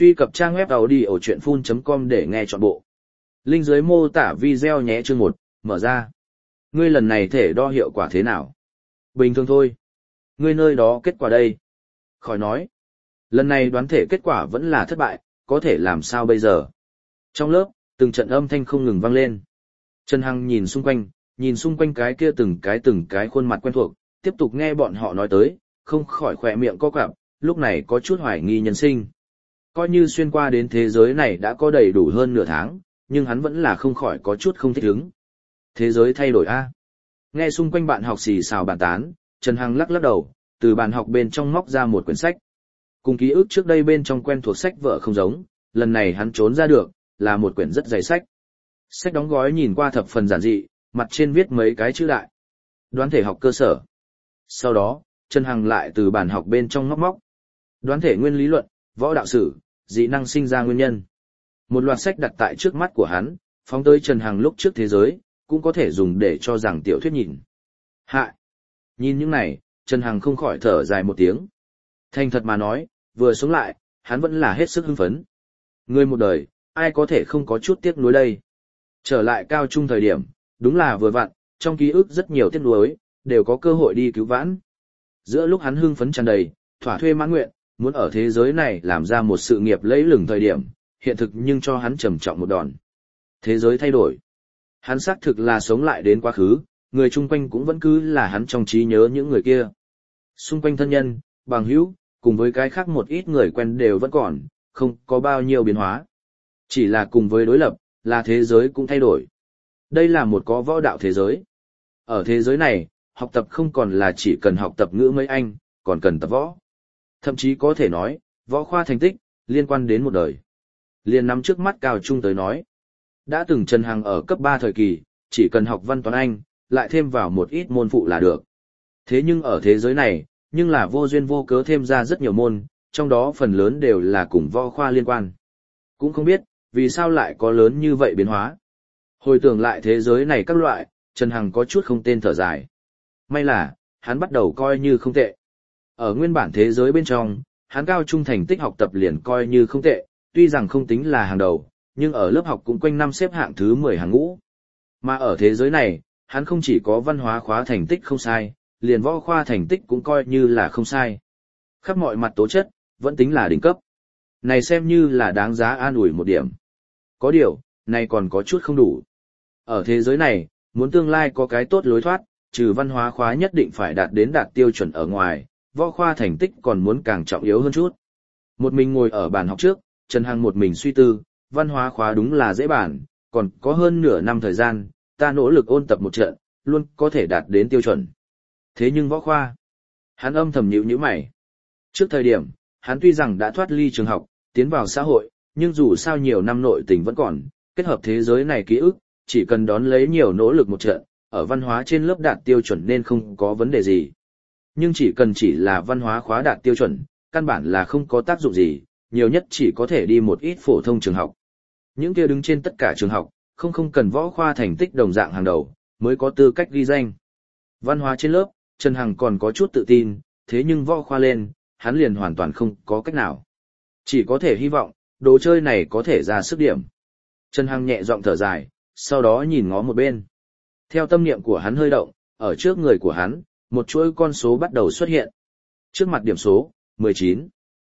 Truy cập trang web audiochuyenphun.com để nghe trọn bộ. Link dưới mô tả video nhé. Chương 1, mở ra. Ngươi lần này thể đo hiệu quả thế nào? Bình thường thôi. Ngươi nơi đó kết quả đây? Khỏi nói. Lần này đoán thể kết quả vẫn là thất bại, có thể làm sao bây giờ? Trong lớp, từng trận âm thanh không ngừng vang lên. Trần Hằng nhìn xung quanh cái kia từng cái khuôn mặt quen thuộc, tiếp tục nghe bọn họ nói tới, không khỏi khỏe miệng co quắp, lúc này có chút hoài nghi nhân sinh. Coi như xuyên qua đến thế giới này đã có đầy đủ hơn nửa tháng, nhưng hắn vẫn là không khỏi có chút không thích ứng. Thế giới thay đổi a. Nghe xung quanh bạn học xì xào bàn tán, Trần Hằng lắc lắc đầu, từ bàn học bên trong móc ra một quyển sách. Cùng ký ức trước đây bên trong quen thuộc sách vở không giống, lần này hắn trốn ra được, là một quyển rất dày sách. Sách đóng gói nhìn qua thập phần giản dị, mặt trên viết mấy cái chữ đại. Đoán thể học cơ sở. Sau đó, Trần Hằng lại từ bàn học bên trong móc. Đoán thể nguyên lý luận, võ đạo sử, dị năng sinh ra nguyên nhân. Một loạt sách đặt tại trước mắt của hắn, phóng tới Trần Hằng lúc trước thế giới, cũng có thể dùng để cho rằng tiểu thuyết nhìn. Hạ! Nhìn những này, Trần Hằng không khỏi thở dài một tiếng. Thành thật mà nói, vừa sống lại, hắn vẫn là hết sức hưng phấn. Người một đời, ai có thể không có chút tiếc nuối đây. Trở lại cao trung thời điểm, đúng là vừa vặn, trong ký ức rất nhiều tiếc nuối, đều có cơ hội đi cứu vãn. Giữa lúc hắn hưng phấn tràn đầy, thỏa thuê mãn nguyện, muốn ở thế giới này làm ra một sự nghiệp lẫy lừng thời điểm, hiện thực nhưng cho hắn trầm trọng một đòn. Thế giới thay đổi. Hắn xác thực là sống lại đến quá khứ, người chung quanh cũng vẫn cứ là hắn trong trí nhớ những người kia. Xung quanh thân nhân, bằng hữu, cùng với cái khác một ít người quen đều vẫn còn, không có bao nhiêu biến hóa. Chỉ là cùng với đối lập, là thế giới cũng thay đổi. Đây là một có võ đạo thế giới. Ở thế giới này, học tập không còn là chỉ cần học tập ngữ mấy anh, còn cần tập võ. Thậm chí có thể nói, võ khoa thành tích, liên quan đến một đời. Liên nắm trước mắt cao trung tới nói. Đã từng Trần Hằng ở cấp 3 thời kỳ, chỉ cần học văn toán Anh, lại thêm vào một ít môn phụ là được. Thế nhưng ở thế giới này, nhưng là vô duyên vô cớ thêm ra rất nhiều môn, trong đó phần lớn đều là cùng võ khoa liên quan. Cũng không biết, vì sao lại có lớn như vậy biến hóa. Hồi tưởng lại thế giới này các loại, Trần Hằng có chút không tên thở dài. May là, hắn bắt đầu coi như không tệ. Ở nguyên bản thế giới bên trong, hắn cao trung thành tích học tập liền coi như không tệ, tuy rằng không tính là hàng đầu, nhưng ở lớp học cũng quanh năm xếp hạng thứ 10 hàng ngũ. Mà ở thế giới này, hắn không chỉ có văn hóa khóa thành tích không sai, liền võ khoa thành tích cũng coi như là không sai. Khắp mọi mặt tố chất, vẫn tính là đỉnh cấp. Này xem như là đáng giá an ủi một điểm. Có điều, này còn có chút không đủ. Ở thế giới này, muốn tương lai có cái tốt lối thoát, trừ văn hóa khóa nhất định phải đạt tiêu chuẩn ở ngoài, võ khoa thành tích còn muốn càng trọng yếu hơn chút. Một mình ngồi ở bàn học trước, Trần Hằng một mình suy tư, văn hóa khóa đúng là dễ bàn, còn có hơn nửa năm thời gian, ta nỗ lực ôn tập một trận, luôn có thể đạt đến tiêu chuẩn. Thế nhưng võ khoa, hắn âm thầm nhíu mày. Trước thời điểm, hắn tuy rằng đã thoát ly trường học, tiến vào xã hội, nhưng dù sao nhiều năm nội tình vẫn còn, kết hợp thế giới này ký ức, chỉ cần đón lấy nhiều nỗ lực một trận, ở văn hóa trên lớp đạt tiêu chuẩn nên không có vấn đề gì. Nhưng chỉ là văn hóa khóa đạt tiêu chuẩn, căn bản là không có tác dụng gì, nhiều nhất chỉ có thể đi một ít phổ thông trường học. Những kia đứng trên tất cả trường học, không cần võ khoa thành tích đồng dạng hàng đầu, mới có tư cách ghi danh. Văn hóa trên lớp, Trần Hằng còn có chút tự tin, thế nhưng võ khoa lên, hắn liền hoàn toàn không có cách nào. Chỉ có thể hy vọng, đồ chơi này có thể ra sức điểm. Trần Hằng nhẹ giọng thở dài, sau đó nhìn ngó một bên. Theo tâm niệm của hắn hơi động, ở trước người của hắn, một chuỗi con số bắt đầu xuất hiện. Trước mặt điểm số, 19.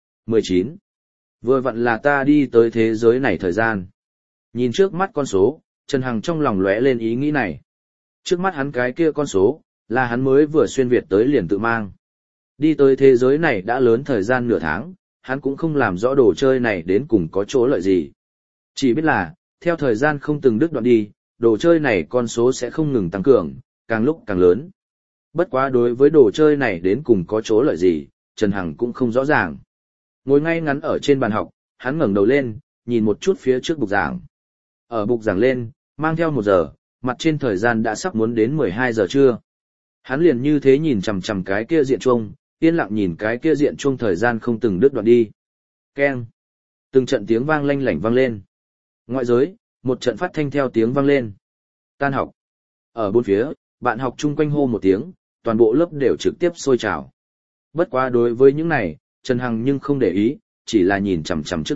19. Vừa vặn là ta đi tới thế giới này thời gian. Nhìn trước mắt con số, Trần Hằng trong lòng lóe lên ý nghĩ này. Trước mắt hắn cái kia con số, là hắn mới vừa xuyên Việt tới liền tự mang. Đi tới thế giới này đã lớn thời gian nửa tháng, hắn cũng không làm rõ đồ chơi này đến cùng có chỗ lợi gì. Chỉ biết là, theo thời gian không từng đứt đoạn đi, đồ chơi này con số sẽ không ngừng tăng cường, càng lúc càng lớn. Bất quá đối với đồ chơi này đến cùng có chỗ lợi gì, Trần Hằng cũng không rõ ràng. Ngồi ngay ngắn ở trên bàn học, hắn ngẩng đầu lên, nhìn một chút phía trước bục giảng. Ở bục giảng lên, mang theo 1 giờ, mặt trên thời gian đã sắp muốn đến 12 giờ trưa. Hắn liền như thế nhìn chằm chằm cái kia diện chuông, yên lặng nhìn cái kia diện chuông thời gian không từng đứt đoạn đi. Keng. Từng trận tiếng vang lanh lảnh vang lên. Ngoại giới, một trận phát thanh theo tiếng vang lên. Tan học. Ở bốn phía, bạn học chung quanh hô một tiếng, toàn bộ lớp đều trực tiếp sôi trào. Bất quá đối với những này, Trần Hằng nhưng không để ý, chỉ là nhìn chằm chằm trước mắt,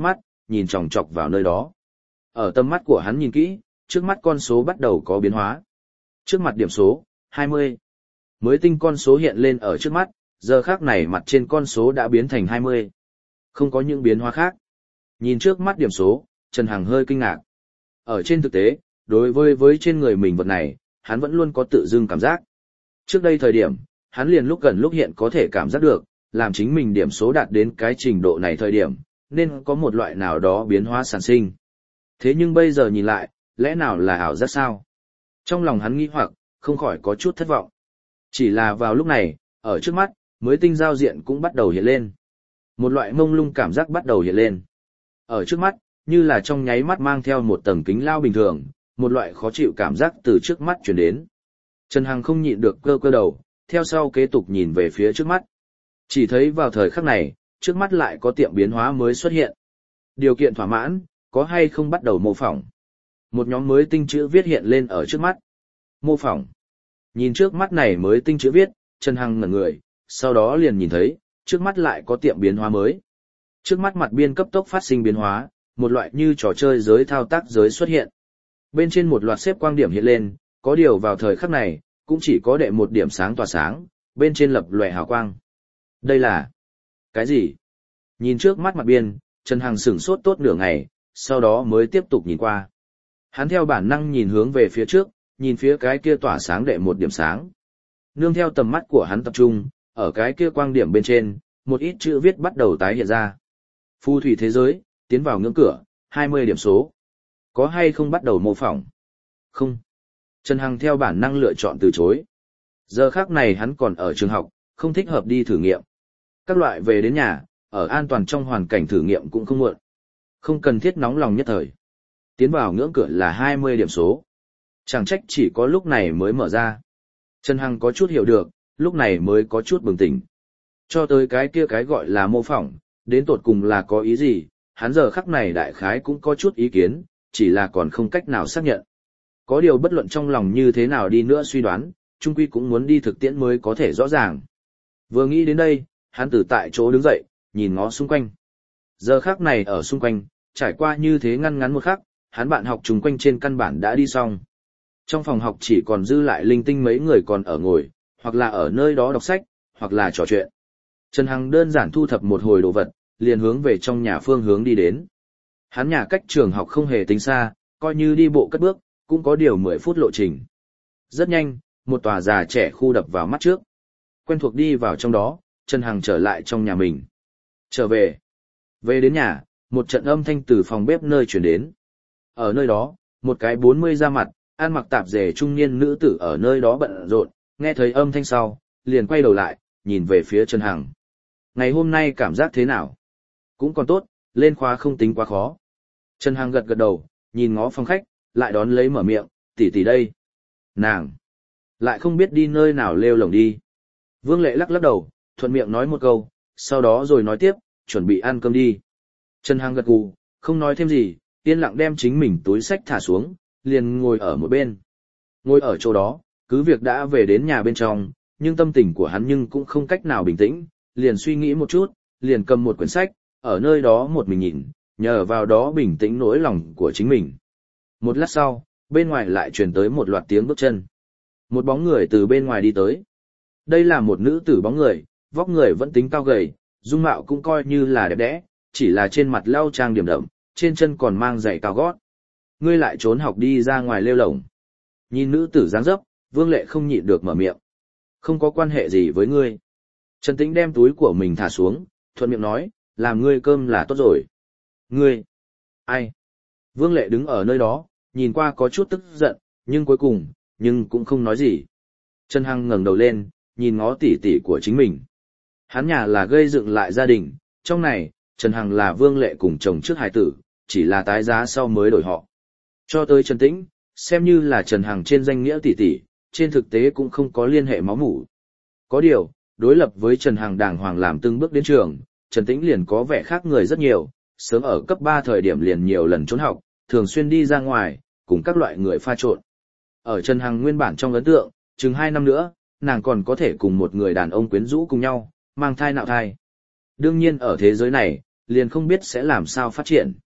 nhìn chòng chọc vào nơi đó. Ở tầm mắt của hắn nhìn kỹ, trước mắt con số bắt đầu có biến hóa. Trước mặt điểm số, 20. Mới tinh con số hiện lên ở trước mắt, giờ khác này mặt trên con số đã biến thành 20. Không có những biến hóa khác. Nhìn trước mắt điểm số, Trần Hằng hơi kinh ngạc. Ở trên thực tế, đối với trên người mình vật này, hắn vẫn luôn có tự dưng cảm giác. Trước đây thời điểm, hắn liền lúc gần lúc hiện có thể cảm giác được, làm chính mình điểm số đạt đến cái trình độ này thời điểm, nên có một loại nào đó biến hóa sản sinh. Thế nhưng bây giờ nhìn lại, lẽ nào là ảo giác sao? Trong lòng hắn nghi hoặc, không khỏi có chút thất vọng. Chỉ là vào lúc này, ở trước mắt, mới tinh giao diện cũng bắt đầu hiện lên. Một loại mông lung cảm giác bắt đầu hiện lên. Ở trước mắt, như là trong nháy mắt mang theo một tầng kính lao bình thường, một loại khó chịu cảm giác từ trước mắt chuyển đến. Trần Hằng không nhịn được cơ đầu, theo sau kế tục nhìn về phía trước mắt. Chỉ thấy vào thời khắc này, trước mắt lại có tiệm biến hóa mới xuất hiện. Điều kiện thỏa mãn, có hay không bắt đầu mô phỏng. Một nhóm mới tinh chữ viết hiện lên ở trước mắt. Mô phỏng. Nhìn trước mắt này mới tinh chữ viết, Trần Hằng ngẩn người, sau đó liền nhìn thấy, trước mắt lại có tiệm biến hóa mới. Trước mắt mặt biên cấp tốc phát sinh biến hóa, một loại như trò chơi giới thao tác giới xuất hiện. Bên trên một loạt xếp quang điểm hiện lên, có điều vào thời khắc này, cũng chỉ có đệ một điểm sáng tỏa sáng, bên trên lập lòe hào quang. Đây là cái gì? Nhìn trước mắt mặt biên, Trần Hằng sửng sốt tốt nửa ngày, sau đó mới tiếp tục nhìn qua. Hắn theo bản năng nhìn hướng về phía trước, nhìn phía cái kia tỏa sáng đệ một điểm sáng. Nương theo tầm mắt của hắn tập trung, ở cái kia quang điểm bên trên, một ít chữ viết bắt đầu tái hiện ra. Phù thủy thế giới, tiến vào ngưỡng cửa, 20 điểm số. Có hay không bắt đầu mô phỏng? Không. Trần Hằng theo bản năng lựa chọn từ chối. Giờ khác này hắn còn ở trường học, không thích hợp đi thử nghiệm. Các loại về đến nhà, ở an toàn trong hoàn cảnh thử nghiệm cũng không muộn. Không cần thiết nóng lòng nhất thời. Tiến vào ngưỡng cửa là 20 điểm số. Chẳng trách chỉ có lúc này mới mở ra. Trần Hằng có chút hiểu được, lúc này mới có chút bừng tỉnh. Cho tới cái kia cái gọi là mô phỏng, đến tột cùng là có ý gì, hắn giờ khắc này đại khái cũng có chút ý kiến, chỉ là còn không cách nào xác nhận. Có điều bất luận trong lòng như thế nào đi nữa suy đoán, chung quy cũng muốn đi thực tiễn mới có thể rõ ràng. Vừa nghĩ đến đây, hắn từ tại chỗ đứng dậy, nhìn ngó xung quanh. Giờ khắc này ở xung quanh, trải qua như thế ngăn ngắn một khắc, hắn bạn học chung quanh trên căn bản đã đi xong. Trong phòng học chỉ còn dư lại linh tinh mấy người còn ở ngồi, hoặc là ở nơi đó đọc sách, hoặc là trò chuyện. Trần Hằng đơn giản thu thập một hồi đồ vật, liền hướng về trong nhà phương hướng đi đến. Hắn nhà cách trường học không hề tính xa, coi như đi bộ cất bước, cũng có điều 10 phút lộ trình. Rất nhanh, một tòa già trẻ khu đập vào mắt trước. Quen thuộc đi vào trong đó, Trần Hằng trở lại trong nhà mình. Trở về. Về đến nhà, một trận âm thanh từ phòng bếp nơi chuyển đến. Ở nơi đó, một cái 40 da mặt, ăn mặc tạp dề trung niên nữ tử ở nơi đó bận rộn, nghe thấy âm thanh sau, liền quay đầu lại, nhìn về phía Trần Hằng. Ngày hôm nay cảm giác thế nào? Cũng còn tốt, lên khóa không tính quá khó. Trần Hằng gật gật đầu, nhìn ngó phòng khách, lại đón lấy mở miệng, tỷ tỷ đây. Nàng! Lại không biết đi nơi nào lêu lổng đi. Vương Lệ lắc lắc đầu, thuận miệng nói một câu, sau đó rồi nói tiếp, chuẩn bị ăn cơm đi. Trần Hằng gật gù, không nói thêm gì, yên lặng đem chính mình túi sách thả xuống, liền ngồi ở một bên. Ngồi ở chỗ đó, cứ việc đã về đến nhà bên trong, nhưng tâm tình của hắn nhưng cũng không cách nào bình tĩnh, liền suy nghĩ một chút, liền cầm một quyển sách, ở nơi đó một mình nhìn, nhờ vào đó bình tĩnh nỗi lòng của chính mình. Một lát sau, bên ngoài lại truyền tới một loạt tiếng bước chân. Một bóng người từ bên ngoài đi tới. Đây là một nữ tử bóng người, vóc người vẫn tính cao gầy, dung mạo cũng coi như là đẹp đẽ, chỉ là trên mặt lau trang điểm đậm, trên chân còn mang giày cao gót. Ngươi lại trốn học đi ra ngoài lêu lổng. Nhìn nữ tử dáng dấp, Vương Lệ không nhịn được mở miệng. Không có quan hệ gì với ngươi. Trần Tĩnh đem túi của mình thả xuống, thuận miệng nói, làm ngươi cơm là tốt rồi. Ngươi? Ai? Vương Lệ đứng ở nơi đó, nhìn qua có chút tức giận, nhưng cuối cùng, cũng không nói gì. Trần Hằng ngẩng đầu lên, nhìn ngó tỉ tỉ của chính mình. Hắn nhà là gây dựng lại gia đình, trong này, Trần Hằng là Vương Lệ cùng chồng trước hài tử, chỉ là tái giá sau mới đổi họ. Cho tới Trần Tĩnh, xem như là Trần Hằng trên danh nghĩa tỷ tỷ, trên thực tế cũng không có liên hệ máu mủ. Có điều, đối lập với Trần Hằng đàng hoàng làm từng bước đến trường, Trần Tĩnh liền có vẻ khác người rất nhiều, sớm ở cấp 3 thời điểm liền nhiều lần trốn học, thường xuyên đi ra ngoài, cùng các loại người pha trộn. Ở Trần Hằng nguyên bản trong ấn tượng, chừng 2 năm nữa, nàng còn có thể cùng một người đàn ông quyến rũ cùng nhau, mang thai nạo thai. Đương nhiên ở thế giới này, liền không biết sẽ làm sao phát triển.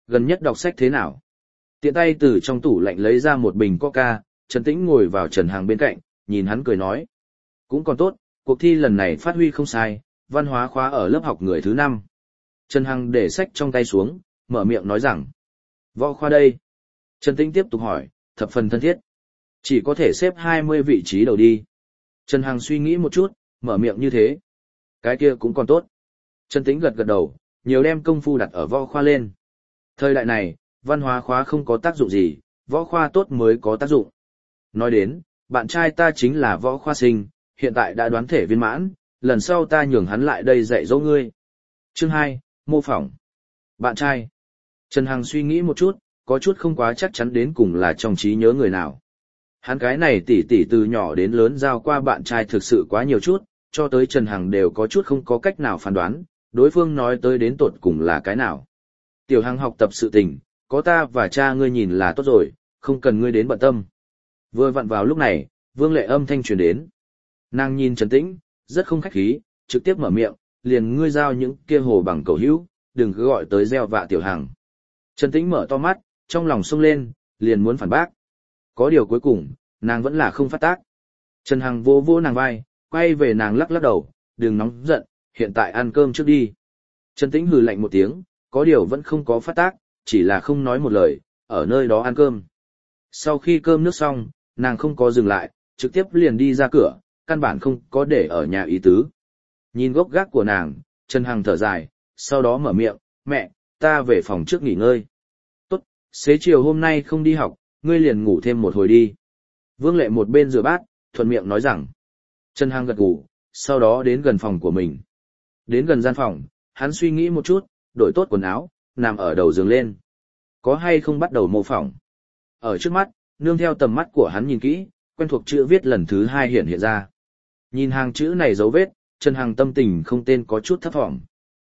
Gần nhất đọc sách thế nào? Tiện tay từ trong tủ lạnh lấy ra một bình Coca, Trần Tĩnh ngồi vào Trần Hằng bên cạnh, nhìn hắn cười nói. Cũng còn tốt, cuộc thi lần này phát huy không sai, văn hóa khóa ở lớp học người thứ 5. Trần Hằng để sách trong tay xuống, mở miệng nói rằng. Võ khoa đây. Trần Tĩnh tiếp tục hỏi, thập phần thân thiết. Chỉ có thể xếp 20 vị trí đầu đi. Trần Hằng suy nghĩ một chút, mở miệng như thế. Cái kia cũng còn tốt. Trần Tĩnh gật gật đầu, nhiều đem công phu đặt ở võ khoa lên. Thời đại này, văn hóa khóa không có tác dụng gì, võ khoa tốt mới có tác dụng. Nói đến, bạn trai ta chính là võ khoa sinh, hiện tại đã đoán thể viên mãn, lần sau ta nhường hắn lại đây dạy dỗ ngươi. Chương 2, mô phỏng. Bạn trai. Trần Hằng suy nghĩ một chút, có chút không quá chắc chắn đến cùng là trong trí nhớ người nào. Hắn cái này tỉ từ nhỏ đến lớn giao qua bạn trai thực sự quá nhiều chút, cho tới Trần Hằng đều có chút không có cách nào phán đoán, đối phương nói tới đến tột cùng là cái nào. Tiểu Hằng học tập sự tình, có ta và cha ngươi nhìn là tốt rồi, không cần ngươi đến bận tâm. Vừa vặn vào lúc này, Vương Lệ âm thanh truyền đến. Nàng nhìn Trần Tĩnh, rất không khách khí, trực tiếp mở miệng, liền ngươi giao những kia hồ bằng cầu hữu, đừng cứ gọi tới gieo vạ Tiểu Hằng. Trần Tĩnh mở to mắt, trong lòng sông lên, liền muốn phản bác. Có điều cuối cùng, nàng vẫn là không phát tác. Trần Hằng vô vô nàng vai, quay về nàng lắc lắc đầu, đừng nóng giận, hiện tại ăn cơm trước đi. Trần Tĩnh hừ lạnh một tiếng, có điều vẫn không có phát tác, chỉ là không nói một lời, ở nơi đó ăn cơm. Sau khi cơm nước xong, nàng không có dừng lại, trực tiếp liền đi ra cửa, căn bản không có để ở nhà ý tứ. Nhìn gốc gác của nàng, Trần Hằng thở dài, sau đó mở miệng, mẹ, ta về phòng trước nghỉ ngơi. Tốt, xế chiều hôm nay không đi học, ngươi liền ngủ thêm một hồi đi. Vương Lệ một bên rửa bát, thuận miệng nói rằng. Trần Hằng gật gù, sau đó đến gần phòng của mình. Đến gần gian phòng, hắn suy nghĩ một chút, đổi tốt quần áo, nằm ở đầu giường lên. Có hay không bắt đầu mô phỏng? Ở trước mắt, nương theo tầm mắt của hắn nhìn kỹ, quen thuộc chữ viết lần thứ 2 hiện ra. Nhìn hàng chữ này dấu vết, Trần Hằng tâm tình không tên có chút thấp thỏm.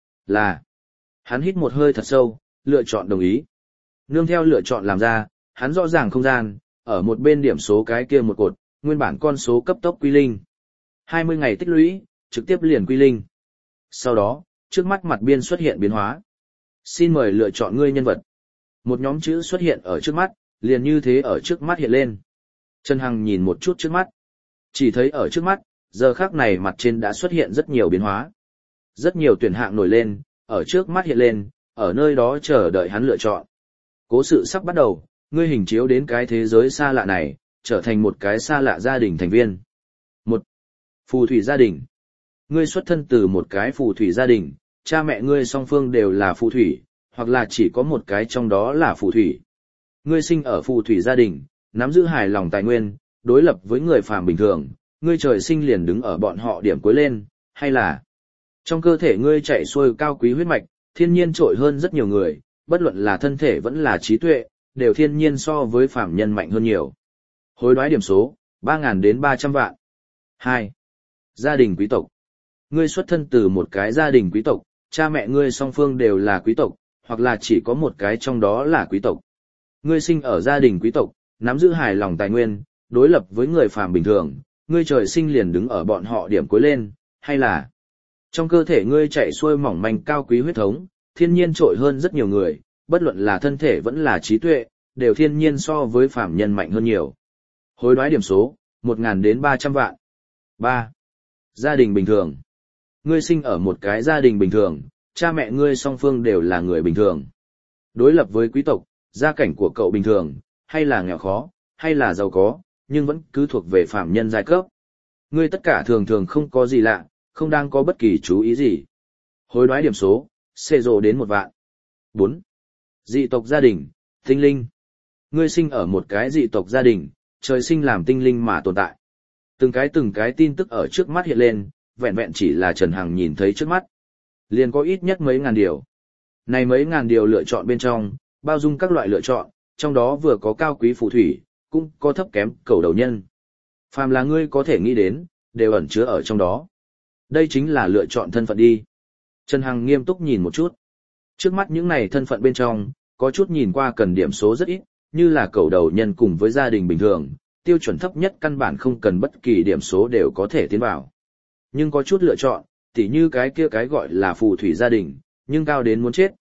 Là. Hắn hít một hơi thật sâu, lựa chọn đồng ý. Nương theo lựa chọn làm ra, hắn rõ ràng không gian, ở một bên điểm số cái kia một cột, nguyên bản con số cấp tốc quy linh. 20 ngày tích lũy, trực tiếp liền quy linh. Sau đó, trước mắt mặt biên xuất hiện biến hóa. Xin mời lựa chọn ngươi nhân vật. Một nhóm chữ xuất hiện ở trước mắt, liền như thế ở trước mắt hiện lên. Trần Hằng nhìn một chút trước mắt. Chỉ thấy ở trước mắt, giờ khắc này mặt trên đã xuất hiện rất nhiều biến hóa. Rất nhiều tuyển hạng nổi lên, ở trước mắt hiện lên, ở nơi đó chờ đợi hắn lựa chọn. Cố sự sắp bắt đầu, ngươi hình chiếu đến cái thế giới xa lạ này, trở thành một cái xa lạ gia đình thành viên. Một, phù thủy gia đình. Ngươi xuất thân từ một cái phù thủy gia đình, cha mẹ ngươi song phương đều là phù thủy, hoặc là chỉ có một cái trong đó là phù thủy. Ngươi sinh ở phù thủy gia đình, nắm giữ hài lòng tài nguyên, đối lập với người phàm bình thường, ngươi trời sinh liền đứng ở bọn họ điểm cuối lên, hay là trong cơ thể ngươi chạy xuôi cao quý huyết mạch, thiên nhiên trội hơn rất nhiều người, bất luận là thân thể vẫn là trí tuệ, đều thiên nhiên so với phàm nhân mạnh hơn nhiều. Hối đoái điểm số, 3.000 đến 300 vạn. 2. Gia đình quý tộc. Ngươi xuất thân từ một cái gia đình quý tộc, cha mẹ ngươi song phương đều là quý tộc, hoặc là chỉ có một cái trong đó là quý tộc. Ngươi sinh ở gia đình quý tộc, nắm giữ hài lòng tài nguyên, đối lập với người phàm bình thường, ngươi trời sinh liền đứng ở bọn họ điểm cuối lên, hay là trong cơ thể ngươi chạy xuôi mỏng manh cao quý huyết thống, thiên nhiên trội hơn rất nhiều người, bất luận là thân thể vẫn là trí tuệ, đều thiên nhiên so với phàm nhân mạnh hơn nhiều. Hối đoái điểm số, 1.000 đến 300 vạn. 3. Gia đình bình thường. Ngươi sinh ở một cái gia đình bình thường, cha mẹ ngươi song phương đều là người bình thường. Đối lập với quý tộc, gia cảnh của cậu bình thường, hay là nghèo khó, hay là giàu có, nhưng vẫn cứ thuộc về phàm nhân giai cấp. Ngươi tất cả thường thường không có gì lạ, không đang có bất kỳ chú ý gì. Hối đoái điểm số, xê rồ đến 1 vạn. 4. Dị tộc gia đình, tinh linh. Ngươi sinh ở một cái dị tộc gia đình, trời sinh làm tinh linh mà tồn tại. Từng cái tin tức ở trước mắt hiện lên, vẹn vẹn chỉ là Trần Hằng nhìn thấy trước mắt. Liền có ít nhất mấy ngàn điều. Này mấy ngàn điều lựa chọn bên trong, bao dung các loại lựa chọn, trong đó vừa có cao quý phù thủy, cũng có thấp kém cầu đầu nhân. Phàm là ngươi có thể nghĩ đến, đều ẩn chứa ở trong đó. Đây chính là lựa chọn thân phận đi. Trần Hằng nghiêm túc nhìn một chút. Trước mắt những này thân phận bên trong, có chút nhìn qua cần điểm số rất ít, như là cầu đầu nhân cùng với gia đình bình thường, tiêu chuẩn thấp nhất căn bản không cần bất kỳ điểm số đều có thể tiến vào. Nhưng có chút lựa chọn, tỉ như cái kia cái gọi là phù thủy gia đình, nhưng cao đến muốn chết,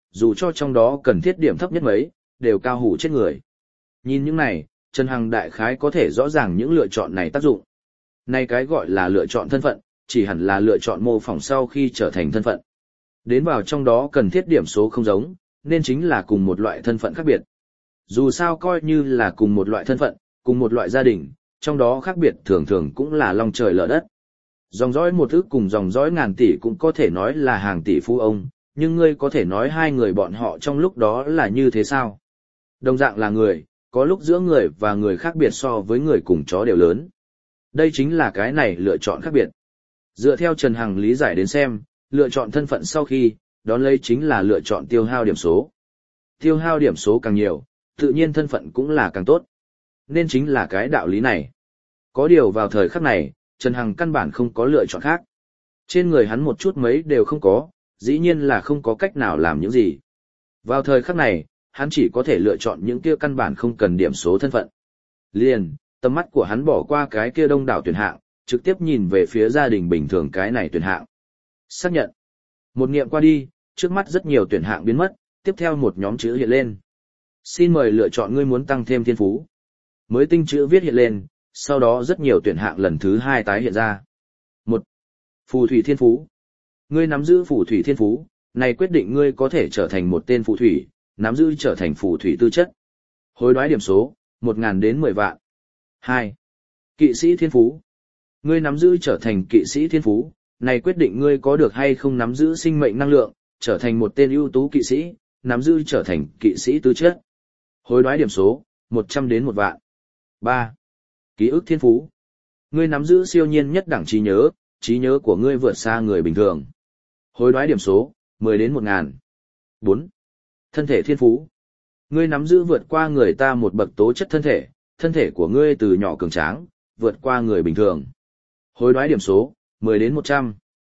dù cho trong đó cần thiết điểm thấp nhất mấy, đều cao hủ chết người. Nhìn những này, Trần Hằng đại khái có thể rõ ràng những lựa chọn này tác dụng. Nay cái gọi là lựa chọn thân phận, chỉ hẳn là lựa chọn mô phỏng sau khi trở thành thân phận. Đến vào trong đó cần thiết điểm số không giống, nên chính là cùng một loại thân phận khác biệt. Dù sao coi như là cùng một loại thân phận, cùng một loại gia đình, trong đó khác biệt thường thường cũng là long trời lở đất. Dòng dõi một ức cùng dòng dõi ngàn tỷ cũng có thể nói là hàng tỷ phú ông, nhưng ngươi có thể nói hai người bọn họ trong lúc đó là như thế sao? Đồng dạng là người, có lúc giữa người và người khác biệt so với người cùng chó đều lớn. Đây chính là cái này lựa chọn khác biệt. Dựa theo Trần Hằng lý giải đến xem, lựa chọn thân phận sau khi, đón lấy chính là lựa chọn tiêu hao điểm số. Tiêu hao điểm số càng nhiều, tự nhiên thân phận cũng là càng tốt. Nên chính là cái đạo lý này. Có điều vào thời khắc này, Trần Hằng căn bản không có lựa chọn khác. Trên người hắn một chút mấy đều không có, dĩ nhiên là không có cách nào làm những gì. Vào thời khắc này, hắn chỉ có thể lựa chọn những kia căn bản không cần điểm số thân phận. Liền, tầm mắt của hắn bỏ qua cái kia đông đảo tuyển hạng, trực tiếp nhìn về phía gia đình bình thường cái này tuyển hạng. Xác nhận. Một nghiệm qua đi, trước mắt rất nhiều tuyển hạng biến mất, tiếp theo một nhóm chữ hiện lên. Xin mời lựa chọn ngươi muốn tăng thêm thiên phú. Mới tinh chữ viết hiện lên, sau đó rất nhiều tuyển hạng lần thứ 2 tái hiện ra. 1. Phù thủy thiên phú. Ngươi nắm giữ phù thủy thiên phú, này quyết định ngươi có thể trở thành một tên phù thủy, nắm giữ trở thành phù thủy tư chất. Hối đoái điểm số, 1.000 đến 10 vạn. 2. Kỵ sĩ thiên phú. Ngươi nắm giữ trở thành kỵ sĩ thiên phú, này quyết định ngươi có được hay không nắm giữ sinh mệnh năng lượng, trở thành một tên ưu tú kỵ sĩ, nắm giữ trở thành kỵ sĩ tư chất. Hối đoái điểm số, 100 đến 1 vạn. 3. Ký ức thiên phú. Ngươi nắm giữ siêu nhiên nhất đẳng trí nhớ của ngươi vượt xa người bình thường. Hối đoái điểm số, 10 đến 1.000. 4. Thân thể thiên phú. Ngươi nắm giữ vượt qua người ta một bậc tố chất thân thể của ngươi từ nhỏ cường tráng, vượt qua người bình thường. Hối đoái điểm số, 10 đến 100.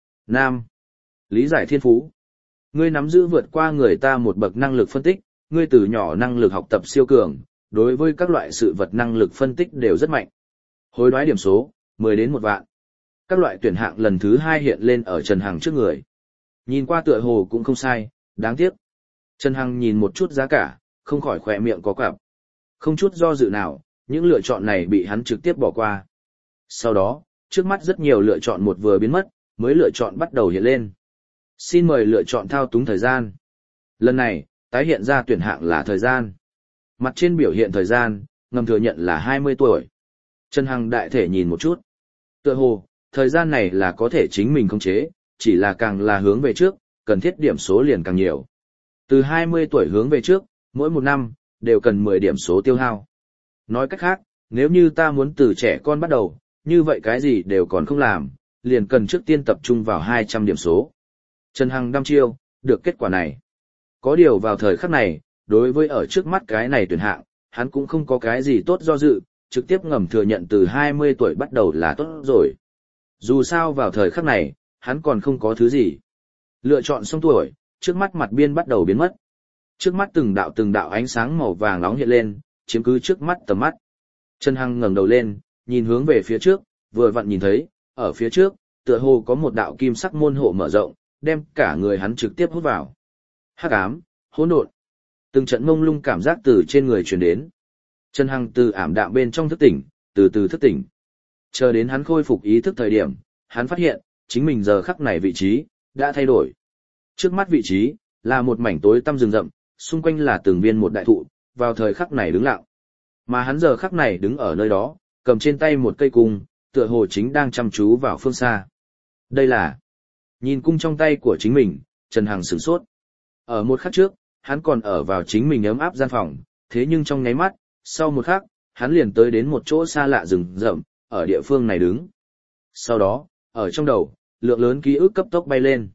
5. Lý giải thiên phú. Ngươi nắm giữ vượt qua người ta một bậc năng lực phân tích, ngươi từ nhỏ năng lực học tập siêu cường, đối với các loại sự vật năng lực phân tích đều rất mạnh. Hối đoái điểm số, 10 đến 1 vạn. Các loại tuyển hạng lần thứ 2 hiện lên ở Trần Hằng trước người. Nhìn qua tựa hồ cũng không sai, đáng tiếc. Trần Hằng nhìn một chút giá cả, không khỏi khỏe miệng có quặp. Không chút do dự nào, những lựa chọn này bị hắn trực tiếp bỏ qua. Sau đó, trước mắt rất nhiều lựa chọn một vừa biến mất, mới lựa chọn bắt đầu hiện lên. Xin mời lựa chọn thao túng thời gian. Lần này, tái hiện ra tuyển hạng là thời gian. Mặt trên biểu hiện thời gian, ngầm thừa nhận là 20 tuổi. Trần Hằng đại thể nhìn một chút. Tựa hồ, thời gian này là có thể chính mình khống chế, chỉ là càng là hướng về trước, cần thiết điểm số liền càng nhiều. Từ 20 tuổi hướng về trước, mỗi một năm, đều cần 10 điểm số tiêu hao. Nói cách khác, nếu như ta muốn từ trẻ con bắt đầu, như vậy cái gì đều còn không làm, liền cần trước tiên tập trung vào 200 điểm số. Trần Hằng đăm chiêu, được kết quả này. Có điều vào thời khắc này, đối với ở trước mắt cái này tuyển hạng, hắn cũng không có cái gì tốt do dự, trực tiếp ngầm thừa nhận từ 20 tuổi bắt đầu là tốt rồi. Dù sao vào thời khắc này, hắn còn không có thứ gì. Lựa chọn xong tuổi, trước mắt mặt biên bắt đầu biến mất. Trước mắt từng đạo ánh sáng màu vàng nóng hiện lên, chiếm cứ trước mắt tầm mắt. Trần Hằng ngẩng đầu lên, nhìn hướng về phía trước, vừa vặn nhìn thấy, ở phía trước, tựa hồ có một đạo kim sắc môn hộ mở rộng, đem cả người hắn trực tiếp hút vào. Hắc ám, hỗn độn. Từng trận mông lung cảm giác từ trên người truyền đến. Trần Hằng từ ảm đạm bên trong thức tỉnh, từ từ thức tỉnh. Chờ đến hắn khôi phục ý thức thời điểm, hắn phát hiện, chính mình giờ khắc này vị trí, đã thay đổi. Trước mắt vị trí, là một mảnh tối tăm rừng rậm, xung quanh là từng viên một đại thụ, vào thời khắc này đứng lặng. Mà hắn giờ khắc này đứng ở nơi đó, cầm trên tay một cây cung, tựa hồ chính đang chăm chú vào phương xa. Đây là... Nhìn cung trong tay của chính mình, Trần Hằng sửng sốt. Ở một khắc trước, hắn còn ở vào chính mình ấm áp gian phòng, thế nhưng trong nháy mắt, sau một khắc, hắn liền tới đến một chỗ xa lạ rừng rậm, ở địa phương này đứng. Sau đó, ở trong đầu, lượng lớn ký ức cấp tốc bay lên.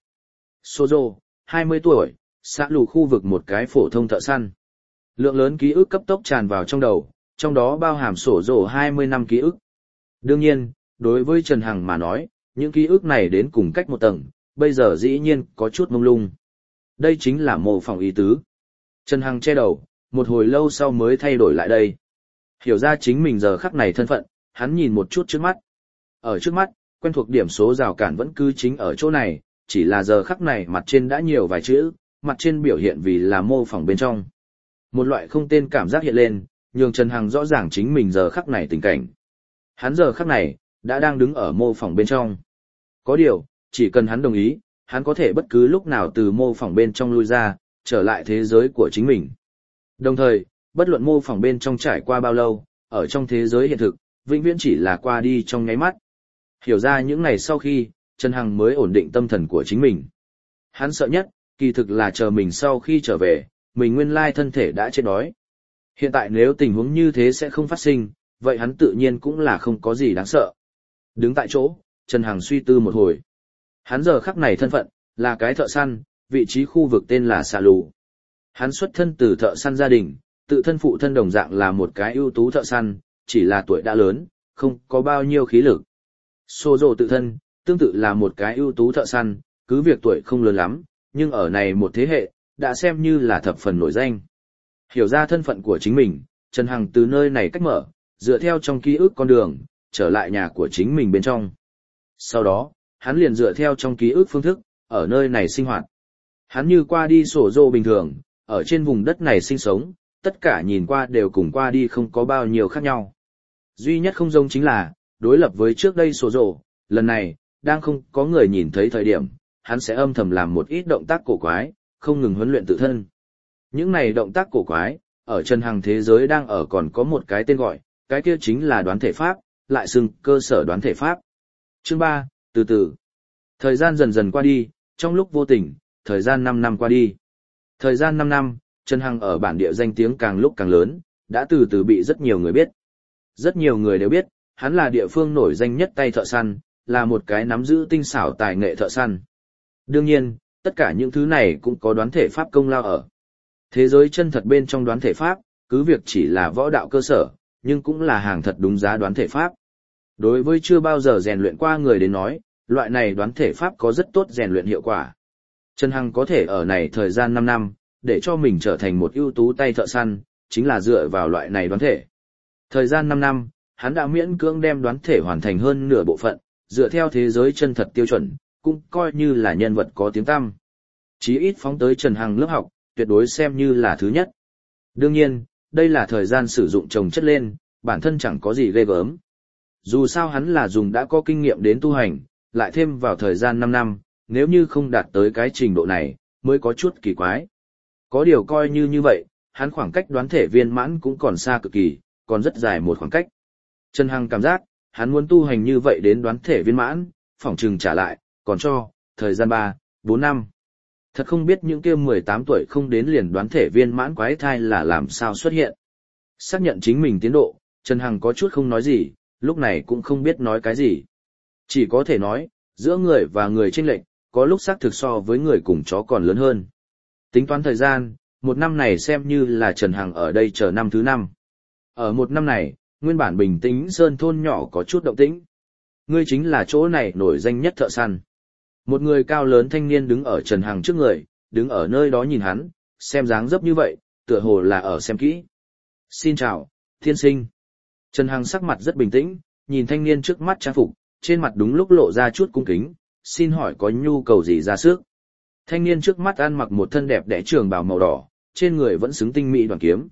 Sozo, 20 tuổi, xã lù khu vực một cái phổ thông thợ săn. Lượng lớn ký ức cấp tốc tràn vào trong đầu, trong đó bao hàm sổ rổ 20 năm ký ức. Đương nhiên, đối với Trần Hằng mà nói, những ký ức này đến cùng cách một tầng, bây giờ dĩ nhiên có chút mông lung. Đây chính là mô phỏng ý tứ. Trần Hằng che đầu, một hồi lâu sau mới thay đổi lại đây. Hiểu ra chính mình giờ khắc này thân phận, hắn nhìn một chút trước mắt. Ở trước mắt, quen thuộc điểm số rào cản vẫn cứ chính ở chỗ này, chỉ là giờ khắc này mặt trên đã nhiều vài chữ, mặt trên biểu hiện vì là mô phỏng bên trong. Một loại không tên cảm giác hiện lên, nhường Trần Hằng rõ ràng chính mình giờ khắc này tình cảnh. Hắn giờ khắc này, đã đang đứng ở mô phỏng bên trong. Có điều, chỉ cần hắn đồng ý, hắn có thể bất cứ lúc nào từ mô phỏng bên trong lui ra, trở lại thế giới của chính mình. Đồng thời, bất luận mô phỏng bên trong trải qua bao lâu, ở trong thế giới hiện thực, vĩnh viễn chỉ là qua đi trong nháy mắt. Hiểu ra những ngày sau khi, Trần Hằng mới ổn định tâm thần của chính mình. Hắn sợ nhất, kỳ thực là chờ mình sau khi trở về, mình nguyên lai thân thể đã chết đói. Hiện tại nếu tình huống như thế sẽ không phát sinh, vậy hắn tự nhiên cũng là không có gì đáng sợ. Đứng tại chỗ, Trần Hằng suy tư một hồi. Hắn giờ khắc này thân phận, là cái thợ săn, vị trí khu vực tên là Xà Lù. Hắn xuất thân từ thợ săn gia đình, tự thân phụ thân đồng dạng là một cái ưu tú thợ săn, chỉ là tuổi đã lớn, không có bao nhiêu khí lực. Sô Dô tự thân, tương tự là một cái ưu tú thợ săn, cứ việc tuổi không lớn lắm, nhưng ở này một thế hệ, đã xem như là thập phần nổi danh. Hiểu ra thân phận của chính mình, Trần Hằng từ nơi này cách mở, dựa theo trong ký ức con đường, trở lại nhà của chính mình bên trong. Sau đó, hắn liền dựa theo trong ký ức phương thức, ở nơi này sinh hoạt. Hắn như qua đi Sô Dô bình thường, ở trên vùng đất này sinh sống, tất cả nhìn qua đều cùng qua đi không có bao nhiêu khác nhau. Duy nhất không giống chính là, đối lập với trước đây Sô Dô, lần này, đang không có người nhìn thấy thời điểm, hắn sẽ âm thầm làm một ít động tác cổ quái, không ngừng huấn luyện tự thân. Những này động tác cổ quái, ở Trần Hằng thế giới đang ở còn có một cái tên gọi, cái kia chính là đoán thể pháp, lại xưng cơ sở đoán thể pháp. Chương 3, từ từ. Thời gian dần dần qua đi, trong lúc vô tình, thời gian 5 năm qua đi. Thời gian 5 năm, Trần Hằng ở bản địa danh tiếng càng lúc càng lớn, đã từ từ bị rất nhiều người biết. Rất nhiều người đều biết, hắn là địa phương nổi danh nhất tay thợ săn, là một cái nắm giữ tinh xảo tài nghệ thợ săn. Đương nhiên, tất cả những thứ này cũng có đoán thể pháp công lao ở. Thế giới chân thật bên trong đoán thể pháp, cứ việc chỉ là võ đạo cơ sở, nhưng cũng là hàng thật đúng giá đoán thể pháp. Đối với chưa bao giờ rèn luyện qua người đến nói, loại này đoán thể pháp có rất tốt rèn luyện hiệu quả. Trần Hằng có thể ở này thời gian 5 năm, để cho mình trở thành một ưu tú tay thợ săn, chính là dựa vào loại này đoán thể. Thời gian 5 năm, hắn đã miễn cưỡng đem đoán thể hoàn thành hơn nửa bộ phận, dựa theo thế giới chân thật tiêu chuẩn, cũng coi như là nhân vật có tiếng tăm. Chí ít phóng tới Trần Hằng lớp học, tuyệt đối xem như là thứ nhất. Đương nhiên, đây là thời gian sử dụng trồng chất lên, bản thân chẳng có gì ghê gớm. Dù sao hắn là dùng đã có kinh nghiệm đến tu hành, lại thêm vào thời gian 5 năm, nếu như không đạt tới cái trình độ này, mới có chút kỳ quái. Có điều coi như vậy, hắn khoảng cách đoán thể viên mãn cũng còn xa cực kỳ, còn rất dài một khoảng cách. Trần Hằng cảm giác, hắn muốn tu hành như vậy đến đoán thể viên mãn, phỏng chừng trả lại, còn cho, thời gian 3, 4 năm. Thật không biết những kia 18 tuổi không đến liền đoán thể viên mãn quái thai là làm sao xuất hiện. Xác nhận chính mình tiến độ, Trần Hằng có chút không nói gì, lúc này cũng không biết nói cái gì. Chỉ có thể nói, giữa người và người chênh lệch, có lúc xác thực so với người cùng chó còn lớn hơn. Tính toán thời gian, một năm này xem như là Trần Hằng ở đây chờ năm thứ 5. Ở một năm này, nguyên bản bình tĩnh sơn thôn nhỏ có chút động tĩnh. Ngươi chính là chỗ này nổi danh nhất thợ săn. Một người cao lớn thanh niên đứng ở Trần Hằng trước người, đứng ở nơi đó nhìn hắn, xem dáng dấp như vậy, tựa hồ là ở xem kỹ. Xin chào, thiên sinh. Trần Hằng sắc mặt rất bình tĩnh, nhìn thanh niên trước mắt trang phục, trên mặt đúng lúc lộ ra chút cung kính, xin hỏi có nhu cầu gì ra sức. Thanh niên trước mắt ăn mặc một thân đẹp đẽ trường bào màu đỏ, trên người vẫn xứng tinh mỹ đoàn kiếm.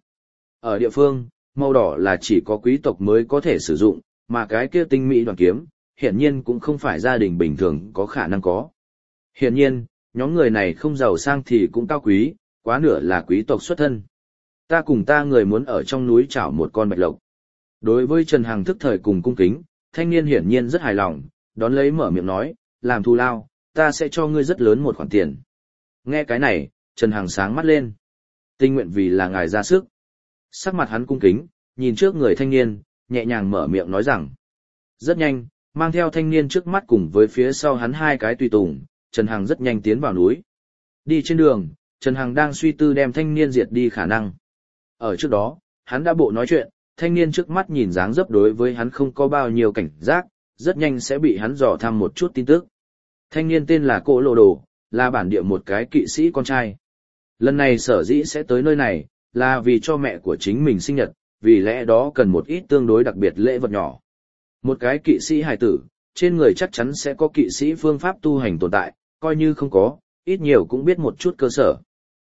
Ở địa phương, màu đỏ là chỉ có quý tộc mới có thể sử dụng, mà cái kia tinh mỹ đoàn kiếm, hiển nhiên cũng không phải gia đình bình thường có khả năng có. Hiển nhiên, nhóm người này không giàu sang thì cũng cao quý, quá nửa là quý tộc xuất thân. Ta cùng ta người muốn ở trong núi chảo một con bạch lộc. Đối với Trần Hằng thức thời cùng cung kính, thanh niên hiển nhiên rất hài lòng, đón lấy mở miệng nói, làm thù lao, ta sẽ cho ngươi rất lớn một khoản tiền. Nghe cái này, Trần Hằng sáng mắt lên. Tình nguyện vì là ngài ra sức. Sắc mặt hắn cung kính, nhìn trước người thanh niên, nhẹ nhàng mở miệng nói rằng. Rất nhanh, mang theo thanh niên trước mắt cùng với phía sau hắn hai cái tùy tùng, Trần Hằng rất nhanh tiến vào núi. Đi trên đường, Trần Hằng đang suy tư đem thanh niên diệt đi khả năng. Ở trước đó, hắn đã bộ nói chuyện, thanh niên trước mắt nhìn dáng dấp đối với hắn không có bao nhiêu cảnh giác, rất nhanh sẽ bị hắn dò thăm một chút tin tức. Thanh niên tên là Cổ Lộ Đồ, là bản địa một cái kỵ sĩ con trai. Lần này sở dĩ sẽ tới nơi này, là vì cho mẹ của chính mình sinh nhật, vì lẽ đó cần một ít tương đối đặc biệt lễ vật nhỏ. Một cái kỵ sĩ hài tử, trên người chắc chắn sẽ có kỵ sĩ phương pháp tu hành tồn tại, coi như không có, ít nhiều cũng biết một chút cơ sở.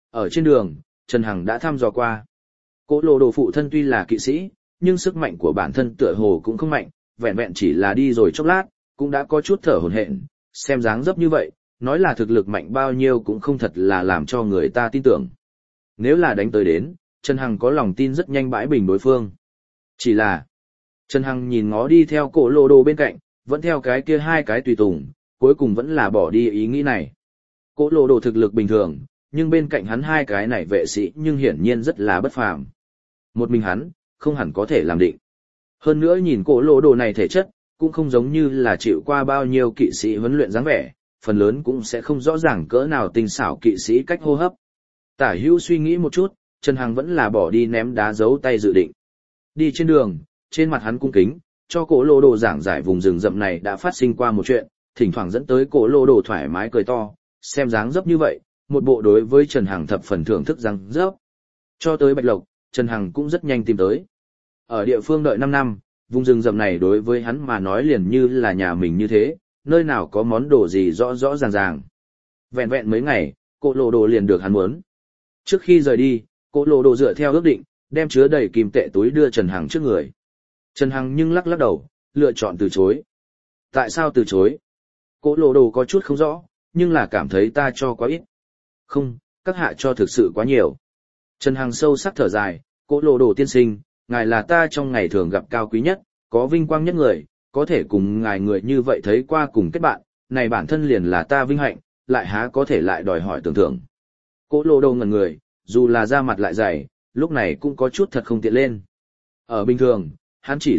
Ở trên đường, Trần Hằng đã thăm dò qua. Cỗ lộ đồ phụ thân tuy là kỵ sĩ, nhưng sức mạnh của bản thân tựa hồ cũng không mạnh, vẹn vẹn chỉ là đi rồi chốc lát, cũng đã có chút thở hổn hển, xem dáng dấp như vậy, nói là thực lực mạnh bao nhiêu cũng không thật là làm cho người ta tin tưởng. Nếu là đánh tới đến, Trần Hằng có lòng tin rất nhanh bãi bình đối phương. Chỉ là, Trần Hằng nhìn ngó đi theo cổ lộ đồ bên cạnh, vẫn theo cái kia hai cái tùy tùng, cuối cùng vẫn là bỏ đi ý nghĩ này. Cổ lộ đồ thực lực bình thường, nhưng bên cạnh hắn hai cái này vệ sĩ nhưng hiển nhiên rất là bất phàm. Một mình hắn, không hẳn có thể làm định. Hơn nữa nhìn cổ lộ đồ này thể chất, cũng không giống như là chịu qua bao nhiêu kỵ sĩ huấn luyện dáng vẻ, phần lớn cũng sẽ không rõ ràng cỡ nào tinh xảo kỵ sĩ cách hô hấp. Tả Hữu suy nghĩ một chút, Trần Hằng vẫn là bỏ đi ném đá giấu tay dự định. Đi trên đường, trên mặt hắn cung kính, cho cổ lộ đồ giảng giải vùng rừng rậm này đã phát sinh qua một chuyện, thỉnh thoảng dẫn tới cổ lộ đồ thoải mái cười to, xem dáng dấp như vậy, một bộ đối với Trần Hằng thập phần thưởng thức dáng dấp. Cho tới Bạch Lộc, Trần Hằng cũng rất nhanh tìm tới. Ở địa phương đợi 5 năm, vùng rừng rậm này đối với hắn mà nói liền như là nhà mình như thế, nơi nào có món đồ gì rõ rõ ràng ràng. Vẹn vẹn mấy ngày, cổ lộ đồ liền được hắn muốn. Trước khi rời đi, cổ lộ đồ dựa theo ước định, đem chứa đầy kim tệ túi đưa Trần Hằng trước người. Trần Hằng nhưng lắc lắc đầu, lựa chọn từ chối. Tại sao từ chối? Cổ lộ đồ có chút không rõ, nhưng là cảm thấy ta cho quá ít. Không, các hạ cho thực sự quá nhiều. Trần Hằng sâu sắc thở dài, cổ lộ đồ tiên sinh, ngài là ta trong ngày thường gặp cao quý nhất, có vinh quang nhất người, có thể cùng ngài người như vậy thấy qua cùng kết bạn, này bản thân liền là ta vinh hạnh, lại há có thể lại đòi hỏi tưởng thưởng. Cổ lộ đồ ngẩn người, dù là da mặt lại dày, lúc này cũng có chút thật không tiện lên. Ở bình thường, hắn chỉ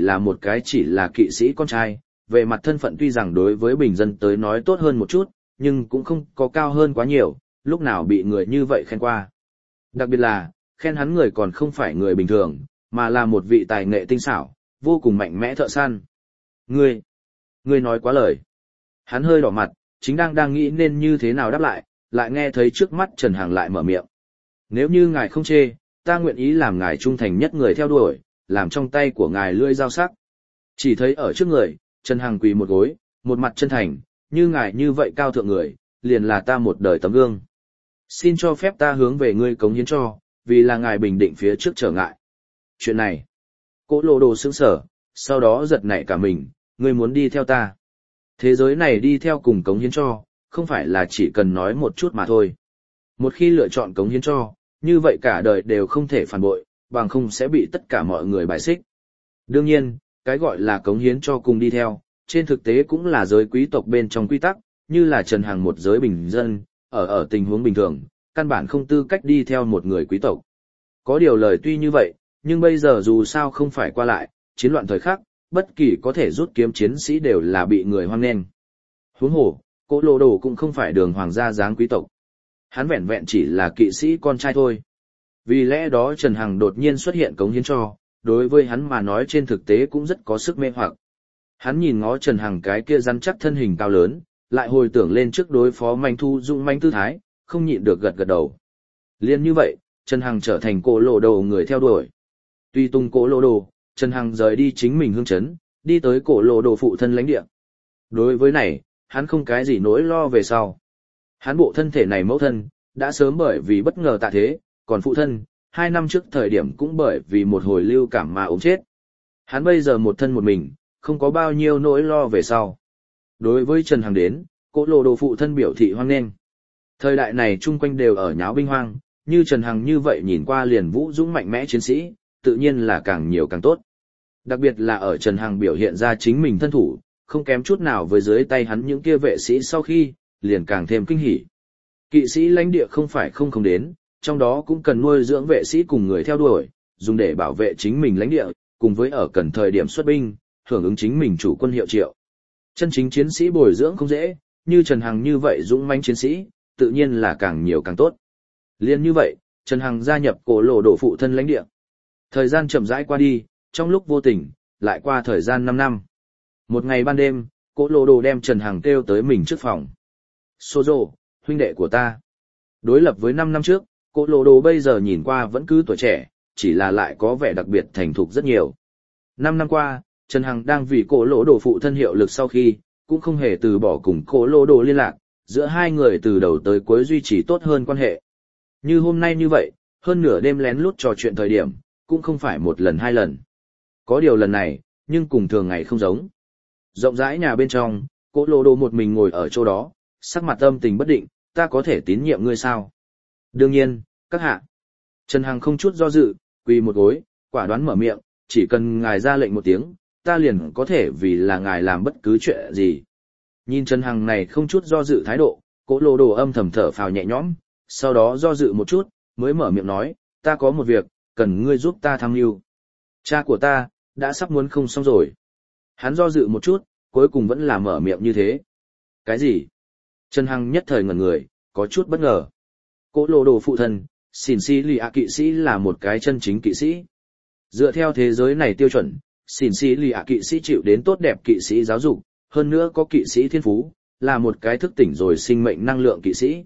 là kỵ sĩ con trai, về mặt thân phận tuy rằng đối với bình dân tới nói tốt hơn một chút, nhưng cũng không có cao hơn quá nhiều, lúc nào bị người như vậy khen qua. Đặc biệt là, khen hắn người còn không phải người bình thường, mà là một vị tài nghệ tinh xảo, vô cùng mạnh mẽ thợ săn. Ngươi nói quá lời. Hắn hơi đỏ mặt, chính đang nghĩ nên như thế nào đáp lại nghe thấy trước mắt Trần Hằng lại mở miệng. Nếu như ngài không chê, ta nguyện ý làm ngài trung thành nhất người theo đuổi, làm trong tay của ngài lưỡi dao sắc. Chỉ thấy ở trước người, Trần Hằng quỳ một gối, một mặt chân thành, như ngài như vậy cao thượng người, liền là ta một đời tấm gương. Xin cho phép ta hướng về ngươi cống hiến cho, vì là ngài bình định phía trước trở ngại. Chuyện này, Cổ lộ đồ sững sờ, sau đó giật nảy cả mình, ngươi muốn đi theo ta. Thế giới này đi theo cùng cống hiến cho, không phải là chỉ cần nói một chút mà thôi. Một khi lựa chọn cống hiến cho, như vậy cả đời đều không thể phản bội, bằng không sẽ bị tất cả mọi người bài xích. Đương nhiên, cái gọi là cống hiến cho cùng đi theo, trên thực tế cũng là giới quý tộc bên trong quy tắc, như là Trần Hằng một giới bình dân, ở tình huống bình thường, căn bản không tư cách đi theo một người quý tộc. Có điều lời tuy như vậy, nhưng bây giờ dù sao không phải qua lại, chiến loạn thời khắc, bất kỳ có thể rút kiếm chiến sĩ đều là bị người hoan nghênh. Huống hồ, Cổ lộ đồ cũng không phải đường hoàng gia dáng quý tộc. Hắn vẹn vẹn chỉ là kỵ sĩ con trai thôi. Vì lẽ đó Trần Hằng đột nhiên xuất hiện cống hiến cho, đối với hắn mà nói trên thực tế cũng rất có sức mê hoặc. Hắn nhìn ngó Trần Hằng cái kia rắn chắc thân hình cao lớn, lại hồi tưởng lên trước đối phó manh thu dụng manh tư thái, không nhịn được gật gật đầu. Liên như vậy, Trần Hằng trở thành cổ lộ đồ người theo đuổi. Tuy tung cổ lộ đồ, Trần Hằng rời đi chính mình hương chấn, đi tới cổ lộ đồ phụ thân lãnh địa. Đối với này, hắn không cái gì nỗi lo về sau. Hắn bộ thân thể này mẫu thân, đã sớm bởi vì bất ngờ tạ thế, còn phụ thân, 2 năm trước thời điểm cũng bởi vì một hồi lưu cảm mà ốm chết. Hắn bây giờ một thân một mình, không có bao nhiêu nỗi lo về sau. Đối với Trần Hằng đến, cổ lộ đồ phụ thân biểu thị hoan nghênh. Thời đại này chung quanh đều ở nháo binh hoang, như Trần Hằng như vậy nhìn qua liền vũ dũng mạnh mẽ chiến sĩ, tự nhiên là càng nhiều càng tốt. Đặc biệt là ở Trần Hằng biểu hiện ra chính mình thân thủ, không kém chút nào với dưới tay hắn những kia vệ sĩ sau khi, liền càng thêm kinh hỉ. Kỵ sĩ lãnh địa không phải không đến, trong đó cũng cần nuôi dưỡng vệ sĩ cùng người theo đuổi, dùng để bảo vệ chính mình lãnh địa, cùng với ở cần thời điểm xuất binh, hưởng ứng chính mình chủ quân hiệu triệu. Chân chính chiến sĩ bồi dưỡng không dễ, như Trần Hằng như vậy dũng mãnh chiến sĩ, tự nhiên là càng nhiều càng tốt. Liên như vậy, Trần Hằng gia nhập cổ lộ đồ phụ thân lãnh địa. Thời gian chậm rãi qua đi, trong lúc vô tình, lại qua thời gian 5 năm. Một ngày ban đêm, cổ lộ đồ đem Trần Hằng kêu tới mình trước phòng. Sozo, huynh đệ của ta. Đối lập với 5 năm trước, cổ lộ đồ bây giờ nhìn qua vẫn cứ tuổi trẻ, chỉ là lại có vẻ đặc biệt thành thục rất nhiều. 5 năm qua, Trần Hằng đang vì cổ lộ đồ phụ thân hiệu lực sau khi, cũng không hề từ bỏ cùng cổ lộ đồ liên lạc, giữa hai người từ đầu tới cuối duy trì tốt hơn quan hệ. Như hôm nay như vậy, hơn nửa đêm lén lút trò chuyện thời điểm, cũng không phải một lần hai lần. Có điều lần này, nhưng cùng thường ngày không giống. Rộng rãi nhà bên trong, Cố Lô Đồ một mình ngồi ở chỗ đó, sắc mặt âm tình bất định, ta có thể tín nhiệm ngươi sao? Đương nhiên, các hạ. Trần Hằng không chút do dự, quỳ một gối, quả đoán mở miệng, chỉ cần ngài ra lệnh một tiếng, ta liền có thể vì là ngài làm bất cứ chuyện gì. Nhìn Trần Hằng này không chút do dự thái độ, Cố Lô Đồ âm thầm thở phào nhẹ nhõm, sau đó do dự một chút, mới mở miệng nói, ta có một việc, cần ngươi giúp ta tham mưu. Cha của ta, đã sắp muốn không xong rồi. Hắn do dự một chút, cuối cùng vẫn là mở miệng như thế. Cái gì? Trần Hằng nhất thời ngẩn người, có chút bất ngờ. Cố Lô Đồ phụ thân, Xỉn Xỉ Lì ạ kỵ sĩ là một cái chân chính kỵ sĩ. Dựa theo thế giới này tiêu chuẩn, Xỉn Xỉ Lì ạ kỵ sĩ chịu đến tốt đẹp kỵ sĩ giáo dục, hơn nữa có kỵ sĩ thiên phú, là một cái thức tỉnh rồi sinh mệnh năng lượng kỵ sĩ.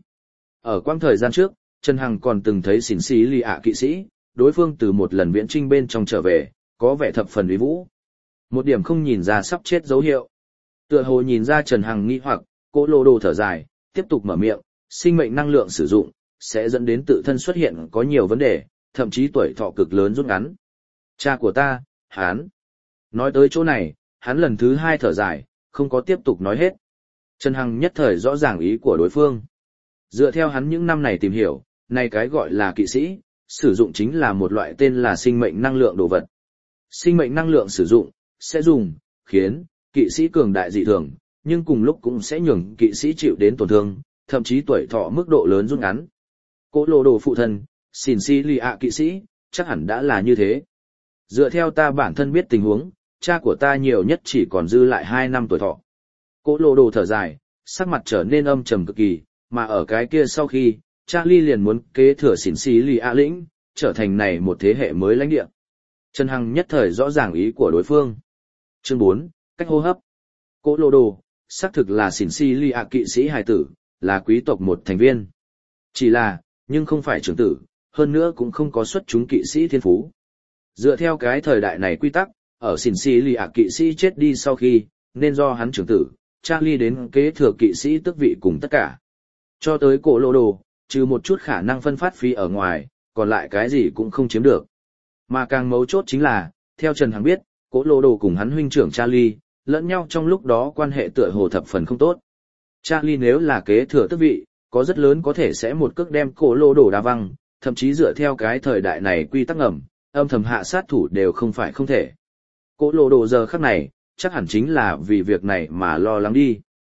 Ở quãng thời gian trước, Trần Hằng còn từng thấy Xỉn Xỉ Lì ạ kỵ sĩ, đối phương từ một lần viễn trinh bên trong trở về, có vẻ thập phần uy vũ. Một điểm không nhìn ra sắp chết dấu hiệu. Tựa hồ nhìn ra Trần Hằng nghi hoặc, Cố Lô Đồ thở dài, tiếp tục mở miệng, sinh mệnh năng lượng sử dụng, sẽ dẫn đến tự thân xuất hiện có nhiều vấn đề, thậm chí tuổi thọ cực lớn rút ngắn. Cha của ta, hắn. Nói tới chỗ này, hắn lần thứ hai thở dài, không có tiếp tục nói hết. Trần Hằng nhất thời rõ ràng ý của đối phương. Dựa theo hắn những năm này tìm hiểu, này cái gọi là kỵ sĩ, sử dụng chính là một loại tên là sinh mệnh năng lượng đồ vật. Sinh mệnh năng lượng sử dụng, sẽ dùng, khiến, kỵ sĩ cường đại dị thường, nhưng cùng lúc cũng sẽ nhường kỵ sĩ chịu đến tổn thương, thậm chí tuổi thọ mức độ lớn rút ngắn. Cố Lô Đồ phụ thân, Xỉn Xỉ Lì ạ kỵ sĩ, chắc hẳn đã là như thế. Dựa theo ta bản thân biết tình huống, cha của ta nhiều nhất chỉ còn dư lại 2 năm tuổi thọ. Cố Lô Đồ thở dài, sắc mặt trở nên âm trầm cực kỳ, mà ở cái kia sau khi, Charlie liền muốn kế thừa Xỉn Xỉ Lì ạ lĩnh, trở thành này một thế hệ mới lãnh địa. Trần Hằng nhất thời rõ ràng ý của đối phương. Chương 4, cách hô hấp. Cố Lô Đồ, xác thực là Xỉn Xỉ Lì ạ kỵ sĩ hài tử, là quý tộc một thành viên. Chỉ là, nhưng không phải trưởng tử, hơn nữa cũng không có xuất chúng kỵ sĩ thiên phú. Dựa theo cái thời đại này quy tắc, ở Xỉn Xỉ Lì ạ kỵ sĩ chết đi sau khi, nên do hắn trưởng tử, Charlie đến kế thừa kỵ sĩ tước vị cùng tất cả. Cho tới Cố Lô Đồ, trừ một chút khả năng phân phát phí ở ngoài, còn lại cái gì cũng không chiếm được. Mà càng mấu chốt chính là, theo Trần Hằng biết, Cố Lô Đồ cùng hắn huynh trưởng Charlie, lẫn nhau trong lúc đó quan hệ tựa hồ thập phần không tốt. Charlie nếu là kế thừa tước vị, có rất lớn có thể sẽ một cước đem Cố Lô Đồ đá văng, thậm chí dựa theo cái thời đại này quy tắc ngầm, âm thầm hạ sát thủ đều không phải không thể. Cố Lô Đồ giờ khắc này, chắc hẳn chính là vì việc này mà lo lắng đi.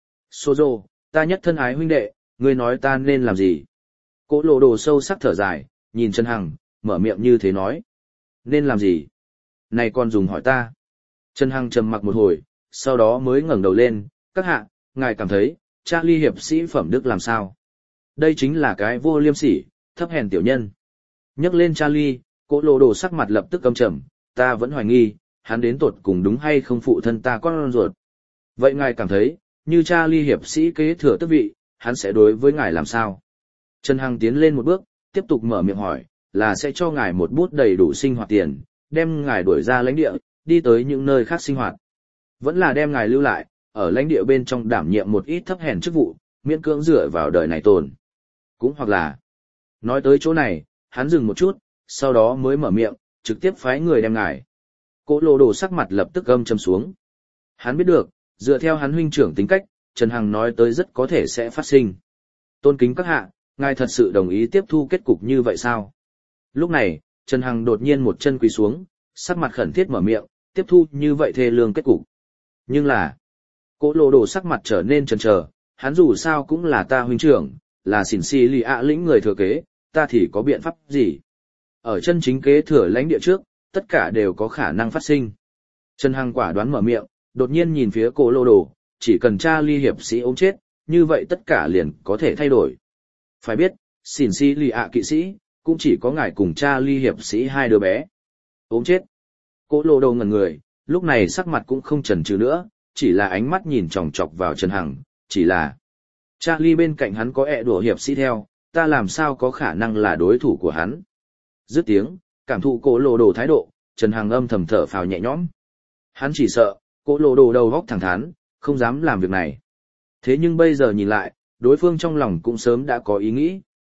Sozo, ta nhất thân ái huynh đệ, ngươi nói ta nên làm gì? Cố Lô Đồ sâu sắc thở dài, nhìn Trần Hằng, mở miệng như thế nói. Nên làm gì? Này còn dùng hỏi ta. Trần Hằng trầm mặc một hồi, sau đó mới ngẩng đầu lên, các hạ, ngài cảm thấy, Charlie hiệp sĩ phẩm đức làm sao? Đây chính là cái vô liêm sỉ, thấp hèn tiểu nhân. Nhắc lên Charlie, Cố Lô Đồ sắc mặt lập tức căm trầm, ta vẫn hoài nghi, hắn đến tột cùng đúng hay không phụ thân ta con ruột. Vậy ngài cảm thấy, như Charlie hiệp sĩ kế thừa tước vị, hắn sẽ đối với ngài làm sao? Trần Hằng tiến lên một bước, tiếp tục mở miệng hỏi, là sẽ cho ngài một bút đầy đủ sinh hoạt tiền, đem ngài đuổi ra lãnh địa, đi tới những nơi khác sinh hoạt. Vẫn là đem ngài lưu lại, ở lãnh địa bên trong đảm nhiệm một ít thấp hèn chức vụ, miễn cưỡng dựa vào đời này tồn. Cũng hoặc là, nói tới chỗ này, hắn dừng một chút, sau đó mới mở miệng, trực tiếp phái người đem ngài. Cố Lô Đồ sắc mặt lập tức gâm châm xuống. Hắn biết được, dựa theo hắn huynh trưởng tính cách, Trần Hằng nói tới rất có thể sẽ phát sinh. Tôn kính các hạ, ngài thật sự đồng ý tiếp thu kết cục như vậy sao? Lúc này, Trần Hằng đột nhiên một chân quỳ xuống, sắc mặt khẩn thiết mở miệng, tiếp thu như vậy thê lương kết cục. Nhưng là, Cố Lô Đồ sắc mặt trở nên chần chờ, hắn dù sao cũng là ta huynh trưởng, là Xỉn Xỉ Lì ạ lĩnh người thừa kế, ta thì có biện pháp gì? Ở chân chính kế thừa lãnh địa trước, tất cả đều có khả năng phát sinh. Trần Hằng quả đoán mở miệng, đột nhiên nhìn phía Cố Lô Đồ, chỉ cần Charlie hiệp sĩ ốm chết, như vậy tất cả liền có thể thay đổi. Phải biết, Xỉn Xỉ Lì ạ kỵ sĩ, cũng chỉ có ngài cùng Charlie hiệp sĩ 2 đứa bé. Ốm chết. Cố Lô Đồ ngẩn người, lúc này sắc mặt cũng không chần chừ nữa, chỉ là ánh mắt nhìn chòng chọc vào Trần Hằng, chỉ là Charlie bên cạnh hắn có đùa hiệp sĩ theo, ta làm sao có khả năng là đối thủ của hắn. Dứt tiếng, cảm thụ Cố Lô Đồ thái độ, Trần Hằng âm thầm thở phào nhẹ nhõm. Hắn chỉ sợ, Cố Lô Đồ đầu óc thẳng thắn, không dám làm việc này. Thế nhưng bây giờ nhìn lại, đối phương trong lòng cũng sớm đã có ý nghĩ.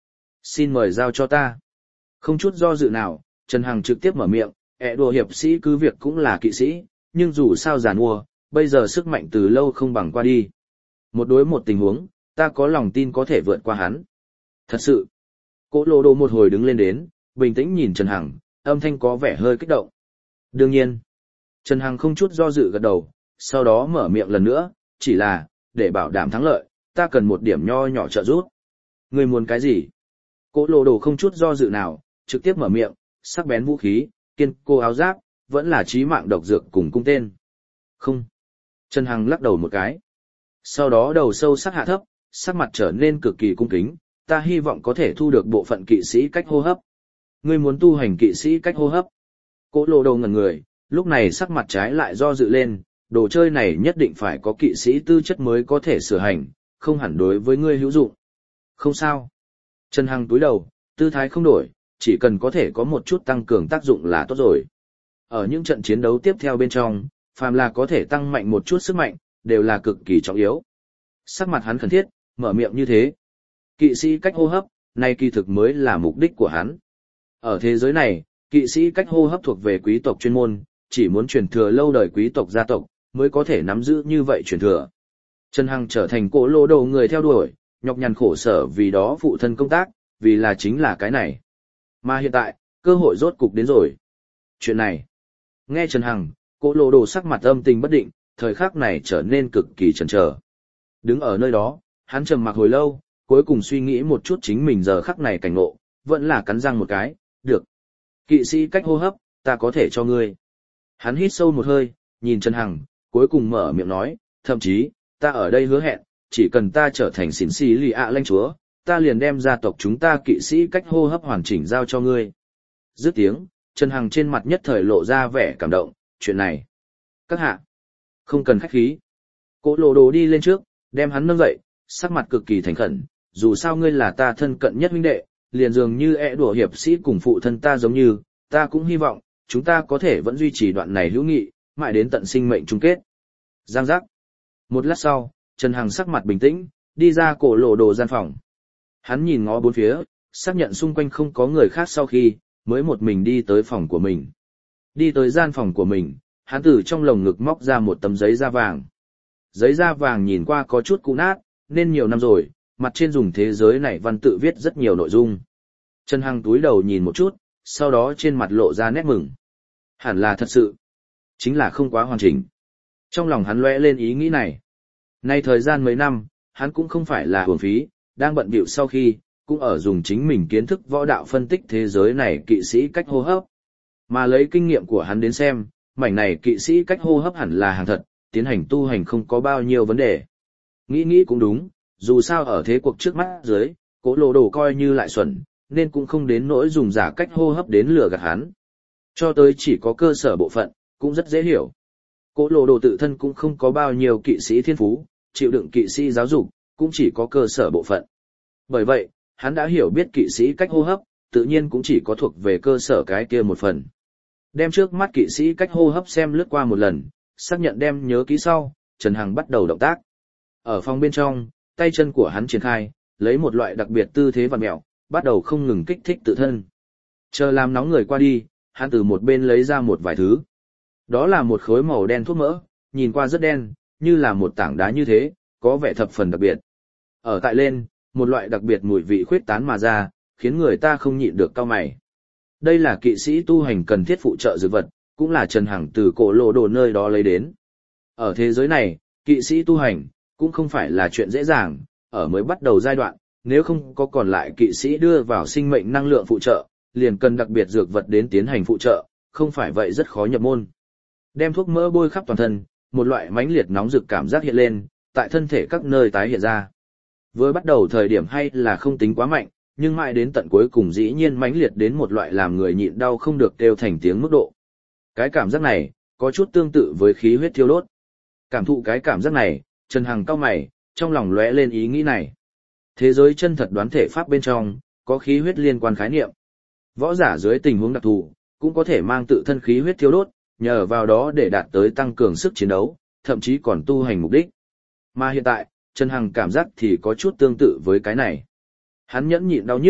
Xin mời giao cho ta. Không chút do dự nào, Trần Hằng trực tiếp mở miệng, đùa hiệp sĩ cứ việc cũng là kỵ sĩ, nhưng dù sao giàn mua, bây giờ sức mạnh từ lâu không bằng qua đi. Một đối một tình huống, ta có lòng tin có thể vượt qua hắn. Thật sự. Cố Lô Đồ một hồi đứng lên đến, bình tĩnh nhìn Trần Hằng, âm thanh có vẻ hơi kích động. Đương nhiên. Trần Hằng không chút do dự gật đầu, sau đó mở miệng lần nữa, chỉ là, để bảo đảm thắng lợi, ta cần một điểm nho nhỏ trợ giúp. Ngươi muốn cái gì? Cố Lô Đồ không chút do dự nào, trực tiếp mở miệng, sắc bén vũ khí, kiên cố áo giáp, vẫn là chí mạng độc dược cùng cung tên. Không. Trần Hằng lắc đầu một cái. Sau đó đầu sâu sắc hạ thấp, sắc mặt trở nên cực kỳ cung kính, ta hy vọng có thể thu được bộ phận kỵ sĩ cách hô hấp. Ngươi muốn tu hành kỵ sĩ cách hô hấp? Cố Lô Đồ ngẩn người, lúc này sắc mặt trái lại do dự lên, đồ chơi này nhất định phải có kỵ sĩ tư chất mới có thể sửa hành, không hẳn đối với ngươi hữu dụng. Không sao. Trần Hằng túi đầu, tư thái không đổi, chỉ cần có thể có một chút tăng cường tác dụng là tốt rồi. Ở những trận chiến đấu tiếp theo bên trong, phàm là có thể tăng mạnh một chút sức mạnh, đều là cực kỳ trọng yếu. Sắc mặt hắn khẩn thiết, mở miệng như thế. Kỵ sĩ cách hô hấp, này kỳ thực mới là mục đích của hắn. Ở thế giới này, kỵ sĩ cách hô hấp thuộc về quý tộc chuyên môn, chỉ muốn truyền thừa lâu đời quý tộc gia tộc, mới có thể nắm giữ như vậy truyền thừa. Trần Hằng trở thành Cố Lô Đồ người theo đuổi, nhọc nhằn khổ sở vì đó phụ thân công tác, vì là chính là cái này. Mà hiện tại, cơ hội rốt cục đến rồi. Chuyện này, nghe Trần Hằng, Cố Lô Đồ sắc mặt âm tình bất định, thời khắc này trở nên cực kỳ chần chờ. Đứng ở nơi đó, hắn trầm mặc hồi lâu, cuối cùng suy nghĩ một chút chính mình giờ khắc này cảnh ngộ, vẫn là cắn răng một cái, được. Kỵ sĩ cách hô hấp, ta có thể cho ngươi. Hắn hít sâu một hơi, nhìn Trần Hằng, cuối cùng mở miệng nói, thậm chí, ta ở đây hứa hẹn, chỉ cần ta trở thành xỉn xì lì ạ lãnh chúa, ta liền đem gia tộc chúng ta kỵ sĩ cách hô hấp hoàn chỉnh giao cho ngươi. Dứt tiếng, Trần Hằng trên mặt nhất thời lộ ra vẻ cảm động, chuyện này. Các hạ, không cần khách khí. Cố Lô Đồ đi lên trước, đem hắn nâng dậy, sắc mặt cực kỳ thành khẩn, dù sao ngươi là ta thân cận nhất huynh đệ, liền dường như đùa hiệp sĩ cùng phụ thân ta giống như, ta cũng hy vọng, chúng ta có thể vẫn duy trì đoạn này hữu nghị, mãi đến tận sinh mệnh chung kết. Giang giác. Một lát sau, Trần Hằng sắc mặt bình tĩnh, đi ra Cố Lô Đồ gian phòng. Hắn nhìn ngó bốn phía, xác nhận xung quanh không có người khác sau khi, mới một mình đi tới phòng của mình. Đi tới gian phòng của mình, hắn từ trong lồng ngực móc ra một tấm giấy da vàng. Giấy da vàng nhìn qua có chút cũ nát, nên nhiều năm rồi, mặt trên dùng thế giới này văn tự viết rất nhiều nội dung. Trần Hằng túi đầu nhìn một chút, sau đó trên mặt lộ ra nét mừng. Hẳn là thật sự, chính là không quá hoàn chỉnh. Trong lòng hắn lóe lên ý nghĩ này. Nay thời gian mấy năm, hắn cũng không phải là uổng phí, đang bận bịu sau khi, cũng ở dùng chính mình kiến thức võ đạo phân tích thế giới này kỵ sĩ cách hô hấp. Mà lấy kinh nghiệm của hắn đến xem, mảnh này kỵ sĩ cách hô hấp hẳn là hàng thật, tiến hành tu hành không có bao nhiêu vấn đề. Nghĩ cũng đúng, dù sao ở thế cuộc trước mắt dưới, Cố Lô Đồ coi như lại xuẩn, nên cũng không đến nỗi dùng giả cách hô hấp đến lừa gạt hắn. Cho tới chỉ có cơ sở bộ phận, cũng rất dễ hiểu. Cố Lô Đồ tự thân cũng không có bao nhiêu kỵ sĩ thiên phú, chịu đựng kỵ sĩ giáo dục, cũng chỉ có cơ sở bộ phận. Bởi vậy, hắn đã hiểu biết kỵ sĩ cách hô hấp, tự nhiên cũng chỉ có thuộc về cơ sở cái kia một phần. Đem trước mắt kỵ sĩ cách hô hấp xem lướt qua một lần, xác nhận đem nhớ kỹ sau, Trần Hằng bắt đầu động tác. Ở phòng bên trong, tay chân của hắn triển khai, lấy một loại đặc biệt tư thế vặn mẹo, bắt đầu không ngừng kích thích tự thân. Chờ làm nóng người qua đi, hắn từ một bên lấy ra một vài thứ. Đó là một khối màu đen thuốc mỡ, nhìn qua rất đen, như là một tảng đá như thế, có vẻ thập phần đặc biệt. Ở tại lên, một loại đặc biệt mùi vị khuyết tán mà ra, khiến người ta không nhịn được cau mày. Đây là kỵ sĩ tu hành cần thiết phụ trợ dược vật, cũng là Trần Hằng từ Cố Lô Đồ nơi đó lấy đến. Ở thế giới này, kỵ sĩ tu hành, cũng không phải là chuyện dễ dàng, ở mới bắt đầu giai đoạn, nếu không có còn lại kỵ sĩ đưa vào sinh mệnh năng lượng phụ trợ, liền cần đặc biệt dược vật đến tiến hành phụ trợ, không phải vậy rất khó nhập môn. Đem thuốc mỡ bôi khắp toàn thân, một loại mãnh liệt nóng rực cảm giác hiện lên, tại thân thể các nơi tái hiện ra. Với bắt đầu thời điểm hay là không tính quá mạnh, nhưng mãi đến tận cuối cùng dĩ nhiên mãnh liệt đến một loại làm người nhịn đau không được kêu thành tiếng mức độ. Cái cảm giác này, có chút tương tự với khí huyết thiêu đốt. Cảm thụ cái cảm giác này, Trần Hằng cau mày, trong lòng lóe lên ý nghĩ này. Thế giới chân thật đoán thể pháp bên trong, có khí huyết liên quan khái niệm. Võ giả dưới tình huống đặc thù, cũng có thể mang tự thân khí huyết thiêu đốt, nhờ vào đó để đạt tới tăng cường sức chiến đấu, thậm chí còn tu hành mục đích. Mà hiện tại, Trần Hằng cảm giác thì có chút tương tự với cái này. Hắn nhẫn nhịn đau nhức,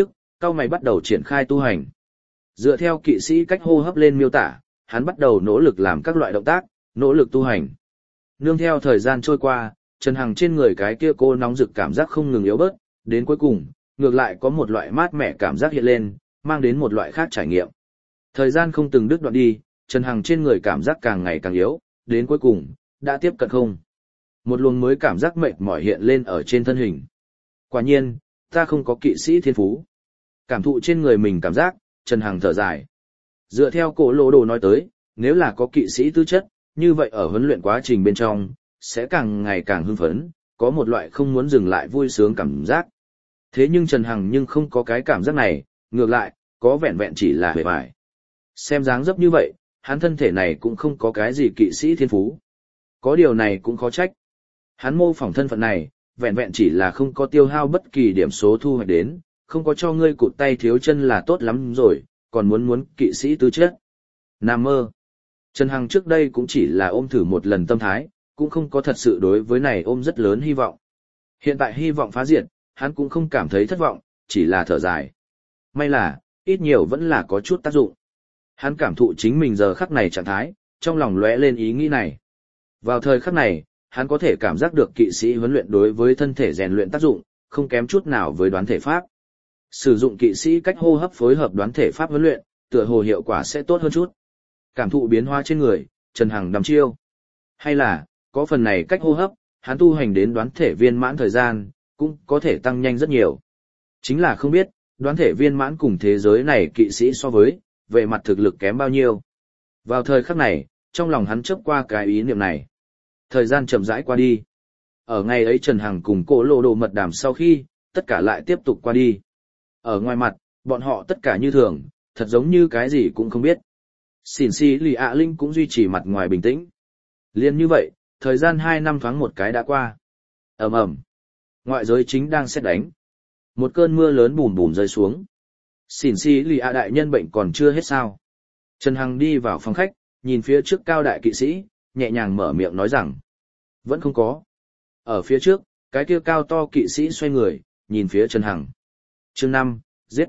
cao mày bắt đầu triển khai tu hành. Dựa theo kỵ sĩ cách hô hấp lên miêu tả, hắn bắt đầu nỗ lực làm các loại động tác, nỗ lực tu hành. Nương theo thời gian trôi qua, Trần Hằng trên người cái kia cô nóng rực cảm giác không ngừng yếu bớt, đến cuối cùng, ngược lại có một loại mát mẻ cảm giác hiện lên, mang đến một loại khác trải nghiệm. Thời gian không từng đứt đoạn đi, Trần Hằng trên người cảm giác càng ngày càng yếu, đến cuối cùng, đã tiếp cận không. Một luồng mới cảm giác mệt mỏi hiện lên ở trên thân hình. Quả nhiên, ta không có kỵ sĩ thiên phú. Cảm thụ trên người mình cảm giác, Trần Hằng thở dài. Dựa theo cổ lỗ đồ nói tới, nếu là có kỵ sĩ tư chất, như vậy ở huấn luyện quá trình bên trong, sẽ càng ngày càng hưng phấn, có một loại không muốn dừng lại vui sướng cảm giác. Thế nhưng Trần Hằng nhưng không có cái cảm giác này, ngược lại, có vẹn vẹn chỉ là hề bại. Xem dáng dấp như vậy, hắn thân thể này cũng không có cái gì kỵ sĩ thiên phú. Có điều này cũng khó trách. Hắn mô phỏng thân phận này, vẹn vẹn chỉ là không có tiêu hao bất kỳ điểm số thu hoạch đến, không có cho ngươi cụt tay thiếu chân là tốt lắm rồi, còn muốn kỵ sĩ tư chất. Nam mơ. Trần Hằng trước đây cũng chỉ là ôm thử một lần tâm thái, cũng không có thật sự đối với này ôm rất lớn hy vọng. Hiện tại hy vọng phá diệt, hắn cũng không cảm thấy thất vọng, chỉ là thở dài. May là, ít nhiều vẫn là có chút tác dụng. Hắn cảm thụ chính mình giờ khắc này trạng thái, trong lòng lóe lên ý nghĩ này. Vào thời khắc này, hắn có thể cảm giác được kỵ sĩ huấn luyện đối với thân thể rèn luyện tác dụng, không kém chút nào với đoán thể pháp. Sử dụng kỵ sĩ cách hô hấp phối hợp đoán thể pháp huấn luyện, tựa hồ hiệu quả sẽ tốt hơn chút. Cảm thụ biến hóa trên người, Trần Hằng đăm chiêu. Hay là, có phần này cách hô hấp, hắn tu hành đến đoán thể viên mãn thời gian, cũng có thể tăng nhanh rất nhiều. Chính là không biết, đoán thể viên mãn cùng thế giới này kỵ sĩ so với, về mặt thực lực kém bao nhiêu. Vào thời khắc này, trong lòng hắn chớp qua cái ý niệm này. Thời gian chậm rãi qua đi. Ở ngày ấy Trần Hằng cùng Cổ Lộ Đồ mật đàm sau khi, tất cả lại tiếp tục qua đi. Ở ngoài mặt, bọn họ tất cả như thường, thật giống như cái gì cũng không biết. Xỉn xì lì ạ linh cũng duy trì mặt ngoài bình tĩnh. Liên như vậy, thời gian 2 năm thoáng một cái đã qua. Ầm ầm. Ngoại giới chính đang sét đánh. Một cơn mưa lớn bùm bùm rơi xuống. Xỉn xì lì ạ đại nhân bệnh còn chưa hết sao. Trần Hằng đi vào phòng khách, nhìn phía trước cao đại kỵ sĩ, nhẹ nhàng mở miệng nói rằng. Vẫn không có. Ở phía trước, cái kia cao to kỵ sĩ xoay người, nhìn phía Trần Hằng. Chương 5, giết.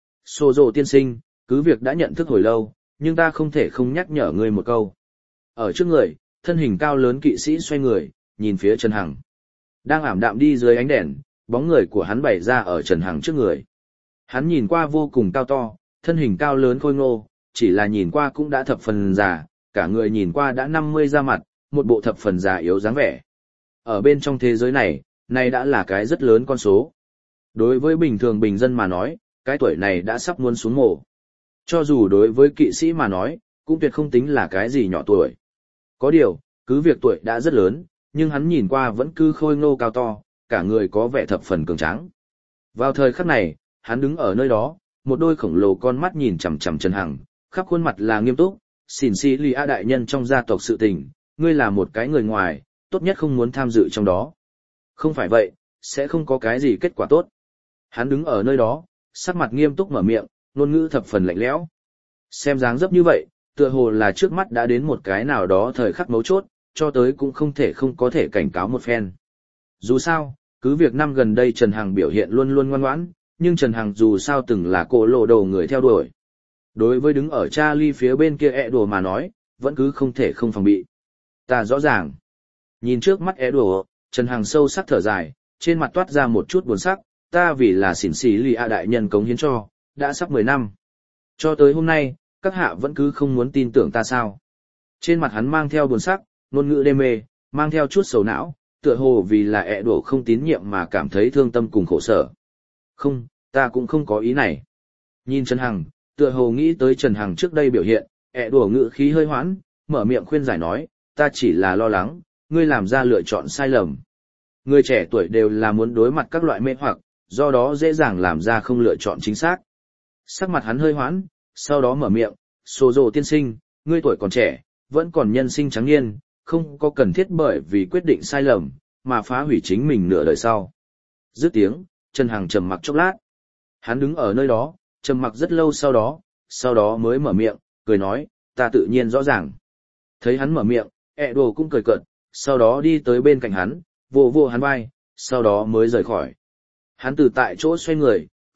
Sô dồ tiên sinh, cứ việc đã nhận thức hồi lâu, nhưng ta không thể không nhắc nhở ngươi một câu. Ở trước người, thân hình cao lớn kỵ sĩ xoay người, nhìn phía Trần Hằng. Đang ảm đạm đi dưới ánh đèn, bóng người của hắn bày ra ở Trần Hằng trước người. Hắn nhìn qua vô cùng cao to, thân hình cao lớn khôi ngô, chỉ là nhìn qua cũng đã thập phần già, cả người nhìn qua đã 50 ra mặt, một bộ thập phần già yếu dáng vẻ. Ở bên trong thế giới này, này đã là cái rất lớn con số. Đối với bình thường bình dân mà nói, cái tuổi này đã sắp muốn xuống mồ. Cho dù đối với kỵ sĩ mà nói, cũng tuyệt không tính là cái gì nhỏ tuổi. Có điều, cứ việc tuổi đã rất lớn, nhưng hắn nhìn qua vẫn cứ khôi ngô cao to, cả người có vẻ thập phần cường tráng. Vào thời khắc này, hắn đứng ở nơi đó, một đôi khổng lồ con mắt nhìn chằm chằm Trần Hằng, khắp khuôn mặt là nghiêm túc, xỉn xì lì a đại nhân trong gia tộc sự tình, ngươi là một cái người ngoài, tốt nhất không muốn tham dự trong đó. Không phải vậy, sẽ không có cái gì kết quả tốt. Hắn đứng ở nơi đó, sắc mặt nghiêm túc mở miệng, ngôn ngữ thập phần lạnh lẽo. Xem dáng dấp như vậy, tựa hồ là trước mắt đã đến một cái nào đó thời khắc mấu chốt, cho tới cũng không có thể cảnh cáo một phen. Dù sao, cứ việc năm gần đây Trần Hằng biểu hiện luôn luôn ngoan ngoãn, nhưng Trần Hằng dù sao từng là Cổ Lộ Đồ người theo đuổi. Đối với đứng ở Charlie phía bên kia đồ mà nói, vẫn cứ không thể không phòng bị. Ta rõ ràng. Nhìn trước mắt đồ, Trần Hằng sâu sắc thở dài, trên mặt toát ra một chút buồn sắc, ta vì là xỉn xì lì a đại nhân cống hiến cho, đã sắp 10 năm. Cho tới hôm nay, các hạ vẫn cứ không muốn tin tưởng ta sao. Trên mặt hắn mang theo buồn sắc, ngôn ngữ đê mê, mang theo chút sầu não, tựa hồ vì là đồ không tín nhiệm mà cảm thấy thương tâm cùng khổ sở. Không, ta cũng không có ý này. Nhìn Trần Hằng, tựa hồ nghĩ tới Trần Hằng trước đây biểu hiện, đùa ngữ khí hơi hoãn, mở miệng khuyên giải nói, ta chỉ là lo lắng, ngươi làm ra lựa chọn sai lầm. Người trẻ tuổi đều là muốn đối mặt các loại mê hoặc, do đó dễ dàng làm ra không lựa chọn chính xác. Sắc mặt hắn hơi hoãn, sau đó mở miệng, Sô dồ tiên sinh, ngươi tuổi còn trẻ, vẫn còn nhân sinh trắng niên, không có cần thiết bởi vì quyết định sai lầm, mà phá hủy chính mình nửa đời sau. Dứt tiếng, Trần Hằng trầm mặc chốc lát. Hắn đứng ở nơi đó, trầm mặc rất lâu sau đó mới mở miệng, cười nói, ta tự nhiên rõ ràng. Thấy hắn mở miệng, đồ cũng cười cợt, sau đó đi tới bên cạnh hắn, vỗ vỗ hắn vai, sau đó mới rời khỏi. Hắn từ tại chỗ xoay người,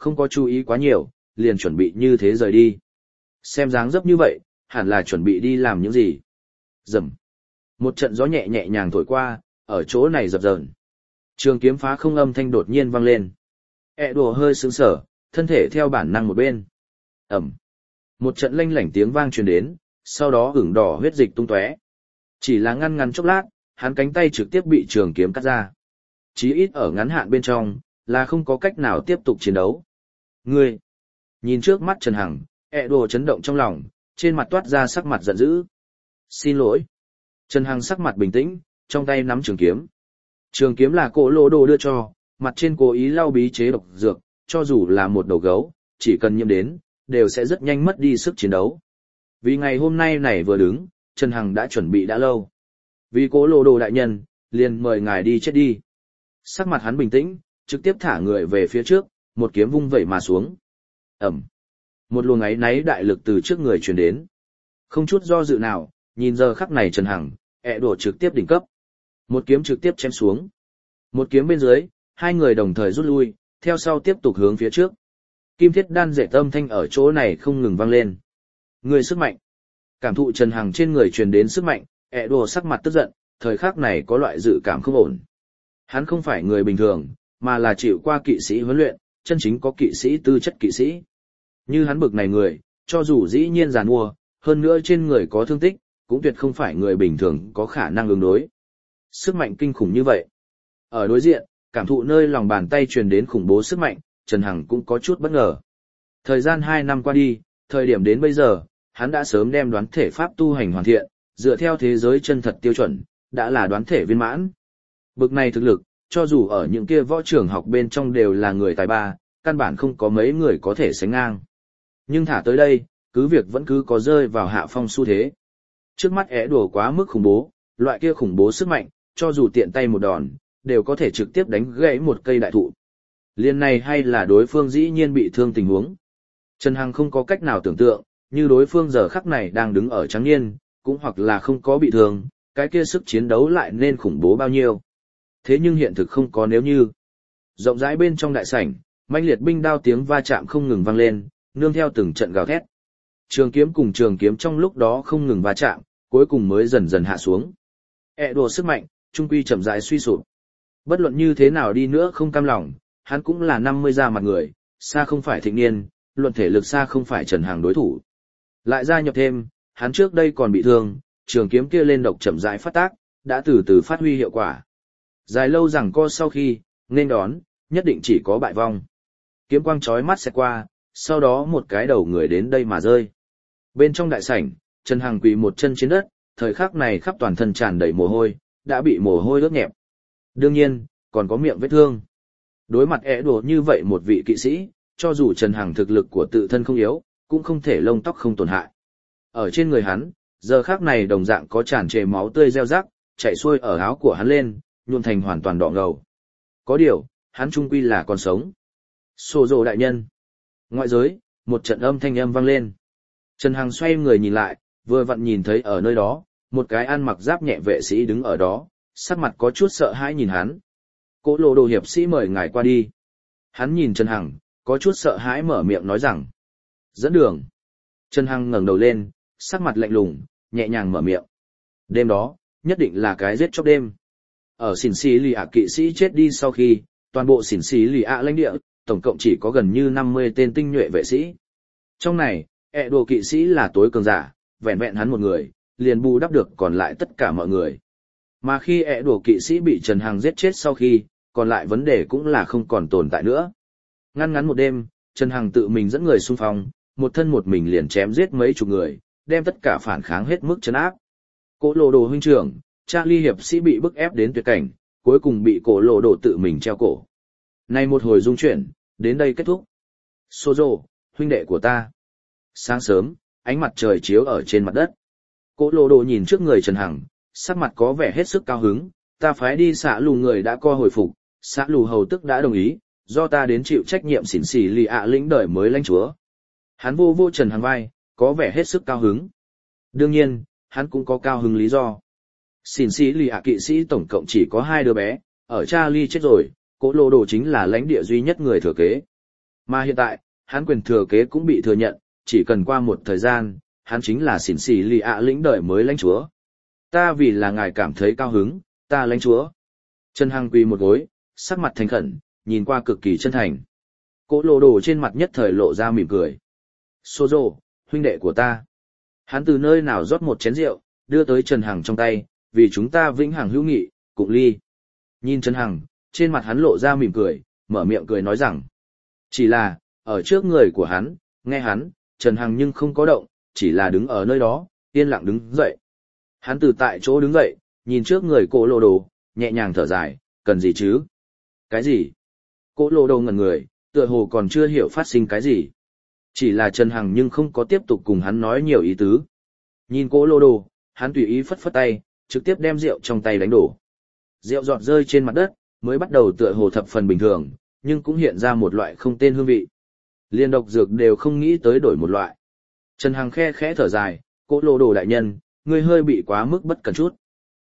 không có chú ý quá nhiều, liền chuẩn bị như thế rời đi. Xem dáng dấp như vậy, hẳn là chuẩn bị đi làm những gì. Rầm. Một trận gió nhẹ nhẹ nhàng thổi qua, ở chỗ này dập dờn. Trường kiếm phá không âm thanh đột nhiên vang lên. Đùa hơi sững sờ, thân thể theo bản năng một bên. Ẩm. Một trận lanh lảnh tiếng vang truyền đến, sau đó ửng đỏ huyết dịch tung tóe. Chỉ là ngăn chốc lát, hắn cánh tay trực tiếp bị trường kiếm cắt ra. Chí ít ở ngắn hạn bên trong, là không có cách nào tiếp tục chiến đấu. Ngươi! Nhìn trước mắt Trần Hằng, Đùa chấn động trong lòng, trên mặt toát ra sắc mặt giận dữ. Xin lỗi. Trần Hằng sắc mặt bình tĩnh, trong tay nắm trường kiếm. Trường kiếm là Cổ Lô Đồ đưa cho, mặt trên cố ý lau bí chế độc dược, cho dù là một đầu gấu, chỉ cần nhiễm đến, đều sẽ rất nhanh mất đi sức chiến đấu. Vì ngày hôm nay này vừa đứng, Trần Hằng đã chuẩn bị đã lâu. Vì Cổ Lô Đồ đại nhân, liền mời ngài đi chết đi. Sắc mặt hắn bình tĩnh, trực tiếp thả người về phía trước, một kiếm vung vẩy mà xuống. Ẩm. Một luồng áy náy đại lực từ trước người truyền đến. Không chút do dự nào, nhìn giờ khắc này Trần Hằng, Đùa trực tiếp đỉnh cấp. Một kiếm trực tiếp chém xuống. Một kiếm bên dưới, hai người đồng thời rút lui, theo sau tiếp tục hướng phía trước. Kim thiết đan dệt âm thanh ở chỗ này không ngừng vang lên. Người sức mạnh. Cảm thụ Trần Hằng trên người truyền đến sức mạnh, Đùa sắc mặt tức giận, thời khắc này có loại dự cảm không ổn. Hắn không phải người bình thường, mà là chịu qua kỵ sĩ huấn luyện, chân chính có kỵ sĩ tư chất kỵ sĩ. Như hắn bực này người, cho dù dĩ nhiên giàn mua, hơn nữa trên người có thương tích, cũng tuyệt không phải người bình thường có khả năng ứng đối. Sức mạnh kinh khủng như vậy. Ở đối diện, cảm thụ nơi lòng bàn tay truyền đến khủng bố sức mạnh, Trần Hằng cũng có chút bất ngờ. Thời gian 2 năm qua đi, thời điểm đến bây giờ, hắn đã sớm đem đoán thể pháp tu hành hoàn thiện, dựa theo thế giới chân thật tiêu chuẩn, đã là đoán thể viên mãn. Bực này thực lực, cho dù ở những kia võ trường học bên trong đều là người tài ba, căn bản không có mấy người có thể sánh ngang. Nhưng thả tới đây, cứ việc vẫn cứ có rơi vào hạ phong xu thế. Trước mắt Đùa quá mức khủng bố, loại kia khủng bố sức mạnh, cho dù tiện tay một đòn, đều có thể trực tiếp đánh gãy một cây đại thụ. Liên này hay là đối phương dĩ nhiên bị thương tình huống. Trần Hằng không có cách nào tưởng tượng, như đối phương giờ khắc này đang đứng ở trắng niên, cũng hoặc là không có bị thương, cái kia sức chiến đấu lại nên khủng bố bao nhiêu. Thế nhưng hiện thực không có nếu như. Rộng rãi bên trong đại sảnh, mãnh liệt binh đao tiếng va chạm không ngừng vang lên, nương theo từng trận gào thét. Trường kiếm cùng trường kiếm trong lúc đó không ngừng va chạm, cuối cùng mới dần dần hạ xuống. Đùa sức mạnh, trung quy chậm rãi suy sụp. Bất luận như thế nào đi nữa không cam lòng, hắn cũng là 50 ra mặt người, xa không phải thịnh niên, luận thể lực xa không phải Trần Hằng đối thủ. Lại gia nhập thêm, hắn trước đây còn bị thương, trường kiếm kia lên độc chậm rãi phát tác, đã từ từ phát huy hiệu quả. Dài lâu rằng co sau khi, nên đón, nhất định chỉ có bại vong. Kiếm quang chói mắt xẹt qua, sau đó một cái đầu người đến đây mà rơi. Bên trong đại sảnh, Trần Hằng quỳ một chân trên đất, thời khắc này khắp toàn thân tràn đầy mồ hôi, đã bị mồ hôi ướt nhẹp. Đương nhiên, còn có miệng vết thương. Đối mặt Đùa như vậy một vị kỵ sĩ, cho dù Trần Hằng thực lực của tự thân không yếu, cũng không thể lông tóc không tổn hại. Ở trên người hắn, giờ khắc này đồng dạng có tràn trề máu tươi reo rắc, chảy xuôi ở áo của hắn lên, nhuộm thành hoàn toàn đỏ ngầu. Có điều, hắn trung quy là còn sống. Sô Dô đại nhân. Ngoại giới, một trận âm thanh âm vang lên. Trần Hằng xoay người nhìn lại, vừa vặn nhìn thấy ở nơi đó, một cái ăn mặc giáp nhẹ vệ sĩ đứng ở đó, sắc mặt có chút sợ hãi nhìn hắn. Cổ Lô Đồ hiệp sĩ mời ngài qua đi. Hắn nhìn Trần Hằng, có chút sợ hãi mở miệng nói rằng. Dẫn đường. Trần Hằng ngẩng đầu lên, sắc mặt lạnh lùng, nhẹ nhàng mở miệng. Đêm đó, nhất định là cái giết chóc đêm. Ở xỉn xì lì ạ kỵ sĩ chết đi sau khi, toàn bộ xỉn xì lì ạ lãnh địa, tổng cộng chỉ có gần như 50 tên tinh nhuệ vệ sĩ. Trong này, Đùa kỵ sĩ là tối cường giả, vẹn vẹn hắn một người, liền bù đắp được còn lại tất cả mọi người. Mà khi Đùa kỵ sĩ bị Trần Hằng giết chết sau khi, còn lại vấn đề cũng là không còn tồn tại nữa. Ngăn ngắn một đêm, Trần Hằng tự mình dẫn người xung phong, một thân một mình liền chém giết mấy chục người, đem tất cả phản kháng hết mức trấn áp. Cổ Lô Đồ huynh trưởng, Charlie hiệp sĩ bị bức ép đến tuyệt cảnh, cuối cùng bị Cổ Lô Đồ tự mình treo cổ. Nay một hồi dung chuyển, đến đây kết thúc. Sozo, huynh đệ của ta. Sáng sớm, ánh mặt trời chiếu ở trên mặt đất. Cổ Lô Đồ nhìn trước người Trần Hằng, sắc mặt có vẻ hết sức cao hứng, ta phái đi xạ lù người đã co hồi phục, xạ lù hầu tức đã đồng ý, do ta đến chịu trách nhiệm xỉn xỉ lì ạ lĩnh đời mới lãnh chúa. Hắn vô vô Trần Hằng vai, có vẻ hết sức cao hứng. Đương nhiên, hắn cũng có cao hứng lý do. Xỉn xỉ lì ạ kỵ sĩ tổng cộng chỉ có 2 đứa bé, ở Charlie chết rồi, Cổ Lô Đồ chính là lãnh địa duy nhất người thừa kế. Mà hiện tại, hắn quyền thừa kế cũng bị thừa nhận, chỉ cần qua một thời gian, hắn chính là xỉn xỉ lì ạ lĩnh đời mới lãnh chúa. Ta vì là ngài cảm thấy cao hứng, ta lãnh chúa. Trần Hằng quỳ một gối, sắc mặt thành khẩn, nhìn qua cực kỳ chân thành. Cỗ lộ đồ trên mặt nhất thời lộ ra mỉm cười. Sô rồ, huynh đệ của ta. Hắn từ nơi nào rót một chén rượu, đưa tới Trần Hằng trong tay, vì chúng ta vĩnh hằng hữu nghị, cụng ly. Nhìn Trần Hằng, trên mặt hắn lộ ra mỉm cười, mở miệng cười nói rằng. Chỉ là, ở trước người của hắn, nghe hắn, Trần Hằng nhưng không có động, chỉ là đứng ở nơi đó, yên lặng đứng dậy. Hắn từ tại chỗ đứng dậy, nhìn trước người cỗ lộ đồ, nhẹ nhàng thở dài, cần gì chứ? Cái gì? Cỗ lộ đồ ngẩn người, tựa hồ còn chưa hiểu phát sinh cái gì. Chỉ là Trần Hằng nhưng không có tiếp tục cùng hắn nói nhiều ý tứ. Nhìn cỗ lộ đồ, hắn tùy ý phất phất tay, trực tiếp đem rượu trong tay đánh đổ. Rượu giọt rơi trên mặt đất, mới bắt đầu tựa hồ thập phần bình thường, nhưng cũng hiện ra một loại không tên hương vị. Liên độc dược đều không nghĩ tới đổi một loại. Trần Hằng khe khẽ thở dài, cỗ lộ đồ đại nhân, ngươi hơi bị quá mức bất cẩn chút.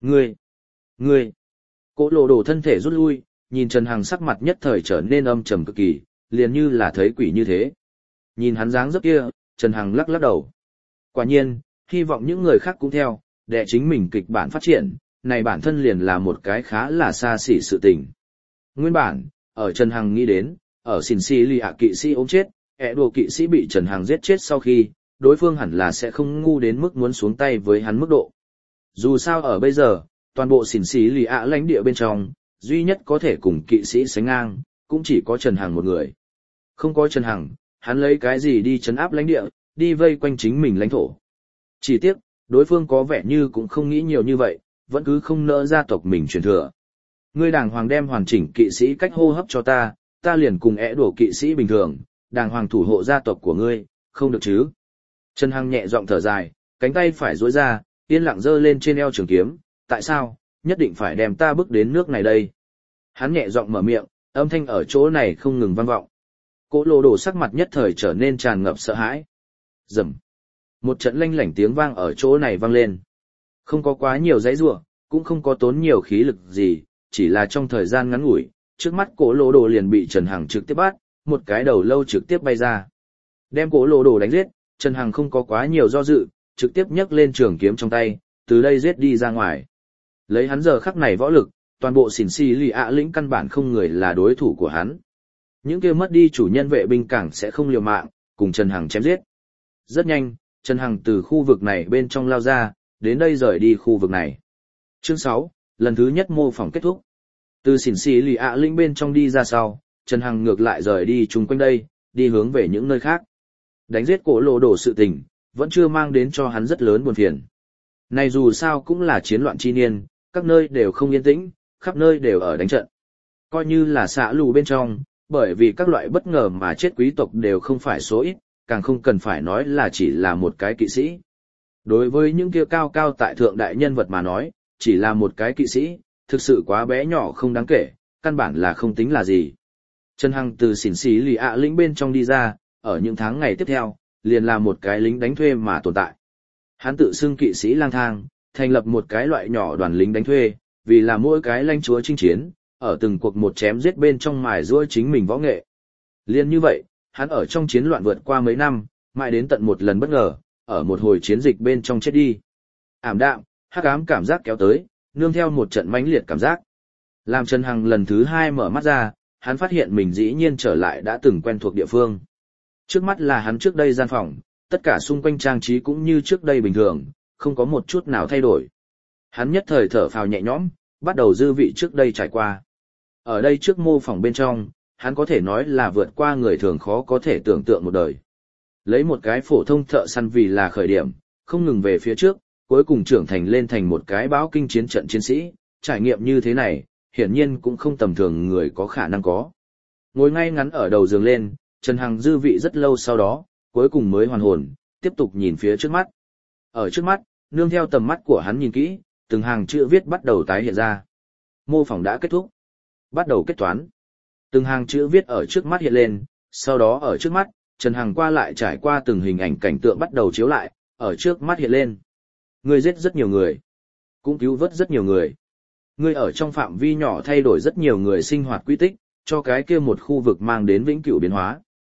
Ngươi, cỗ lộ đồ thân thể rút lui, nhìn Trần Hằng sắc mặt nhất thời trở nên âm trầm cực kỳ, liền như là thấy quỷ như thế. Nhìn hắn dáng dấp kia, Trần Hằng lắc lắc đầu. Quả nhiên, hy vọng những người khác cũng theo, để chính mình kịch bản phát triển, này bản thân liền là một cái khá là xa xỉ sự tình. Nguyên bản, ở Trần Hằng nghĩ đến, ở xỉn xì lì ạ kỵ sĩ ốm chết, ẹ đồ kỵ sĩ bị Trần Hằng giết chết sau khi, đối phương hẳn là sẽ không ngu đến mức muốn xuống tay với hắn mức độ. Dù sao ở bây giờ, toàn bộ xỉn xì lì ạ lãnh địa bên trong, duy nhất có thể cùng kỵ sĩ sánh ngang, cũng chỉ có Trần Hằng một người. Không có Trần Hằng, hắn lấy cái gì đi trấn áp lãnh địa, đi vây quanh chính mình lãnh thổ. Chỉ tiếc, đối phương có vẻ như cũng không nghĩ nhiều như vậy, vẫn cứ không nỡ gia tộc mình truyền thừa. Ngươi đàng hoàng đem hoàn chỉnh kỵ sĩ cách hô hấp cho ta, ta liền cùng ẽ đổ kỵ sĩ bình thường, đàng hoàng thủ hộ gia tộc của ngươi, không được chứ. Trần Hằng nhẹ giọng thở dài, cánh tay phải duỗi ra, yên lặng giơ lên trên eo trường kiếm, tại sao, nhất định phải đem ta bước đến nước này đây. Hắn nhẹ giọng mở miệng, âm thanh ở chỗ này không ngừng vang vọng. Cỗ lộ đồ sắc mặt nhất thời trở nên tràn ngập sợ hãi. Rầm. Một trận lanh lảnh tiếng vang ở chỗ này vang lên. Không có quá nhiều giãy giụa, cũng không có tốn nhiều khí lực gì, chỉ là trong thời gian ngắn ngủi, trước mắt cỗ lộ đồ liền bị Trần Hằng trực tiếp bắt, một cái đầu lâu trực tiếp bay ra. Đem cỗ lộ đồ đánh giết, Trần Hằng không có quá nhiều do dự, trực tiếp nhấc lên trường kiếm trong tay, từ đây giết đi ra ngoài. Lấy hắn giờ khắc này võ lực, toàn bộ xỉn xì lì ạ lĩnh căn bản không người là đối thủ của hắn. Những kia mất đi chủ nhân vệ binh cảng sẽ không liều mạng, cùng Trần Hằng chém giết. Rất nhanh, Trần Hằng từ khu vực này bên trong lao ra, đến đây rời đi khu vực này. Chương 6, lần thứ nhất mô phỏng kết thúc. Từ xỉn xì lì ạ lĩnh bên trong đi ra sau, Trần Hằng ngược lại rời đi chung quanh đây, đi hướng về những nơi khác. Đánh giết cổ lộ đổ sự tình, vẫn chưa mang đến cho hắn rất lớn buồn phiền. Này dù sao cũng là chiến loạn chi niên, các nơi đều không yên tĩnh, khắp nơi đều ở đánh trận. Coi như là xã lù bên trong, bởi vì các loại bất ngờ mà chết quý tộc đều không phải số ít, càng không cần phải nói là chỉ là một cái kỵ sĩ. Đối với những kia cao cao tại thượng đại nhân vật mà nói, chỉ là một cái kỵ sĩ, thực sự quá bé nhỏ không đáng kể, căn bản là không tính là gì. Trần Hằng từ xỉn xì lì ạ lĩnh bên trong đi ra, ở những tháng ngày tiếp theo, liền là một cái lính đánh thuê mà tồn tại. Hắn tự xưng kỵ sĩ lang thang, thành lập một cái loại nhỏ đoàn lính đánh thuê, vì là mỗi cái lãnh chúa chinh chiến, ở từng cuộc một chém giết bên trong mài giũa chính mình võ nghệ. Liên như vậy, hắn ở trong chiến loạn vượt qua mấy năm, mãi đến tận một lần bất ngờ, ở một hồi chiến dịch bên trong chết đi. Ảm đạm, hắc ám cảm giác kéo tới, nương theo một trận mãnh liệt cảm giác. Làm Trần Hằng lần thứ hai mở mắt ra, hắn phát hiện mình dĩ nhiên trở lại đã từng quen thuộc địa phương. Trước mắt là hắn trước đây gian phòng, tất cả xung quanh trang trí cũng như trước đây bình thường, không có một chút nào thay đổi. Hắn nhất thời thở phào nhẹ nhõm, bắt đầu dư vị trước đây trải qua. Ở đây trước mô phỏng bên trong, hắn có thể nói là vượt qua người thường khó có thể tưởng tượng một đời. Lấy một cái phổ thông thợ săn vì là khởi điểm, không ngừng về phía trước, cuối cùng trưởng thành lên thành một cái bão kinh chiến trận chiến sĩ, trải nghiệm như thế này, hiển nhiên cũng không tầm thường người có khả năng có. Ngồi ngay ngắn ở đầu giường lên, Trần Hằng dư vị rất lâu sau đó, cuối cùng mới hoàn hồn, tiếp tục nhìn phía trước mắt. Ở trước mắt, nương theo tầm mắt của hắn nhìn kỹ, từng hàng chữ viết bắt đầu tái hiện ra. Mô phỏng đã kết thúc. Bắt đầu kết toán. Từng hàng chữ viết ở trước mắt hiện lên, sau đó ở trước mắt, Trần Hằng qua lại trải qua từng hình ảnh cảnh tượng bắt đầu chiếu lại, ở trước mắt hiện lên. Ngươi giết rất nhiều người, cũng cứu vớt rất nhiều người. Ngươi ở trong phạm vi nhỏ thay đổi rất nhiều người sinh hoạt quy tích, cho cái kia một khu vực mang đến vĩnh cửu biến hóa.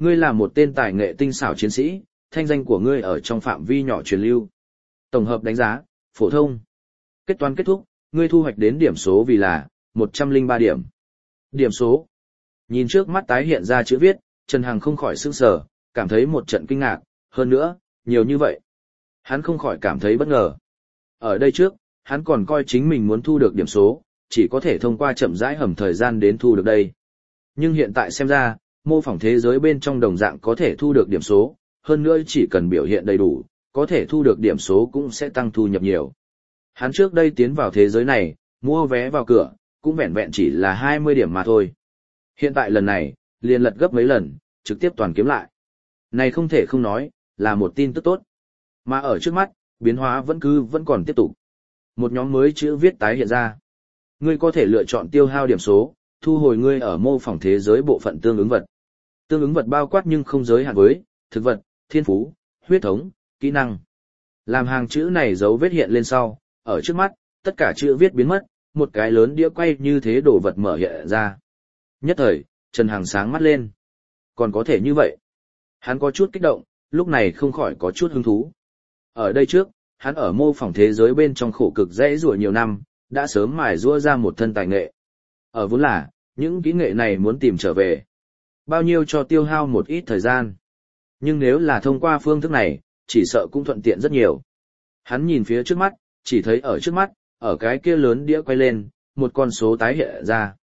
Ngươi là một tên tài nghệ tinh xảo chiến sĩ, thanh danh của ngươi ở trong phạm vi nhỏ truyền lưu. Tổng hợp đánh giá, phổ thông. Kết toán kết thúc, ngươi thu hoạch đến điểm số vì là 103 điểm. Điểm số. Nhìn trước mắt tái hiện ra chữ viết, Trần Hằng không khỏi sửng sở, cảm thấy một trận kinh ngạc, hơn nữa, nhiều như vậy. Hắn không khỏi cảm thấy bất ngờ. Ở đây trước, hắn còn coi chính mình muốn thu được điểm số, chỉ có thể thông qua chậm rãi hầm thời gian đến thu được đây. Nhưng hiện tại xem ra, mô phỏng thế giới bên trong đồng dạng có thể thu được điểm số, hơn nữa chỉ cần biểu hiện đầy đủ, có thể thu được điểm số cũng sẽ tăng thu nhập nhiều. Hắn trước đây tiến vào thế giới này, mua vé vào cửa, cũng vẹn vẹn chỉ là 20 điểm mà thôi. Hiện tại lần này, liền lật gấp mấy lần, trực tiếp toàn kiếm lại. Này không thể không nói, là một tin tức tốt. Mà ở trước mắt, biến hóa vẫn còn tiếp tục. Một nhóm mới chữ viết tái hiện ra. Ngươi có thể lựa chọn tiêu hao điểm số, thu hồi ngươi ở mô phỏng thế giới bộ phận tương ứng vật. Tương ứng vật bao quát nhưng không giới hạn với thực vật, thiên phú, huyết thống, kỹ năng. Làm hàng chữ này dấu vết hiện lên sau, ở trước mắt, tất cả chữ viết biến mất, một cái lớn đĩa quay như thế đồ vật mở hiện ra. Nhất thời, Trần Hằng sáng mắt lên. Còn có thể như vậy. Hắn có chút kích động, lúc này không khỏi có chút hứng thú. Ở đây trước, hắn ở mô phỏng thế giới bên trong khổ cực dễ rủa nhiều năm, đã sớm mài rũa ra một thân tài nghệ. Ở vốn là, những kỹ nghệ này muốn tìm trở về. Bao nhiêu cho tiêu hao một ít thời gian. Nhưng nếu là thông qua phương thức này, chỉ sợ cũng thuận tiện rất nhiều. Hắn nhìn phía trước mắt, chỉ thấy ở trước mắt, ở cái kia lớn đĩa quay lên, một con số tái hiện ra.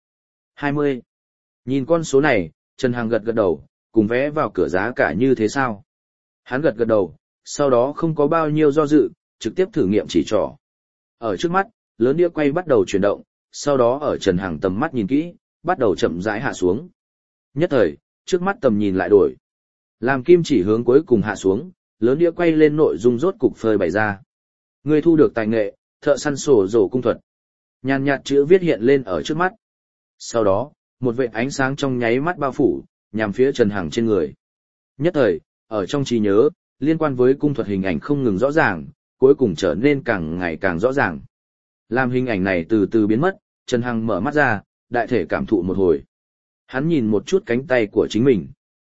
20. Nhìn con số này, Trần Hằng gật gật đầu, cùng vé vào cửa giá cả như thế sao? Hắn gật gật đầu, sau đó không có bao nhiêu do dự, trực tiếp thử nghiệm chỉ trỏ. Ở trước mắt, lớn đĩa quay bắt đầu chuyển động, sau đó ở Trần Hằng tầm mắt nhìn kỹ, bắt đầu chậm rãi hạ xuống. Nhất thời, trước mắt tầm nhìn lại đổi. Làm kim chỉ hướng cuối cùng hạ xuống, lớn đĩa quay lên nội dung rốt cục phơi bày ra. Ngươi thu được tài nghệ, thợ săn sổ rổ cung thuật. Nhàn nhạt chữ viết hiện lên ở trước mắt. Sau đó, một vệt ánh sáng trong nháy mắt bao phủ, nhằm phía Trần Hằng trên người. Nhất thời, ở trong trí nhớ, liên quan với cung thuật hình ảnh không ngừng rõ ràng, cuối cùng trở nên càng ngày càng rõ ràng. Làm hình ảnh này từ từ biến mất, Trần Hằng mở mắt ra, đại thể cảm thụ một hồi. Hắn nhìn một chút cánh tay của chính mình.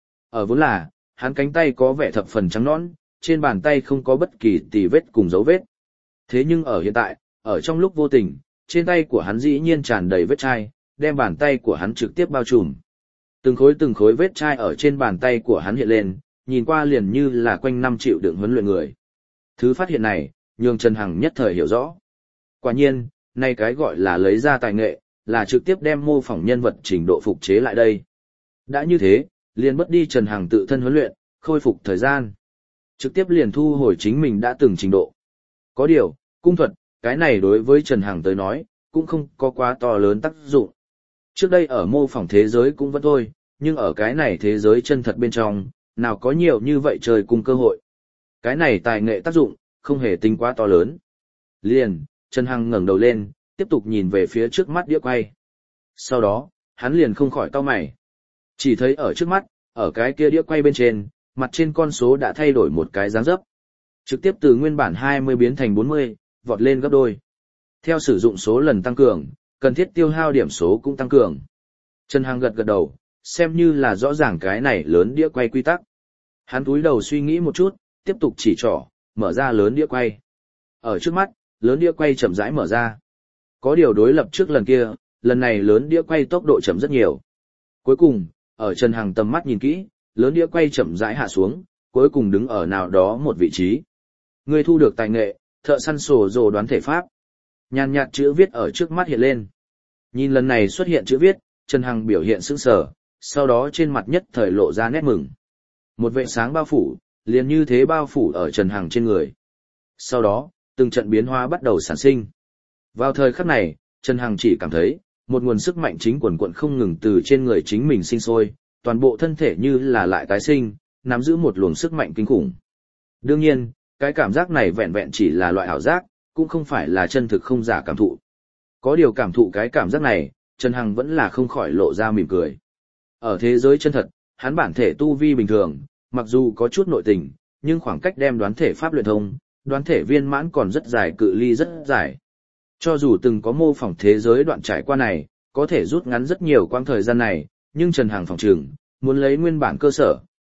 Ở vốn là, hắn cánh tay có vẻ thập phần trắng nõn, trên bàn tay không có bất kỳ tì vết cùng dấu vết. Thế nhưng ở hiện tại, ở trong lúc vô tình, trên tay của hắn dĩ nhiên tràn đầy vết chai, đem bàn tay của hắn trực tiếp bao trùm. Từng khối vết chai ở trên bàn tay của hắn hiện lên, nhìn qua liền như là quanh năm chịu đựng huấn luyện người. Thứ phát hiện này, nhường Trần Hằng nhất thời hiểu rõ. Quả nhiên, nay cái gọi là lấy ra tài nghệ, là trực tiếp đem mô phỏng nhân vật trình độ phục chế lại đây. Đã như thế, liền mất đi Trần Hằng tự thân huấn luyện, khôi phục thời gian. Trực tiếp liền thu hồi chính mình đã từng trình độ. Có điều, cung thuật, cái này đối với Trần Hằng tới nói, cũng không có quá to lớn tác dụng. Trước đây ở mô phỏng thế giới cũng vẫn thôi, nhưng ở cái này thế giới chân thật bên trong, nào có nhiều như vậy trời cùng cơ hội. Cái này tài nghệ tác dụng, không hề tính quá to lớn. Liền, Trần Hằng ngẩng đầu lên, tiếp tục nhìn về phía trước mắt đĩa quay. Sau đó, hắn liền không khỏi cau mày. Chỉ thấy ở trước mắt, ở cái kia đĩa quay bên trên, mặt trên con số đã thay đổi một cái dáng dấp. Trực tiếp từ nguyên bản 20 biến thành 40, vọt lên gấp đôi. Theo sử dụng số lần tăng cường, cần thiết tiêu hao điểm số cũng tăng cường. Trần Hằng gật gật đầu, xem như là rõ ràng cái này lớn đĩa quay quy tắc. Hắn cúi đầu suy nghĩ một chút, tiếp tục chỉ trỏ, mở ra lớn đĩa quay. Ở trước mắt, lớn đĩa quay chậm rãi mở ra. Có điều đối lập trước lần kia, lần này lớn đĩa quay tốc độ chậm rất nhiều. Cuối cùng, ở Trần Hằng tầm mắt nhìn kỹ, lớn đĩa quay chậm rãi hạ xuống, cuối cùng đứng ở nào đó một vị trí. Ngươi thu được tài nghệ, thợ săn sổ rồ đoán thể pháp. Nhàn nhạt chữ viết ở trước mắt hiện lên. Nhìn lần này xuất hiện chữ viết, Trần Hằng biểu hiện sững sờ, sau đó trên mặt nhất thời lộ ra nét mừng. Một vệ sáng bao phủ, liền như thế bao phủ ở Trần Hằng trên người. Sau đó, từng trận biến hóa bắt đầu sản sinh. Vào thời khắc này, Trần Hằng chỉ cảm thấy, một nguồn sức mạnh chính quần quận không ngừng từ trên người chính mình sinh sôi, toàn bộ thân thể như là lại tái sinh, nắm giữ một luồng sức mạnh kinh khủng. Đương nhiên, cái cảm giác này vẹn vẹn chỉ là loại ảo giác, cũng không phải là chân thực không giả cảm thụ. Có điều cảm thụ cái cảm giác này, Trần Hằng vẫn là không khỏi lộ ra mỉm cười. Ở thế giới chân thật, hắn bản thể tu vi bình thường, mặc dù có chút nội tình, nhưng khoảng cách đem đoán thể pháp luyện thông, đoán thể viên mãn còn rất dài, cự ly rất dài. Cho dù từng có mô phỏng thế giới đoạn trải qua này, có thể rút ngắn rất nhiều quãng thời gian này, nhưng Trần Hằng phòng trường, muốn lấy nguyên bản cơ sở,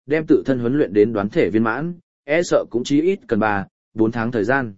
đem tự thân huấn luyện đến đoán thể viên mãn, e sợ cũng chí ít cần 3-4 tháng thời gian.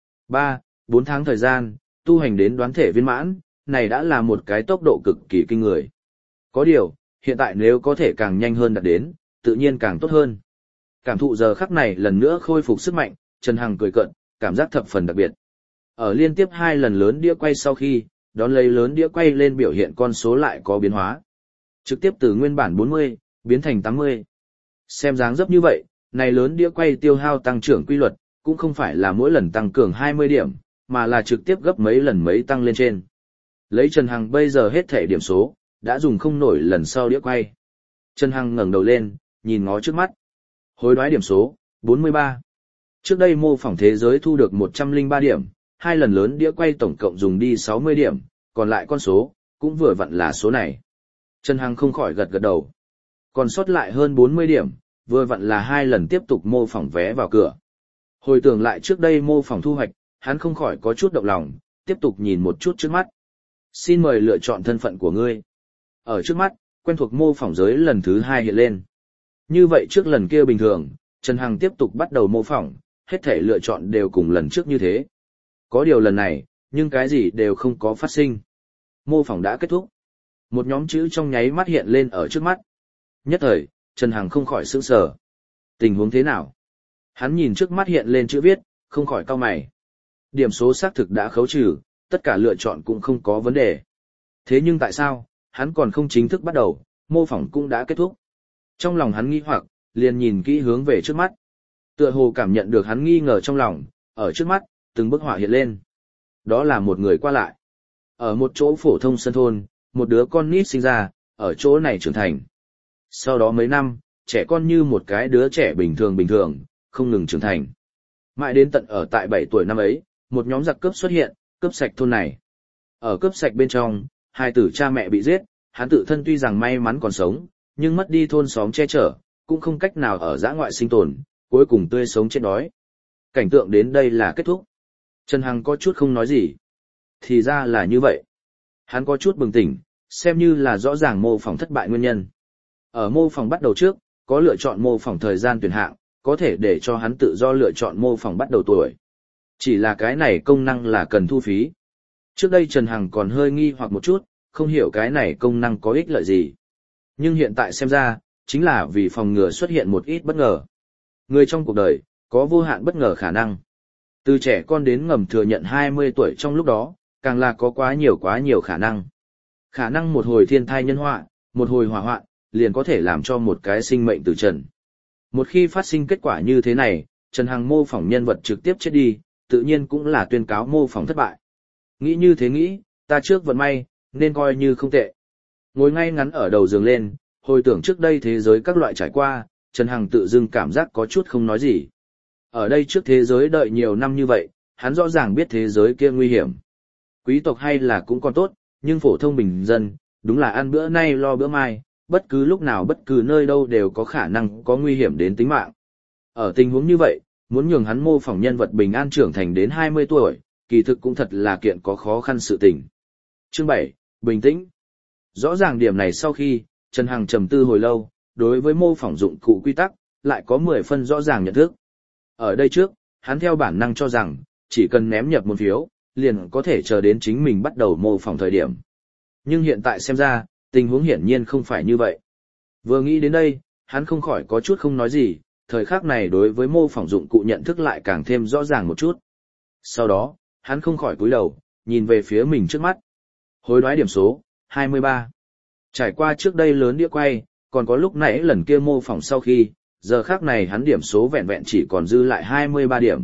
3-4 tháng thời gian, tu hành đến đoán thể viên mãn, này đã là một cái tốc độ cực kỳ kinh người. Có điều, hiện tại nếu có thể càng nhanh hơn đạt đến, tự nhiên càng tốt hơn. Cảm thụ giờ khắc này lần nữa khôi phục sức mạnh, Trần Hằng cười cợt, cảm giác thập phần đặc biệt. Ở liên tiếp 2 lần lớn đĩa quay sau khi, đón lấy lớn đĩa quay lên biểu hiện con số lại có biến hóa. Trực tiếp từ nguyên bản 40, biến thành 80. Xem dáng dấp như vậy, này lớn đĩa quay tiêu hao tăng trưởng quy luật, cũng không phải là mỗi lần tăng cường 20 điểm, mà là trực tiếp gấp mấy lần mấy tăng lên trên. Lấy Trần Hằng bây giờ hết thể điểm số, đã dùng không nổi lần sau đĩa quay. Trần Hằng ngẩng đầu lên, nhìn ngó trước mắt. Hối đoái điểm số, 43. Trước đây mô phỏng thế giới thu được 103 điểm, 2 lần lớn đĩa quay tổng cộng dùng đi 60 điểm, còn lại con số, cũng vừa vặn là số này. Trần Hằng không khỏi gật gật đầu. Còn sót lại hơn 40 điểm, vừa vặn là 2 lần tiếp tục mô phỏng vé vào cửa. Hồi tưởng lại trước đây mô phỏng thu hoạch, hắn không khỏi có chút động lòng, tiếp tục nhìn một chút trước mắt. Xin mời lựa chọn thân phận của ngươi. Ở trước mắt, quen thuộc mô phỏng giới lần thứ 2 hiện lên. Như vậy trước lần kia bình thường, Trần Hằng tiếp tục bắt đầu mô phỏng, hết thể lựa chọn đều cùng lần trước như thế. Có điều lần này, nhưng cái gì đều không có phát sinh. Mô phỏng đã kết thúc. Một nhóm chữ trong nháy mắt hiện lên ở trước mắt. Nhất thời, Trần Hằng không khỏi sững sờ. Tình huống thế nào? Hắn nhìn trước mắt hiện lên chữ viết, không khỏi cau mày. Điểm số xác thực đã khấu trừ, tất cả lựa chọn cũng không có vấn đề. Thế nhưng tại sao, hắn còn không chính thức bắt đầu, mô phỏng cũng đã kết thúc. Trong lòng hắn nghi hoặc, liền nhìn kỹ hướng về trước mắt. Tựa hồ cảm nhận được hắn nghi ngờ trong lòng, ở trước mắt, từng bức họa hiện lên. Đó là một người qua lại. Ở một chỗ phổ thông sân thôn, một đứa con nít sinh ra, ở chỗ này trưởng thành. Sau đó mấy năm, trẻ con như một cái đứa trẻ bình thường, không ngừng trưởng thành. Mãi đến tận ở tại 7 tuổi năm ấy, một nhóm giặc cướp xuất hiện, cướp sạch thôn này. Ở cướp sạch bên trong, 2 tử cha mẹ bị giết, hắn tự thân tuy rằng may mắn còn sống, nhưng mất đi thôn xóm che chở, cũng không cách nào ở dã ngoại sinh tồn, cuối cùng tươi sống chết đói. Cảnh tượng đến đây là kết thúc. Trần Hằng có chút không nói gì. Thì ra là như vậy. Hắn có chút bừng tỉnh, xem như là rõ ràng mô phỏng thất bại nguyên nhân. Ở mô phỏng bắt đầu trước, có lựa chọn mô phỏng thời gian tuyển hạng, có thể để cho hắn tự do lựa chọn mô phỏng bắt đầu tuổi. Chỉ là cái này công năng là cần thu phí. Trước đây Trần Hằng còn hơi nghi hoặc một chút, không hiểu cái này công năng có ích lợi gì. Nhưng hiện tại xem ra, chính là vì phòng ngừa xuất hiện một ít bất ngờ. Người trong cuộc đời, có vô hạn bất ngờ khả năng. Từ trẻ con đến ngầm thừa nhận 20 tuổi trong lúc đó, càng là có quá nhiều khả năng. Khả năng một hồi thiên thai nhân họa, một hồi hỏa hoạn, liền có thể làm cho một cái sinh mệnh từ trần. Một khi phát sinh kết quả như thế này, Trần Hằng mô phỏng nhân vật trực tiếp chết đi, tự nhiên cũng là tuyên cáo mô phỏng thất bại. Nghĩ như thế nghĩ, ta trước vận may, nên coi như không tệ. Ngồi ngay ngắn ở đầu giường lên, hồi tưởng trước đây thế giới các loại trải qua, Trần Hằng tự dưng cảm giác có chút không nói gì. Ở đây trước thế giới đợi nhiều năm như vậy, hắn rõ ràng biết thế giới kia nguy hiểm. Quý tộc hay là cũng còn tốt, nhưng phổ thông bình dân, đúng là ăn bữa nay lo bữa mai, bất cứ lúc nào bất cứ nơi đâu đều có khả năng có nguy hiểm đến tính mạng. Ở tình huống như vậy, muốn nhường hắn mô phỏng nhân vật bình an trưởng thành đến 20 tuổi, kỳ thực cũng thật là kiện có khó khăn sự tình. Chương 7, bình tĩnh. Rõ ràng điểm này sau khi, Trần Hằng trầm tư hồi lâu, đối với mô phỏng dụng cụ quy tắc, lại có 10 phân rõ ràng nhận thức. Ở đây trước, hắn theo bản năng cho rằng, chỉ cần ném nhập một phiếu, liền có thể chờ đến chính mình bắt đầu mô phỏng thời điểm. Nhưng hiện tại xem ra, tình huống hiển nhiên không phải như vậy. Vừa nghĩ đến đây, hắn không khỏi có chút không nói gì, thời khắc này đối với mô phỏng dụng cụ nhận thức lại càng thêm rõ ràng một chút. Sau đó, hắn không khỏi cúi đầu, nhìn về phía mình trước mắt. Hối đoái điểm số, 23. Trải qua trước đây lớn đĩa quay, còn có lúc nãy lần kia mô phỏng sau khi, giờ khắc này hắn điểm số vẹn vẹn chỉ còn dư lại 23 điểm.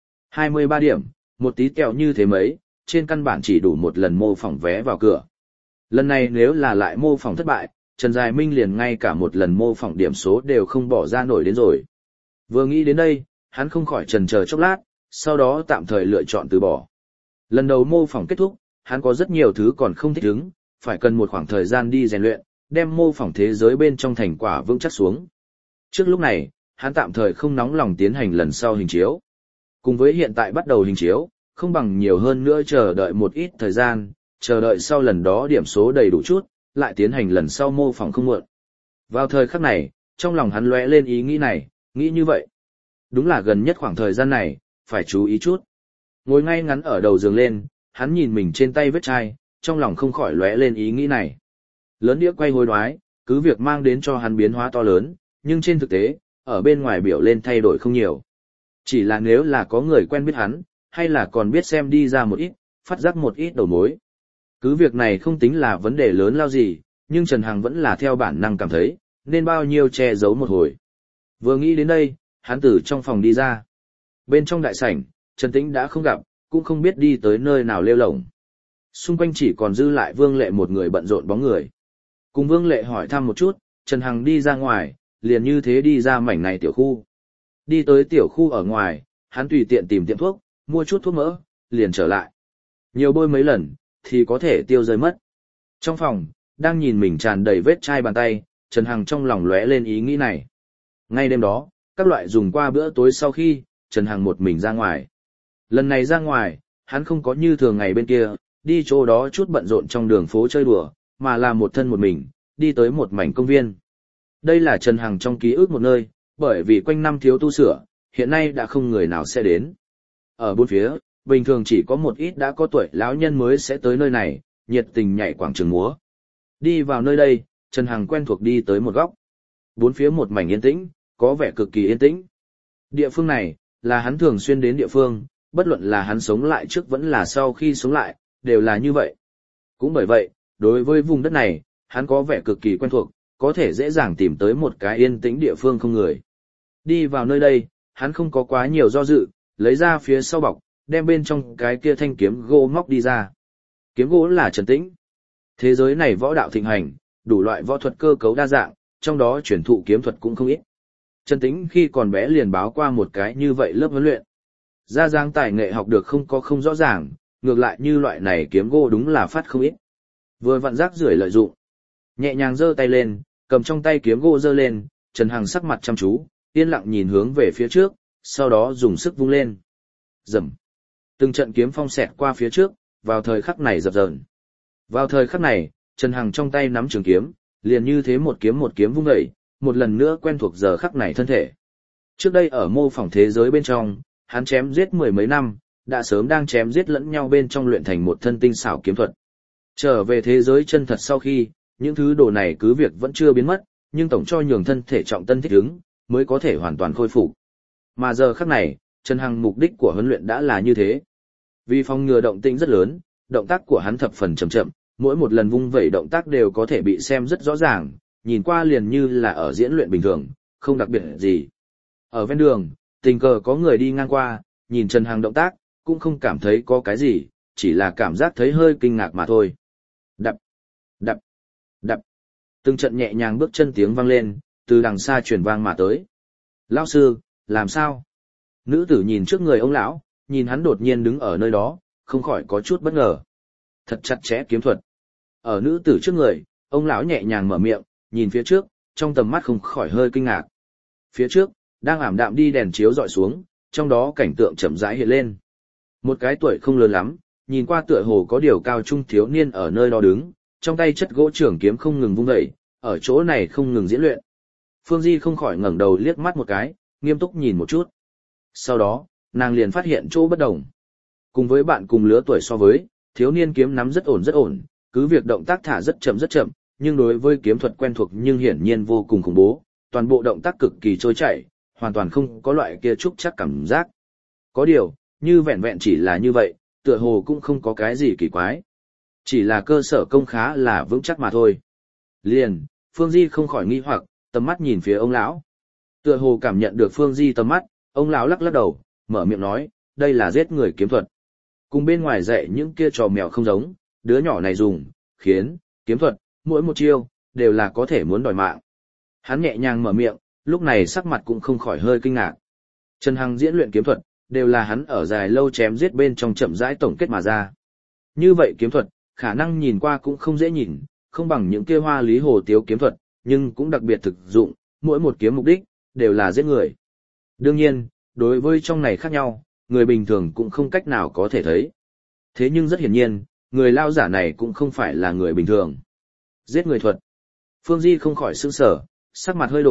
23 điểm, một tí tẹo như thế mấy, trên căn bản chỉ đủ một lần mô phỏng vé vào cửa. Lần này nếu là lại mô phỏng thất bại, Trần Dài Minh liền ngay cả một lần mô phỏng điểm số đều không bỏ ra nổi đến rồi. Vừa nghĩ đến đây, hắn không khỏi chần chờ chốc lát, sau đó tạm thời lựa chọn từ bỏ. Lần đầu mô phỏng kết thúc, hắn có rất nhiều thứ còn không thích ứng, phải cần một khoảng thời gian đi rèn luyện, đem mô phỏng thế giới bên trong thành quả vững chắc xuống. Trước lúc này, hắn tạm thời không nóng lòng tiến hành lần sau hình chiếu. Cùng với hiện tại bắt đầu hình chiếu, không bằng nhiều hơn nữa chờ đợi một ít thời gian, chờ đợi sau lần đó điểm số đầy đủ chút, lại tiến hành lần sau mô phỏng không muộn. Vào thời khắc này, trong lòng hắn lóe lên ý nghĩ này, nghĩ như vậy. Đúng là gần nhất khoảng thời gian này, phải chú ý chút. Ngồi ngay ngắn ở đầu giường lên, hắn nhìn mình trên tay vết chai, trong lòng không khỏi lóe lên ý nghĩ này. Lớn đĩa quay hối đoái, cứ việc mang đến cho hắn biến hóa to lớn, nhưng trên thực tế, ở bên ngoài biểu lên thay đổi không nhiều. Chỉ là nếu là có người quen biết hắn, hay là còn biết xem đi ra một ít, phát giác một ít đầu mối. Cứ việc này không tính là vấn đề lớn lao gì, nhưng Trần Hằng vẫn là theo bản năng cảm thấy, nên bao nhiêu che giấu một hồi. Vừa nghĩ đến đây, hắn từ trong phòng đi ra. Bên trong đại sảnh, Trần Tĩnh đã không gặp, cũng không biết đi tới nơi nào lêu lổng. Xung quanh chỉ còn dư lại Vương Lệ một người bận rộn bóng người. Cùng Vương Lệ hỏi thăm một chút, Trần Hằng đi ra ngoài, liền như thế đi ra mảnh này tiểu khu. Đi tới tiểu khu ở ngoài, hắn tùy tiện tìm tiệm thuốc, mua chút thuốc mỡ, liền trở lại. Nhiều bôi mấy lần, thì có thể tiêu rơi mất. Trong phòng, đang nhìn mình tràn đầy vết chai bàn tay, Trần Hằng trong lòng lóe lên ý nghĩ này. Ngay đêm đó, các loại dùng qua bữa tối sau khi, Trần Hằng một mình ra ngoài. Lần này ra ngoài, hắn không có như thường ngày bên kia, đi chỗ đó chút bận rộn trong đường phố chơi đùa, mà là một thân một mình, đi tới một mảnh công viên. Đây là Trần Hằng trong ký ức một nơi, bởi vì quanh năm thiếu tu sửa, hiện nay đã không người nào sẽ đến. Ở bốn phía, bình thường chỉ có một ít đã có tuổi lão nhân mới sẽ tới nơi này, nhiệt tình nhảy quảng trường múa. Đi vào nơi đây, Trần Hằng quen thuộc đi tới một góc. Bốn phía một mảnh yên tĩnh, có vẻ cực kỳ yên tĩnh. Địa phương này, là hắn thường xuyên đến địa phương, bất luận là hắn sống lại trước vẫn là sau khi sống lại, đều là như vậy. Cũng bởi vậy, đối với vùng đất này, hắn có vẻ cực kỳ quen thuộc, có thể dễ dàng tìm tới một cái yên tĩnh địa phương không người. Đi vào nơi đây, hắn không có quá nhiều do dự, lấy ra phía sau bọc, đem bên trong cái kia thanh kiếm gỗ móc đi ra. Kiếm gỗ là Trần Tĩnh. Thế giới này võ đạo thịnh hành, đủ loại võ thuật cơ cấu đa dạng, trong đó truyền thụ kiếm thuật cũng không ít. Trần Tĩnh khi còn bé liền báo qua một cái như vậy lớp huấn luyện. Ra dáng tài nghệ học được không rõ ràng, ngược lại như loại này kiếm gỗ đúng là phát không ít. Vừa vặn rác rưởi lợi dụng. Nhẹ nhàng giơ tay lên, cầm trong tay kiếm gỗ giơ lên, Trần Hằng sắc mặt chăm chú, yên lặng nhìn hướng về phía trước, sau đó dùng sức vung lên. Rầm. Từng trận kiếm phong xẹt qua phía trước, vào thời khắc này dập dờn. Vào thời khắc này, Trần Hằng trong tay nắm trường kiếm, liền như thế một kiếm vung dậy, một lần nữa quen thuộc giờ khắc này thân thể. Trước đây ở mô phỏng thế giới bên trong, hắn chém giết mười mấy năm, đã sớm đang chém giết lẫn nhau bên trong luyện thành một thân tinh xảo kiếm thuật. Trở về thế giới chân thật sau khi, những thứ đồ này cứ việc vẫn chưa biến mất, nhưng tổng cho nhường thân thể trọng tân thích ứng, mới có thể hoàn toàn khôi phục. Mà giờ khắc này, Trần Hằng mục đích của huấn luyện đã là như thế. Vì phòng ngừa động tĩnh rất lớn, động tác của hắn thập phần chậm chậm, mỗi một lần vung vẩy động tác đều có thể bị xem rất rõ ràng, nhìn qua liền như là ở diễn luyện bình thường, không đặc biệt gì. Ở ven đường, tình cờ có người đi ngang qua, nhìn Trần Hằng động tác, cũng không cảm thấy có cái gì, chỉ là cảm giác thấy hơi kinh ngạc mà thôi. Đập, đập, đập. Từng trận nhẹ nhàng bước chân tiếng vang lên, từ đằng xa truyền vang mà tới. Lão sư, làm sao? Nữ tử nhìn trước người ông lão, nhìn hắn đột nhiên đứng ở nơi đó, không khỏi có chút bất ngờ. Thật chặt chẽ kiếm thuật. Ở nữ tử trước người, ông lão nhẹ nhàng mở miệng, nhìn phía trước, trong tầm mắt không khỏi hơi kinh ngạc. Phía trước, đang ảm đạm đi đèn chiếu dọi xuống, trong đó cảnh tượng chậm rãi hiện lên. Một cái tuổi không lớn lắm, nhìn qua tựa hồ có điều cao trung thiếu niên ở nơi đó đứng, trong tay chất gỗ trường kiếm không ngừng vung dậy, ở chỗ này không ngừng diễn luyện. Phương Di không khỏi ngẩng đầu liếc mắt một cái, nghiêm túc nhìn một chút. Sau đó, nàng liền phát hiện chỗ bất đồng. Cùng với bạn cùng lứa tuổi so với, thiếu niên kiếm nắm rất ổn, cứ việc động tác thả rất chậm, nhưng đối với kiếm thuật quen thuộc nhưng hiển nhiên vô cùng khủng bố, toàn bộ động tác cực kỳ trôi chảy, hoàn toàn không có loại kia trúc chắc cảm giác. Có điều, như vẹn vẹn chỉ là như vậy, tựa hồ cũng không có cái gì kỳ quái. Chỉ là cơ sở công khá là vững chắc mà thôi. Liền, Phương Di không khỏi nghi hoặc, tầm mắt nhìn phía ông lão. Tựa hồ cảm nhận được Phương Di tầm mắt, ông lão lắc lắc đầu, mở miệng nói, đây là giết người kiếm thuật. Cùng bên ngoài dạy những kia trò mèo không giống, đứa nhỏ này dùng, khiến, kiếm thuật, mỗi một chiêu, đều là có thể muốn đòi mạng. Hắn nhẹ nhàng mở miệng, lúc này sắc mặt cũng không khỏi hơi kinh ngạc. Trần Hằng diễn luyện kiếm thuật, đều là hắn ở dài lâu chém giết bên trong chậm rãi tổng kết mà ra. Như vậy kiếm thuật, khả năng nhìn qua cũng không dễ nhìn, không bằng những kia hoa lý hồ tiếu kiếm thuật, nhưng cũng đặc biệt thực dụng, mỗi một kiếm mục đích, đều là giết người. Đương nhiên, đối với trong này khác nhau, người bình thường cũng không cách nào có thể thấy. Thế nhưng rất hiển nhiên, người lao giả này cũng không phải là người bình thường. Giết người thuật. Phương Di không khỏi sửng sở, sắc mặt hơi đổi,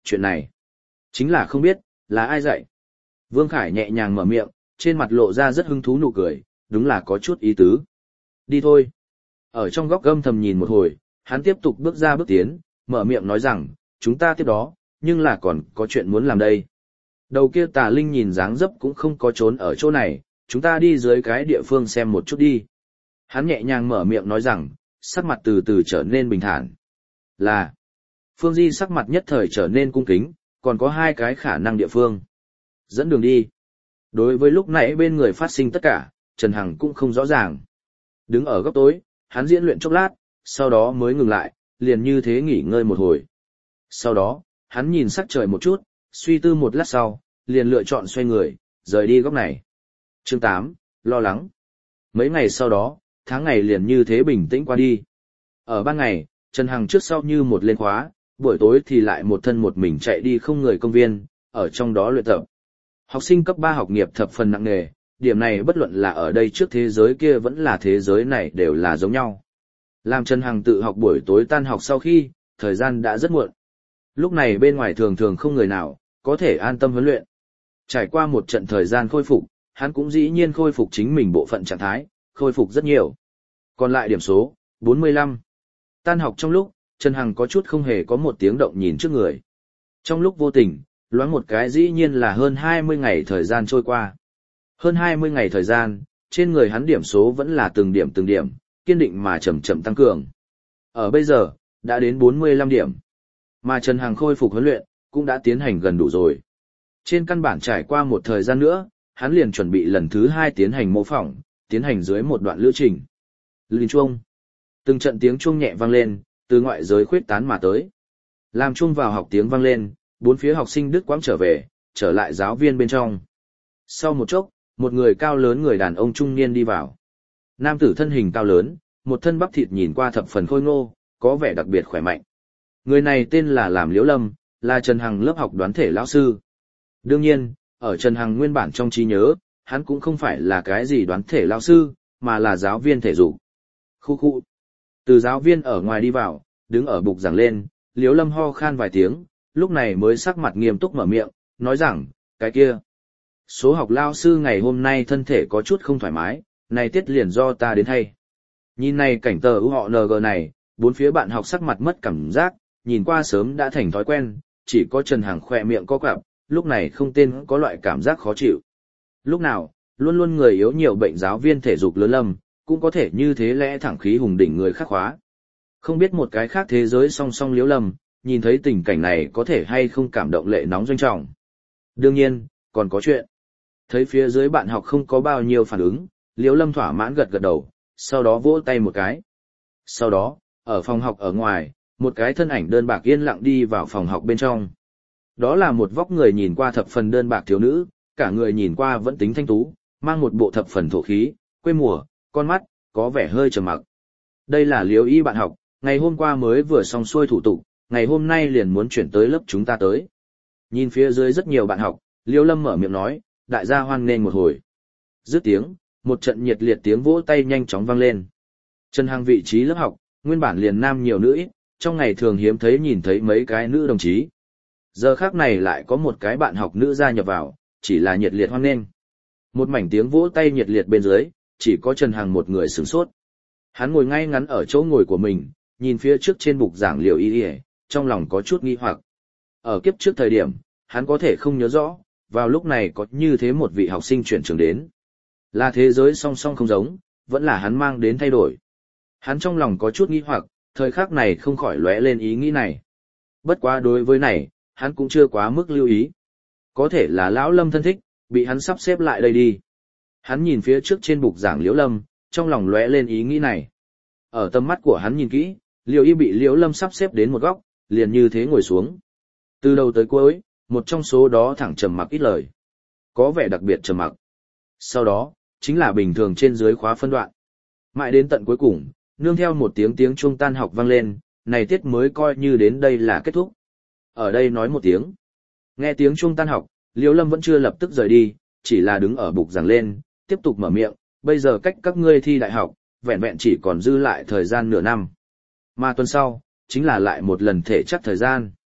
chuyện này, chính là không biết, là ai dạy. Vương Khải nhẹ nhàng mở miệng, trên mặt lộ ra rất hứng thú nụ cười, đúng là có chút ý tứ. Đi thôi. Ở trong góc gâm thầm nhìn một hồi, hắn tiếp tục bước ra bước tiến, mở miệng nói rằng, chúng ta tiếp đó, nhưng là còn có chuyện muốn làm đây. Đầu kia Tà Linh nhìn dáng dấp cũng không có trốn ở chỗ này, chúng ta đi dưới cái địa phương xem một chút đi. Hắn nhẹ nhàng mở miệng nói rằng, sắc mặt từ từ trở nên bình thản. Là, Phương Di sắc mặt nhất thời trở nên cung kính, còn có hai cái khả năng địa phương. Dẫn đường đi. Đối với lúc nãy bên người phát sinh tất cả, Trần Hằng cũng không rõ ràng. Đứng ở góc tối, hắn diễn luyện chốc lát, sau đó mới ngừng lại, liền như thế nghỉ ngơi một hồi. Sau đó, hắn nhìn sắc trời một chút, suy tư một lát sau, liền lựa chọn xoay người, rời đi góc này. Chương 8, lo lắng. Mấy ngày sau đó, tháng ngày liền như thế bình tĩnh qua đi. Ở ban ngày, Trần Hằng trước sau như một lên khóa, buổi tối thì lại một thân một mình chạy đi không người công viên, ở trong đó luyện tập. Học sinh cấp 3 học nghiệp thập phần nặng nề, điểm này bất luận là ở đây trước thế giới kia vẫn là thế giới này đều là giống nhau. Làm Trần Hằng tự học buổi tối tan học sau khi, thời gian đã rất muộn. Lúc này bên ngoài thường thường không người nào, có thể an tâm huấn luyện. Trải qua một trận thời gian khôi phục, hắn cũng dĩ nhiên khôi phục chính mình bộ phận trạng thái, khôi phục rất nhiều. Còn lại điểm số, 45. Tan học trong lúc, Trần Hằng có chút không hề có một tiếng động nhìn trước người. Trong lúc vô tình, loáng một cái dĩ nhiên là hơn 20 ngày thời gian trôi qua. Hơn 20 ngày thời gian, trên người hắn điểm số vẫn là từng điểm, kiên định mà chậm chậm tăng cường. Ở bây giờ, đã đến 45 điểm. Mà Trần Hằng khôi phục huấn luyện, cũng đã tiến hành gần đủ rồi. Trên căn bản trải qua một thời gian nữa, hắn liền chuẩn bị lần thứ 2 tiến hành mô phỏng, tiến hành dưới một đoạn lữ trình. Linh chuông. Từng trận tiếng chuông nhẹ vang lên, từ ngoại giới khuyết tán mà tới. Làm chuông vào học tiếng vang lên, bốn phía học sinh đứt quãng trở về, trở lại giáo viên bên trong. Sau một chốc, một người cao lớn người đàn ông trung niên đi vào. Nam tử thân hình cao lớn, một thân bắp thịt nhìn qua thập phần khôi ngô, có vẻ đặc biệt khỏe mạnh. Người này tên là Làm Liễu Lâm, là Trần Hằng lớp học đoán thể lão sư. Đương nhiên, ở Trần Hằng nguyên bản trong trí nhớ, hắn cũng không phải là cái gì đoán thể lão sư, mà là giáo viên thể dục. Khu khu. Từ giáo viên ở ngoài đi vào, đứng ở bục giảng lên, Liễu Lâm ho khan vài tiếng, lúc này mới sắc mặt nghiêm túc mở miệng, nói rằng, cái kia. Số học lao sư ngày hôm nay thân thể có chút không thoải mái, này tiết liền do ta đến thay. Nhìn này cảnh tờ ưu họ NG này, bốn phía bạn học sắc mặt mất cảm giác, nhìn qua sớm đã thành thói quen, chỉ có Trần Hằng khỏe miệng co quắp, lúc này không tên có loại cảm giác khó chịu. Lúc nào, luôn luôn người yếu nhiều bệnh giáo viên thể dục lớn Lâm, cũng có thể như thế lẽ thẳng khí hùng đỉnh người khác khóa. Không biết một cái khác thế giới song song Liễu Lâm, nhìn thấy tình cảnh này có thể hay không cảm động lệ nóng doanh trọng. Đương nhiên, còn có chuyện. Thấy phía dưới bạn học không có bao nhiêu phản ứng, Liễu Lâm thỏa mãn gật gật đầu, sau đó vỗ tay một cái. Sau đó, ở phòng học ở ngoài, một cái thân ảnh đơn bạc yên lặng đi vào phòng học bên trong. Đó là một vóc người nhìn qua thập phần đơn bạc thiếu nữ, cả người nhìn qua vẫn tính thanh tú, mang một bộ thập phần thổ khí, quê mùa, con mắt, có vẻ hơi trầm mặc. Đây là Liễu Y bạn học, ngày hôm qua mới vừa xong xuôi thủ tục, ngày hôm nay liền muốn chuyển tới lớp chúng ta tới. Nhìn phía dưới rất nhiều bạn học, Liễu Lâm mở miệng nói, đại gia hoan nghênh một hồi. Dứt tiếng, một trận nhiệt liệt tiếng vỗ tay nhanh chóng vang lên. Trần Hằng vị trí lớp học, nguyên bản liền nam nhiều nữ ít, trong ngày thường hiếm thấy nhìn thấy mấy cái nữ đồng chí. Giờ khác này lại có một cái bạn học nữ gia nhập vào, chỉ là nhiệt liệt hoan nghênh. Một mảnh tiếng vỗ tay nhiệt liệt bên dưới, chỉ có Trần Hằng một người sửng sốt. Hắn ngồi ngay ngắn ở chỗ ngồi của mình, nhìn phía trước trên bục giảng Liễu Y, trong lòng có chút nghi hoặc. Ở kiếp trước thời điểm, hắn có thể không nhớ rõ, vào lúc này có như thế một vị học sinh chuyển trường đến. Là thế giới song song không giống, vẫn là hắn mang đến thay đổi. Hắn trong lòng có chút nghi hoặc, thời khắc này không khỏi lóe lên ý nghĩ này. Bất quá đối với này, hắn cũng chưa quá mức lưu ý. Có thể là lão Lâm thân thích, bị hắn sắp xếp lại đây đi. Hắn nhìn phía trước trên bục giảng Liễu Lâm, trong lòng lóe lên ý nghĩ này. Ở tầm mắt của hắn nhìn kỹ, Liễu Y bị Liễu Lâm sắp xếp đến một góc, liền như thế ngồi xuống. Từ đầu tới cuối, một trong số đó thẳng trầm mặc ít lời. Có vẻ đặc biệt trầm mặc. Sau đó, chính là bình thường trên dưới khóa phân đoạn. Mãi đến tận cuối cùng, nương theo một tiếng chuông tan học vang lên, này tiết mới coi như đến đây là kết thúc. Ở đây nói một tiếng. Nghe tiếng chuông tan học, Liễu Lâm vẫn chưa lập tức rời đi, chỉ là đứng ở bục giảng lên, tiếp tục mở miệng, bây giờ cách các ngươi thi đại học, vẹn vẹn chỉ còn dư lại thời gian nửa năm. Mà tuần sau, chính là lại một lần thể chắc thời gian.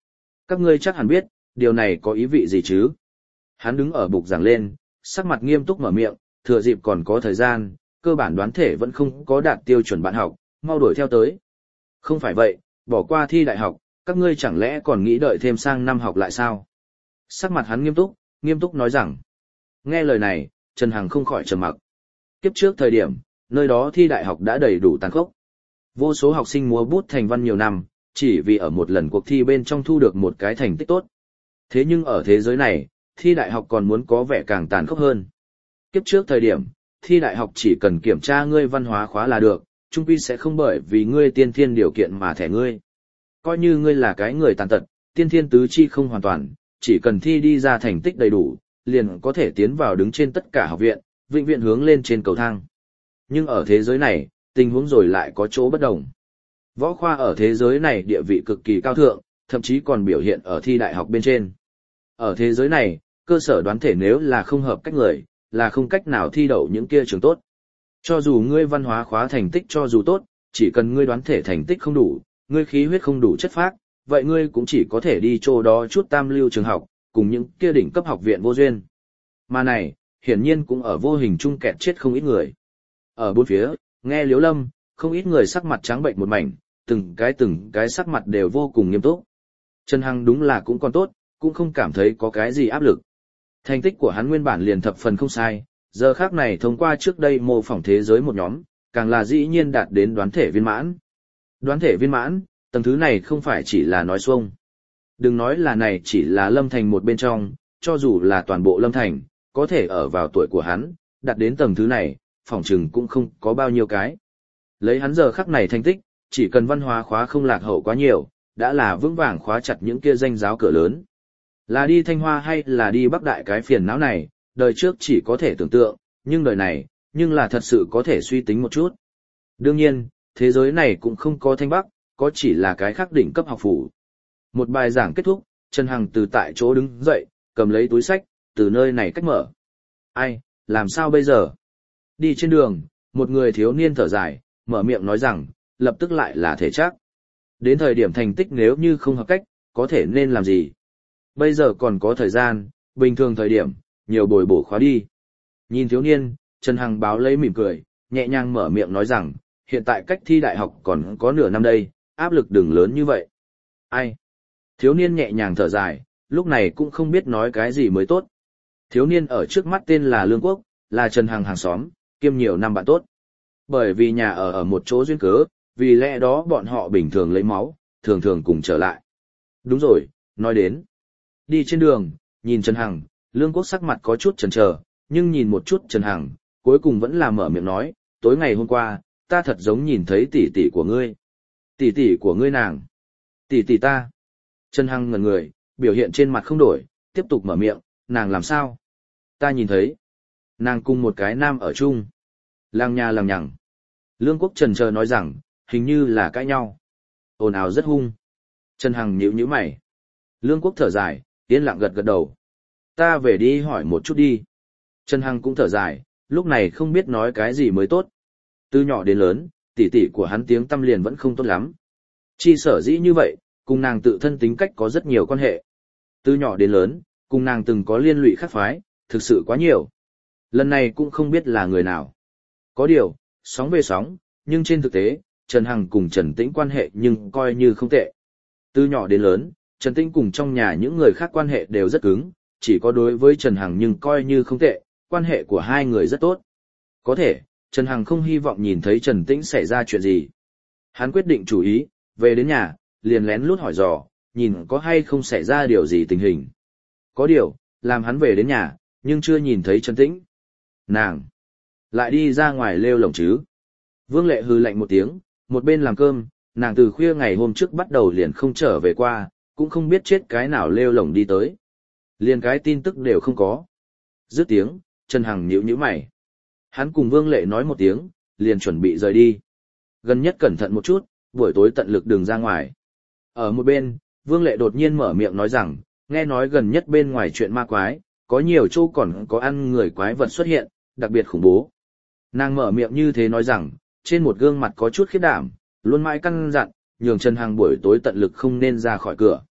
Các ngươi chắc hẳn biết, điều này có ý vị gì chứ? Hắn đứng ở bục giảng lên, sắc mặt nghiêm túc mở miệng, thừa dịp còn có thời gian, cơ bản đoán thể vẫn không có đạt tiêu chuẩn bạn học, mau đuổi theo tới. Không phải vậy, bỏ qua thi đại học, các ngươi chẳng lẽ còn nghĩ đợi thêm sang năm học lại sao? Sắc mặt hắn nghiêm túc nói rằng. Nghe lời này, Trần Hằng không khỏi trầm mặc. Kiếp trước thời điểm, nơi đó thi đại học đã đầy đủ tàn khốc. Vô số học sinh múa bút thành văn nhiều năm, chỉ vì ở một lần cuộc thi bên trong thu được một cái thành tích tốt. Thế nhưng ở thế giới này, thi đại học còn muốn có vẻ càng tàn khốc hơn. Kiếp trước thời điểm, thi đại học chỉ cần kiểm tra ngươi văn hóa khóa là được, chung quy sẽ không bởi vì ngươi tiên thiên điều kiện mà thẻ ngươi. Coi như ngươi là cái người tàn tật, tiên thiên tứ chi không hoàn toàn, chỉ cần thi đi ra thành tích đầy đủ, liền có thể tiến vào đứng trên tất cả học viện, vĩnh viễn hướng lên trên cầu thang. Nhưng ở thế giới này, tình huống rồi lại có chỗ bất đồng. Võ khoa ở thế giới này địa vị cực kỳ cao thượng, thậm chí còn biểu hiện ở thi đại học bên trên. Ở thế giới này, cơ sở đoán thể nếu là không hợp cách người, là không cách nào thi đậu những kia trường tốt. Cho dù ngươi văn hóa khóa thành tích cho dù tốt, chỉ cần ngươi đoán thể thành tích không đủ, ngươi khí huyết không đủ chất phác, vậy ngươi cũng chỉ có thể đi chỗ đó chút tam lưu trường học, cùng những kia đỉnh cấp học viện vô duyên. Mà này, hiển nhiên cũng ở vô hình chung kẹt chết không ít người. Ở bốn phía, nghe Liếu Lâm, không ít người sắc mặt trắng bệnh một mảnh, từng cái sắc mặt đều vô cùng nghiêm túc. Trần Hằng đúng là cũng còn tốt, cũng không cảm thấy có cái gì áp lực. Thành tích của hắn nguyên bản liền thập phần không sai, giờ khác này thông qua trước đây mô phỏng thế giới một nhóm, càng là dĩ nhiên đạt đến đoán thể viên mãn. Đoán thể viên mãn, tầng thứ này không phải chỉ là nói xuông. Đừng nói là này chỉ là Lâm Thành một bên trong, cho dù là toàn bộ Lâm Thành, có thể ở vào tuổi của hắn, đạt đến tầng thứ này, phỏng chừng cũng không có bao nhiêu cái. Lấy hắn giờ khắc này thành tích, chỉ cần văn hóa khóa không lạc hậu quá nhiều, đã là vững vàng khóa chặt những kia danh giáo cửa lớn. Là đi Thanh Hoa hay là đi Bắc Đại cái phiền não này, đời trước chỉ có thể tưởng tượng, nhưng đời này, nhưng là thật sự có thể suy tính một chút. Đương nhiên, thế giới này cũng không có Thanh Bắc, có chỉ là cái khác đỉnh cấp học phủ. Một bài giảng kết thúc, Trần Hằng từ tại chỗ đứng dậy, cầm lấy túi sách, từ nơi này cách mở. Ai, làm sao bây giờ? Đi trên đường, một người thiếu niên thở dài, mở miệng nói rằng, lập tức lại là thể chắc. Đến thời điểm thành tích nếu như không hợp cách, có thể nên làm gì? Bây giờ còn có thời gian, bình thường thời điểm, nhiều bồi bổ khóa đi. Nhìn thiếu niên, Trần Hằng báo lấy mỉm cười, nhẹ nhàng mở miệng nói rằng, hiện tại cách thi đại học còn có nửa năm đây, áp lực đừng lớn như vậy. Ai? Thiếu niên nhẹ nhàng thở dài, lúc này cũng không biết nói cái gì mới tốt. Thiếu niên ở trước mắt tên là Lương Quốc, là Trần Hằng hàng xóm, kiêm nhiều năm bạn tốt. Bởi vì nhà ở một chỗ duyên cớ, vì lẽ đó bọn họ bình thường lấy máu, thường thường cùng trở lại. Đúng rồi, nói đến. Đi trên đường, nhìn Trần Hằng, Lương Quốc sắc mặt có chút chần chờ, nhưng nhìn một chút Trần Hằng, cuối cùng vẫn là mở miệng nói, tối ngày hôm qua, ta thật giống nhìn thấy tỷ tỷ của ngươi. Tỷ tỷ của ngươi nàng. Tỷ tỷ ta. Trần Hằng ngẩn người, biểu hiện trên mặt không đổi, tiếp tục mở miệng, nàng làm sao? Ta nhìn thấy. Nàng cùng một cái nam ở chung. Lằng nhà lằng nhằng. Lương Quốc chần chờ nói rằng, hình như là cãi nhau. Ồn ào rất hung. Trần Hằng nhíu nhíu mày. Lương Quốc thở dài, yên lặng gật gật đầu. Ta về đi hỏi một chút đi. Trần Hằng cũng thở dài, lúc này không biết nói cái gì mới tốt. Từ nhỏ đến lớn, tỷ tỷ của hắn tiếng tăm liền vẫn không tốt lắm. Chi sở dĩ như vậy, cùng nàng tự thân tính cách có rất nhiều quan hệ. Từ nhỏ đến lớn, cùng nàng từng có liên lụy khác phái, thực sự quá nhiều. Lần này cũng không biết là người nào. Có điều, sóng về sóng, nhưng trên thực tế, Trần Hằng cùng Trần Tĩnh quan hệ nhưng coi như không tệ. Từ nhỏ đến lớn, Trần Tĩnh cùng trong nhà những người khác quan hệ đều rất cứng, chỉ có đối với Trần Hằng nhưng coi như không tệ, quan hệ của hai người rất tốt. Có thể, Trần Hằng không hy vọng nhìn thấy Trần Tĩnh xảy ra chuyện gì. Hắn quyết định chủ ý, về đến nhà, liền lén lút hỏi dò, nhìn có hay không xảy ra điều gì tình hình. Có điều, làm hắn về đến nhà, nhưng chưa nhìn thấy Trần Tĩnh. Nàng lại đi ra ngoài lêu lổng chứ. Vương Lệ hừ lạnh một tiếng, một bên làm cơm, nàng từ khuya ngày hôm trước bắt đầu liền không trở về qua, cũng không biết chết cái nào lêu lổng đi tới. Liền cái tin tức đều không có. Dứt tiếng, Trần Hằng nhíu nhíu mày. Hắn cùng Vương Lệ nói một tiếng, liền chuẩn bị rời đi. Gần nhất cẩn thận một chút, buổi tối tận lực đường ra ngoài. Ở một bên, Vương Lệ đột nhiên mở miệng nói rằng, nghe nói gần nhất bên ngoài chuyện ma quái, có nhiều chỗ còn có ăn người quái vật xuất hiện, đặc biệt khủng bố. Nàng mở miệng như thế nói rằng, trên một gương mặt có chút khiếp đảm, luôn mãi căn dặn, nhường Trần Hằng buổi tối tận lực không nên ra khỏi cửa.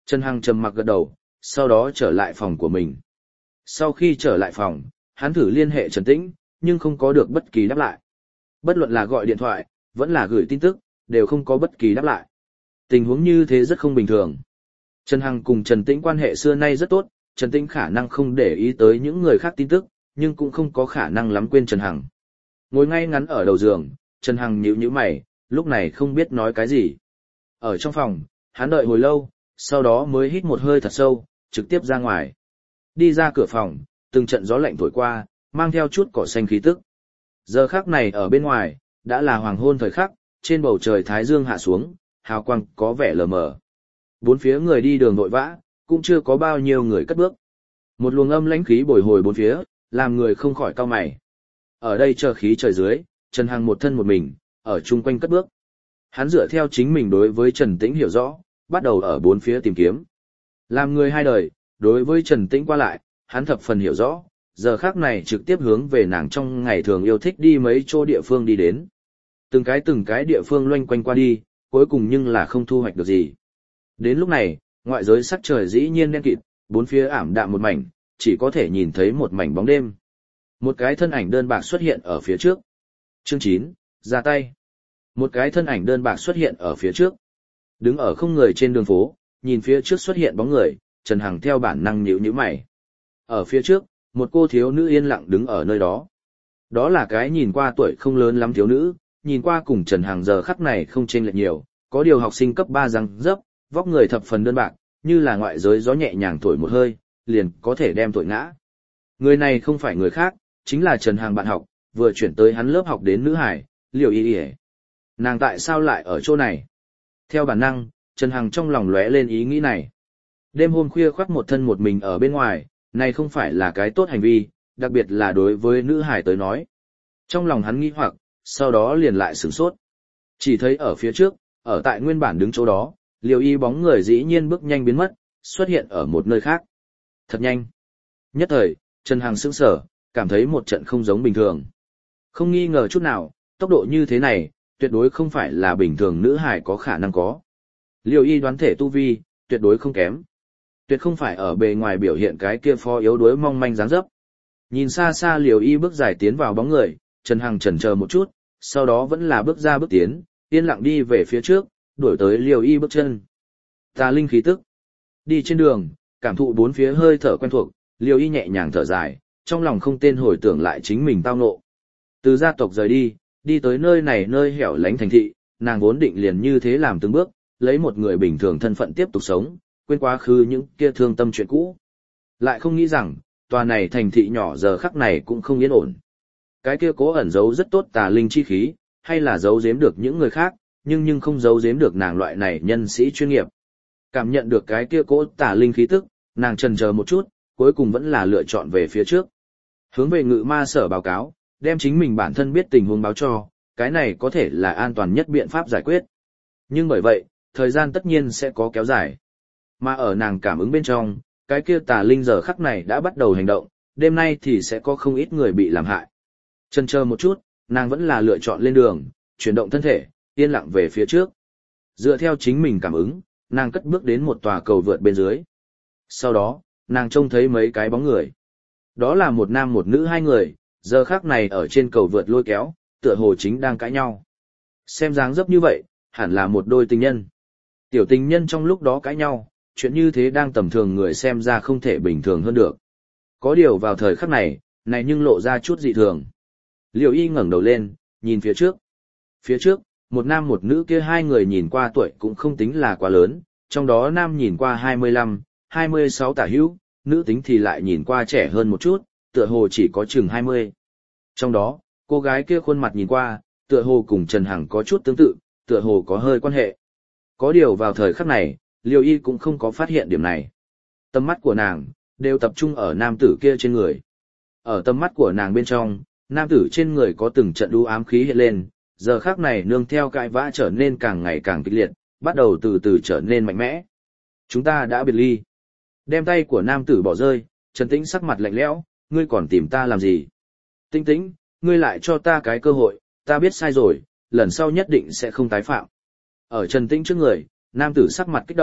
Trần Hằng trầm mặc gật đầu, sau đó trở lại phòng của mình. Sau khi trở lại phòng, hắn thử liên hệ Trần Tĩnh, nhưng không có được bất kỳ đáp lại. Bất luận là gọi điện thoại, vẫn là gửi tin tức, đều không có bất kỳ đáp lại. Tình huống như thế rất không bình thường. Trần Hằng cùng Trần Tĩnh quan hệ xưa nay rất tốt, Trần Tĩnh khả năng không để ý tới những người khác tin tức, nhưng cũng không có khả năng lắm quên Trần Hằng. Ngồi ngay ngắn ở đầu giường, Trần Hằng nhíu nhíu mày, lúc này không biết nói cái gì. Ở trong phòng, hắn đợi hồi lâu, sau đó mới hít một hơi thật sâu, trực tiếp ra ngoài. Đi ra cửa phòng, từng trận gió lạnh thổi qua, mang theo chút cỏ xanh khí tức. Giờ khắc này ở bên ngoài, đã là hoàng hôn thời khắc, trên bầu trời thái dương hạ xuống, hào quang có vẻ lờ mờ. Bốn phía người đi đường vội vã, cũng chưa có bao nhiêu người cất bước. Một luồng âm lãnh khí bồi hồi bốn phía, làm người không khỏi cau mày. Ở đây chờ khí trời dưới, Trần Hằng một thân một mình, ở chung quanh cất bước. Hắn dựa theo chính mình đối với Trần Tĩnh hiểu rõ, bắt đầu ở bốn phía tìm kiếm. Làm người hai đời, đối với Trần Tĩnh qua lại, hắn thập phần hiểu rõ, giờ khác này trực tiếp hướng về nàng trong ngày thường yêu thích đi mấy chỗ địa phương đi đến. Từng cái địa phương loanh quanh qua đi, cuối cùng nhưng là không thu hoạch được gì. Đến lúc này, ngoại giới sắc trời dĩ nhiên đen kịt, bốn phía ảm đạm một mảnh, chỉ có thể nhìn thấy một mảnh bóng đêm. Một cái thân ảnh đơn bạc xuất hiện ở phía trước. Chương 9, ra tay. Một cái thân ảnh đơn bạc xuất hiện ở phía trước. Đứng ở không người trên đường phố, nhìn phía trước xuất hiện bóng người, Trần Hằng theo bản năng nhíu nhíu mày. Ở phía trước, một cô thiếu nữ yên lặng đứng ở nơi đó. Đó là cái nhìn qua tuổi không lớn lắm thiếu nữ, nhìn qua cùng Trần Hằng giờ khắc này không chênh lệch nhiều, có điều học sinh cấp 3 răng dấp, vóc người thập phần đơn bạc, như là ngoại giới gió nhẹ nhàng thổi một hơi, liền có thể đem thổi ngã. Người này không phải người khác, chính là Trần Hằng bạn học, vừa chuyển tới hắn lớp học đến nữ hải, Liễu Y Y. Nàng tại sao lại ở chỗ này? Theo bản năng, Trần Hằng trong lòng lóe lên ý nghĩ này. Đêm hôm khuya khoắt một thân một mình ở bên ngoài, này không phải là cái tốt hành vi, đặc biệt là đối với nữ hải tới nói. Trong lòng hắn nghĩ hoặc, sau đó liền lại sửng sốt. Chỉ thấy ở phía trước, ở tại nguyên bản đứng chỗ đó, Liễu Y bóng người dĩ nhiên bước nhanh biến mất, xuất hiện ở một nơi khác. Thật nhanh. Nhất thời, Trần Hằng sững sờ, cảm thấy một trận không giống bình thường. Không nghi ngờ chút nào, tốc độ như thế này, tuyệt đối không phải là bình thường nữ hải có khả năng có. Liễu Y đoán thể tu vi, tuyệt đối không kém. Tuyệt không phải ở bề ngoài biểu hiện cái kia phó yếu đuối mong manh dáng dấp. Nhìn xa xa Liễu Y bước dài tiến vào bóng người, Trần Hằng chần chờ một chút, sau đó vẫn là bước ra bước tiến, yên lặng đi về phía trước, đuổi tới Liễu Y bước chân. Tà linh khí tức. Đi trên đường, cảm thụ bốn phía hơi thở quen thuộc, Liễu Y nhẹ nhàng thở dài, trong lòng không tên hồi tưởng lại chính mình tao ngộ. Từ gia tộc rời đi, đi tới nơi này nơi hẻo lánh thành thị, nàng vốn định liền như thế làm từng bước, lấy một người bình thường thân phận tiếp tục sống, quên quá khứ những kia thương tâm chuyện cũ. Lại không nghĩ rằng, tòa này thành thị nhỏ giờ khắc này cũng không yên ổn. Cái kia cố ẩn giấu rất tốt tà linh chi khí, hay là giấu giếm được những người khác, nhưng không giấu giếm được nàng loại này nhân sĩ chuyên nghiệp. Cảm nhận được cái kia cố tà linh khí tức, nàng chần chờ một chút, cuối cùng vẫn là lựa chọn về phía trước. Hướng về ngự ma sở báo cáo, đem chính mình bản thân biết tình huống báo cho, cái này có thể là an toàn nhất biện pháp giải quyết. Nhưng bởi vậy, thời gian tất nhiên sẽ có kéo dài. Mà ở nàng cảm ứng bên trong, cái kia tà linh giờ khắc này đã bắt đầu hành động, đêm nay thì sẽ có không ít người bị làm hại. Chần chờ một chút, nàng vẫn là lựa chọn lên đường, chuyển động thân thể, yên lặng về phía trước. Dựa theo chính mình cảm ứng, nàng cất bước đến một tòa cầu vượt bên dưới. Sau đó, nàng trông thấy mấy cái bóng người. Đó là một nam một nữ hai người, giờ khắc này ở trên cầu vượt lôi kéo, tựa hồ chính đang cãi nhau. Xem dáng dấp như vậy, hẳn là một đôi tình nhân. Tiểu tình nhân trong lúc đó cãi nhau, chuyện như thế đang tầm thường người xem ra không thể bình thường hơn được. Có điều vào thời khắc này, này nhưng lộ ra chút dị thường. Liễu Y ngẩng đầu lên, nhìn phía trước. Phía trước, một nam một nữ kia hai người nhìn qua tuổi cũng không tính là quá lớn, trong đó nam nhìn qua 25, 26 tả hữu, nữ tính thì lại nhìn qua trẻ hơn một chút, tựa hồ chỉ có chừng 20. Trong đó, cô gái kia khuôn mặt nhìn qua, tựa hồ cùng Trần Hằng có chút tương tự, tựa hồ có hơi quan hệ. Có điều vào thời khắc này, Liễu Y cũng không có phát hiện điểm này. Tầm mắt của nàng, đều tập trung ở nam tử kia trên người. Ở tầm mắt của nàng bên trong, nam tử trên người có từng trận đu ám khí hiện lên, giờ khắc này nương theo cãi vã trở nên càng ngày càng kịch liệt, bắt đầu từ từ trở nên mạnh mẽ. Chúng ta đã biệt ly. Đem tay của nam tử bỏ rơi, Trần Tĩnh sắc mặt lạnh lẽo, ngươi còn tìm ta làm gì? Tĩnh Tĩnh, ngươi lại cho ta cái cơ hội, ta biết sai rồi, lần sau nhất định sẽ không tái phạm. Ở Trần Tĩnh trước người, nam tử sắc mặt kích động,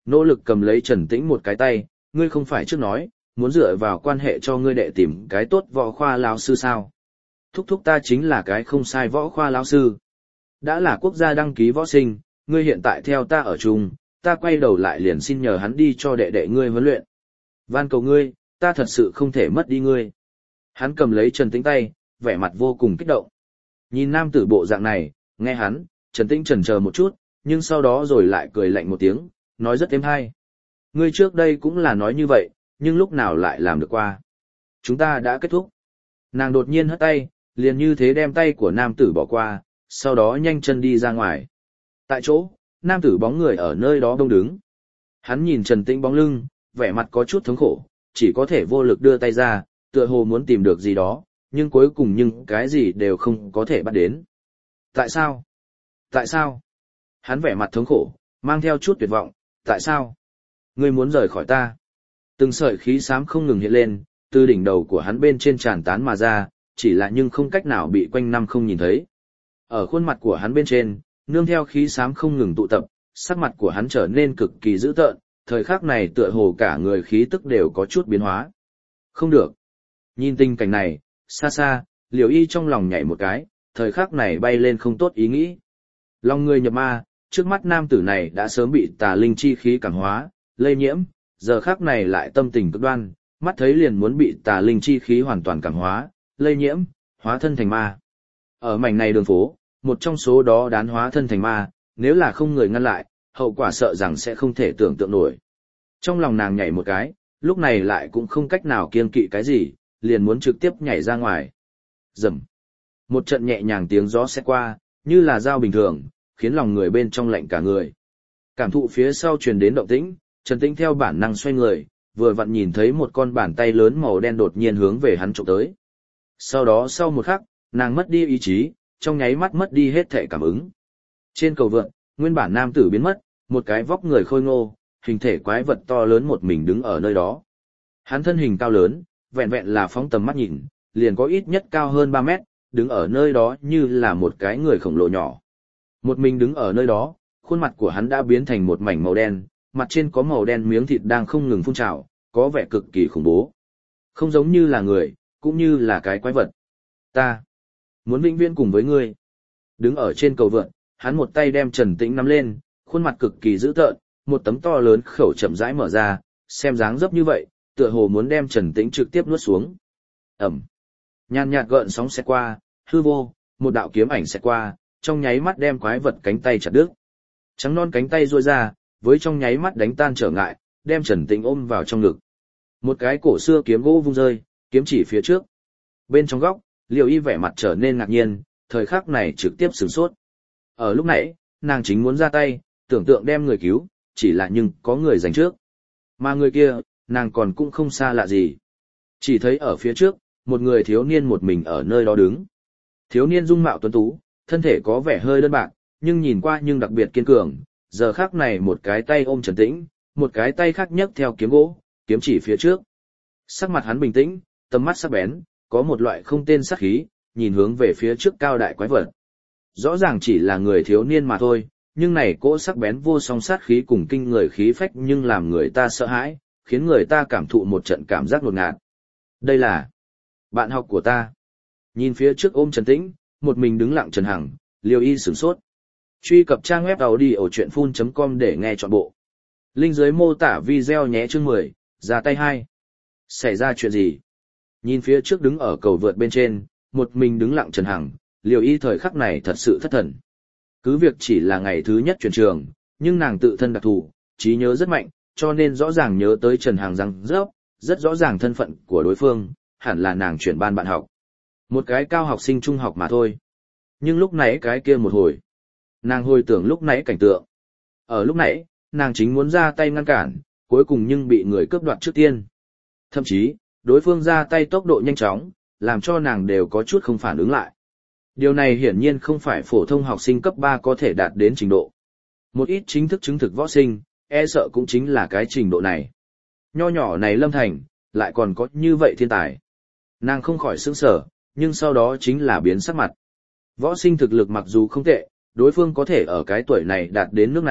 nỗ lực cầm lấy Trần Tĩnh một cái tay, ngươi không phải trước nói, muốn dựa vào quan hệ cho ngươi đệ tìm cái tốt võ khoa lão sư sao? Thúc thúc ta chính là cái không sai võ khoa lão sư. Đã là quốc gia đăng ký võ sinh, ngươi hiện tại theo ta ở chung, ta quay đầu lại liền xin nhờ hắn đi cho đệ đệ ngươi huấn luyện. Van cầu ngươi, ta thật sự không thể mất đi ngươi. Hắn cầm lấy Trần Tĩnh tay, vẻ mặt vô cùng kích động. Nhìn nam tử bộ dạng này, nghe hắn, Trần Tĩnh chần chờ một chút, nhưng sau đó rồi lại cười lạnh một tiếng, nói rất êm hay. Ngươi trước đây cũng là nói như vậy, nhưng lúc nào lại làm được qua. Chúng ta đã kết thúc. Nàng đột nhiên hất tay, liền như thế đem tay của nam tử bỏ qua, sau đó nhanh chân đi ra ngoài. Tại chỗ, nam tử bóng người ở nơi đó đông đứng. Hắn nhìn Trần Tĩnh bóng lưng, vẻ mặt có chút thống khổ, chỉ có thể vô lực đưa tay ra, tựa hồ muốn tìm được gì đó, nhưng cuối cùng cái gì đều không có thể bắt đến. Tại sao? Tại sao? Hắn vẻ mặt thống khổ, mang theo chút tuyệt vọng, tại sao? Ngươi muốn rời khỏi ta. Từng sợi khí xám không ngừng hiện lên, từ đỉnh đầu của hắn bên trên tràn tán mà ra, chỉ là nhưng không cách nào bị quanh năm không nhìn thấy. Ở khuôn mặt của hắn bên trên, nương theo khí xám không ngừng tụ tập, sắc mặt của hắn trở nên cực kỳ dữ tợn, thời khắc này tựa hồ cả người khí tức đều có chút biến hóa. Không được. Nhìn tình cảnh này, xa xa, Liễu Y trong lòng nhảy một cái, thời khắc này bay lên không tốt ý nghĩ. Lòng người nhập ma, trước mắt nam tử này đã sớm bị tà linh chi khí cảm hóa, lây nhiễm, giờ khắc này lại tâm tình cực đoan, mắt thấy liền muốn bị tà linh chi khí hoàn toàn cảm hóa, lây nhiễm, hóa thân thành ma. Ở mảnh này đường phố, một trong số đó đán hóa thân thành ma, nếu là không người ngăn lại, hậu quả sợ rằng sẽ không thể tưởng tượng nổi. Trong lòng nàng nhảy một cái, lúc này lại cũng không cách nào kiêng kỵ cái gì, liền muốn trực tiếp nhảy ra ngoài. Rầm. Một trận nhẹ nhàng tiếng gió sẽ qua, như là dao bình thường, khiến lòng người bên trong lạnh cả người. Cảm thụ phía sau truyền đến động tĩnh, Trần Tĩnh theo bản năng xoay người, vừa vặn nhìn thấy một con bàn tay lớn màu đen đột nhiên hướng về hắn chụp tới. Sau đó sau một khắc, nàng mất đi ý chí, trong nháy mắt mất đi hết thể cảm ứng. Trên cầu vượt, nguyên bản nam tử biến mất, một cái vóc người khôi ngô, hình thể quái vật to lớn một mình đứng ở nơi đó. Hắn thân hình cao lớn, vẹn vẹn là phóng tầm mắt nhìn, liền có ít nhất cao hơn 3 mét, đứng ở nơi đó như là một cái người khổng lồ nhỏ. Một mình đứng ở nơi đó, khuôn mặt của hắn đã biến thành một mảnh màu đen, mặt trên có màu đen miếng thịt đang không ngừng phun trào, có vẻ cực kỳ khủng bố. Không giống như là người, cũng như là cái quái vật. Ta muốn vĩnh viễn cùng với ngươi. Đứng ở trên cầu vượt, hắn một tay đem Trần Tĩnh nắm lên, khuôn mặt cực kỳ dữ tợn, một tấm to lớn khẩu chậm rãi mở ra, xem dáng dấp như vậy, tựa hồ muốn đem Trần Tĩnh trực tiếp nuốt xuống. Ẩm. Nhàn nhạt gợn sóng xẹt qua, hư vô, một đạo kiếm ảnh xẹt qua, trong nháy mắt đem quái vật cánh tay chặt đứt. Trắng non cánh tay duỗi ra, với trong nháy mắt đánh tan trở ngại, đem Trần Tĩnh ôm vào trong ngực. Một cái cổ xưa kiếm gỗ vung rơi, kiếm chỉ phía trước. Bên trong góc, Liễu Y vẻ mặt trở nên ngạc nhiên, thời khắc này trực tiếp sửng sốt. Ở lúc nãy, nàng chính muốn ra tay, tưởng tượng đem người cứu, chỉ là nhưng có người giành trước. Mà người kia, nàng còn cũng không xa lạ gì. Chỉ thấy ở phía trước, một người thiếu niên một mình ở nơi đó đứng. Thiếu niên dung mạo tuấn tú, thân thể có vẻ hơi đơn bạc, nhưng nhìn qua nhưng đặc biệt kiên cường. Giờ khắc này một cái tay ôm Trần Tĩnh, một cái tay khác nhấc theo kiếm gỗ, kiếm chỉ phía trước. Sắc mặt hắn bình tĩnh, tầm mắt sắc bén, có một loại không tên sát khí, nhìn hướng về phía trước cao đại quái vật. Rõ ràng chỉ là người thiếu niên mà thôi, nhưng này cỗ sắc bén vô song sát khí cùng kinh người khí phách nhưng làm người ta sợ hãi, khiến người ta cảm thụ một trận cảm giác ngột ngạt. Đây là bạn học của ta. Nhìn phía trước ôm Trần Tĩnh, một mình đứng lặng Trần Hằng, Liễu Y sửng sốt. Truy cập trang web audio.truyện.com để nghe trọn bộ. Link dưới mô tả video nhé. Chương 10, ra tay 2. Xảy ra chuyện gì? Nhìn phía trước đứng ở cầu vượt bên trên, một mình đứng lặng Trần Hằng, Liễu Y thời khắc này thật sự thất thần. Cứ việc chỉ là ngày thứ nhất chuyển trường, nhưng nàng tự thân đặc thù, trí nhớ rất mạnh, cho nên rõ ràng nhớ tới Trần Hằng răng rớp, rất rõ ràng thân phận của đối phương, hẳn là nàng chuyển ban bạn học. Một cái cao học sinh trung học mà thôi. Nhưng lúc nãy cái kia một hồi, nàng hồi tưởng lúc nãy cảnh tượng. Ở lúc nãy, nàng chính muốn ra tay ngăn cản, cuối cùng nhưng bị người cướp đoạt trước tiên. Thậm chí, đối phương ra tay tốc độ nhanh chóng, làm cho nàng đều có chút không phản ứng lại. Điều này hiển nhiên không phải phổ thông học sinh cấp 3 có thể đạt đến trình độ. Một ít chính thức chứng thực võ sinh, e sợ cũng chính là cái trình độ này. Nho nhỏ này Lâm Thành, lại còn có như vậy thiên tài. Nàng không khỏi sững sờ, nhưng sau đó chính là biến sắc mặt. Võ sinh thực lực mặc dù không tệ, đối phương có thể ở cái tuổi này đạt đến nước này,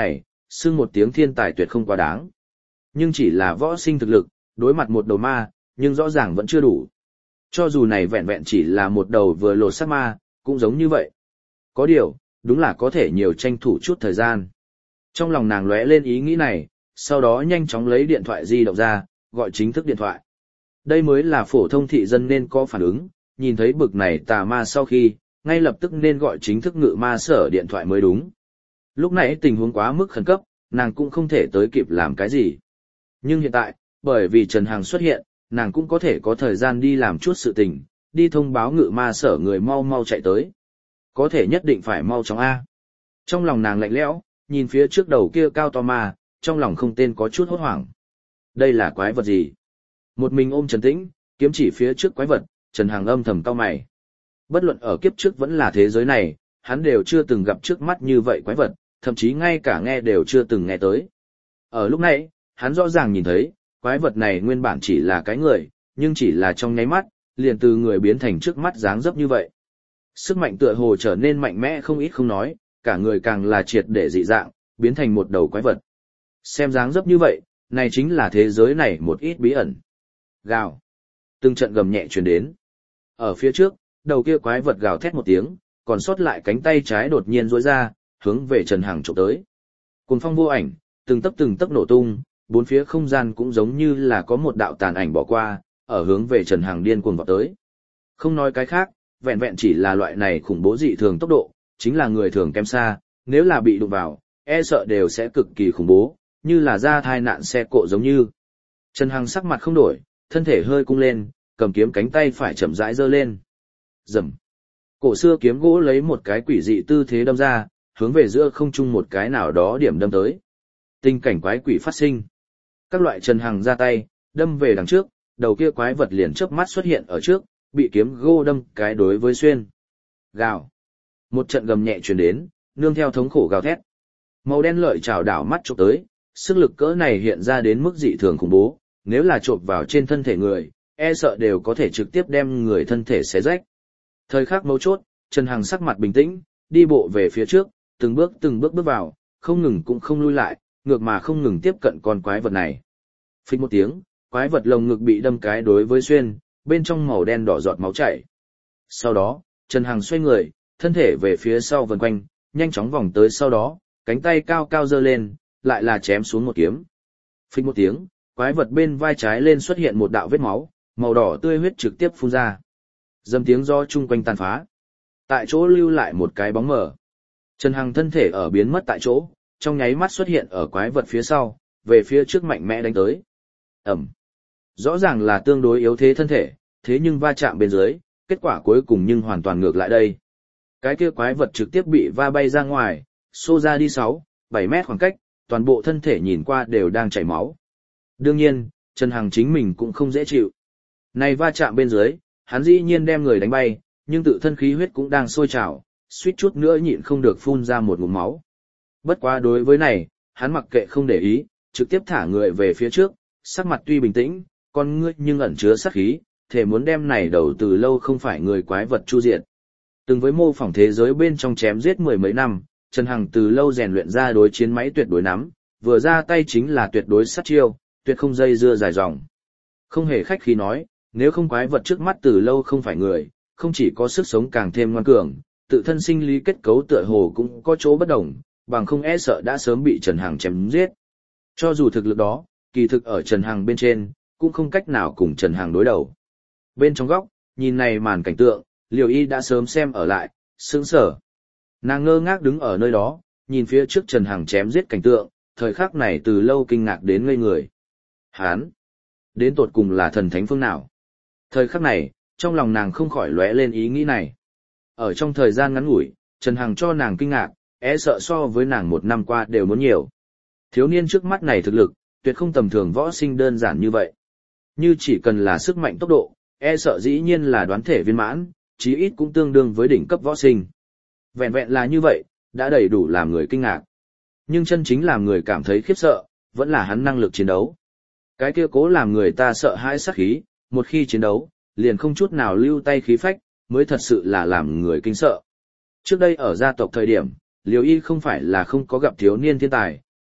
xưng một tiếng thiên tài tuyệt không quá đáng. Nhưng chỉ là võ sinh thực lực, đối mặt một đầu ma, nhưng rõ ràng vẫn chưa đủ. Cho dù này vẹn vẹn chỉ là một đầu vừa lột xác ma, cũng giống như vậy. Có điều, đúng là có thể nhiều tranh thủ chút thời gian. Trong lòng nàng lóe lên ý nghĩ này, sau đó nhanh chóng lấy điện thoại di động ra, gọi chính thức điện thoại. Đây mới là phổ thông thị dân nên có phản ứng, nhìn thấy bực này tà ma sau khi, ngay lập tức nên gọi chính thức ngự ma sở điện thoại mới đúng. Lúc nãy tình huống quá mức khẩn cấp, nàng cũng không thể tới kịp làm cái gì. Nhưng hiện tại, bởi vì Trần Hằng xuất hiện, nàng cũng có thể có thời gian đi làm chút sự tình, đi thông báo ngự ma sở người mau mau chạy tới. Có thể nhất định phải mau chóng A. Trong lòng nàng lạnh lẽo, nhìn phía trước đầu kia cao to ma, trong lòng không tên có chút hốt hoảng. Đây là quái vật gì? Một mình ôm Trần Tĩnh, kiếm chỉ phía trước quái vật, Trần Hằng âm thầm cau mày. Bất luận ở kiếp trước vẫn là thế giới này, hắn đều chưa từng gặp trước mắt như vậy quái vật, thậm chí ngay cả nghe đều chưa từng nghe tới. Ở lúc nãy, hắn rõ ràng nhìn thấy, quái vật này nguyên bản chỉ là cái người, nhưng chỉ là trong nháy mắt, liền từ người biến thành trước mắt dáng dấp như vậy. Sức mạnh tựa hồ trở nên mạnh mẽ không ít không nói, cả người càng là triệt để dị dạng, biến thành một đầu quái vật. Xem dáng dấp như vậy, này chính là thế giới này một ít bí ẩn. Gào. Từng trận gầm nhẹ truyền đến. Ở phía trước, đầu kia quái vật gào thét một tiếng, còn sót lại cánh tay trái đột nhiên duỗi ra, hướng về Trần Hằng chụp tới. Cuồng phong vô ảnh, từng tấc nổ tung, bốn phía không gian cũng giống như là có một đạo tàn ảnh bỏ qua, ở hướng về Trần Hằng điên cuồng vọt tới. Không nói cái khác, vẹn vẹn chỉ là loại này khủng bố dị thường tốc độ, chính là người thường kém xa, nếu là bị đụng vào, e sợ đều sẽ cực kỳ khủng bố, như là ra thai nạn xe cộ giống như. Trần Hằng sắc mặt không đổi, thân thể hơi cung lên, cầm kiếm cánh tay phải chậm rãi giơ lên. Rầm. Cổ xưa kiếm gỗ lấy một cái quỷ dị tư thế đâm ra, hướng về giữa không trung một cái nào đó điểm đâm tới. Tình cảnh quái quỷ phát sinh. Các loại Trần Hằng ra tay, đâm về đằng trước, đầu kia quái vật liền chớp mắt xuất hiện ở trước, bị kiếm gỗ đâm cái đối với xuyên. Gào. Một trận gầm nhẹ truyền đến, nương theo thống khổ gào thét. Màu đen lợi chảo đảo mắt chụp tới, sức lực cỡ này hiện ra đến mức dị thường khủng bố, nếu là chộp vào trên thân thể người, e sợ đều có thể trực tiếp đem người thân thể xé rách. Thời khắc mấu chốt, Trần Hằng sắc mặt bình tĩnh, đi bộ về phía trước, từng bước bước vào, không ngừng cũng không lui lại, ngược mà không ngừng tiếp cận con quái vật này. Phích một tiếng, quái vật lồng ngực bị đâm cái đối với xuyên, bên trong màu đen đỏ giọt máu chảy. Sau đó, Trần Hằng xoay người, thân thể về phía sau vần quanh, nhanh chóng vòng tới sau đó, cánh tay cao cao giơ lên, lại là chém xuống một kiếm. Phích một tiếng, quái vật bên vai trái lên xuất hiện một đạo vết máu, màu đỏ tươi huyết trực tiếp phun ra. Dầm tiếng do chung quanh tàn phá. Tại chỗ lưu lại một cái bóng mờ. Trần Hằng thân thể ở biến mất tại chỗ, trong nháy mắt xuất hiện ở quái vật phía sau, về phía trước mạnh mẽ đánh tới. Ẩm. Rõ ràng là tương đối yếu thế thân thể, thế nhưng va chạm bên dưới, kết quả cuối cùng nhưng hoàn toàn ngược lại đây. Cái kia quái vật trực tiếp bị va bay ra ngoài, xô ra đi 6-7 mét khoảng cách, toàn bộ thân thể nhìn qua đều đang chảy máu. Đương nhiên, Trần Hằng chính mình cũng không dễ chịu. Này va chạm bên dưới, hắn dĩ nhiên đem người đánh bay, nhưng tự thân khí huyết cũng đang sôi trào, suýt chút nữa nhịn không được phun ra một ngụm máu. Bất quá đối với này, hắn mặc kệ không để ý, trực tiếp thả người về phía trước, sắc mặt tuy bình tĩnh, con ngươi nhưng ẩn chứa sát khí, thể muốn đem này đầu từ lâu không phải người quái vật chu diệt. Từng với mô phỏng thế giới bên trong chém giết mười mấy năm, Trần Hằng từ lâu rèn luyện ra đối chiến máy tuyệt đối nắm, vừa ra tay chính là tuyệt đối sát chiêu, tuyệt không dây dưa dài dòng. Không hề khách khí nói, nếu không quái vật trước mắt từ lâu không phải người, không chỉ có sức sống càng thêm ngoan cường, tự thân sinh lý kết cấu tựa hồ cũng có chỗ bất đồng, bằng không e sợ đã sớm bị Trần Hằng chém giết. Cho dù thực lực đó, kỳ thực ở Trần Hằng bên trên, cũng không cách nào cùng Trần Hằng đối đầu. Bên trong góc, nhìn này màn cảnh tượng, Liều Y đã sớm xem ở lại, sững sờ. Nàng ngơ ngác đứng ở nơi đó, nhìn phía trước Trần Hằng chém giết cảnh tượng, thời khắc này từ lâu kinh ngạc đến ngây người. Hán! Đến tột cùng là thần thánh phương nào? Thời khắc này, trong lòng nàng không khỏi lóe lên ý nghĩ này. Ở trong thời gian ngắn ngủi, Trần Hằng cho nàng kinh ngạc, e sợ so với nàng một năm qua đều muốn nhiều. Thiếu niên trước mắt này thực lực, tuyệt không tầm thường võ sinh đơn giản như vậy. Như chỉ cần là sức mạnh tốc độ, e sợ dĩ nhiên là đoán thể viên mãn, chí ít cũng tương đương với đỉnh cấp võ sinh. Vẹn vẹn là như vậy, đã đầy đủ làm người kinh ngạc. Nhưng chân chính làm người cảm thấy khiếp sợ, vẫn là hắn năng lực chiến đấu. Cái kia cố làm người ta sợ hãi sát khí, một khi chiến đấu, liền không chút nào lưu tay khí phách, mới thật sự là làm người kinh sợ. Trước đây ở gia tộc thời điểm, Liều Y không phải là không có gặp thiếu niên thiên tài,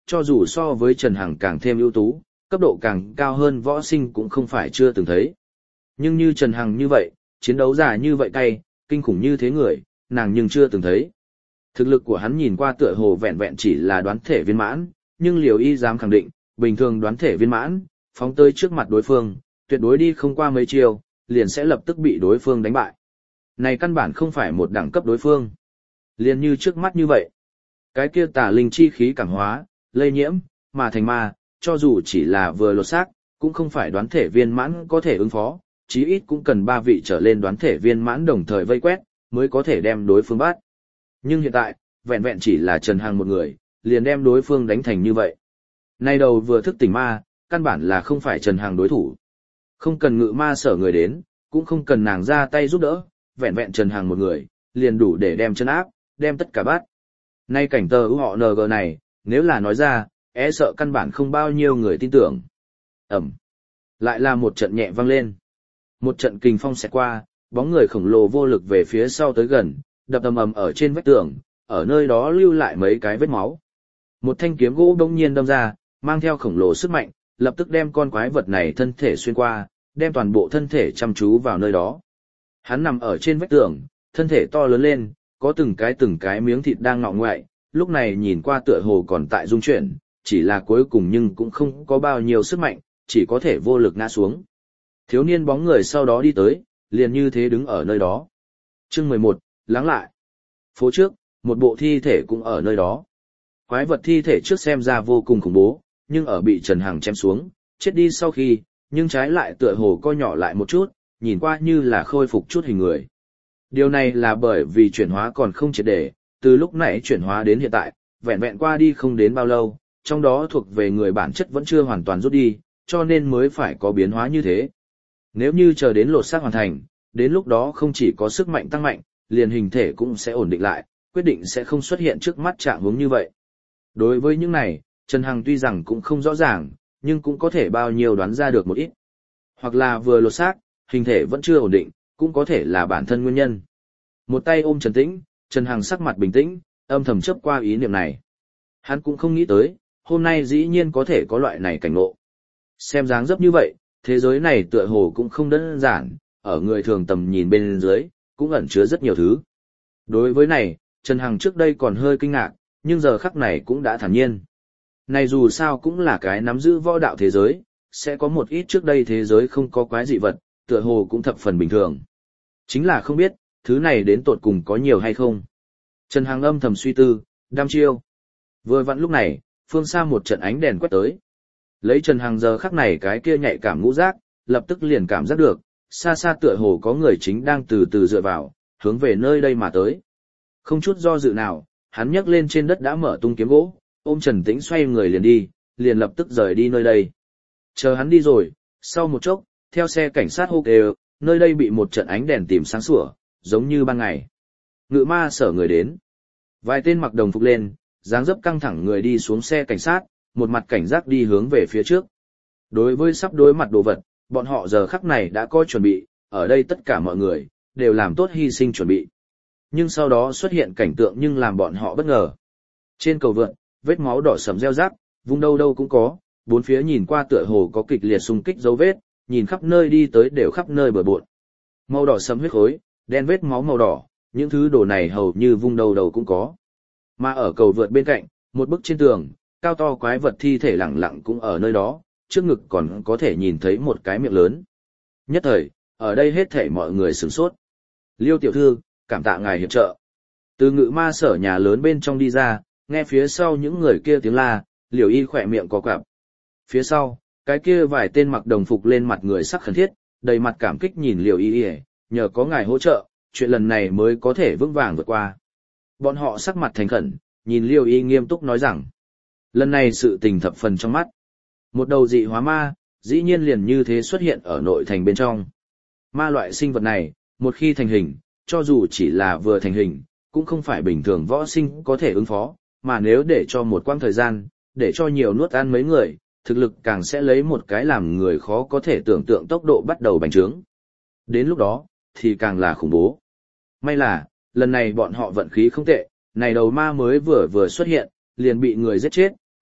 cho dù so với Trần Hằng càng thêm ưu tú, cấp độ càng cao hơn võ sinh cũng không phải chưa từng thấy. Nhưng như Trần Hằng như vậy, chiến đấu giả như vậy cay, kinh khủng như thế người, nàng nhưng chưa từng thấy. Thực lực của hắn nhìn qua tựa hồ vẹn vẹn chỉ là đoán thể viên mãn, nhưng Liều Y dám khẳng định, bình thường đoán thể viên mãn, phóng tới trước mặt đối phương, tuyệt đối đi không qua mấy chiều, liền sẽ lập tức bị đối phương đánh bại. Này căn bản không phải một đẳng cấp đối phương. Liền như trước mắt như vậy. Cái kia tà linh chi khí cảm hóa, lây nhiễm, mà thành ma, cho dù chỉ là vừa lột xác, cũng không phải đoán thể viên mãn có thể ứng phó, chí ít cũng cần 3 vị trở lên đoán thể viên mãn đồng thời vây quét, mới có thể đem đối phương bắt. Nhưng hiện tại, vẹn vẹn chỉ là Trần Hằng một người, liền đem đối phương đánh thành như vậy. Nay đầu vừa thức tỉnh ma, căn bản là không phải Trần Hằng đối thủ. Không cần ngự ma sở người đến, cũng không cần nàng ra tay giúp đỡ, vẹn vẹn Trần Hằng một người, liền đủ để đem chân áp, đem tất cả bắt. Nay cảnh tờ họ NG này, nếu là nói ra, e sợ căn bản không bao nhiêu người tin tưởng. Ẩm. Lại là một trận nhẹ vang lên. Một trận kình phong xẹt qua, bóng người khổng lồ vô lực về phía sau tới gần, đập ầm ầm ở trên vách tường, ở nơi đó lưu lại mấy cái vết máu. Một thanh kiếm gỗ bỗng nhiên đâm ra, mang theo khổng lồ sức mạnh, lập tức đem con quái vật này thân thể xuyên qua, đem toàn bộ thân thể chăm chú vào nơi đó. Hắn nằm ở trên vách tường, thân thể to lớn lên, có từng cái miếng thịt đang ngọ ngoại, lúc này nhìn qua tựa hồ còn tại dung chuyển, chỉ là cuối cùng nhưng cũng không có bao nhiêu sức mạnh, chỉ có thể vô lực ngã xuống. Thiếu niên bóng người sau đó đi tới, liền như thế đứng ở nơi đó. Chương 11, lắng lại. Phố trước, một bộ thi thể cũng ở nơi đó. Quái vật thi thể trước xem ra vô cùng khủng bố, nhưng ở bị Trần Hằng chém xuống, chết đi sau khi, nhưng trái lại tựa hồ co nhỏ lại một chút, nhìn qua như là khôi phục chút hình người. Điều này là bởi vì chuyển hóa còn không triệt để, từ lúc nãy chuyển hóa đến hiện tại, vẹn vẹn qua đi không đến bao lâu, trong đó thuộc về người bản chất vẫn chưa hoàn toàn rút đi, cho nên mới phải có biến hóa như thế. Nếu như chờ đến lột xác hoàn thành, đến lúc đó không chỉ có sức mạnh tăng mạnh, liền hình thể cũng sẽ ổn định lại, quyết định sẽ không xuất hiện trước mắt trạng huống như vậy. Đối với những này, Trần Hằng tuy rằng cũng không rõ ràng, nhưng cũng có thể bao nhiêu đoán ra được một ít. Hoặc là vừa lột xác, hình thể vẫn chưa ổn định, cũng có thể là bản thân nguyên nhân. Một tay ôm Trần Tĩnh, Trần Hằng sắc mặt bình tĩnh, âm thầm chớp qua ý niệm này. Hắn cũng không nghĩ tới, hôm nay dĩ nhiên có thể có loại này cảnh ngộ. Xem dáng dấp như vậy, thế giới này tựa hồ cũng không đơn giản, ở người thường tầm nhìn bên dưới, cũng ẩn chứa rất nhiều thứ. Đối với này, Trần Hằng trước đây còn hơi kinh ngạc, nhưng giờ khắc này cũng đã thản nhiên. Này dù sao cũng là cái nắm giữ võ đạo thế giới, sẽ có một ít trước đây thế giới không có quái dị vật, tựa hồ cũng thập phần bình thường. Chính là không biết, thứ này đến tột cùng có nhiều hay không. Trần Hằng âm thầm suy tư, đăm chiêu. Vừa vặn lúc này, phương xa một trận ánh đèn quét tới. Lấy Trần Hằng giờ khắc này cái kia nhạy cảm ngũ giác, lập tức liền cảm giác được, xa xa tựa hồ có người chính đang từ từ dựa vào, hướng về nơi đây mà tới. Không chút do dự nào, hắn nhấc lên trên đất đã mở tung kiếm gỗ, ôm Trần Tĩnh xoay người liền đi, liền lập tức rời đi nơi đây. Chờ hắn đi rồi, sau một chốc, theo xe cảnh sát hô kêu, nơi đây bị một trận ánh đèn tìm sáng sủa, giống như ban ngày. Ngự ma sở người đến. Vài tên mặc đồng phục lên, dáng dấp căng thẳng người đi xuống xe cảnh sát, một mặt cảnh giác đi hướng về phía trước. Đối với sắp đối mặt đồ vật, bọn họ giờ khắc này đã có chuẩn bị, ở đây tất cả mọi người, đều làm tốt hy sinh chuẩn bị. Nhưng sau đó xuất hiện cảnh tượng nhưng làm bọn họ bất ngờ. Trên cầu vượt, vết máu đỏ sẫm reo rác, vùng đâu đâu cũng có, bốn phía nhìn qua tựa hồ có kịch liệt xung kích dấu vết, nhìn khắp nơi đi tới đều khắp nơi bừa bộn. Màu đỏ sẫm huyết khối, đen vết máu màu đỏ, những thứ đồ này hầu như vùng đầu đầu cũng có. Mà ở cầu vượt bên cạnh, một bức trên tường, cao to quái vật thi thể lẳng lặng cũng ở nơi đó, trước ngực còn có thể nhìn thấy một cái miệng lớn. Nhất thời, ở đây hết thảy mọi người sửng sốt. Liêu tiểu thư, cảm tạ ngài hiệp trợ. Từ ngự ma sở nhà lớn bên trong đi ra, nghe phía sau những người kia tiếng la, Liều Y khỏe miệng có quặp. Phía sau, cái kia vài tên mặc đồng phục lên mặt người sắc khẩn thiết, đầy mặt cảm kích nhìn Liều Y, nhờ có ngài hỗ trợ, chuyện lần này mới có thể vững vàng vượt qua. Bọn họ sắc mặt thành khẩn, nhìn Liều Y nghiêm túc nói rằng, lần này sự tình thập phần trong mắt. Một đầu dị hóa ma, dĩ nhiên liền như thế xuất hiện ở nội thành bên trong. Ma loại sinh vật này, một khi thành hình, cho dù chỉ là vừa thành hình, cũng không phải bình thường võ sinh có thể ứng phó, mà nếu để cho một quãng thời gian, để cho nhiều nuốt ăn mấy người, thực lực càng sẽ lấy một cái làm người khó có thể tưởng tượng tốc độ bắt đầu bành trướng. Đến lúc đó, thì càng là khủng bố. May là, lần này bọn họ vận khí không tệ, này đầu ma mới vừa xuất hiện, liền bị người giết chết,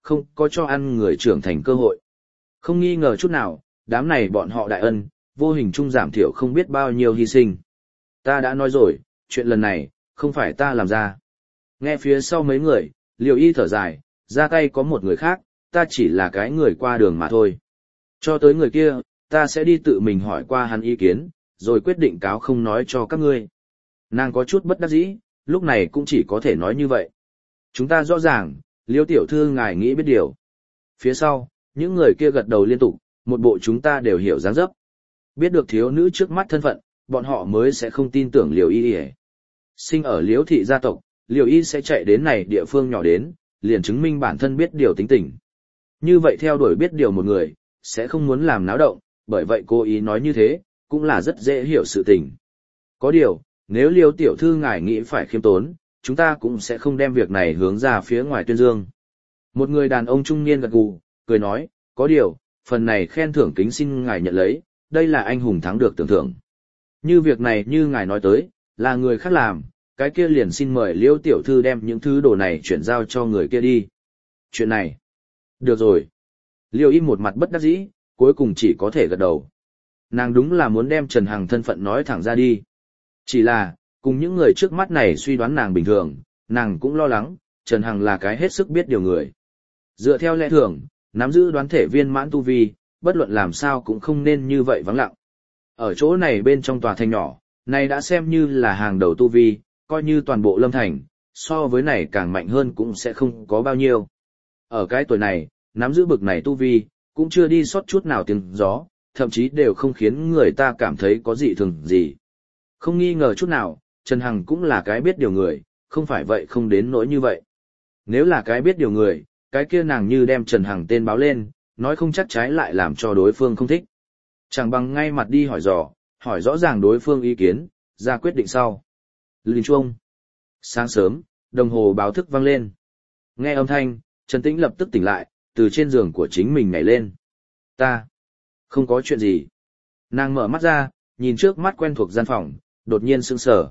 không có cho ăn người trưởng thành cơ hội. Không nghi ngờ chút nào, đám này bọn họ đại ân, vô hình chung giảm thiểu không biết bao nhiêu hy sinh. Ta đã nói rồi, chuyện lần này, không phải ta làm ra. Nghe phía sau mấy người, Liều Y thở dài, ra tay có một người khác, ta chỉ là cái người qua đường mà thôi. Cho tới người kia, ta sẽ đi tự mình hỏi qua hắn ý kiến, rồi quyết định cáo không nói cho các ngươi. Nàng có chút bất đắc dĩ, lúc này cũng chỉ có thể nói như vậy. Chúng ta rõ ràng, Liêu tiểu thư ngài nghĩ biết điều. Phía sau, những người kia gật đầu liên tục, một bộ chúng ta đều hiểu dáng dấp. Biết được thiếu nữ trước mắt thân phận, bọn họ mới sẽ không tin tưởng Liều Y. Sinh ở Liễu thị gia tộc, Liều Y sẽ chạy đến này địa phương nhỏ đến, liền chứng minh bản thân biết điều tính tình. Như vậy theo đuổi biết điều một người, sẽ không muốn làm náo động, bởi vậy cô ý nói như thế, cũng là rất dễ hiểu sự tình. Có điều, nếu Liêu tiểu thư ngài nghĩ phải khiêm tốn, chúng ta cũng sẽ không đem việc này hướng ra phía ngoài tuyên dương. Một người đàn ông trung niên gật gù, cười nói, có điều, phần này khen thưởng kính xin ngài nhận lấy, đây là anh hùng thắng được tưởng thưởng. Như việc này như ngài nói tới, là người khác làm, cái kia liền xin mời Liêu tiểu thư đem những thứ đồ này chuyển giao cho người kia đi. Chuyện này, được rồi. Liêu Y một mặt bất đắc dĩ, cuối cùng chỉ có thể gật đầu. Nàng đúng là muốn đem Trần Hằng thân phận nói thẳng ra đi. Chỉ là, cùng những người trước mắt này suy đoán nàng bình thường, nàng cũng lo lắng, Trần Hằng là cái hết sức biết điều người. Dựa theo lẽ thường, nắm giữ đoán thể viên mãn tu vi, bất luận làm sao cũng không nên như vậy vắng lặng. Ở chỗ này bên trong tòa thành nhỏ, này đã xem như là hàng đầu tu vi, coi như toàn bộ Lâm Thành, so với này càng mạnh hơn cũng sẽ không có bao nhiêu. Ở cái tuổi này, nắm giữ bực này tu vi, cũng chưa đi sót chút nào tiếng gió, thậm chí đều không khiến người ta cảm thấy có dị thường gì. Không nghi ngờ chút nào, Trần Hằng cũng là cái biết điều người, không phải vậy không đến nỗi như vậy. Nếu là cái biết điều người, cái kia nàng như đem Trần Hằng tên báo lên, nói không chắc trái lại làm cho đối phương không thích. Chẳng bằng ngay mặt đi hỏi rõ ràng đối phương ý kiến, ra quyết định sau. Linh chuông. Sáng sớm, đồng hồ báo thức vang lên. Nghe âm thanh, Trần Tĩnh lập tức tỉnh lại, từ trên giường của chính mình nhảy lên. Ta. Không có chuyện gì. Nàng mở mắt ra, nhìn trước mắt quen thuộc gian phòng, đột nhiên sững sờ.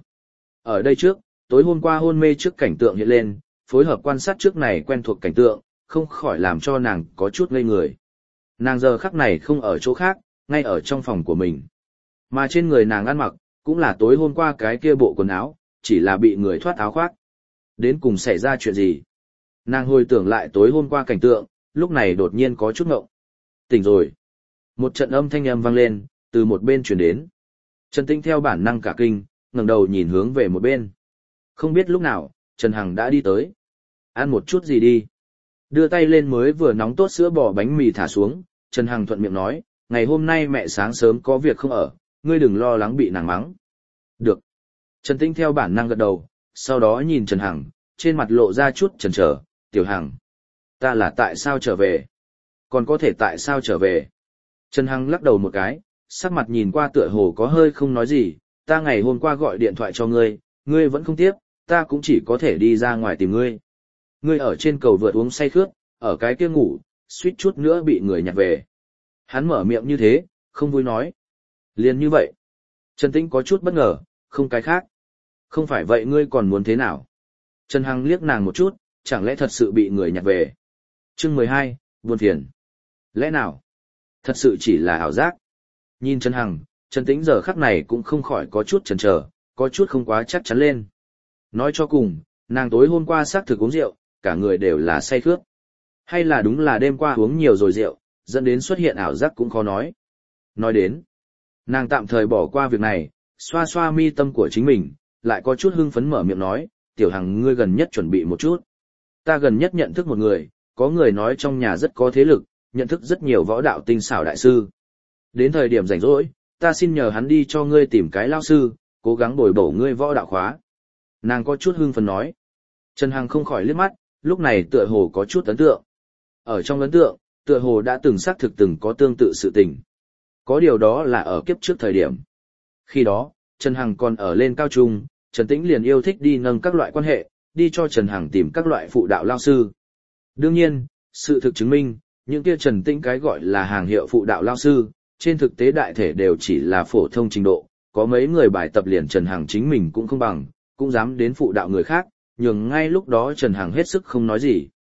Ở đây trước, tối hôm qua hôn mê trước cảnh tượng hiện lên, phối hợp quan sát trước này quen thuộc cảnh tượng, không khỏi làm cho nàng có chút ngây người. Nàng giờ khắc này không ở chỗ khác, ngay ở trong phòng của mình. Mà trên người nàng ăn mặc, cũng là tối hôm qua cái kia bộ quần áo, chỉ là bị người thoát áo khoác. Đến cùng xảy ra chuyện gì? Nàng hồi tưởng lại tối hôm qua cảnh tượng, lúc này đột nhiên có chút ngộng. Tỉnh rồi. Một trận âm thanh âm vang lên, từ một bên truyền đến. Trần Tĩnh theo bản năng cả kinh, ngẩng đầu nhìn hướng về một bên. Không biết lúc nào, Trần Hằng đã đi tới. Ăn một chút gì đi. Đưa tay lên mới vừa nóng tốt sữa bò bánh mì thả xuống, Trần Hằng thuận miệng nói, ngày hôm nay mẹ sáng sớm có việc không ở, ngươi đừng lo lắng bị nàng mắng. Được. Trần Tĩnh theo bản năng gật đầu, sau đó nhìn Trần Hằng, trên mặt lộ ra chút chần chờ, Tiểu Hằng. Ta là tại sao trở về? Còn có thể tại sao trở về? Trần Hằng lắc đầu một cái, sắc mặt nhìn qua tựa hồ có hơi không nói gì, ta ngày hôm qua gọi điện thoại cho ngươi, ngươi vẫn không tiếp, ta cũng chỉ có thể đi ra ngoài tìm ngươi. Ngươi ở trên cầu vượt uống say khướt, ở cái kia ngủ, suýt chút nữa bị người nhặt về. Hắn mở miệng như thế, không vui nói. Liền như vậy. Trần Tĩnh có chút bất ngờ, không cái khác. Không phải vậy ngươi còn muốn thế nào? Trần Hằng liếc nàng một chút, chẳng lẽ thật sự bị người nhặt về? Chương 12, buồn phiền. Lẽ nào? Thật sự chỉ là ảo giác. Nhìn Trần Hằng, Trần Tĩnh giờ khắc này cũng không khỏi có chút chần chờ, có chút không quá chắc chắn lên. Nói cho cùng, nàng tối hôm qua xác thực uống rượu, cả người đều là say khướt. Hay là đúng là đêm qua uống nhiều rồi rượu, dẫn đến xuất hiện ảo giác cũng khó nói. Nói đến, nàng tạm thời bỏ qua việc này, xoa xoa mi tâm của chính mình, lại có chút hưng phấn mở miệng nói, Tiểu Hằng ngươi gần nhất chuẩn bị một chút. Ta gần nhất nhận thức một người, có người nói trong nhà rất có thế lực, nhận thức rất nhiều võ đạo tinh xảo đại sư. Đến thời điểm rảnh rỗi, ta xin nhờ hắn đi cho ngươi tìm cái lao sư, cố gắng bồi bổ ngươi võ đạo khóa. Nàng có chút hưng phấn nói. Trần Hằng không khỏi liếc mắt, lúc này tựa hồ có chút ấn tượng. Ở trong ấn tượng, tựa hồ đã từng xác thực từng có tương tự sự tình. Có điều đó là ở kiếp trước thời điểm. Khi đó, Trần Hằng còn ở lên cao trung, Trần Tĩnh liền yêu thích đi nâng các loại quan hệ, đi cho Trần Hằng tìm các loại phụ đạo lao sư. Đương nhiên, sự thực chứng minh, những kia Trần Tĩnh cái gọi là hàng hiệu phụ đạo lao sư, trên thực tế đại thể đều chỉ là phổ thông trình độ, có mấy người bài tập liền Trần Hằng chính mình cũng không bằng, cũng dám đến phụ đạo người khác, nhường ngay lúc đó Trần Hằng hết sức không nói gì.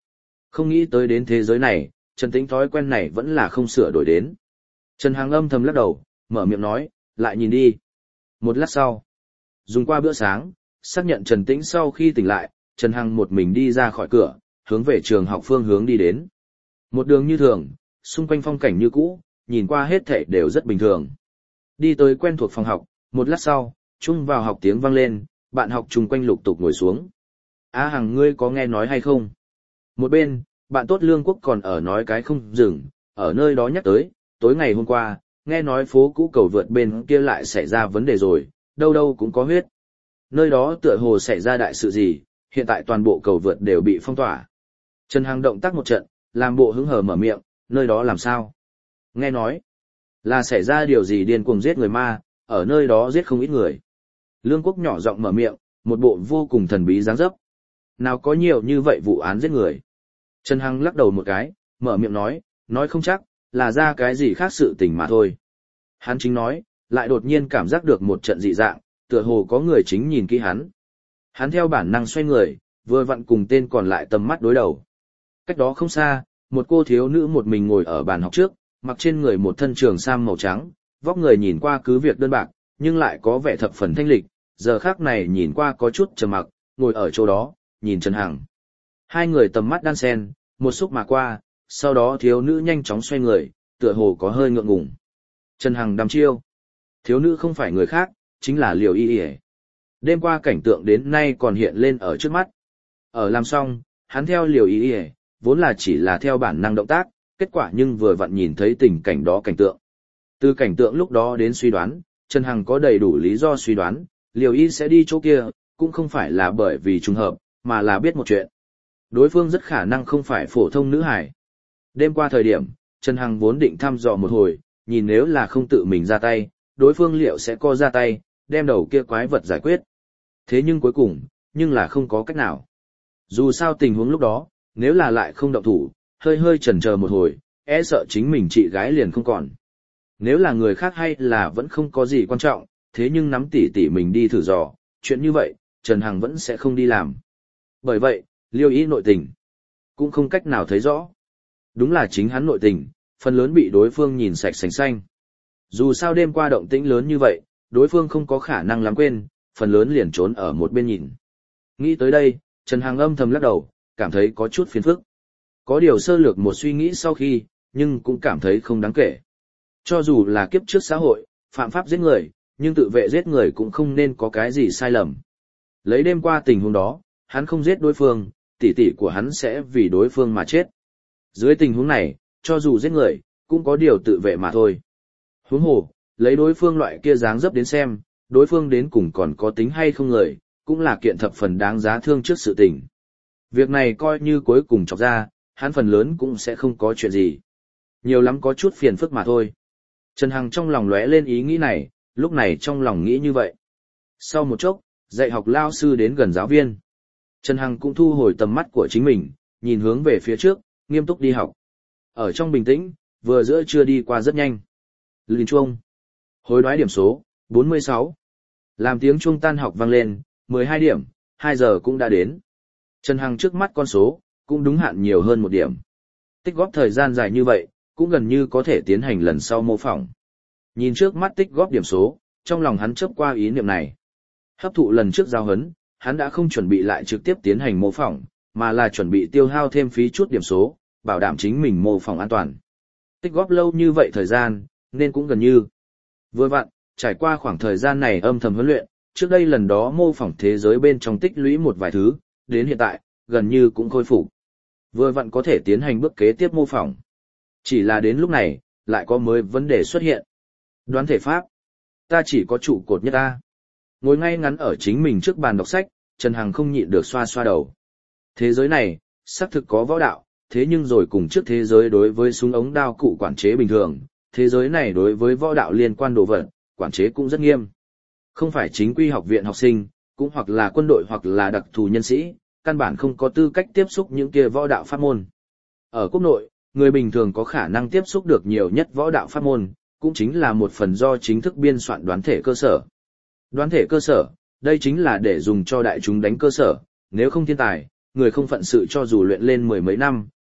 Không nghĩ tới đến thế giới này, Trần Tĩnh thói quen này vẫn là không sửa đổi đến. Trần Hằng âm thầm lắc đầu, mở miệng nói, lại nhìn đi. Một lát sau, dùng qua bữa sáng, xác nhận Trần Tĩnh sau khi tỉnh lại, Trần Hằng một mình đi ra khỏi cửa, hướng về trường học phương hướng đi đến. Một đường như thường, xung quanh phong cảnh như cũ, nhìn qua hết thảy đều rất bình thường. Đi tới quen thuộc phòng học, một lát sau, chung vào học tiếng vang lên, bạn học chung quanh lục tục ngồi xuống. A Hằng ngươi có nghe nói hay không? Một bên, bạn tốt Lương Quốc còn ở nói cái không dừng, ở nơi đó nhắc tới, tối ngày hôm qua, nghe nói phố cũ cầu vượt bên kia lại xảy ra vấn đề rồi, đâu đâu cũng có huyết. Nơi đó tựa hồ xảy ra đại sự gì, hiện tại toàn bộ cầu vượt đều bị phong tỏa. Trần Hằng động tác một trận, làm bộ hứng hờ mở miệng, nơi đó làm sao? Nghe nói, là xảy ra điều gì điên cuồng giết người ma, ở nơi đó giết không ít người. Lương Quốc nhỏ giọng mở miệng, một bộ vô cùng thần bí dáng dấp. Nào có nhiều như vậy vụ án giết người. Trần Hằng lắc đầu một cái, mở miệng nói không chắc, là ra cái gì khác sự tình mà thôi. Hắn chính nói, lại đột nhiên cảm giác được một trận dị dạng, tựa hồ có người chính nhìn kỹ hắn. Hắn theo bản năng xoay người, vừa vặn cùng tên còn lại tầm mắt đối đầu. Cách đó không xa, một cô thiếu nữ một mình ngồi ở bàn học trước, mặc trên người một thân trường sam màu trắng, vóc người nhìn qua cứ việc đơn bạc, nhưng lại có vẻ thập phần thanh lịch, giờ khác này nhìn qua có chút trầm mặc, ngồi ở chỗ đó, nhìn Trần Hằng. Hai người tầm mắt đan sen, một xúc mà qua, sau đó thiếu nữ nhanh chóng xoay người, tựa hồ có hơi ngượng ngùng. Trần Hằng đăm chiêu. Thiếu nữ không phải người khác, chính là Liều Y Y. Đêm qua cảnh tượng đến nay còn hiện lên ở trước mắt. Ở làm xong, hắn theo Liều Y Y, vốn là chỉ là theo bản năng động tác, kết quả nhưng vừa vặn nhìn thấy tình cảnh đó cảnh tượng. Từ cảnh tượng lúc đó đến suy đoán, Trần Hằng có đầy đủ lý do suy đoán, Liều Y sẽ đi chỗ kia, cũng không phải là bởi vì trùng hợp, mà là biết một chuyện. Đối phương rất khả năng không phải phổ thông nữ hải. Đêm qua thời điểm, Trần Hằng vốn định thăm dò một hồi, nhìn nếu là không tự mình ra tay, đối phương liệu sẽ co ra tay, đem đầu kia quái vật giải quyết. Thế nhưng cuối cùng, nhưng là không có cách nào. Dù sao tình huống lúc đó, nếu là lại không động thủ, hơi hơi chần chờ một hồi, e sợ chính mình chị gái liền không còn. Nếu là người khác hay là vẫn không có gì quan trọng, thế nhưng nắm tỉ tỉ mình đi thử dò, chuyện như vậy, Trần Hằng vẫn sẽ không đi làm. Bởi vậy, Liêu Y nội tình, cũng không cách nào thấy rõ. Đúng là chính hắn nội tình, phần lớn bị đối phương nhìn sạch sành xanh. Dù sao đêm qua động tĩnh lớn như vậy, đối phương không có khả năng lắm quên, phần lớn liền trốn ở một bên nhìn. Nghĩ tới đây, Trần Hằng âm thầm lắc đầu, cảm thấy có chút phiền phức. Có điều sơ lược một suy nghĩ sau khi, nhưng cũng cảm thấy không đáng kể. Cho dù là kiếp trước xã hội, phạm pháp giết người, nhưng tự vệ giết người cũng không nên có cái gì sai lầm. Lấy đêm qua tình huống đó, hắn không giết đối phương, tỷ tỷ của hắn sẽ vì đối phương mà chết. Dưới tình huống này, cho dù giết người, cũng có điều tự vệ mà thôi. Huống hồ, lấy đối phương loại kia dáng dấp đến xem, đối phương đến cùng còn có tính hay không người, cũng là kiện thập phần đáng giá thương trước sự tình. Việc này coi như cuối cùng chọc ra, hắn phần lớn cũng sẽ không có chuyện gì. Nhiều lắm có chút phiền phức mà thôi. Trần Hằng trong lòng lóe lên ý nghĩ này, lúc này trong lòng nghĩ như vậy. Sau một chốc, dạy học lao sư đến gần giáo viên. Trần Hằng cũng thu hồi tầm mắt của chính mình, nhìn hướng về phía trước, nghiêm túc đi học. Ở trong bình tĩnh, vừa giữa trưa đi qua rất nhanh. Linh chuông. Hối đoái điểm số, 46. Làm tiếng chuông tan học vang lên, 12 điểm, 2 giờ cũng đã đến. Trần Hằng trước mắt con số, cũng đúng hạn nhiều hơn một điểm. Tích góp thời gian dài như vậy, cũng gần như có thể tiến hành lần sau mô phỏng. Nhìn trước mắt tích góp điểm số, trong lòng hắn chớp qua ý niệm này. Hấp thụ lần trước giao hấn, hắn đã không chuẩn bị lại trực tiếp tiến hành mô phỏng, mà là chuẩn bị tiêu hao thêm phí chút điểm số, bảo đảm chính mình mô phỏng an toàn. Tích góp lâu như vậy thời gian, nên cũng gần như. Vừa vặn, trải qua khoảng thời gian này âm thầm huấn luyện, trước đây lần đó mô phỏng thế giới bên trong tích lũy một vài thứ, đến hiện tại, gần như cũng khôi phục. Vừa vặn có thể tiến hành bước kế tiếp mô phỏng. Chỉ là đến lúc này, lại có mới vấn đề xuất hiện. Đoán thể pháp. Ta chỉ có trụ cột nhất ta. Ngồi ngay ngắn ở chính mình trước bàn đọc sách, Trần Hằng không nhịn được xoa xoa đầu. Thế giới này, xác thực có võ đạo, thế nhưng rồi cùng trước thế giới đối với súng ống đao cụ quản chế bình thường, thế giới này đối với võ đạo liên quan đồ vật, quản chế cũng rất nghiêm. Không phải chính quy học viện học sinh, cũng hoặc là quân đội hoặc là đặc thù nhân sĩ, căn bản không có tư cách tiếp xúc những kia võ đạo pháp môn. Ở quốc nội, người bình thường có khả năng tiếp xúc được nhiều nhất võ đạo pháp môn, cũng chính là một phần do chính thức biên soạn đoán thể cơ sở. Đoán thể cơ sở, đây chính là để dùng cho đại chúng đánh cơ sở, nếu không thiên tài, người không phận sự cho dù luyện lên mười mấy năm,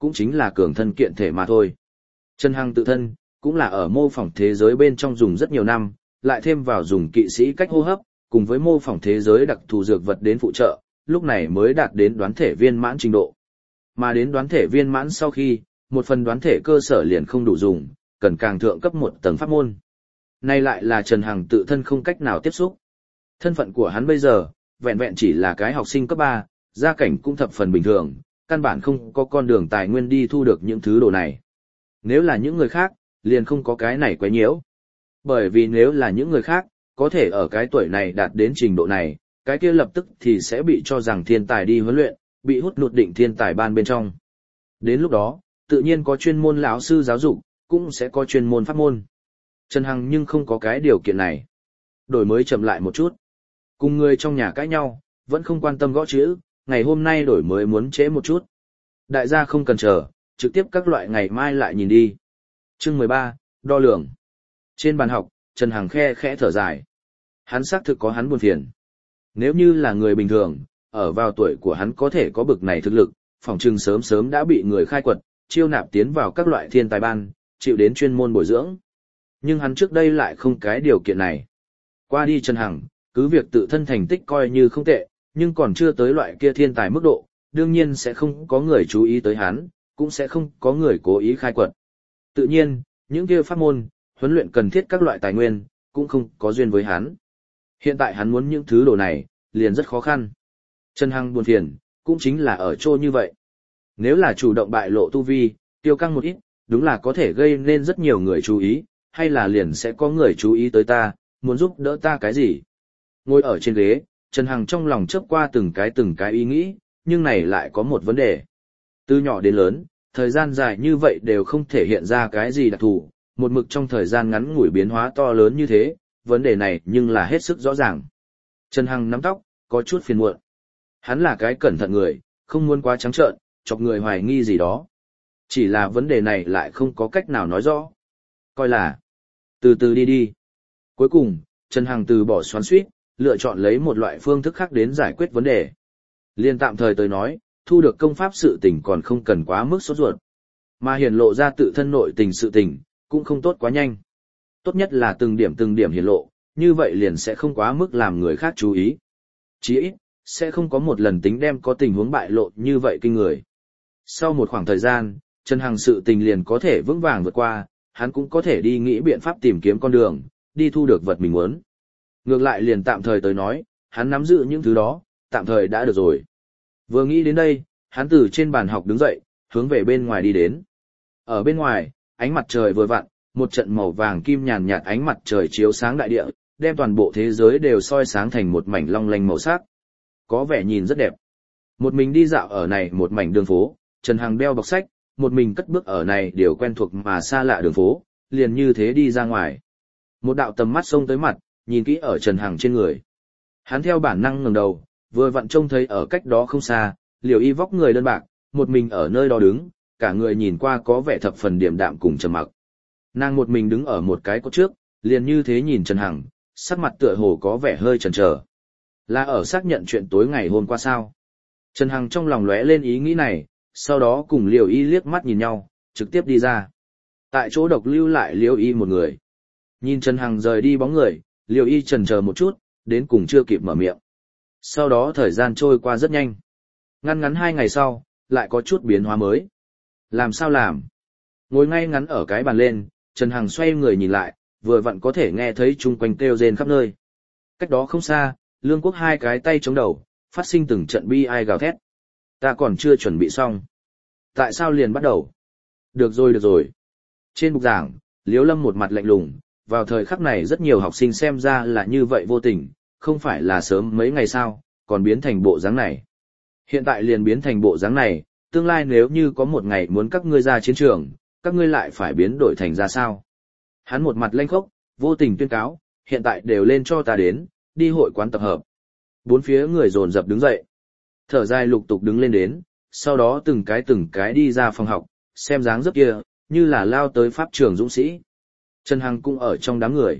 cũng chính là cường thân kiện thể mà thôi. Trần Hằng tự thân, cũng là ở mô phỏng thế giới bên trong dùng rất nhiều năm, lại thêm vào dùng kỵ sĩ cách hô hấp, cùng với mô phỏng thế giới đặc thù dược vật đến phụ trợ, lúc này mới đạt đến đoán thể viên mãn trình độ. Mà đến đoán thể viên mãn sau khi, một phần đoán thể cơ sở liền không đủ dùng, cần càng thượng cấp một tầng pháp môn. Nay lại là Trần Hằng tự thân không cách nào tiếp xúc. Thân phận của hắn bây giờ, vẹn vẹn chỉ là cái học sinh cấp 3, gia cảnh cũng thập phần bình thường, căn bản không có con đường tài nguyên đi thu được những thứ đồ này. Nếu là những người khác, liền không có cái này quấy nhiễu. Bởi vì nếu là những người khác, có thể ở cái tuổi này đạt đến trình độ này, cái kia lập tức thì sẽ bị cho rằng thiên tài đi huấn luyện, bị hút nụt định thiên tài ban bên trong. Đến lúc đó, tự nhiên có chuyên môn lão sư giáo dục, cũng sẽ có chuyên môn pháp môn. Trần Hằng nhưng không có cái điều kiện này. Đổi mới chậm lại một chút. Cùng người trong nhà cãi nhau, vẫn không quan tâm gõ chữ, ngày hôm nay đổi mới muốn trễ một chút. Đại gia không cần chờ, trực tiếp các loại ngày mai lại nhìn đi. Chương 13, đo lường. Trên bàn học, Trần Hằng khe khẽ thở dài. Hắn xác thực có hắn buồn phiền. Nếu như là người bình thường, ở vào tuổi của hắn có thể có bực này thực lực, phỏng chừng sớm sớm đã bị người khai quật, chiêu nạp tiến vào các loại thiên tài ban, chịu đến chuyên môn bồi dưỡng. Nhưng hắn trước đây lại không cái điều kiện này. Qua đi Trần Hằng, cứ việc tự thân thành tích coi như không tệ, nhưng còn chưa tới loại kia thiên tài mức độ, đương nhiên sẽ không có người chú ý tới hắn, cũng sẽ không có người cố ý khai quật. Tự nhiên, những kia pháp môn, huấn luyện cần thiết các loại tài nguyên, cũng không có duyên với hắn. Hiện tại hắn muốn những thứ đồ này, liền rất khó khăn. Trần Hằng buồn phiền, cũng chính là ở chỗ như vậy. Nếu là chủ động bại lộ tu vi, tiêu căng một ít, đúng là có thể gây nên rất nhiều người chú ý, hay là liền sẽ có người chú ý tới ta, muốn giúp đỡ ta cái gì. Ngồi ở trên ghế, Trần Hằng trong lòng chớp qua từng cái ý nghĩ, nhưng này lại có một vấn đề. Từ nhỏ đến lớn, thời gian dài như vậy đều không thể hiện ra cái gì đặc thù, một mực trong thời gian ngắn ngủi biến hóa to lớn như thế, vấn đề này nhưng là hết sức rõ ràng. Trần Hằng nắm tóc, có chút phiền muộn. Hắn là cái cẩn thận người, không muốn quá trắng trợn, chọc người hoài nghi gì đó. Chỉ là vấn đề này lại không có cách nào nói rõ. Coi là, từ từ đi đi. Cuối cùng, Trần Hằng từ bỏ xoắn xuýt, lựa chọn lấy một loại phương thức khác đến giải quyết vấn đề. Liên tạm thời tới nói, thu được công pháp sự tình còn không cần quá mức sốt ruột. Mà hiển lộ ra tự thân nội tình sự tình, cũng không tốt quá nhanh. Tốt nhất là từng điểm hiển lộ, như vậy liền sẽ không quá mức làm người khác chú ý. Chí ít, sẽ không có một lần tính đem có tình huống bại lộ như vậy kinh người. Sau một khoảng thời gian, Trần Hằng sự tình liền có thể vững vàng vượt qua, hắn cũng có thể đi nghĩ biện pháp tìm kiếm con đường, đi thu được vật mình muốn. Ngược lại liền tạm thời tới nói, hắn nắm giữ những thứ đó, tạm thời đã được rồi. Vừa nghĩ đến đây, hắn từ trên bàn học đứng dậy, hướng về bên ngoài đi đến. Ở bên ngoài, ánh mặt trời vừa vặn, một trận màu vàng kim nhàn nhạt ánh mặt trời chiếu sáng đại địa, đem toàn bộ thế giới đều soi sáng thành một mảnh long lanh màu sắc. Có vẻ nhìn rất đẹp. Một mình đi dạo ở này một mảnh đường phố, Trần Hằng đeo bọc sách, một mình cất bước ở này đều quen thuộc mà xa lạ đường phố, liền như thế đi ra ngoài. Một đạo tầm mắt xông tới mặt, nhìn kỹ ở Trần Hằng trên người. Hắn theo bản năng ngẩng đầu, vừa vặn trông thấy ở cách đó không xa, Liều Y vóc người đơn bạc, một mình ở nơi đó đứng, cả người nhìn qua có vẻ thập phần điềm đạm cùng trầm mặc. Nàng một mình đứng ở một cái cột trước, liền như thế nhìn Trần Hằng, sắc mặt tựa hồ có vẻ hơi chần chờ. Là ở xác nhận chuyện tối ngày hôm qua sao? Trần Hằng trong lòng lóe lên ý nghĩ này, sau đó cùng Liều Y liếc mắt nhìn nhau, trực tiếp đi ra. Tại chỗ độc lưu lại Liều Y một người. Nhìn Trần Hằng rời đi bóng người, Liều Y chần chờ một chút, đến cùng chưa kịp mở miệng. Sau đó thời gian trôi qua rất nhanh. Ngắn 2 ngày sau, lại có chút biến hóa mới. Làm sao làm? Ngồi ngay ngắn ở cái bàn lên, Trần Hằng xoay người nhìn lại, vừa vặn có thể nghe thấy chung quanh kêu rên khắp nơi. Cách đó không xa, Lương Quốc hai cái tay chống đầu, phát sinh từng trận bi ai gào thét. Ta còn chưa chuẩn bị xong. Tại sao liền bắt đầu? Được rồi. Trên bục giảng, Liếu Lâm một mặt lạnh lùng, vào thời khắc này rất nhiều học sinh xem ra là như vậy vô tình, không phải là sớm mấy ngày sao, còn biến thành bộ dáng này. Hiện tại liền biến thành bộ dáng này, tương lai nếu như có một ngày muốn các ngươi ra chiến trường, các ngươi lại phải biến đổi thành ra sao? Hắn một mặt lanh khốc, vô tình tuyên cáo, hiện tại đều lên cho ta đến, đi hội quán tập hợp. Bốn phía người dồn dập đứng dậy. Thở dài lục tục đứng lên đến, sau đó từng cái đi ra phòng học, xem dáng dấp kia, như là lao tới pháp trường dũng sĩ. Trần Hằng cũng ở trong đám người.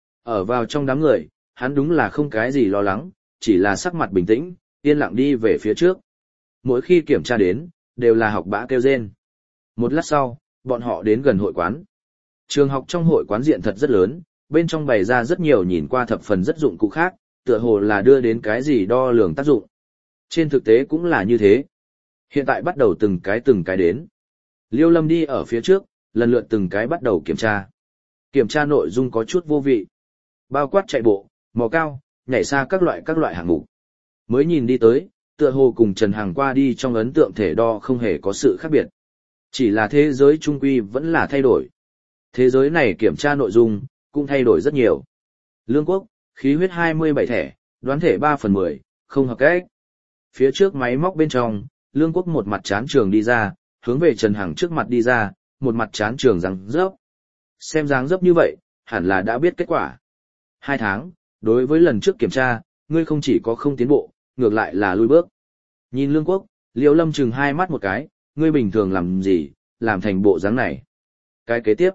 Ở vào trong đám người, hắn đúng là không cái gì lo lắng, chỉ là sắc mặt bình tĩnh, yên lặng đi về phía trước. Mỗi khi kiểm tra đến, đều là học bã kêu rên. Một lát sau, bọn họ đến gần hội quán. Trường học trong hội quán diện thật rất lớn, bên trong bày ra rất nhiều nhìn qua thập phần rất dụng cụ khác, tựa hồ là đưa đến cái gì đo lường tác dụng. Trên thực tế cũng là như thế. Hiện tại bắt đầu từng cái đến. Liêu Lâm đi ở phía trước, lần lượt từng cái bắt đầu kiểm tra. Kiểm tra nội dung có chút vô vị. Bao quát chạy bộ, mò cao, nhảy xa các loại hạng mục. Mới nhìn đi tới, tựa hồ cùng Trần Hằng qua đi trong ấn tượng thể đo không hề có sự khác biệt. Chỉ là thế giới trung quy vẫn là thay đổi. Thế giới này kiểm tra nội dung, cũng thay đổi rất nhiều. Lương Quốc, khí huyết 27 thẻ, đoán thể 3/10, không hợp cách. Phía trước máy móc bên trong, Lương Quốc một mặt chán trường đi ra, hướng về Trần Hằng trước mặt đi ra, một mặt chán trường dáng dấp. Xem dáng dấp như vậy, hẳn là đã biết kết quả. 2 tháng, đối với lần trước kiểm tra, ngươi không chỉ có không tiến bộ, ngược lại là lui bước. Nhìn Lương Quốc, Liêu Lâm chừng hai mắt một cái, ngươi bình thường làm gì, làm thành bộ dáng này. Cái kế tiếp,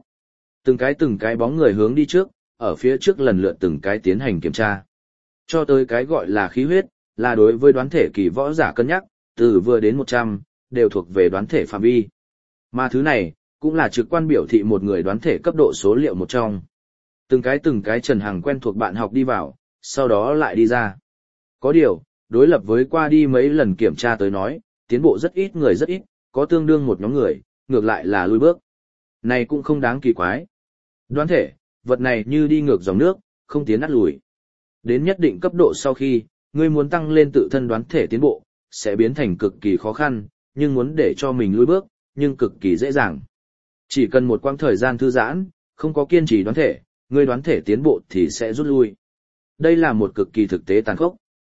từng cái bóng người hướng đi trước, ở phía trước lần lượt từng cái tiến hành kiểm tra. Cho tới cái gọi là khí huyết, là đối với đoán thể kỳ võ giả cân nhắc, từ vừa đến 100, đều thuộc về đoán thể phạm vi. Mà thứ này, cũng là trực quan biểu thị một người đoán thể cấp độ số liệu một trong. Từng cái Trần Hằng quen thuộc bạn học đi vào, sau đó lại đi ra. Có điều, đối lập với qua đi mấy lần kiểm tra tới nói, tiến bộ rất ít, có tương đương một nhóm người, ngược lại là lui bước. Này cũng không đáng kỳ quái. Đoán thể, vật này như đi ngược dòng nước, không tiến nát lùi. Đến nhất định cấp độ sau khi, ngươi muốn tăng lên tự thân đoán thể tiến bộ, sẽ biến thành cực kỳ khó khăn, nhưng muốn để cho mình lui bước, nhưng cực kỳ dễ dàng. Chỉ cần một quãng thời gian thư giãn, không có kiên trì đoán thể, ngươi đoán thể tiến bộ thì sẽ rút lui. Đây là một cực kỳ thực tế tàn khốc.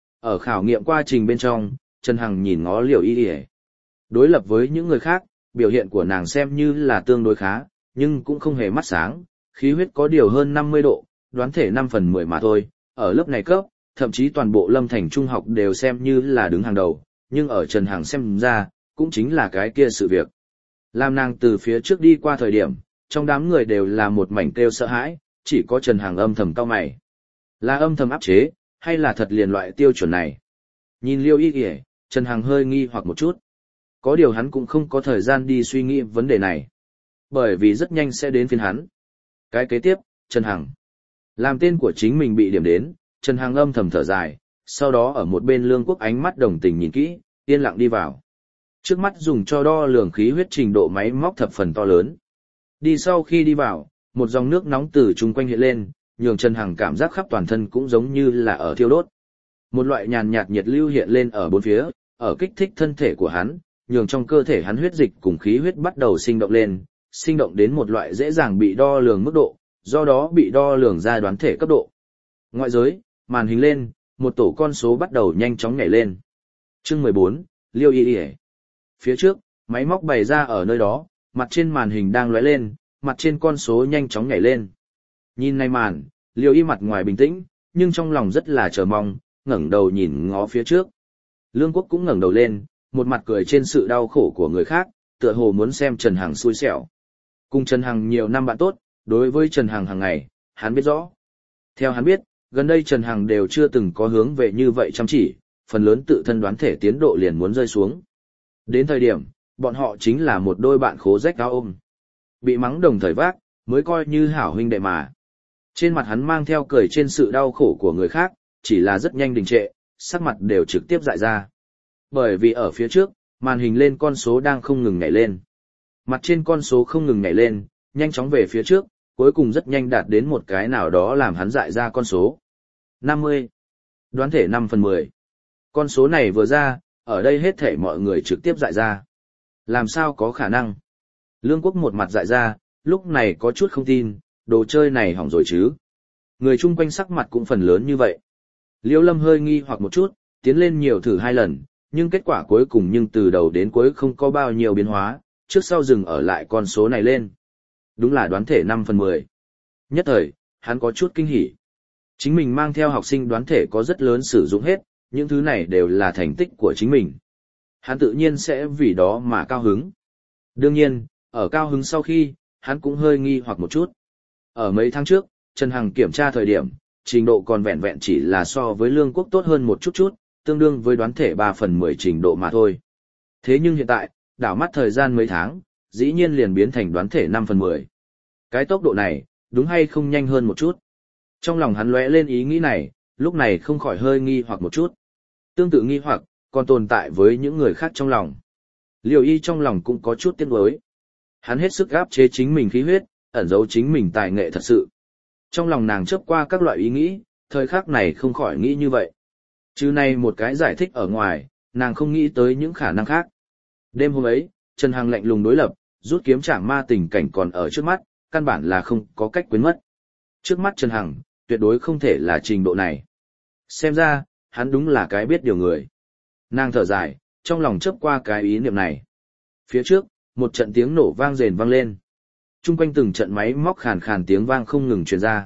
Ở khảo nghiệm quá trình bên trong, Trần Hằng nhìn ngó Liễu Y Y. Đối lập với những người khác, biểu hiện của nàng xem như là tương đối khá, nhưng cũng không hề mắt sáng, khí huyết có điều hơn 50 độ, đoán thể 5/10 mà thôi. Ở lớp này cấp, thậm chí toàn bộ Lâm Thành Trung học đều xem như là đứng hàng đầu, nhưng ở Trần Hằng xem ra, cũng chính là cái kia sự việc. Làm nàng từ phía trước đi qua thời điểm, trong đám người đều là một mảnh kêu sợ hãi, chỉ có Trần Hằng âm thầm cau mày. Là âm thầm áp chế, hay là thật liền loại tiêu chuẩn này? Nhìn Liêu Y Y, Trần Hằng hơi nghi hoặc một chút. Có điều hắn cũng không có thời gian đi suy nghĩ vấn đề này. Bởi vì rất nhanh sẽ đến phiên hắn. Cái kế tiếp, Trần Hằng. Làm tên của chính mình bị điểm đến, Trần Hằng âm thầm thở dài, sau đó ở một bên Lương Quốc ánh mắt đồng tình nhìn kỹ, yên lặng đi vào. Trước mắt dùng cho đo lường khí huyết trình độ máy móc thập phần to lớn. Đi sau khi đi vào, một dòng nước nóng từ chung quanh hiện lên, nhường Trần Hằng cảm giác khắp toàn thân cũng giống như là ở thiêu đốt. Một loại nhàn nhạt nhiệt lưu hiện lên ở bốn phía, ở kích thích thân thể của hắn, nhường trong cơ thể hắn huyết dịch cùng khí huyết bắt đầu sinh động lên, sinh động đến một loại dễ dàng bị đo lường mức độ, do đó bị đo lường ra đoán thể cấp độ. Ngoại giới, màn hình lên, một tổ con số bắt đầu nhanh chóng nhảy lên. Chương 14, Liêu Y Y. Phía trước, máy móc bày ra ở nơi đó, mặt trên màn hình đang lóe lên, mặt trên con số nhanh chóng nhảy lên. Nhìn này màn, Liêu Y mặt ngoài bình tĩnh, nhưng trong lòng rất là chờ mong, ngẩng đầu nhìn ngó phía trước. Lương Quốc cũng ngẩng đầu lên, một mặt cười trên sự đau khổ của người khác, tựa hồ muốn xem Trần Hằng xui xẻo. Cùng Trần Hằng nhiều năm bạn tốt, đối với Trần Hằng hàng ngày, hắn biết rõ. Theo hắn biết, gần đây Trần Hằng đều chưa từng có hướng về như vậy chăm chỉ, phần lớn tự thân đoán thể tiến độ liền muốn rơi xuống. Đến thời điểm, bọn họ chính là một đôi bạn khố rách áo ôm. Bị mắng đồng thời vác, mới coi như hảo huynh đệ mà. Trên mặt hắn mang theo cười trên sự đau khổ của người khác, chỉ là rất nhanh đình trệ, sắc mặt đều trực tiếp dại ra. Bởi vì ở phía trước, màn hình lên con số đang không ngừng nhảy lên. Mặt trên con số không ngừng nhảy lên, nhanh chóng về phía trước, cuối cùng rất nhanh đạt đến một cái nào đó làm hắn dại ra con số. 50. Đoán thể 5/10. Con số này vừa ra, ở đây hết thể mọi người trực tiếp dại ra. Làm sao có khả năng? Lương Quốc một mặt dại ra, lúc này có chút không tin, đồ chơi này hỏng rồi chứ. Người chung quanh sắc mặt cũng phần lớn như vậy. Liêu Lâm hơi nghi hoặc một chút, tiến lên nhiều thử 2 lần, nhưng kết quả cuối cùng nhưng từ đầu đến cuối không có bao nhiêu biến hóa, trước sau dừng ở lại con số này lên. Đúng là đoán thể 5/10. Nhất thời, hắn có chút kinh hỉ. Chính mình mang theo học sinh đoán thể có rất lớn sử dụng hết, những thứ này đều là thành tích của chính mình. Hắn tự nhiên sẽ vì đó mà cao hứng. Đương nhiên, ở cao hứng sau khi, hắn cũng hơi nghi hoặc một chút. Ở mấy tháng trước, Trần Hằng kiểm tra thời điểm, trình độ còn vẹn vẹn chỉ là so với Lương Quốc tốt hơn một chút, tương đương với đoán thể 3/10 trình độ mà thôi. Thế nhưng hiện tại, đảo mắt thời gian mấy tháng, dĩ nhiên liền biến thành đoán thể 5/10. Cái tốc độ này, đúng hay không nhanh hơn một chút. Trong lòng hắn lóe lên ý nghĩ này, lúc này không khỏi hơi nghi hoặc một chút. Tương tự nghi hoặc, còn tồn tại với những người khác trong lòng. Liêu Y trong lòng cũng có chút tiếc nuối. Hắn hết sức áp chế chính mình khí huyết, ẩn giấu chính mình tài nghệ thật sự. Trong lòng nàng chớp qua các loại ý nghĩ, thời khắc này không khỏi nghĩ như vậy. Chứ này một cái giải thích ở ngoài, nàng không nghĩ tới những khả năng khác. Đêm hôm ấy, Trần Hằng lạnh lùng đối lập, rút kiếm chạm ma tình cảnh còn ở trước mắt, căn bản là không có cách quên mất. Trước mắt Trần Hằng, tuyệt đối không thể là trình độ này. Xem ra, hắn đúng là cái biết điều người. Nàng thở dài, trong lòng chớp qua cái ý niệm này. Phía trước, một trận tiếng nổ vang rền vang lên. Trung quanh từng trận máy móc khàn khàn tiếng vang không ngừng truyền ra.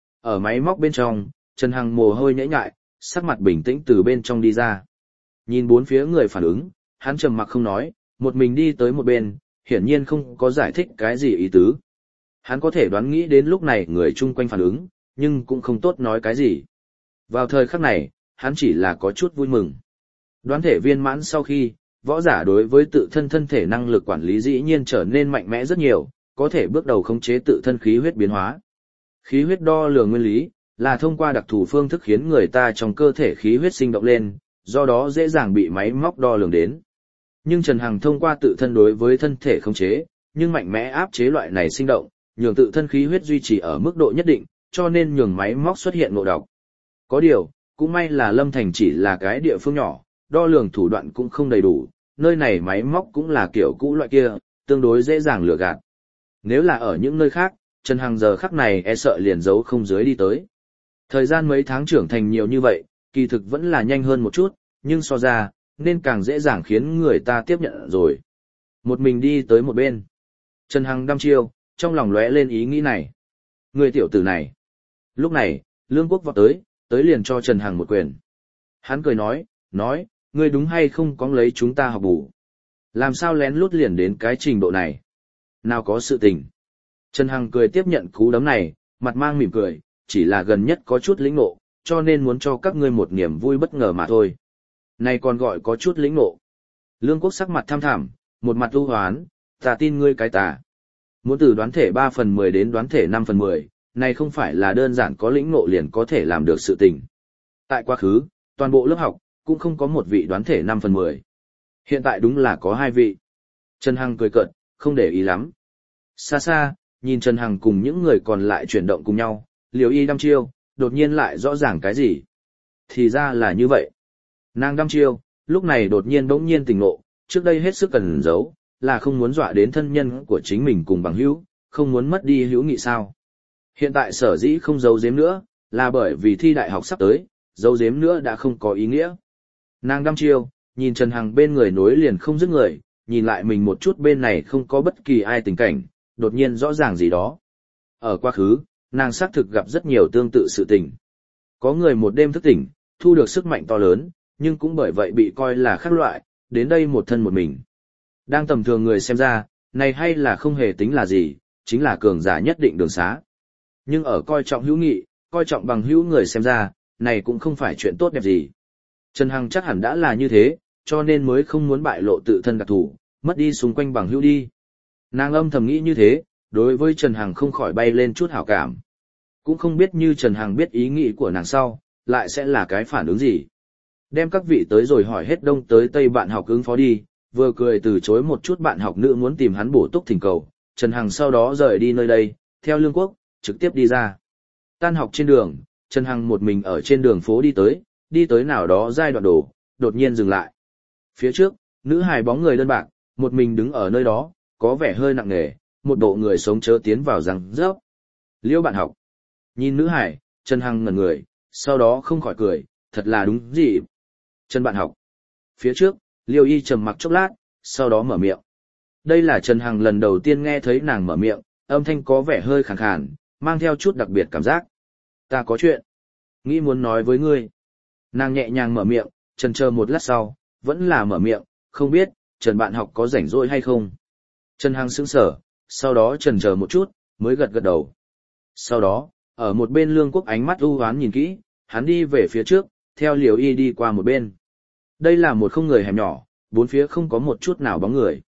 Ở máy móc bên trong, Trần Hằng mồ hôi nhễ nhại, sắc mặt bình tĩnh từ bên trong đi ra. Nhìn bốn phía người phản ứng, hắn trầm mặc không nói, một mình đi tới một bên, hiển nhiên không có giải thích cái gì ý tứ. Hắn có thể đoán nghĩ đến lúc này người chung quanh phản ứng, nhưng cũng không tốt nói cái gì. Vào thời khắc này, hắn chỉ là có chút vui mừng. Đoán thể viên mãn sau khi, võ giả đối với tự thân thân thể năng lực quản lý dĩ nhiên trở nên mạnh mẽ rất nhiều, có thể bước đầu khống chế tự thân khí huyết biến hóa. Khí huyết đo lường nguyên lý, là thông qua đặc thù phương thức khiến người ta trong cơ thể khí huyết sinh động lên, do đó dễ dàng bị máy móc đo lường đến. Nhưng Trần Hằng thông qua tự thân đối với thân thể khống chế, nhưng mạnh mẽ áp chế loại này sinh động, nhường tự thân khí huyết duy trì ở mức độ nhất định, cho nên nhường máy móc xuất hiện ngộ độc. Có điều, cũng may là Lâm Thành chỉ là cái địa phương nhỏ, đo lường thủ đoạn cũng không đầy đủ, nơi này máy móc cũng là kiểu cũ loại kia, tương đối dễ dàng lừa gạt. Nếu là ở những nơi khác, Trần Hằng giờ khắc này e sợ liền giấu không dưới đi tới. Thời gian mấy tháng trưởng thành nhiều như vậy, kỳ thực vẫn là nhanh hơn một chút, nhưng so ra, nên càng dễ dàng khiến người ta tiếp nhận rồi. Một mình đi tới một bên. Trần Hằng đăm chiêu, trong lòng lóe lên ý nghĩ này. Người tiểu tử này. Lúc này, Lương Quốc vọt tới liền cho Trần Hằng một quyền. Hắn cười nói, ngươi đúng hay không có lấy chúng ta học bù. Làm sao lén lút liền đến cái trình độ này. Nào có sự tình. Trần Hằng cười tiếp nhận cú đấm này, mặt mang mỉm cười, chỉ là gần nhất có chút lĩnh ngộ, cho nên muốn cho các ngươi một niềm vui bất ngờ mà thôi. Này còn gọi có chút lĩnh ngộ. Lương Quốc sắc mặt tham thảm, một mặt u hoán, ta tin ngươi cái tà. Muốn từ đoán thể 3/10 đến đoán thể 5/10, này không phải là đơn giản có lĩnh ngộ liền có thể làm được sự tình. Tại quá khứ, toàn bộ lớp học, cũng không có một vị đoán thể 5/10. Hiện tại đúng là có hai vị. Trần Hằng cười cợt, không để ý lắm. Xa xa, nhìn Trần Hằng cùng những người còn lại chuyển động cùng nhau, Liêu Y đăm chiêu, đột nhiên lại rõ ràng cái gì. Thì ra là như vậy. Nàng đăm chiêu, lúc này đột nhiên bỗng nhiên tỉnh ngộ, trước đây hết sức cần giấu, là không muốn dọa đến thân nhân của chính mình cùng bằng hữu, không muốn mất đi hữu nghị sao. Hiện tại sở dĩ không giấu giếm nữa, là bởi vì thi đại học sắp tới, giấu giếm nữa đã không có ý nghĩa. Nàng đăm chiêu, nhìn Trần Hằng bên người nối liền không dứt người, nhìn lại mình một chút bên này không có bất kỳ ai tình cảnh, đột nhiên rõ ràng gì đó. Ở quá khứ, nàng xác thực gặp rất nhiều tương tự sự tình. Có người một đêm thức tỉnh, thu được sức mạnh to lớn, nhưng cũng bởi vậy bị coi là khác loại, đến đây một thân một mình. Đang tầm thường người xem ra, này hay là không hề tính là gì, chính là cường giả nhất định đường xá. Nhưng ở coi trọng hữu nghị, coi trọng bằng hữu người xem ra, này cũng không phải chuyện tốt đẹp gì. Trần Hằng chắc hẳn đã là như thế, cho nên mới không muốn bại lộ tự thân đặc thù, mất đi xung quanh bằng hữu đi. Nàng âm thầm nghĩ như thế, đối với Trần Hằng không khỏi bay lên chút hảo cảm. Cũng không biết như Trần Hằng biết ý nghĩ của nàng sau, lại sẽ là cái phản ứng gì. Đem các vị tới rồi hỏi hết đông tới tây bạn học ứng phó đi, vừa cười từ chối một chút bạn học nữ muốn tìm hắn bổ túc thỉnh cầu, Trần Hằng sau đó rời đi nơi đây, theo Lương Quốc, trực tiếp đi ra. Tan học trên đường, Trần Hằng một mình ở trên đường phố đi tới nào đó giai đoạn đổ, đột nhiên dừng lại. Phía trước, nữ hài bóng người đơn bạc, một mình đứng ở nơi đó, có vẻ hơi nặng nề, một bộ người sống chớ tiến vào răng rớp. Liêu bạn học. Nhìn nữ hài, Trần Hằng ngẩn người, sau đó không khỏi cười, thật là đúng gì. Trần bạn học. Phía trước, Liêu Y trầm mặc chốc lát, sau đó mở miệng. Đây là Trần Hằng lần đầu tiên nghe thấy nàng mở miệng, âm thanh có vẻ hơi khàn khàn, mang theo chút đặc biệt cảm giác. Ta có chuyện. Nghĩ muốn nói với ngươi. Nàng nhẹ nhàng mở miệng, chần chờ một lát sau, vẫn là mở miệng, không biết, Trần bạn học có rảnh rỗi hay không. Trần Hằng sững sờ, sau đó chần chờ một chút, mới gật gật đầu. Sau đó, ở một bên Lương Quốc ánh mắt u hoán nhìn kỹ, hắn đi về phía trước, theo Liêu Y đi qua một bên. Đây là một không người hẻm nhỏ, bốn phía không có một chút nào bóng người.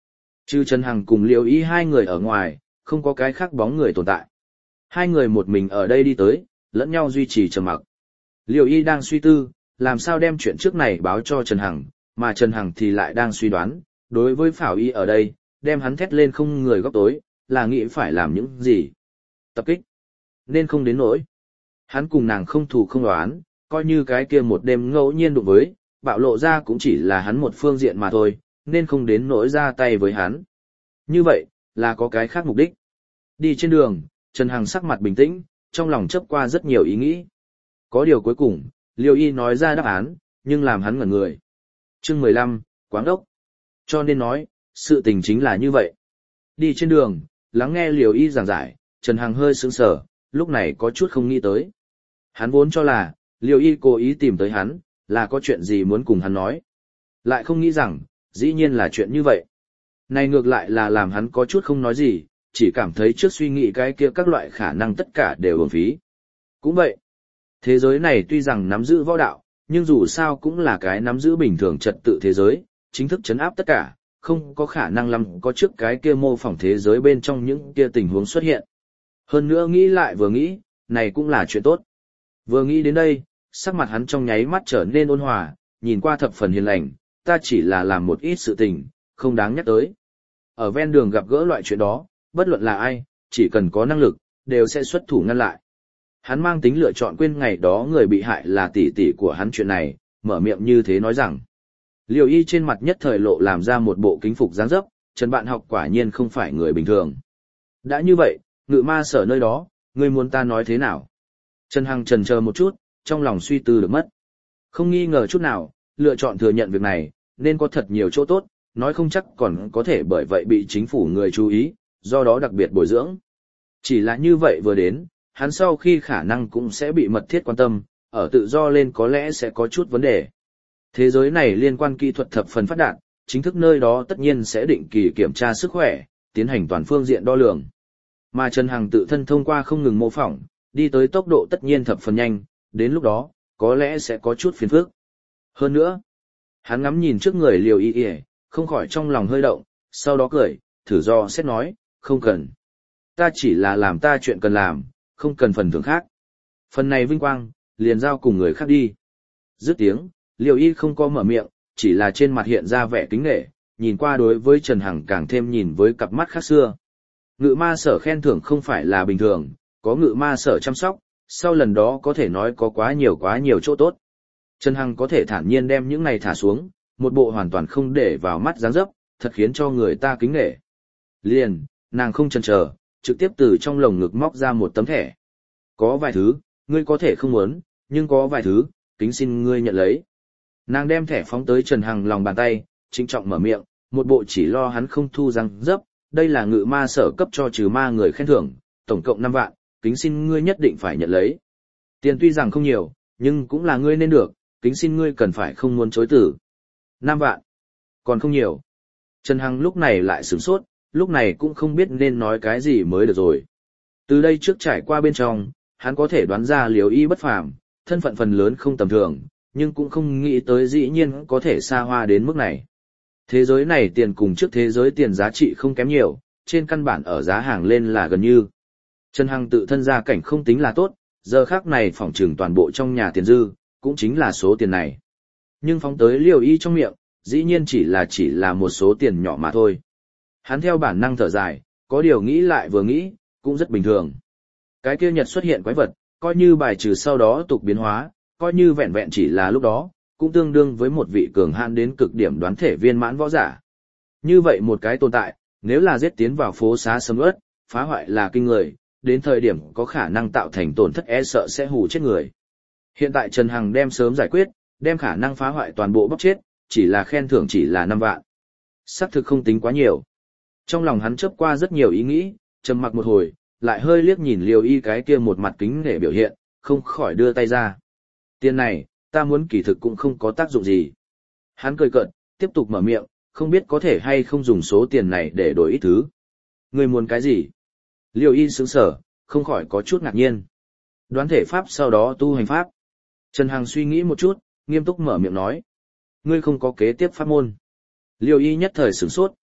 Trừ Trần Hằng cùng Liêu Y hai người ở ngoài, không có cái khác bóng người tồn tại. Hai người một mình ở đây đi tới, lẫn nhau duy trì trầm mặc. Liêu Y đang suy tư, làm sao đem chuyện trước này báo cho Trần Hằng, mà Trần Hằng thì lại đang suy đoán, đối với Phảo Y ở đây, đem hắn thét lên không người góc tối, là nghĩ phải làm những gì. Tập kích. Nên không đến nỗi. Hắn cùng nàng không thù không đoán, coi như cái kia một đêm ngẫu nhiên đụng với, bạo lộ ra cũng chỉ là hắn một phương diện mà thôi, nên không đến nỗi ra tay với hắn. Như vậy, là có cái khác mục đích. Đi trên đường, Trần Hằng sắc mặt bình tĩnh, trong lòng chớp qua rất nhiều ý nghĩ. Có điều cuối cùng, Liêu Y nói ra đáp án, nhưng làm hắn ngẩn người. Chương 15, Quáng Đốc. Cho nên nói, sự tình chính là như vậy. Đi trên đường, lắng nghe Liêu Y giảng giải, Trần Hằng hơi sững sờ, lúc này có chút không nghĩ tới. Hắn vốn cho là, Liêu Y cố ý tìm tới hắn, là có chuyện gì muốn cùng hắn nói. Lại không nghĩ rằng, dĩ nhiên là chuyện như vậy. Này ngược lại là làm hắn có chút không nói gì, chỉ cảm thấy trước suy nghĩ cái kia các loại khả năng tất cả đều uổng phí. Cũng vậy, thế giới này tuy rằng nắm giữ võ đạo, nhưng dù sao cũng là cái nắm giữ bình thường trật tự thế giới, chính thức trấn áp tất cả, không có khả năng lắm có trước cái kia mô phỏng thế giới bên trong những kia tình huống xuất hiện. Hơn nữa nghĩ lại vừa nghĩ, này cũng là chuyện tốt. Vừa nghĩ đến đây, sắc mặt hắn trong nháy mắt trở nên ôn hòa, nhìn qua thập phần hiền lành, ta chỉ là làm một ít sự tình, không đáng nhắc tới. Ở ven đường gặp gỡ loại chuyện đó, bất luận là ai, chỉ cần có năng lực, đều sẽ xuất thủ ngăn lại. Hắn mang tính lựa chọn quên ngày đó người bị hại là tỷ tỷ của hắn chuyện này, mở miệng như thế nói rằng. Liêu Y trên mặt nhất thời lộ làm ra một bộ kính phục dáng dấp, Trần bạn học quả nhiên không phải người bình thường. Đã như vậy, Ngự Ma Sở nơi đó, ngươi muốn ta nói thế nào? Trần Hằng chần chờ một chút, trong lòng suy tư được mất. Không nghi ngờ chút nào, lựa chọn thừa nhận việc này, nên có thật nhiều chỗ tốt, nói không chắc còn có thể bởi vậy bị chính phủ người chú ý, do đó đặc biệt bồi dưỡng. Chỉ là như vậy vừa đến, hắn sau khi khả năng cũng sẽ bị mật thiết quan tâm, ở tự do lên có lẽ sẽ có chút vấn đề. Thế giới này liên quan kỹ thuật thập phần phát đạt, chính thức nơi đó tất nhiên sẽ định kỳ kiểm tra sức khỏe, tiến hành toàn phương diện đo lường. Mà Trần Hằng tự thân thông qua không ngừng mô phỏng, đi tới tốc độ tất nhiên thập phần nhanh, đến lúc đó, có lẽ sẽ có chút phiền phức. Hơn nữa, hắn ngắm nhìn trước người Liêu Y, không khỏi trong lòng hơi động, sau đó cười, thử do xét nói, không cần. Ta chỉ là làm ta chuyện cần làm, không cần phần thưởng khác. Phần này vinh quang, liền giao cùng người khác đi. Dứt tiếng, Liêu Y không có mở miệng, chỉ là trên mặt hiện ra vẻ kính nể, nhìn qua đối với Trần Hằng càng thêm nhìn với cặp mắt khác xưa. Ngự Ma Sở khen thưởng không phải là bình thường, có Ngự Ma Sở chăm sóc, sau lần đó có thể nói có quá nhiều chỗ tốt. Trần Hằng có thể thản nhiên đem những này thả xuống, một bộ hoàn toàn không để vào mắt dáng dấp, thật khiến cho người ta kính nể. Liền, nàng không chần chờ, trực tiếp từ trong lồng ngực móc ra một tấm thẻ. Có vài thứ, ngươi có thể không muốn, nhưng có vài thứ, kính xin ngươi nhận lấy. Nàng đem thẻ phóng tới Trần Hằng lòng bàn tay, trịnh trọng mở miệng, một bộ chỉ lo hắn không thu răng dấp, đây là Ngự Ma Sở cấp cho trừ ma người khen thưởng, tổng cộng 5 vạn, kính xin ngươi nhất định phải nhận lấy. Tiền tuy rằng không nhiều, nhưng cũng là ngươi nên được, kính xin ngươi cần phải không muốn chối từ. 5 vạn, còn không nhiều. Trần Hằng lúc này lại sửng sốt, lúc này cũng không biết nên nói cái gì mới được rồi. Từ đây trước trải qua bên trong, hắn có thể đoán ra Liêu Y bất phàm, thân phận phần lớn không tầm thường, nhưng cũng không nghĩ tới dĩ nhiên có thể xa hoa đến mức này. Thế giới này tiền cùng trước thế giới tiền giá trị không kém nhiều, trên căn bản ở giá hàng lên là gần như. Trần Hằng tự thân gia cảnh không tính là tốt, giờ khác này phỏng trừng toàn bộ trong nhà tiền dư, cũng chính là số tiền này. Nhưng phóng tới Liêu Y trong miệng, dĩ nhiên chỉ là một số tiền nhỏ mà thôi. Hắn theo bản năng thở dài, có điều nghĩ lại vừa nghĩ, cũng rất bình thường. Cái kia nhật xuất hiện quái vật, coi như bài trừ sau đó tục biến hóa, coi như vẹn vẹn chỉ là lúc đó, cũng tương đương với một vị cường hãn đến cực điểm đoán thể viên mãn võ giả. Như vậy một cái tồn tại, nếu là giết tiến vào phố xá sầm uất, phá hoại là kinh người, đến thời điểm có khả năng tạo thành tổn thất e sợ sẽ hù chết người. Hiện tại Trần Hằng đem sớm giải quyết, đem khả năng phá hoại toàn bộ bóc chết, chỉ là khen thưởng chỉ là 5 vạn. Xác thực không tính quá nhiều. Trong lòng hắn chớp qua rất nhiều ý nghĩ, trầm mặc một hồi, lại hơi liếc nhìn Liêu Y cái kia một mặt kính để biểu hiện, không khỏi đưa tay ra. Tiền này, ta muốn kỳ thực cũng không có tác dụng gì. Hắn cười cợt, tiếp tục mở miệng, không biết có thể hay không dùng số tiền này để đổi ít thứ. Ngươi muốn cái gì? Liêu Y sững sờ, không khỏi có chút ngạc nhiên. Đoán thể pháp sau đó tu hành pháp. Trần Hằng suy nghĩ một chút, nghiêm túc mở miệng nói. Ngươi không có kế tiếp pháp môn. Liêu Y nhất thời sửng sốt,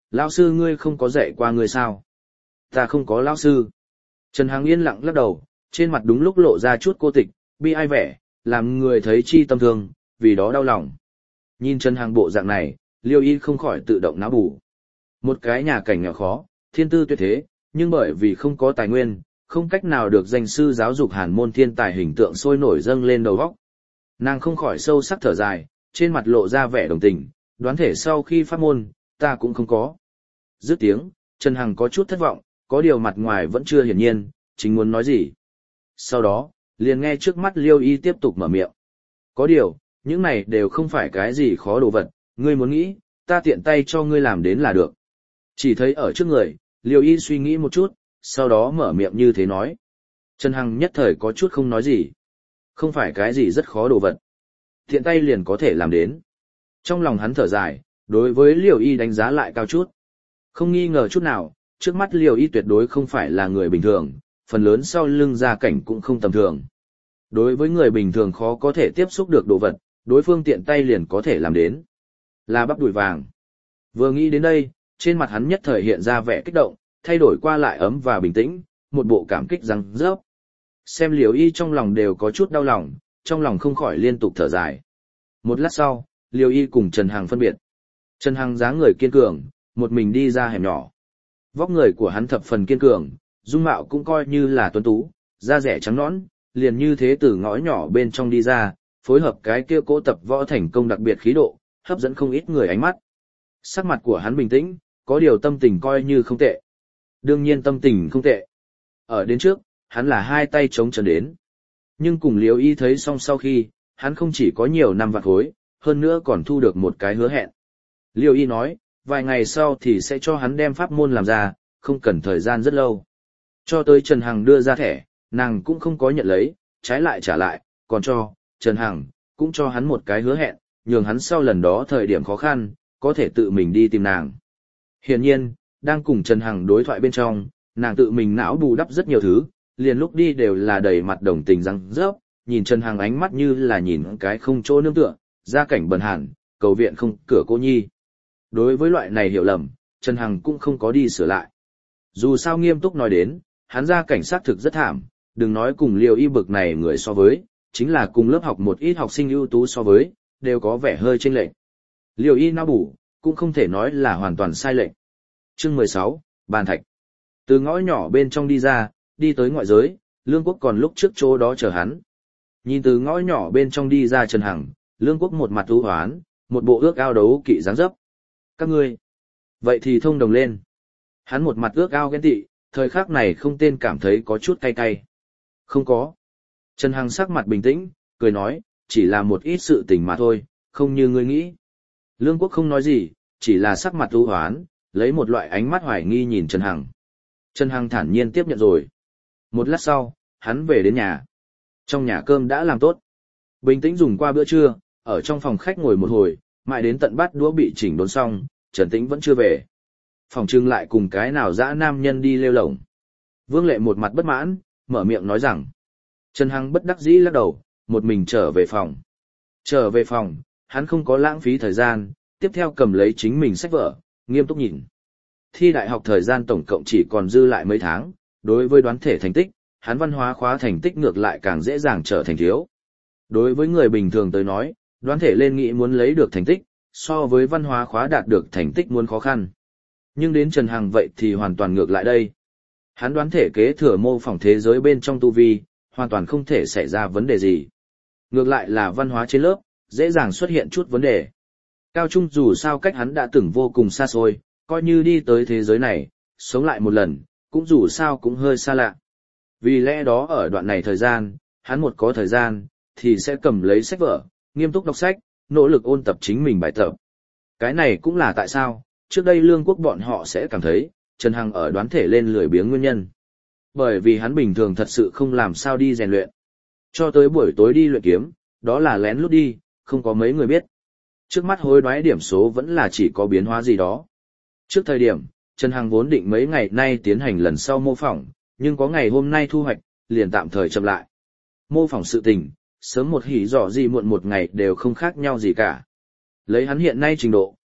Lão sư ngươi không có dạy qua ngươi sao? Ta không có lão sư. Trần Hằng yên lặng lắc đầu, trên mặt đúng lúc lộ ra chút cô tịch, bi ai vẻ, làm người thấy chi tâm thương, vì đó đau lòng. Nhìn Trần Hằng bộ dạng này, Liêu Y không khỏi tự động não bù. Một cái nhà cảnh nghèo khó, thiên tư tuyệt thế, nhưng bởi vì không có tài nguyên, không cách nào được danh sư giáo dục hàn môn thiên tài hình tượng sôi nổi dâng lên đầu óc. Nàng không khỏi sâu sắc thở dài, trên mặt lộ ra vẻ đồng tình, đoán thể sau khi phát môn, ta cũng không có. Dứt tiếng, Trần Hằng có chút thất vọng, có điều mặt ngoài vẫn chưa hiển nhiên, chính muốn nói gì. Sau đó, liền nghe trước mắt Liêu Y tiếp tục mở miệng. Có điều, những này đều không phải cái gì khó đồ vật, ngươi muốn nghĩ, ta tiện tay cho ngươi làm đến là được. Chỉ thấy ở trước người, Liêu Y suy nghĩ một chút, sau đó mở miệng như thế nói. Trần Hằng nhất thời có chút không nói gì. Không phải cái gì rất khó đồ vật. Tiện tay liền có thể làm đến. Trong lòng hắn thở dài, đối với Liêu Y đánh giá lại cao chút. Không nghi ngờ chút nào, trước mắt Liêu Y tuyệt đối không phải là người bình thường, phần lớn sau lưng gia cảnh cũng không tầm thường. Đối với người bình thường khó có thể tiếp xúc được đồ vật, đối phương tiện tay liền có thể làm đến. Là bắp đùi vàng. Vừa nghĩ đến đây, trên mặt hắn nhất thời hiện ra vẻ kích động, thay đổi qua lại ấm và bình tĩnh, một bộ cảm kích răng rớp. Xem Liêu Y trong lòng đều có chút đau lòng, trong lòng không khỏi liên tục thở dài. Một lát sau, Liêu Y cùng Trần Hằng phân biệt. Trần Hằng dáng người kiên cường, một mình đi ra hẻm nhỏ. Vóc người của hắn thập phần kiên cường, dung mạo cũng coi như là tuấn tú, da rẻ trắng nõn, liền như thế từ ngõ nhỏ bên trong đi ra, phối hợp cái kia cố tập võ thành công đặc biệt khí độ, hấp dẫn không ít người ánh mắt. Sắc mặt của hắn bình tĩnh, có điều tâm tình coi như không tệ. Đương nhiên tâm tình không tệ. Ở đến trước, hắn là hai tay chống chân đến. Nhưng cùng Liêu Y thấy xong sau khi, hắn không chỉ có nhiều năm vạn khối, hơn nữa còn thu được một cái hứa hẹn. Liêu Y nói, vài ngày sau thì sẽ cho hắn đem pháp môn làm ra, không cần thời gian rất lâu. Cho tới Trần Hằng đưa ra thẻ, nàng cũng không có nhận lấy, trái lại trả lại, còn cho, Trần Hằng, cũng cho hắn một cái hứa hẹn, nhường hắn sau lần đó thời điểm khó khăn, có thể tự mình đi tìm nàng. Hiển nhiên, đang cùng Trần Hằng đối thoại bên trong, nàng tự mình não bù đắp rất nhiều thứ, liền lúc đi đều là đầy mặt đồng tình răng rớp, nhìn Trần Hằng ánh mắt như là nhìn cái không chỗ nương tựa, gia cảnh bần hàn, cầu viện không cửa cô nhi. Đối với loại này hiểu lầm, Trần Hằng cũng không có đi sửa lại. Dù sao nghiêm túc nói đến, hắn gia cảnh xác thực rất thảm, đừng nói cùng Liêu Y bực này người so với, chính là cùng lớp học một ít học sinh ưu tú so với, đều có vẻ hơi chênh lệch. Liêu Y não bù, cũng không thể nói là hoàn toàn sai lệch. Chương 16, Bàn Thạch. Từ ngõ nhỏ bên trong đi ra, đi tới ngoại giới, Lương Quốc còn lúc trước chỗ đó chờ hắn. Nhìn từ ngõ nhỏ bên trong đi ra Trần Hằng, Lương Quốc một mặt u hoán, một bộ ước ao đấu kỵ dáng dấp. Các ngươi, vậy thì thông đồng lên. Hắn một mặt ước ao ghen tị, thời khắc này không tên cảm thấy có chút cay cay. Không có. Trần Hằng sắc mặt bình tĩnh, cười nói, chỉ là một ít sự tình mà thôi, không như ngươi nghĩ. Lương Quốc không nói gì, chỉ là sắc mặt u hoán, lấy một loại ánh mắt hoài nghi nhìn Trần Hằng. Trần Hằng thản nhiên tiếp nhận rồi. Một lát sau, hắn về đến nhà. Trong nhà cơm đã làm tốt. Bình tĩnh dùng qua bữa trưa, ở trong phòng khách ngồi một hồi, mãi đến tận bát đũa bị chỉnh đốn xong, Trần Tĩnh vẫn chưa về. Phòng trưng lại cùng cái nào dã nam nhân đi lêu lổng. Vương Lệ một mặt bất mãn, mở miệng nói rằng. Trần Hằng bất đắc dĩ lắc đầu, một mình trở về phòng. Trở về phòng, hắn không có lãng phí thời gian, tiếp theo cầm lấy chính mình sách vở, nghiêm túc nhìn. Thi đại học thời gian tổng cộng chỉ còn dư lại mấy tháng, đối với đoán thể thành tích, hắn văn hóa khóa thành tích ngược lại càng dễ dàng trở thành thiếu. Đối với người bình thường tới nói, đoán thể lên nghĩ muốn lấy được thành tích, so với văn hóa khóa đạt được thành tích muốn khó khăn. Nhưng đến Trần Hằng vậy thì hoàn toàn ngược lại đây. Hắn đoán thể kế thừa mô phỏng thế giới bên trong tu vi, hoàn toàn không thể xảy ra vấn đề gì. Ngược lại là văn hóa trên lớp, dễ dàng xuất hiện chút vấn đề. Cao trung dù sao cách hắn đã từng vô cùng xa xôi, coi như đi tới thế giới này, sống lại một lần, cũng dù sao cũng hơi xa lạ. Vì lẽ đó ở đoạn này thời gian, hắn một có thời gian, thì sẽ cầm lấy sách vở, nghiêm túc đọc sách, nỗ lực ôn tập chính mình bài tập. Cái này cũng là tại sao, trước đây Lương Quốc bọn họ sẽ cảm thấy, Trần Hằng ở đoán thể lên lười biếng nguyên nhân. Bởi vì hắn bình thường thật sự không làm sao đi rèn luyện. Cho tới buổi tối đi luyện kiếm, đó là lén lút đi, không có mấy người biết. Trước mắt hối đoái điểm số vẫn là chỉ có biến hóa gì đó. Trước thời điểm, Trần Hằng vốn định mấy ngày nay tiến hành lần sau mô phỏng, nhưng có ngày hôm nay thu hoạch, liền tạm thời chậm lại. Mô phỏng sự tình, sớm một hỉ dọ gì muộn một ngày đều không khác nhau gì cả. Lấy hắn hiện nay trình độ,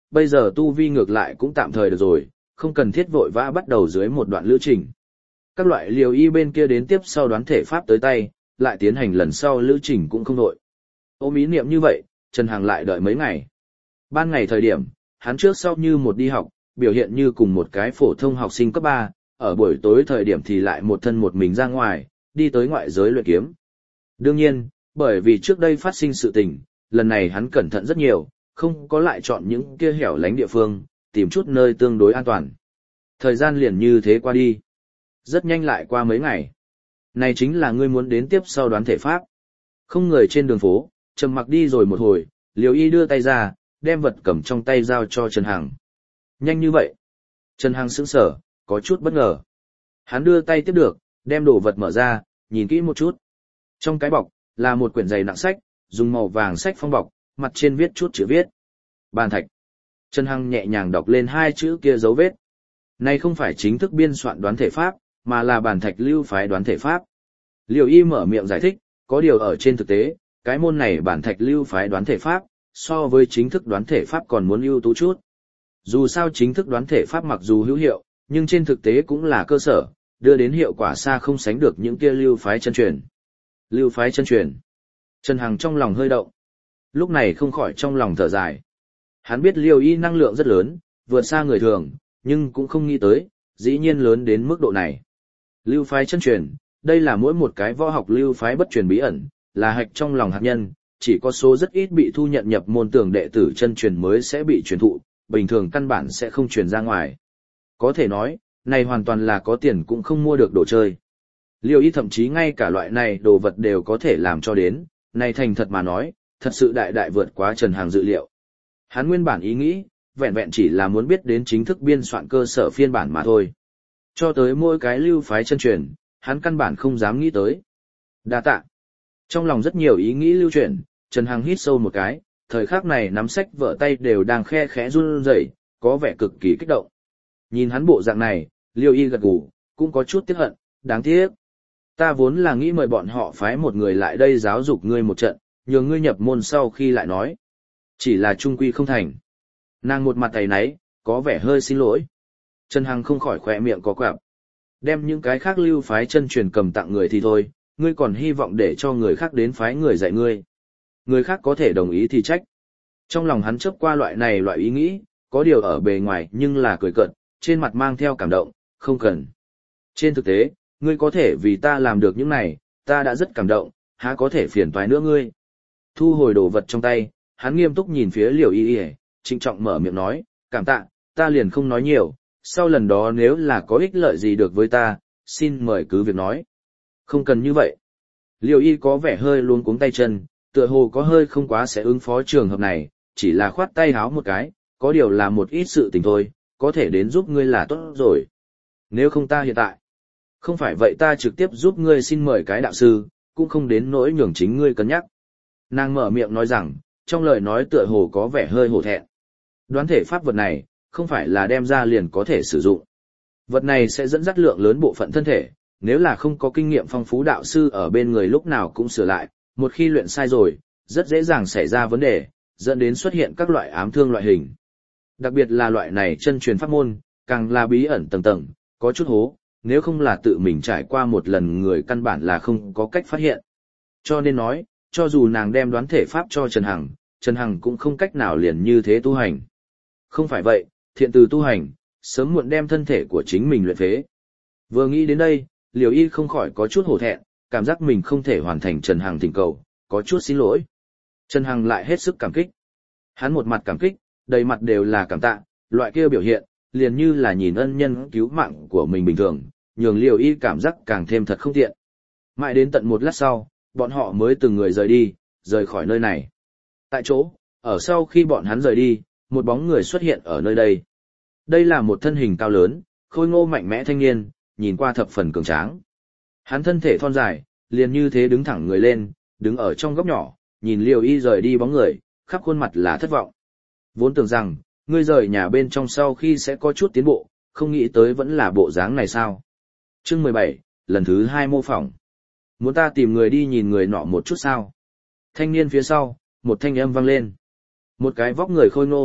bây giờ tu vi ngược lại cũng tạm thời được rồi, không cần thiết vội vã bắt đầu dưới một đoạn lữ trình. Các loại liều y bên kia đến tiếp sau đoán thể pháp tới tay, lại tiến hành lần sau lữ trình cũng không nội. Ôm ý niệm như vậy, Trần Hằng lại đợi mấy ngày. Ban ngày thời điểm, hắn trước sau như một đi học, biểu hiện như cùng một cái phổ thông học sinh cấp 3, ở buổi tối thời điểm thì lại một thân một mình ra ngoài, đi tới ngoại giới luyện kiếm. Đương nhiên, bởi vì trước đây phát sinh sự tình, lần này hắn cẩn thận rất nhiều, không có lại chọn những kia hẻo lánh địa phương, tìm chút nơi tương đối an toàn. Thời gian liền như thế qua đi. Rất nhanh lại qua mấy ngày. Này chính là ngươi muốn đến tiếp sau đoán thể pháp. Không người trên đường phố, trầm mặc đi rồi một hồi, Liều Y đưa tay ra, đem vật cầm trong tay giao cho Trần Hằng. Nhanh như vậy. Trần Hằng sững sờ, có chút bất ngờ. Hắn đưa tay tiếp được, đem đồ vật mở ra, nhìn kỹ một chút. Trong cái bọc, là một quyển dày nặng sách, dùng màu vàng sách phong bọc, mặt trên viết chút chữ viết. Bàn thạch. Trần Hằng nhẹ nhàng đọc lên hai chữ kia dấu vết. Này không phải chính thức biên soạn đoán thể pháp, mà là bàn thạch lưu phái đoán thể pháp. Liều Y mở miệng giải thích, có điều ở trên thực tế, cái môn này bản thạch lưu phái đoán thể pháp, so với chính thức đoán thể pháp còn muốn ưu tú chút. Dù sao chính thức đoán thể pháp mặc dù hữu hiệu, nhưng trên thực tế cũng là cơ sở, đưa đến hiệu quả xa không sánh được những kia lưu phái chân truyền. Lưu phái chân truyền. Trần Hằng trong lòng hơi động. Lúc này không khỏi trong lòng thở dài. Hắn biết Liều Y năng lượng rất lớn, vượt xa người thường, nhưng cũng không nghĩ tới, dĩ nhiên lớn đến mức độ này. Lưu phái chân truyền, đây là mỗi một cái võ học lưu phái bất truyền bí ẩn, là hạch trong lòng hạt nhân, chỉ có số rất ít bị thu nhận nhập môn tưởng đệ tử chân truyền mới sẽ bị truyền thụ, bình thường căn bản sẽ không truyền ra ngoài. Có thể nói, này hoàn toàn là có tiền cũng không mua được đồ chơi. Liêu Y thậm chí ngay cả loại này đồ vật đều có thể làm cho đến, này thành thật mà nói, thật sự đại đại vượt quá Trần Hằng dự liệu. Hắn nguyên bản ý nghĩ, vẹn vẹn chỉ là muốn biết đến chính thức biên soạn cơ sở phiên bản mà thôi. Cho tới mỗi cái lưu phái chân truyền, hắn căn bản không dám nghĩ tới. Đa tạ. Trong lòng rất nhiều ý nghĩ lưu chuyển, Trần Hằng hít sâu một cái, thời khắc này nắm sách vở tay đều đang khe khẽ run rẩy, có vẻ cực kỳ kích động. Nhìn hắn bộ dạng này, Liêu Y gật gù, cũng có chút tiếc hận, đáng tiếc. Ta vốn là nghĩ mời bọn họ phái một người lại đây giáo dục ngươi một trận, nhường ngươi nhập môn sau khi lại nói. Chỉ là trung quy không thành. Nàng một mặt tay náy, có vẻ hơi xin lỗi. Trần Hằng không khỏi khỏe miệng có quạp. Đem những cái khác lưu phái chân truyền cầm tặng người thì thôi, ngươi còn hy vọng để cho người khác đến phái người dạy ngươi. Người khác có thể đồng ý thì trách. Trong lòng hắn chớp qua loại ý nghĩ, có điều ở bề ngoài nhưng là cười cợt, trên mặt mang theo cảm động, không cần. Trên thực tế, ngươi có thể vì ta làm được những này, ta đã rất cảm động, há có thể phiền toái nữa ngươi. Thu hồi đồ vật trong tay, hắn nghiêm túc nhìn phía Liều Y, trịnh trọng mở miệng nói, cảm tạ, ta liền không nói nhiều, sau lần đó nếu là có ích lợi gì được với ta, xin mời cứ việc nói. Không cần như vậy. Liều Y có vẻ hơi luống cuống tay chân, tựa hồ có hơi không quá sẽ ứng phó trường hợp này, chỉ là khoát tay háo một cái, có điều là một ít sự tình thôi, có thể đến giúp ngươi là tốt rồi. Nếu không ta hiện tại, không phải vậy ta trực tiếp giúp ngươi xin mời cái đạo sư, cũng không đến nỗi nhường chính ngươi cân nhắc. Nàng mở miệng nói rằng, trong lời nói tựa hồ có vẻ hơi hổ thẹn. Đoán thể pháp vật này, không phải là đem ra liền có thể sử dụng. Vật này sẽ dẫn dắt lượng lớn bộ phận thân thể, nếu là không có kinh nghiệm phong phú đạo sư ở bên người lúc nào cũng sửa lại, một khi luyện sai rồi, rất dễ dàng xảy ra vấn đề, dẫn đến xuất hiện các loại ám thương loại hình. Đặc biệt là loại này chân truyền pháp môn, càng là bí ẩn tầng tầng, có chút hố, nếu không là tự mình trải qua một lần người căn bản là không có cách phát hiện. Cho nên nói, cho dù nàng đem đoán thể pháp cho Trần Hằng cũng không cách nào liền như thế tu hành. Không phải vậy, thiện từ tu hành, sớm muộn đem thân thể của chính mình luyện phế. Vừa nghĩ đến đây, Liều Y không khỏi có chút hổ thẹn, cảm giác mình không thể hoàn thành Trần Hằng thỉnh cầu, có chút xin lỗi. Trần Hằng lại hết sức cảm kích. Hắn một mặt cảm kích, đầy mặt đều là cảm tạ, loại kia biểu hiện, liền như là nhìn ân nhân cứu mạng của mình bình thường, nhường Liều Y cảm giác càng thêm thật không tiện. Mãi đến tận một lát sau, bọn họ mới từng người rời đi, rời khỏi nơi này. Tại chỗ, ở sau khi bọn hắn rời đi, một bóng người xuất hiện ở nơi đây. Đây là một thân hình cao lớn, khôi ngô mạnh mẽ thanh niên, nhìn qua thập phần cường tráng. Hắn thân thể thon dài, liền như thế đứng thẳng người lên, đứng ở trong góc nhỏ, nhìn Liều Y rời đi bóng người, khắp khuôn mặt là thất vọng. Vốn tưởng rằng, ngươi rời nhà bên trong sau khi sẽ có chút tiến bộ, không nghĩ tới vẫn là bộ dáng này sao. Chương 17, lần thứ 2 mô phỏng. Muốn ta tìm người đi nhìn người nọ một chút sao? Thanh niên phía sau, một thanh âm vang lên. Một cái vóc người khôi ngô,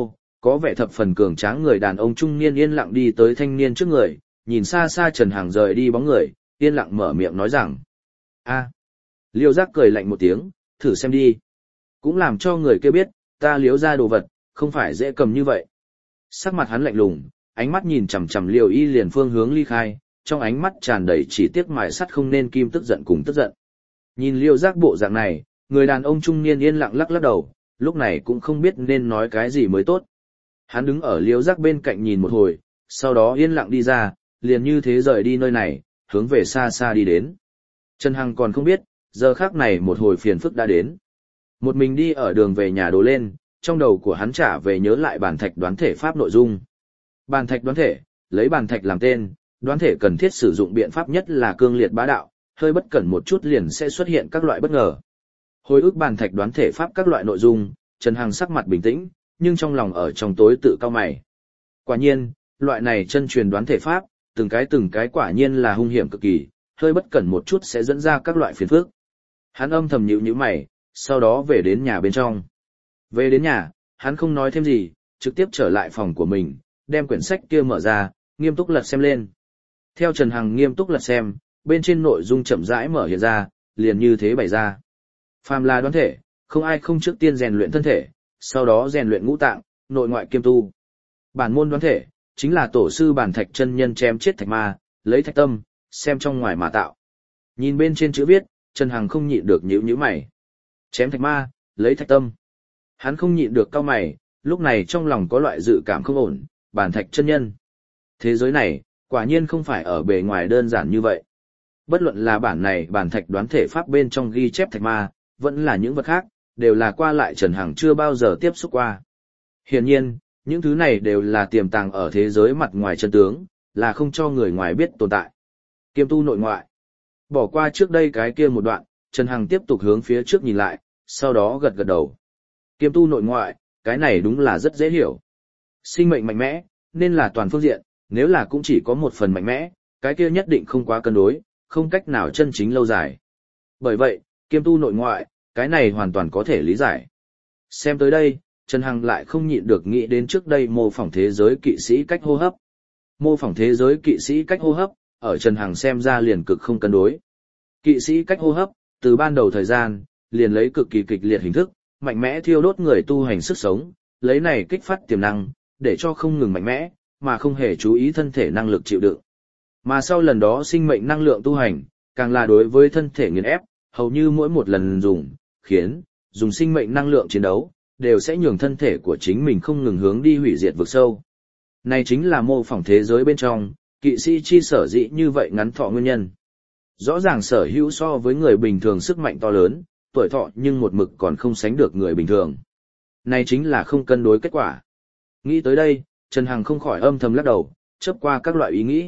có vẻ thập phần cường tráng người đàn ông trung niên yên lặng đi tới thanh niên trước người, nhìn xa xa Trần Hằng rời đi bóng người, yên lặng mở miệng nói rằng: a. Liêu Giác cười lạnh một tiếng, thử xem đi. Cũng làm cho người kia biết, ta Liêu ra đồ vật, không phải dễ cầm như vậy. Sắc mặt hắn lạnh lùng, ánh mắt nhìn chằm chằm Liêu Y liền phương hướng ly khai, trong ánh mắt tràn đầy chỉ tiếc mài sắt không nên kim tức giận cùng tức giận. Nhìn Liêu Giác bộ dạng này, người đàn ông trung niên yên lặng lắc lắc đầu, lúc này cũng không biết nên nói cái gì mới tốt. Hắn đứng ở Liêu Giác bên cạnh nhìn một hồi, sau đó yên lặng đi ra, liền như thế rời đi nơi này, hướng về xa xa đi đến. Trần Hằng còn không biết, giờ khắc này một hồi phiền phức đã đến. Một mình đi ở đường về nhà đổ lên, trong đầu của hắn trả về nhớ lại bàn thạch đoán thể pháp nội dung. Bàn thạch đoán thể, lấy bàn thạch làm tên, đoán thể cần thiết sử dụng biện pháp nhất là cương liệt bá đạo, hơi bất cẩn một chút liền sẽ xuất hiện các loại bất ngờ. Hồi ức bàn thạch đoán thể pháp các loại nội dung, Trần Hằng sắc mặt bình tĩnh, nhưng trong lòng ở trong tối tự cau mày. Quả nhiên, loại này chân truyền đoán thể pháp, từng cái quả nhiên là hung hiểm cực kỳ, hơi bất cẩn một chút sẽ dẫn ra các loại phiền phức. Hắn âm thầm nhíu mày, sau đó về đến nhà bên trong. Về đến nhà, hắn không nói thêm gì, trực tiếp trở lại phòng của mình, đem quyển sách kia mở ra, nghiêm túc lật xem lên. Theo Trần Hằng nghiêm túc lật xem, bên trên nội dung chậm rãi mở hiện ra, liền như thế bày ra. Phàm là đoán thể, không ai không trước tiên rèn luyện thân thể, sau đó rèn luyện ngũ tạng, nội ngoại kiêm tu. Bản môn đoán thể, chính là tổ sư bản thạch chân nhân chém chết thạch ma, lấy thạch tâm, xem trong ngoài mà tạo. Nhìn bên trên chữ viết, Trần Hằng không nhịn được nhíu mày. Chém thạch ma, lấy thạch tâm. Hắn không nhịn được cau mày, lúc này trong lòng có loại dự cảm không ổn, bản thạch chân nhân. Thế giới này, quả nhiên không phải ở bề ngoài đơn giản như vậy. Bất luận là bản này bản thạch đoán thể pháp bên trong ghi chép thạch ma, vẫn là những vật khác, đều là qua lại Trần Hằng chưa bao giờ tiếp xúc qua. Hiển nhiên, những thứ này đều là tiềm tàng ở thế giới mặt ngoài chân tướng, là không cho người ngoài biết tồn tại. Kiêm tu nội ngoại. Bỏ qua trước đây cái kia một đoạn, Trần Hằng tiếp tục hướng phía trước nhìn lại, sau đó gật gật đầu. Kiêm tu nội ngoại, cái này đúng là rất dễ hiểu. Sinh mệnh mạnh mẽ, nên là toàn phương diện, nếu là cũng chỉ có một phần mạnh mẽ, cái kia nhất định không quá cân đối, không cách nào chân chính lâu dài. Bởi vậy, kiêm tu nội ngoại, cái này hoàn toàn có thể lý giải. Xem tới đây, Trần Hằng lại không nhịn được nghĩ đến trước đây mô phỏng thế giới kỵ sĩ cách hô hấp. Mô phỏng thế giới kỵ sĩ cách hô hấp, ở Trần Hằng xem ra liền cực không cân đối. Kỵ sĩ cách hô hấp, từ ban đầu thời gian, liền lấy cực kỳ kịch liệt hình thức, mạnh mẽ thiêu đốt người tu hành sức sống, lấy này kích phát tiềm năng, để cho không ngừng mạnh mẽ, mà không hề chú ý thân thể năng lực chịu đựng. Mà sau lần đó sinh mệnh năng lượng tu hành, càng là đối với thân thể nghiền ép, hầu như mỗi một lần khiến dùng sinh mệnh năng lượng chiến đấu, đều sẽ nhường thân thể của chính mình không ngừng hướng đi hủy diệt vực sâu. Này chính là mô phỏng thế giới bên trong, kỵ sĩ chi sở dĩ như vậy ngắn thọ nguyên nhân. Rõ ràng sở hữu so với người bình thường sức mạnh to lớn, tuổi thọ nhưng một mực còn không sánh được người bình thường. Này chính là không cân đối kết quả. Nghĩ tới đây, Trần Hằng không khỏi âm thầm lắc đầu, chớp qua các loại ý nghĩ.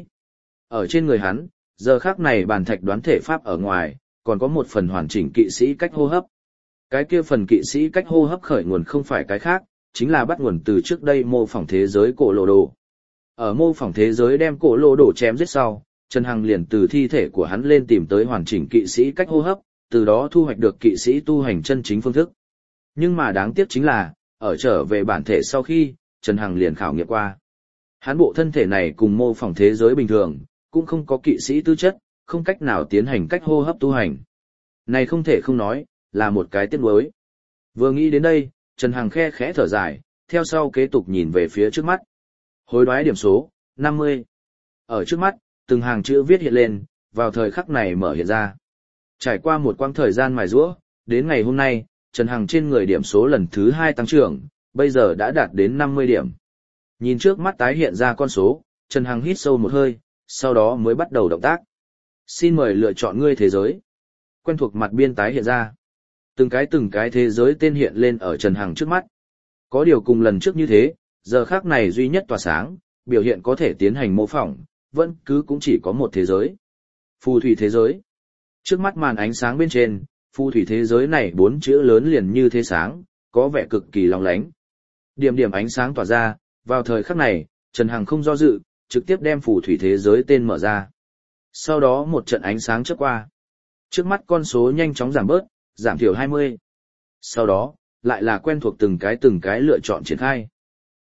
Ở trên người hắn, giờ khắc này bản thạch đoán thể pháp ở ngoài, còn có một phần hoàn chỉnh kỵ sĩ cách hô hấp. Cái kia phần kỵ sĩ cách hô hấp khởi nguồn không phải cái khác, chính là bắt nguồn từ trước đây mô phỏng thế giới cổ lộ đồ. Ở mô phỏng thế giới đem cổ lộ đồ chém giết sau, Trần Hằng liền từ thi thể của hắn lên tìm tới hoàn chỉnh kỵ sĩ cách hô hấp, từ đó thu hoạch được kỵ sĩ tu hành chân chính phương thức. Nhưng mà đáng tiếc chính là, ở trở về bản thể sau khi, Trần Hằng liền khảo nghiệm qua. Hắn bộ thân thể này cùng mô phỏng thế giới bình thường, cũng không có kỵ sĩ tư chất, không cách nào tiến hành cách hô hấp tu hành. Này không thể không nói, là một cái tiếc nuối. Vừa nghĩ đến đây, Trần Hằng khe khẽ thở dài, theo sau kế tục nhìn về phía trước mắt. Hối đoái điểm số, 50. Ở trước mắt, từng hàng chữ viết hiện lên, vào thời khắc này mở hiện ra. Trải qua một quãng thời gian mài giũa, đến ngày hôm nay, Trần Hằng trên người điểm số lần thứ 2 tăng trưởng, bây giờ đã đạt đến 50 điểm. Nhìn trước mắt tái hiện ra con số, Trần Hằng hít sâu một hơi, sau đó mới bắt đầu động tác. Xin mời lựa chọn ngươi thế giới. Quen thuộc mặt biên tái hiện ra. Từng cái thế giới tên hiện lên ở Trần Hằng trước mắt. Có điều cùng lần trước như thế, giờ khác này duy nhất tỏa sáng, biểu hiện có thể tiến hành mô phỏng, vẫn cứ cũng chỉ có một thế giới. Phù thủy thế giới. Trước mắt màn ánh sáng bên trên, phù thủy thế giới này 4 chữ lớn liền như thế sáng, có vẻ cực kỳ long lánh. Điểm điểm ánh sáng tỏa ra, vào thời khắc này, Trần Hằng không do dự, trực tiếp đem phù thủy thế giới tên mở ra. Sau đó một trận ánh sáng chớp qua. Trước mắt con số nhanh chóng giảm bớt, giảm thiểu 20. Sau đó, lại là quen thuộc từng cái lựa chọn triển khai.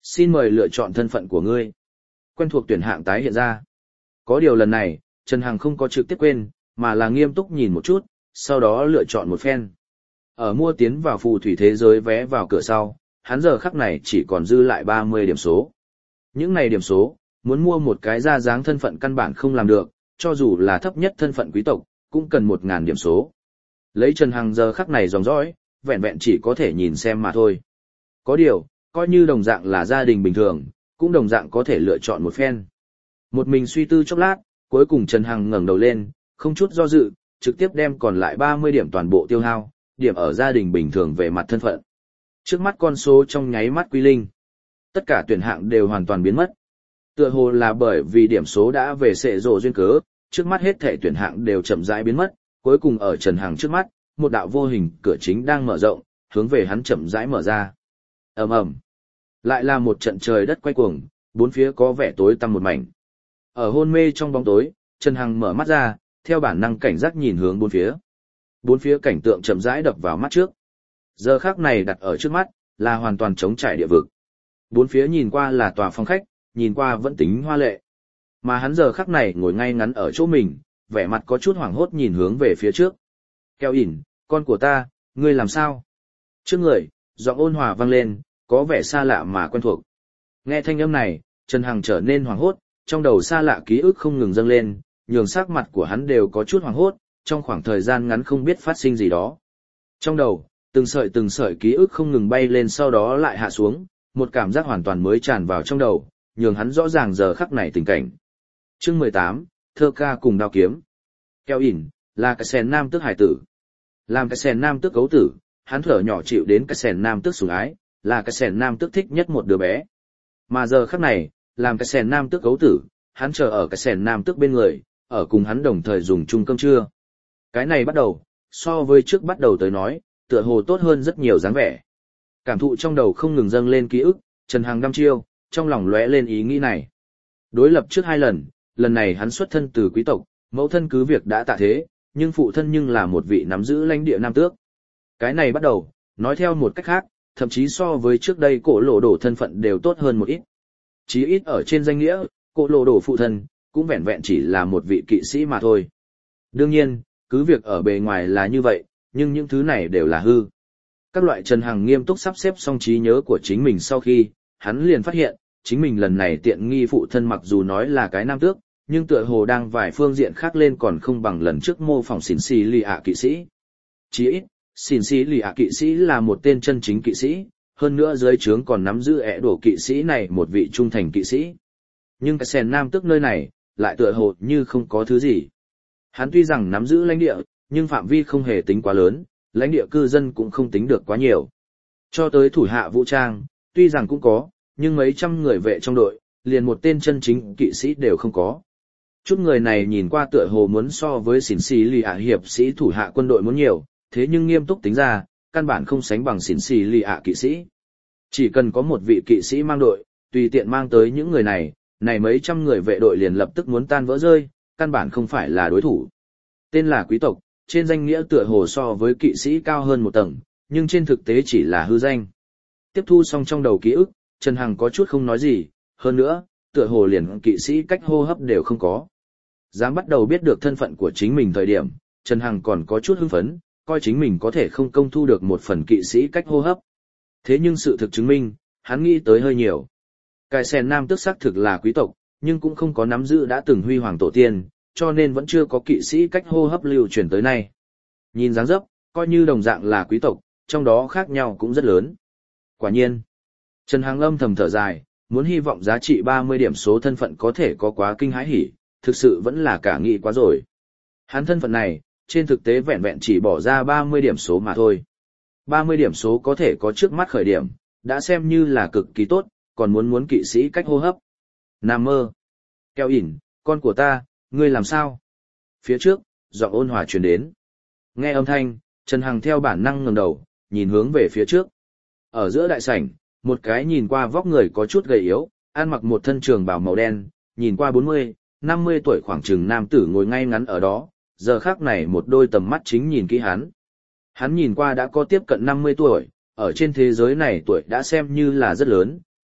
Xin mời lựa chọn thân phận của ngươi. Quen thuộc tuyển hạng tái hiện ra. Có điều lần này, Trần Hằng không có trực tiếp quên, mà là nghiêm túc nhìn một chút, sau đó lựa chọn một phen. Ở mua tiến vào phù thủy thế giới vé vào cửa sau, hắn giờ khắc này chỉ còn dư lại 30 điểm số. Những này điểm số, muốn mua một cái ra dáng thân phận căn bản không làm được, cho dù là thấp nhất thân phận quý tộc, cũng cần 1.000 điểm số. Lấy Trần Hằng giờ khắc này dòng dõi, vẹn vẹn chỉ có thể nhìn xem mà thôi. Có điều, coi như đồng dạng là gia đình bình thường, cũng đồng dạng có thể lựa chọn một phen. Một mình suy tư chốc lát, cuối cùng Trần Hằng ngẩng đầu lên, không chút do dự, trực tiếp đem còn lại 30 điểm toàn bộ tiêu hao, điểm ở gia đình bình thường về mặt thân phận. Trước mắt con số trong nháy mắt quy linh. Tất cả tuyển hạng đều hoàn toàn biến mất. Tựa hồ là bởi vì điểm số đã về sệ rồ duyên cớ, trước mắt hết thể tuyển hạng đều chậm rãi biến mất, cuối cùng ở Trần Hằng trước mắt, một đạo vô hình cửa chính đang mở rộng, hướng về hắn chậm rãi mở ra. Ầm ầm. Lại là một trận trời đất quay cuồng, bốn phía có vẻ tối tăm một mảnh. Ở hôn mê trong bóng tối, Trần Hằng mở mắt ra, theo bản năng cảnh giác nhìn hướng bốn phía. Bốn phía cảnh tượng chậm rãi đập vào mắt trước. Giờ khắc này đặt ở trước mắt, là hoàn toàn trống trải địa vực. Bốn phía nhìn qua là tòa phòng khách, nhìn qua vẫn tính hoa lệ. Mà hắn giờ khắc này ngồi ngay ngắn ở chỗ mình, vẻ mặt có chút hoảng hốt nhìn hướng về phía trước. Keo ỉn, con của ta, ngươi làm sao? Trước người, giọng ôn hòa vang lên, có vẻ xa lạ mà quen thuộc. Nghe thanh âm này, Trần Hằng trở nên hoảng hốt, trong đầu xa lạ ký ức không ngừng dâng lên, nhường sắc mặt của hắn đều có chút hoảng hốt, trong khoảng thời gian ngắn không biết phát sinh gì đó. Trong đầu, từng sợi ký ức không ngừng bay lên sau đó lại hạ xuống, một cảm giác hoàn toàn mới tràn vào trong đầu, nhường hắn rõ ràng giờ khắc này tình cảnh. Chương 18, thơ ca cùng đao kiếm. Keo ỉn, là cái sèn nam tước hải tử. Làm cái sèn nam tước cấu tử, hắn thở nhỏ chịu đến cái sèn nam tước sủng ái, là cái sèn nam tước thích nhất một đứa bé. Mà giờ khắc này, làm cái sèn nam tước cấu tử, hắn chờ ở cái sèn nam tước bên người, ở cùng hắn đồng thời dùng chung cơm trưa. Cái này bắt đầu, so với trước bắt đầu tới nói, tựa hồ tốt hơn rất nhiều dáng vẻ. Cảm thụ trong đầu không ngừng dâng lên ký ức, Trần Hằng đăm chiêu, trong lòng lóe lên ý nghĩ này. Đối lập trước 2 lần, lần này hắn xuất thân từ quý tộc, mẫu thân cứ việc đã tạ thế, nhưng phụ thân nhưng là một vị nắm giữ lãnh địa nam tước. Cái này bắt đầu, nói theo một cách khác, thậm chí so với trước đây cổ lộ đổ thân phận đều tốt hơn một ít. Chí ít ở trên danh nghĩa, cổ lộ đổ phụ thân, cũng vẹn vẹn chỉ là một vị kỵ sĩ mà thôi. Đương nhiên, cứ việc ở bề ngoài là như vậy, nhưng những thứ này đều là hư. Các loại Trần Hằng nghiêm túc sắp xếp xong trí nhớ của chính mình sau khi, hắn liền phát hiện, chính mình lần này tiện nghi phụ thân mặc dù nói là cái nam tước, nhưng tựa hồ đang vài phương diện khác lên còn không bằng lần trước mô phỏng xỉn xì lì ạ kỵ sĩ. Chỉ ít, xỉn xì lì ạ kỵ sĩ là một tên chân chính kỵ sĩ, hơn nữa dưới trướng còn nắm giữ ẻ đổ kỵ sĩ này một vị trung thành kỵ sĩ. Nhưng cái sèn nam tước nơi này, lại tựa hồ như không có thứ gì. Hắn tuy rằng nắm giữ lãnh địa, nhưng phạm vi không hề tính quá lớn, lãnh địa cư dân cũng không tính được quá nhiều. Cho tới thủ hạ vũ trang, tuy rằng cũng có, nhưng mấy trăm người vệ trong đội, liền một tên chân chính kỵ sĩ đều không có. Chút người này nhìn qua tựa hồ muốn so với xỉn xì lì ạ hiệp sĩ thủ hạ quân đội muốn nhiều, thế nhưng nghiêm túc tính ra, căn bản không sánh bằng xỉn xì lì ạ kỵ sĩ. Chỉ cần có một vị kỵ sĩ mang đội, tùy tiện mang tới những người này, mấy trăm người vệ đội liền lập tức muốn tan vỡ rơi, căn bản không phải là đối thủ. Tên là quý tộc, trên danh nghĩa tựa hồ so với kỵ sĩ cao hơn một tầng, nhưng trên thực tế chỉ là hư danh. Tiếp thu xong trong đầu ký ức, Trần Hằng có chút không nói gì, hơn nữa, tựa hồ liền kỵ sĩ cách hô hấp đều không có. Dám bắt đầu biết được thân phận của chính mình thời điểm, Trần Hằng còn có chút hưng phấn, coi chính mình có thể không công thu được một phần kỵ sĩ cách hô hấp. Thế nhưng sự thực chứng minh, hắn nghĩ tới hơi nhiều. Cái sèn nam tước xác thực là quý tộc, nhưng cũng không có nắm giữ đã từng huy hoàng tổ tiên, cho nên vẫn chưa có kỵ sĩ cách hô hấp lưu truyền tới nay. Nhìn dáng dấp, coi như đồng dạng là quý tộc, trong đó khác nhau cũng rất lớn. Quả nhiên, Trần Hằng âm thầm thở dài, muốn hy vọng giá trị 30 điểm số thân phận có thể có quá kinh hãi hỉ, thực sự vẫn là cả nghĩ quá rồi. Hắn thân phận này, trên thực tế vẹn vẹn chỉ bỏ ra 30 điểm số mà thôi. 30 điểm số có thể có trước mắt khởi điểm, đã xem như là cực kỳ tốt, còn muốn kỵ sĩ cách hô hấp. Nằm mơ. Keo ỉn, con của ta, ngươi làm sao? Phía trước, giọng ôn hòa truyền đến. Nghe âm thanh, Trần Hằng theo bản năng ngẩng đầu, nhìn hướng về phía trước. Ở giữa đại sảnh, một cái nhìn qua vóc người có chút gầy yếu, ăn mặc một thân trường bào màu đen, nhìn qua 40, 50 tuổi khoảng chừng nam tử ngồi ngay ngắn ở đó, giờ khắc này một đôi tầm mắt chính nhìn kỹ hắn. Hắn nhìn qua đã có tiếp cận 50 tuổi, ở trên thế giới này tuổi đã xem như là rất lớn,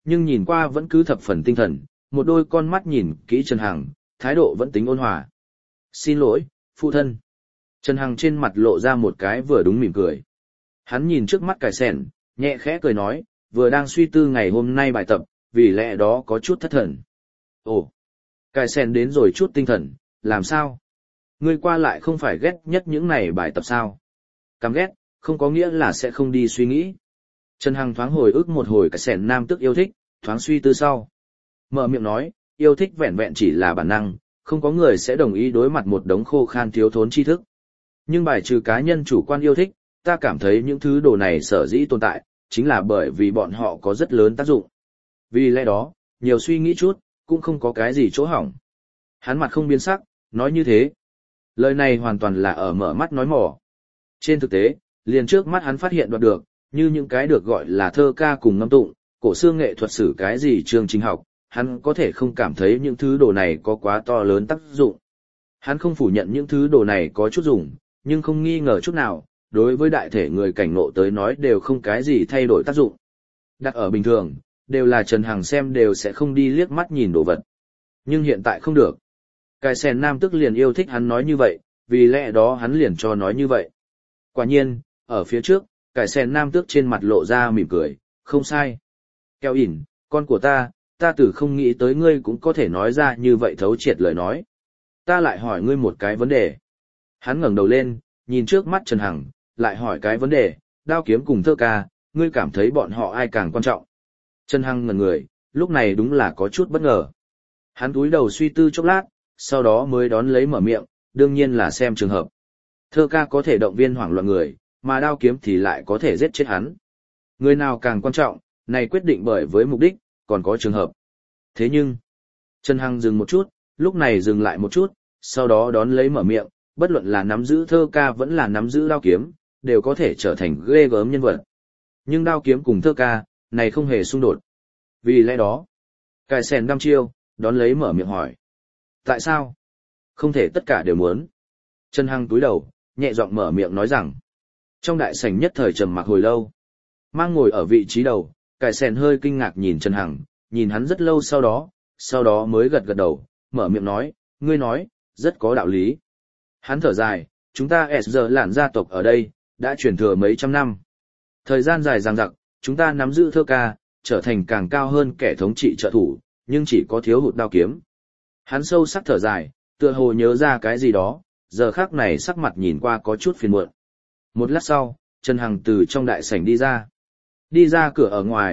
nhưng nhìn qua vẫn cứ thập phần tinh thần, một đôi con mắt nhìn kỹ Trần Hằng, thái độ vẫn tính ôn hòa. Xin lỗi, phụ thân. Trần Hằng trên mặt lộ ra một cái vừa đúng mỉm cười. Hắn nhìn trước mắt cải sẻn, nhẹ khẽ cười nói, vừa đang suy tư ngày hôm nay bài tập, vì lẽ đó có chút thất thần. Ồ, cải sẻn đến rồi chút tinh thần, làm sao? Ngươi qua lại không phải ghét nhất những này bài tập sao? Căm ghét, không có nghĩa là sẽ không đi suy nghĩ. Trần Hằng thoáng hồi ức một hồi cải sẻn nam tức yêu thích, thoáng suy tư sau. Mở miệng nói, yêu thích vẹn vẹn chỉ là bản năng, không có người sẽ đồng ý đối mặt một đống khô khan thiếu thốn tri thức. Nhưng bài trừ cá nhân chủ quan yêu thích, ta cảm thấy những thứ đồ này sở dĩ tồn tại, chính là bởi vì bọn họ có rất lớn tác dụng. Vì lẽ đó, nhiều suy nghĩ chút, cũng không có cái gì chỗ hỏng. Hắn mặt không biến sắc, nói như thế. Lời này hoàn toàn là ở mở mắt nói mỏ. Trên thực tế, liền trước mắt hắn phát hiện đoạt được, như những cái được gọi là thơ ca cùng ngâm tụng, cổ xưa nghệ thuật sử cái gì chương trình học, hắn có thể không cảm thấy những thứ đồ này có quá to lớn tác dụng. Hắn không phủ nhận những thứ đồ này có chút dùng, nhưng không nghi ngờ chút nào, đối với đại thể người cảnh ngộ tới nói đều không cái gì thay đổi tác dụng. Đặt ở bình thường, đều là Trần Hằng xem đều sẽ không đi liếc mắt nhìn đồ vật. Nhưng hiện tại không được. Cải sẻn nam tức liền yêu thích hắn nói như vậy, vì lẽ đó hắn liền cho nói như vậy. Quả nhiên, ở phía trước, cải sẻn nam tước trên mặt lộ ra mỉm cười, không sai. Keo ỉn, con của ta từ không nghĩ tới ngươi cũng có thể nói ra như vậy thấu triệt lời nói. Ta lại hỏi ngươi một cái vấn đề. Hắn ngẩng đầu lên, nhìn trước mắt Trần Hằng, lại hỏi cái vấn đề, đao kiếm cùng thơ ca, ngươi cảm thấy bọn họ ai càng quan trọng? Trần Hằng ngẩn người, lúc này đúng là có chút bất ngờ. Hắn cúi đầu suy tư chốc lát, sau đó mới đón lấy mở miệng, đương nhiên là xem trường hợp. Thơ ca có thể động viên hoảng loạn người, mà đao kiếm thì lại có thể giết chết hắn. Người nào càng quan trọng, này quyết định bởi với mục đích, còn có trường hợp. Thế nhưng, Trần Hằng dừng một chút, lúc này dừng lại một chút, sau đó đón lấy mở miệng, bất luận là nắm giữ thơ ca vẫn là nắm giữ đao kiếm, đều có thể trở thành ghê gớm nhân vật. Nhưng đao kiếm cùng thơ ca, này không hề xung đột. Vì lẽ đó, cải sẻn đăm chiêu, đón lấy mở miệng hỏi. Tại sao? Không thể tất cả đều muốn. Trần Hằng túi đầu, nhẹ giọng mở miệng nói rằng. Trong đại sảnh nhất thời trầm mặc hồi lâu. Mang ngồi ở vị trí đầu, cải sẻn hơi kinh ngạc nhìn Trần Hằng, nhìn hắn rất lâu sau đó mới gật gật đầu, mở miệng nói, ngươi nói, rất có đạo lý. Hắn thở dài, chúng ta giờ lạn gia tộc ở đây, đã truyền thừa mấy trăm năm. Thời gian dài dằng dặc, chúng ta nắm giữ thơ ca, trở thành càng cao hơn kẻ thống trị trợ thủ, nhưng chỉ có thiếu hụt đao kiếm. Hắn sâu sắc thở dài, tựa hồ nhớ ra cái gì đó, giờ khắc này sắc mặt nhìn qua có chút phiền muộn. Một lát sau, Trần Hằng từ trong đại sảnh đi ra. Đi ra cửa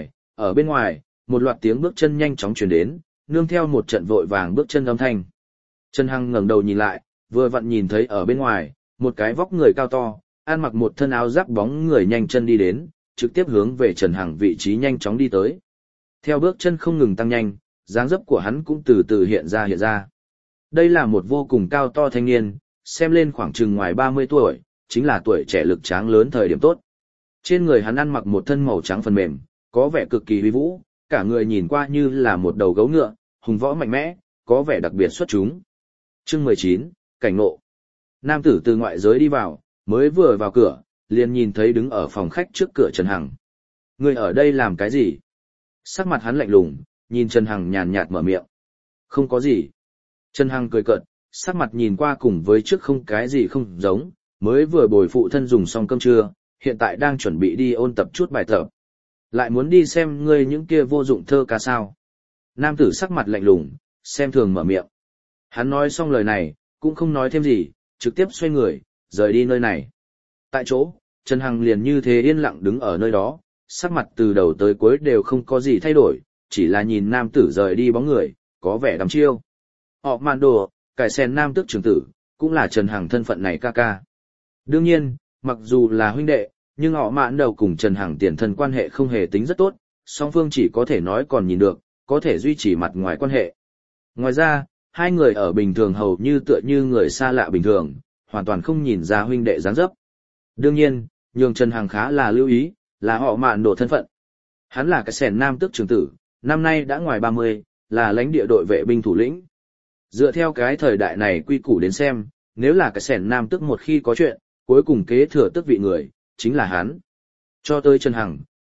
ở bên ngoài, một loạt tiếng bước chân nhanh chóng truyền đến, nương theo một trận vội vàng bước chân âm thanh. Trần Hằng ngẩng đầu nhìn lại, vừa vặn nhìn thấy ở bên ngoài, một cái vóc người cao to, ăn mặc một thân áo giáp bóng người nhanh chân đi đến, trực tiếp hướng về Trần Hằng vị trí nhanh chóng đi tới. Theo bước chân không ngừng tăng nhanh, dáng dấp của hắn cũng từ từ hiện ra. Đây là một vô cùng cao to thanh niên, xem lên khoảng chừng ngoài 30 tuổi, chính là tuổi trẻ lực tráng lớn thời điểm tốt. Trên người hắn ăn mặc một thân màu trắng phần mềm, có vẻ cực kỳ uy vũ, cả người nhìn qua như là một đầu gấu ngựa, hùng võ mạnh mẽ, có vẻ đặc biệt xuất chúng. Chương 19, cảnh ngộ. Nam tử từ ngoại giới đi vào, mới vừa vào cửa, liền nhìn thấy đứng ở phòng khách trước cửa Trần Hằng. Người ở đây làm cái gì? Sắc mặt hắn lạnh lùng, nhìn Trần Hằng nhàn nhạt mở miệng. Không có gì. Trần Hằng cười cợt, sắc mặt nhìn qua cùng với trước không cái gì không giống, mới vừa bồi phụ thân dùng xong cơm trưa, hiện tại đang chuẩn bị đi ôn tập chút bài tập. Lại muốn đi xem ngươi những kia vô dụng thơ ca sao. Nam tử sắc mặt lạnh lùng, xem thường mở miệng. Hắn nói xong lời này, cũng không nói thêm gì, trực tiếp xoay người, rời đi nơi này. Tại chỗ, Trần Hằng liền như thế yên lặng đứng ở nơi đó, sắc mặt từ đầu tới cuối đều không có gì thay đổi, chỉ là nhìn nam tử rời đi bóng người, có vẻ đăm chiêu. Họ màn đồ, cải sen nam tước trưởng tử, cũng là Trần Hằng thân phận này ca ca. Đương nhiên, mặc dù là huynh đệ, nhưng họ mạn đầu cùng Trần Hằng tiền thân quan hệ không hề tính rất tốt, song phương chỉ có thể nói còn nhìn được, có thể duy trì mặt ngoài quan hệ. Ngoài ra, hai người ở bình thường hầu như tựa như người xa lạ bình thường, hoàn toàn không nhìn ra huynh đệ dáng dấp. Đương nhiên, nhường Trần Hằng khá là lưu ý, là họ mạn đồ thân phận. Hắn là cái sẻn nam tước trưởng tử, năm nay đã ngoài 30, là lãnh địa đội vệ binh thủ lĩnh. Dựa theo cái thời đại này quy củ đến xem, nếu là cái sẻn nam tước một khi có chuyện, cuối cùng kế thừa tước vị người, chính là hắn. Cho tới Trần Hằng,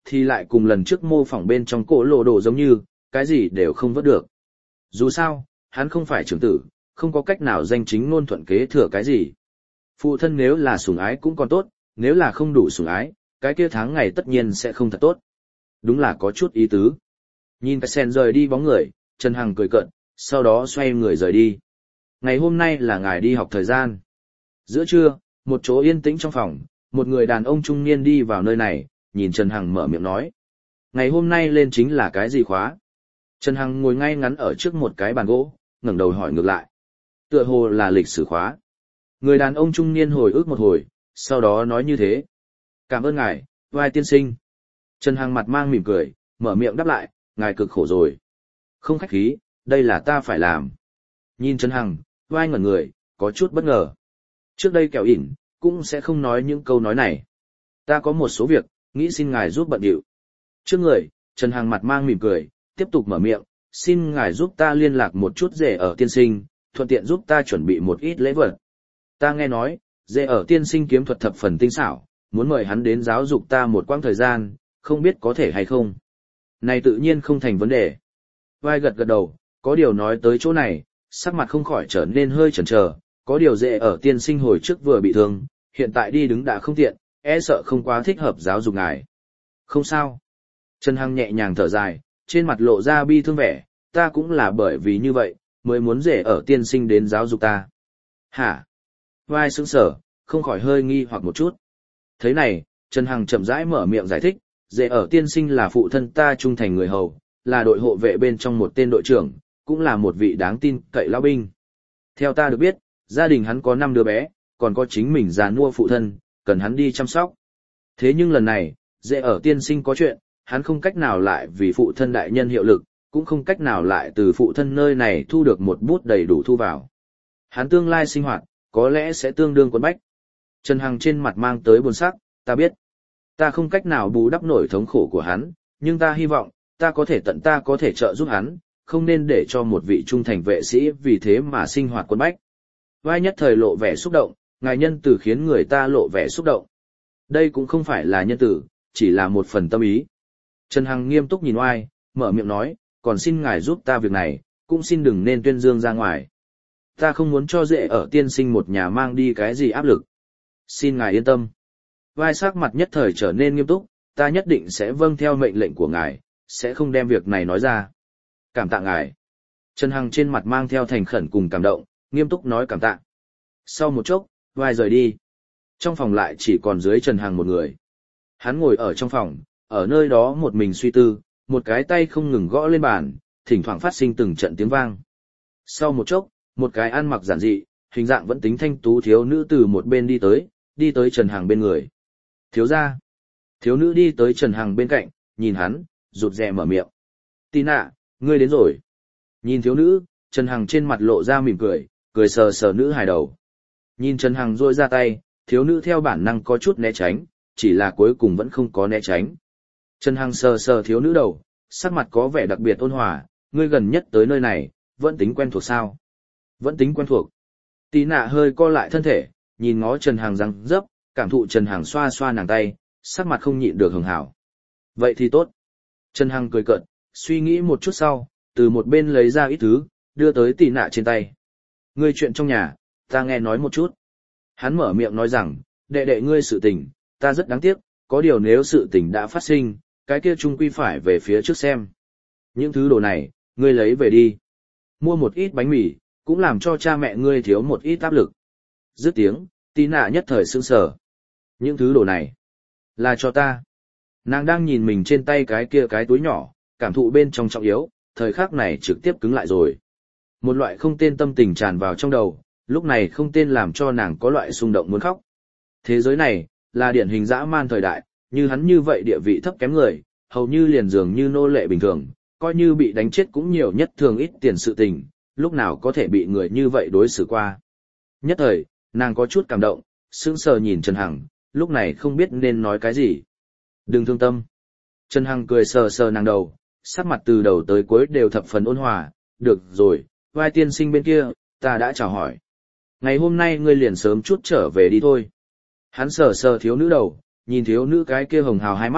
thì lại cùng lần trước mô phỏng bên trong cổ lộ đồ giống như, cái gì đều không vớt được. Dù sao, hắn không phải trưởng tử, không có cách nào danh chính ngôn thuận kế thừa cái gì. Phụ thân nếu là sủng ái cũng còn tốt, nếu là không đủ sủng ái, cái kia tháng ngày tất nhiên sẽ không thật tốt. Đúng là có chút ý tứ. Nhìn cái sen rời đi bóng người, Trần Hằng cười cợt, sau đó xoay người rời đi. Ngày hôm nay là ngài đi học thời gian. Giữa trưa, một chỗ yên tĩnh trong phòng, một người đàn ông trung niên đi vào nơi này, nhìn Trần Hằng mở miệng nói. Ngày hôm nay lên chính là cái gì khóa? Trần Hằng ngồi ngay ngắn ở trước một cái bàn gỗ, ngẩng đầu hỏi ngược lại. Tựa hồ là lịch sử khóa. Người đàn ông trung niên hồi ức một hồi, sau đó nói như thế. Cảm ơn ngài, vai tiên sinh. Trần Hằng mặt mang mỉm cười, mở miệng đáp lại, ngài cực khổ rồi. Không khách khí, đây là ta phải làm. Nhìn Trần Hằng, vai ngẩn người, có chút bất ngờ. Trước đây kẻo ỉn, cũng sẽ không nói những câu nói này. Ta có một số việc, nghĩ xin ngài giúp bận điệu. Trước người, Trần Hằng mặt mang mỉm cười, tiếp tục mở miệng, xin ngài giúp ta liên lạc một chút rể ở tiên sinh, thuận tiện giúp ta chuẩn bị một ít lễ vật. Ta nghe nói, rể ở tiên sinh kiếm thuật thập phần tinh xảo, muốn mời hắn đến giáo dục ta một quãng thời gian, không biết có thể hay không. Này tự nhiên không thành vấn đề. Vai gật gật đầu, có điều nói tới chỗ này, sắc mặt không khỏi trở nên hơi chần chờ, có điều rể ở tiên sinh hồi trước vừa bị thương, hiện tại đi đứng đã không tiện, e sợ không quá thích hợp giáo dục ngài. Không sao. Trần Hằng nhẹ nhàng thở dài, trên mặt lộ ra bi thương vẻ, ta cũng là bởi vì như vậy, mới muốn rể ở tiên sinh đến giáo dục ta. Hả? Vai sững sờ, không khỏi hơi nghi hoặc một chút. Thế này, Trần Hằng chậm rãi mở miệng giải thích, rể ở tiên sinh là phụ thân ta trung thành người hầu, là đội hộ vệ bên trong một tên đội trưởng, cũng là một vị đáng tin cậy lão binh. Theo ta được biết, gia đình hắn có 5 đứa bé, còn có chính mình già nua phụ thân, cần hắn đi chăm sóc. Thế nhưng lần này, rể ở tiên sinh có chuyện, hắn không cách nào lại vì phụ thân đại nhân hiệu lực, cũng không cách nào lại từ phụ thân nơi này thu được một bút đầy đủ thu vào. Hắn tương lai sinh hoạt, có lẽ sẽ tương đương quấn bách. Trần Hằng trên mặt mang tới buồn sắc, ta biết. Ta không cách nào bù đắp nổi thống khổ của hắn, nhưng ta hy vọng, ta có thể trợ giúp hắn, không nên để cho một vị trung thành vệ sĩ vì thế mà sinh hoạt quấn bách. Vai nhất thời lộ vẻ xúc động, ngài nhân tử khiến người ta lộ vẻ xúc động. Đây cũng không phải là nhân tử, chỉ là một phần tâm ý. Trần Hằng nghiêm túc nhìn Oai, mở miệng nói, còn xin ngài giúp ta việc này, cũng xin đừng nên tuyên dương ra ngoài. Ta không muốn cho rể ở tiên sinh một nhà mang đi cái gì áp lực. Xin ngài yên tâm. Vai sắc mặt nhất thời trở nên nghiêm túc, ta nhất định sẽ vâng theo mệnh lệnh của ngài, sẽ không đem việc này nói ra. Cảm tạ ngài. Trần Hằng trên mặt mang theo thành khẩn cùng cảm động, nghiêm túc nói cảm tạ. Sau một chốc, Vai rời đi. Trong phòng lại chỉ còn dưới Trần Hằng một người. Hắn ngồi ở trong phòng, ở nơi đó một mình suy tư, một cái tay không ngừng gõ lên bàn, thỉnh thoảng phát sinh từng trận tiếng vang. Sau một chốc, một cái ăn mặc giản dị, hình dạng vẫn tính thanh tú thiếu nữ từ một bên đi tới Trần Hằng bên người. Thiếu gia. Thiếu nữ đi tới Trần Hằng bên cạnh, nhìn hắn, rụt rè mở miệng. Tina, ngươi đến rồi. Nhìn thiếu nữ, Trần Hằng trên mặt lộ ra mỉm cười, cười sờ sờ nữ hài đầu. Nhìn Trần Hằng rôi ra tay, thiếu nữ theo bản năng có chút né tránh, chỉ là cuối cùng vẫn không có né tránh. Trần Hằng sờ sờ thiếu nữ đầu, sắc mặt có vẻ đặc biệt ôn hòa, ngươi gần nhất tới nơi này, vẫn tính quen thuộc sao? Vẫn tính quen thuộc. Tí nạ hơi co lại thân thể, nhìn ngó Trần Hằng răng dấp, cảm thụ Trần Hằng xoa xoa nàng tay, sắc mặt không nhịn được hưởng hảo. Vậy thì tốt. Trần Hằng cười cợt, suy nghĩ một chút sau, từ một bên lấy ra ít thứ, đưa tới Tí nạ trên tay. Ngươi chuyện trong nhà, ta nghe nói một chút. Hắn mở miệng nói rằng, đệ đệ ngươi sự tình, ta rất đáng tiếc, có điều nếu sự tình đã phát sinh, cái kia chung quy phải về phía trước xem. Những thứ đồ này, ngươi lấy về đi. Mua một ít bánh mì, cũng làm cho cha mẹ ngươi thiếu một ít áp lực. Dứt tiếng, Tí nạ nhất thời sững sờ. Những thứ đồ này, là cho ta. Nàng đang nhìn mình trên tay cái kia cái túi nhỏ, cảm thụ bên trong trọng yếu, thời khắc này trực tiếp cứng lại rồi. Một loại không tên tâm tình tràn vào trong đầu, lúc này không tên làm cho nàng có loại xung động muốn khóc. Thế giới này, là điển hình dã man thời đại, như hắn như vậy địa vị thấp kém người, hầu như liền dường như nô lệ bình thường, coi như bị đánh chết cũng nhiều nhất thường ít tiền sự tình, lúc nào có thể bị người như vậy đối xử qua. Nhất thời, nàng có chút cảm động, sững sờ nhìn Trần Hằng, lúc này không biết nên nói cái gì. Đừng thương tâm. Trần Hằng cười sờ sờ nàng đầu, sắc mặt từ đầu tới cuối đều thập phần ôn hòa, được rồi, vai tiên sinh bên kia, ta đã chào hỏi. Ngày hôm nay ngươi liền sớm chút trở về đi thôi. Hắn sờ sờ thiếu nữ đầu, nhìn thiếu nữ cái kia hồng hào hai mắt,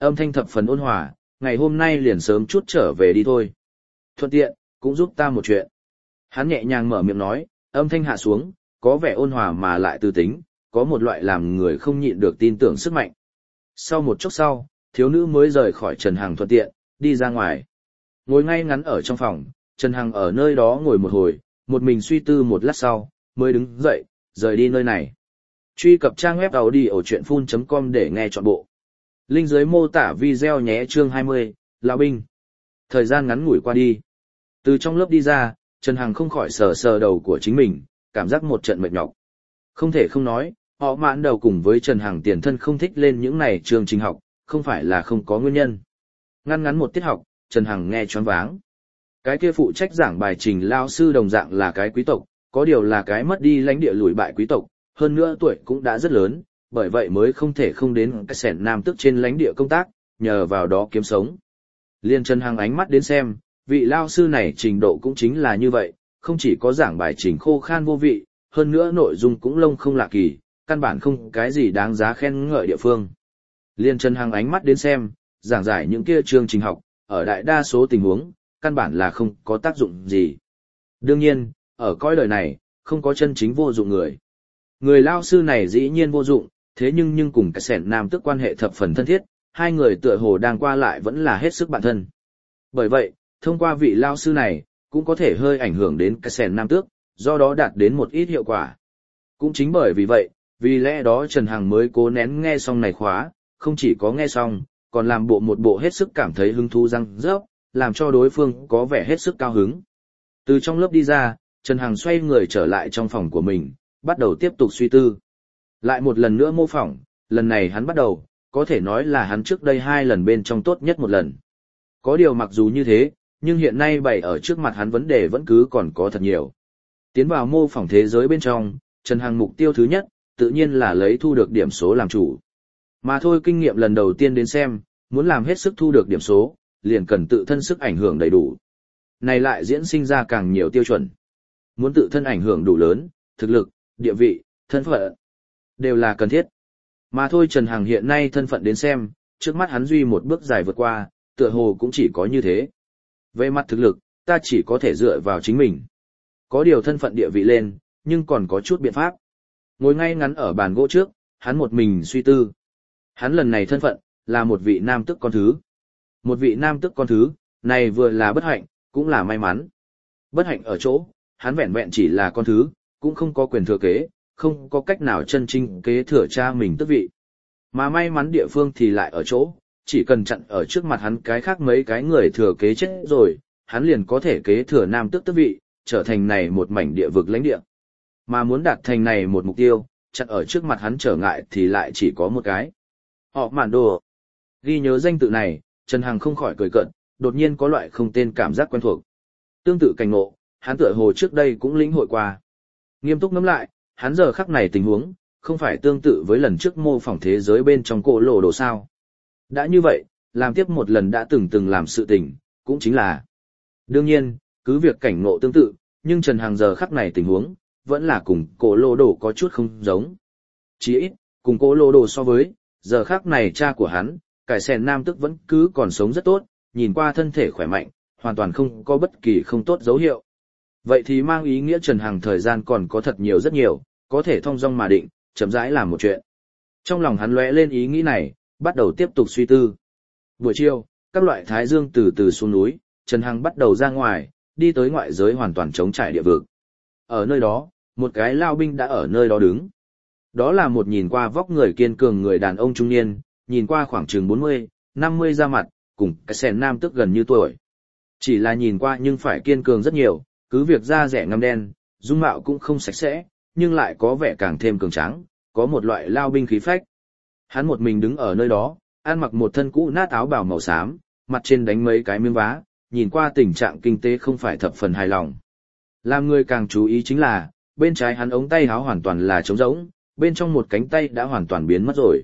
âm thanh thập phần ôn hòa, ngày hôm nay liền sớm chút trở về đi thôi. Thuận tiện, cũng giúp ta một chuyện. Hắn nhẹ nhàng mở miệng nói, âm thanh hạ xuống, có vẻ ôn hòa mà lại tư tính, có một loại làm người không nhịn được tin tưởng sức mạnh. Sau một chốc sau, thiếu nữ mới rời khỏi Trần Hằng thuận tiện, đi ra ngoài. Ngồi ngay ngắn ở trong phòng, Trần Hằng ở nơi đó ngồi một hồi, một mình suy tư một lát sau, mới đứng dậy, rời đi nơi này. Truy cập trang web audiochuyenphun.com để nghe trọn bộ. Link dưới mô tả video nhé. Chương 20, Lão binh. Thời gian ngắn ngủi qua đi. Từ trong lớp đi ra, Trần Hằng không khỏi sờ sờ đầu của chính mình, cảm giác một trận mệt nhọc. Không thể không nói, họ mãn đầu cùng với Trần Hằng tiền thân không thích lên những này chương trình học, không phải là không có nguyên nhân. Ngăn ngắn một tiết học, Trần Hằng nghe choáng váng. Cái kia phụ trách giảng bài trình lao sư đồng dạng là cái quý tộc, có điều là cái mất đi lãnh địa lùi bại quý tộc, hơn nữa tuổi cũng đã rất lớn, bởi vậy mới không thể không đến cái sẻn nam tức trên lãnh địa công tác, nhờ vào đó kiếm sống. Liên Trần Hằng ánh mắt đến xem, vị lao sư này trình độ cũng chính là như vậy, không chỉ có giảng bài trình khô khan vô vị, hơn nữa nội dung cũng lông không lạ kỳ, căn bản không cái gì đáng giá khen ngợi địa phương. Liên Trần Hằng ánh mắt đến xem, giảng giải những kia chương trình học, ở đại đa số tình huống, căn bản là không có tác dụng gì. Đương nhiên, ở cõi đời này, không có chân chính vô dụng người. Người lao sư này dĩ nhiên vô dụng, thế nhưng cùng cái sẻn nam tức quan hệ thập phần thân thiết, hai người tựa hồ đang qua lại vẫn là hết sức bạn thân. Bởi vậy, thông qua vị lao sư này, cũng có thể hơi ảnh hưởng đến cái sẻn nam tước, do đó đạt đến một ít hiệu quả. Cũng chính bởi vì vậy, vì lẽ đó Trần Hằng mới cố nén nghe xong này khóa, không chỉ có nghe xong, còn làm một bộ hết sức cảm thấy hứng thú răng rớp, làm cho đối phương có vẻ hết sức cao hứng. Từ trong lớp đi ra, Trần Hằng xoay người trở lại trong phòng của mình, bắt đầu tiếp tục suy tư. Lại một lần nữa mô phỏng, lần này hắn bắt đầu, có thể nói là hắn trước đây 2 lần bên trong tốt nhất một lần. Có điều mặc dù như thế, nhưng hiện nay bày ở trước mặt hắn vấn đề vẫn cứ còn có thật nhiều. Tiến vào mô phỏng thế giới bên trong, Trần Hằng mục tiêu thứ nhất, tự nhiên là lấy thu được điểm số làm chủ. Mà thôi kinh nghiệm lần đầu tiên đến xem, muốn làm hết sức thu được điểm số, liền cần tự thân sức ảnh hưởng đầy đủ. Này lại diễn sinh ra càng nhiều tiêu chuẩn. Muốn tự thân ảnh hưởng đủ lớn, thực lực, địa vị, thân phận, đều là cần thiết. Mà thôi Trần Hằng hiện nay thân phận đến xem, trước mắt hắn duy một bước dài vượt qua, tựa hồ cũng chỉ có như thế. Về mặt thực lực, ta chỉ có thể dựa vào chính mình. Có điều thân phận địa vị lên, nhưng còn có chút biện pháp. Ngồi ngay ngắn ở bàn gỗ trước, hắn một mình suy tư. Hắn lần này thân phận, là một vị nam tức con thứ. Một vị nam tức con thứ, này vừa là bất hạnh, cũng là may mắn. Bất hạnh ở chỗ, hắn vẹn vẹn chỉ là con thứ, cũng không có quyền thừa kế, không có cách nào chân chính kế thừa cha mình tước vị. Mà may mắn địa phương thì lại ở chỗ, chỉ cần chặn ở trước mặt hắn cái khác mấy cái người thừa kế chết rồi, hắn liền có thể kế thừa nam tước tước vị, trở thành này một mảnh địa vực lãnh địa. Mà muốn đạt thành này một mục tiêu, chặn ở trước mặt hắn trở ngại thì lại chỉ có một cái. Họ mạn đồ. Ghi nhớ danh tự này, Trần Hằng không khỏi cười cợt, đột nhiên có loại không tên cảm giác quen thuộc. Tương tự cảnh ngộ, hắn tựa hồ trước đây cũng lĩnh hội qua. Nghiêm túc ngẫm lại, hắn giờ khắc này tình huống, không phải tương tự với lần trước mô phỏng thế giới bên trong cổ lộ đồ sao. Đã như vậy, làm tiếp một lần đã từng làm sự tình, cũng chính là. Đương nhiên, cứ việc cảnh ngộ tương tự, nhưng Trần Hằng giờ khắc này tình huống, vẫn là cùng cổ lộ đồ có chút không giống. Chỉ ít, cùng cổ lộ đồ so với, giờ khắc này cha của hắn, cải sèn nam tức vẫn cứ còn sống rất tốt, nhìn qua thân thể khỏe mạnh, hoàn toàn không có bất kỳ không tốt dấu hiệu. Vậy thì mang ý nghĩa Trần Hằng thời gian còn có thật nhiều rất nhiều, có thể thong dong mà định, chậm rãi làm một chuyện. Trong lòng hắn lóe lên ý nghĩ này, bắt đầu tiếp tục suy tư. Buổi chiều, các loại thái dương từ từ xuống núi, Trần Hằng bắt đầu ra ngoài, đi tới ngoại giới hoàn toàn trống trải địa vực. Ở nơi đó, một cái lao binh đã ở nơi đó đứng. Đó là một nhìn qua vóc người kiên cường người đàn ông trung niên, nhìn qua khoảng chừng 40, 50 ra mặt, cùng cái sèn nam tức gần như tuổi. Chỉ là nhìn qua nhưng phải kiên cường rất nhiều, cứ việc da rẻ ngăm đen, dung mạo cũng không sạch sẽ, nhưng lại có vẻ càng thêm cường tráng, có một loại lao binh khí phách. Hắn một mình đứng ở nơi đó, ăn mặc một thân cũ nát áo bào màu xám, mặt trên đánh mấy cái miếng vá, nhìn qua tình trạng kinh tế không phải thập phần hài lòng. Làm người càng chú ý chính là, bên trái hắn ống tay áo hoàn toàn là trống rỗng, bên trong một cánh tay đã hoàn toàn biến mất rồi.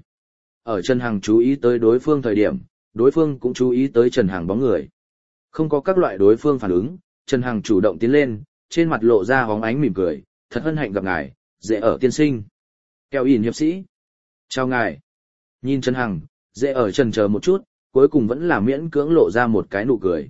Ở Trần Hằng chú ý tới đối phương thời điểm, đối phương cũng chú ý tới Trần Hằng bóng người. Không có các loại đối phương phản ứng, Trần Hằng chủ động tiến lên, trên mặt lộ ra hóng ánh mỉm cười, thật hân hạnh gặp ngài, dễ ở tiên sinh. Keo ỉn hiệp sĩ. Chào ngài. Nhìn Trần Hằng, dễ ở chần chờ một chút, cuối cùng vẫn là miễn cưỡng lộ ra một cái nụ cười.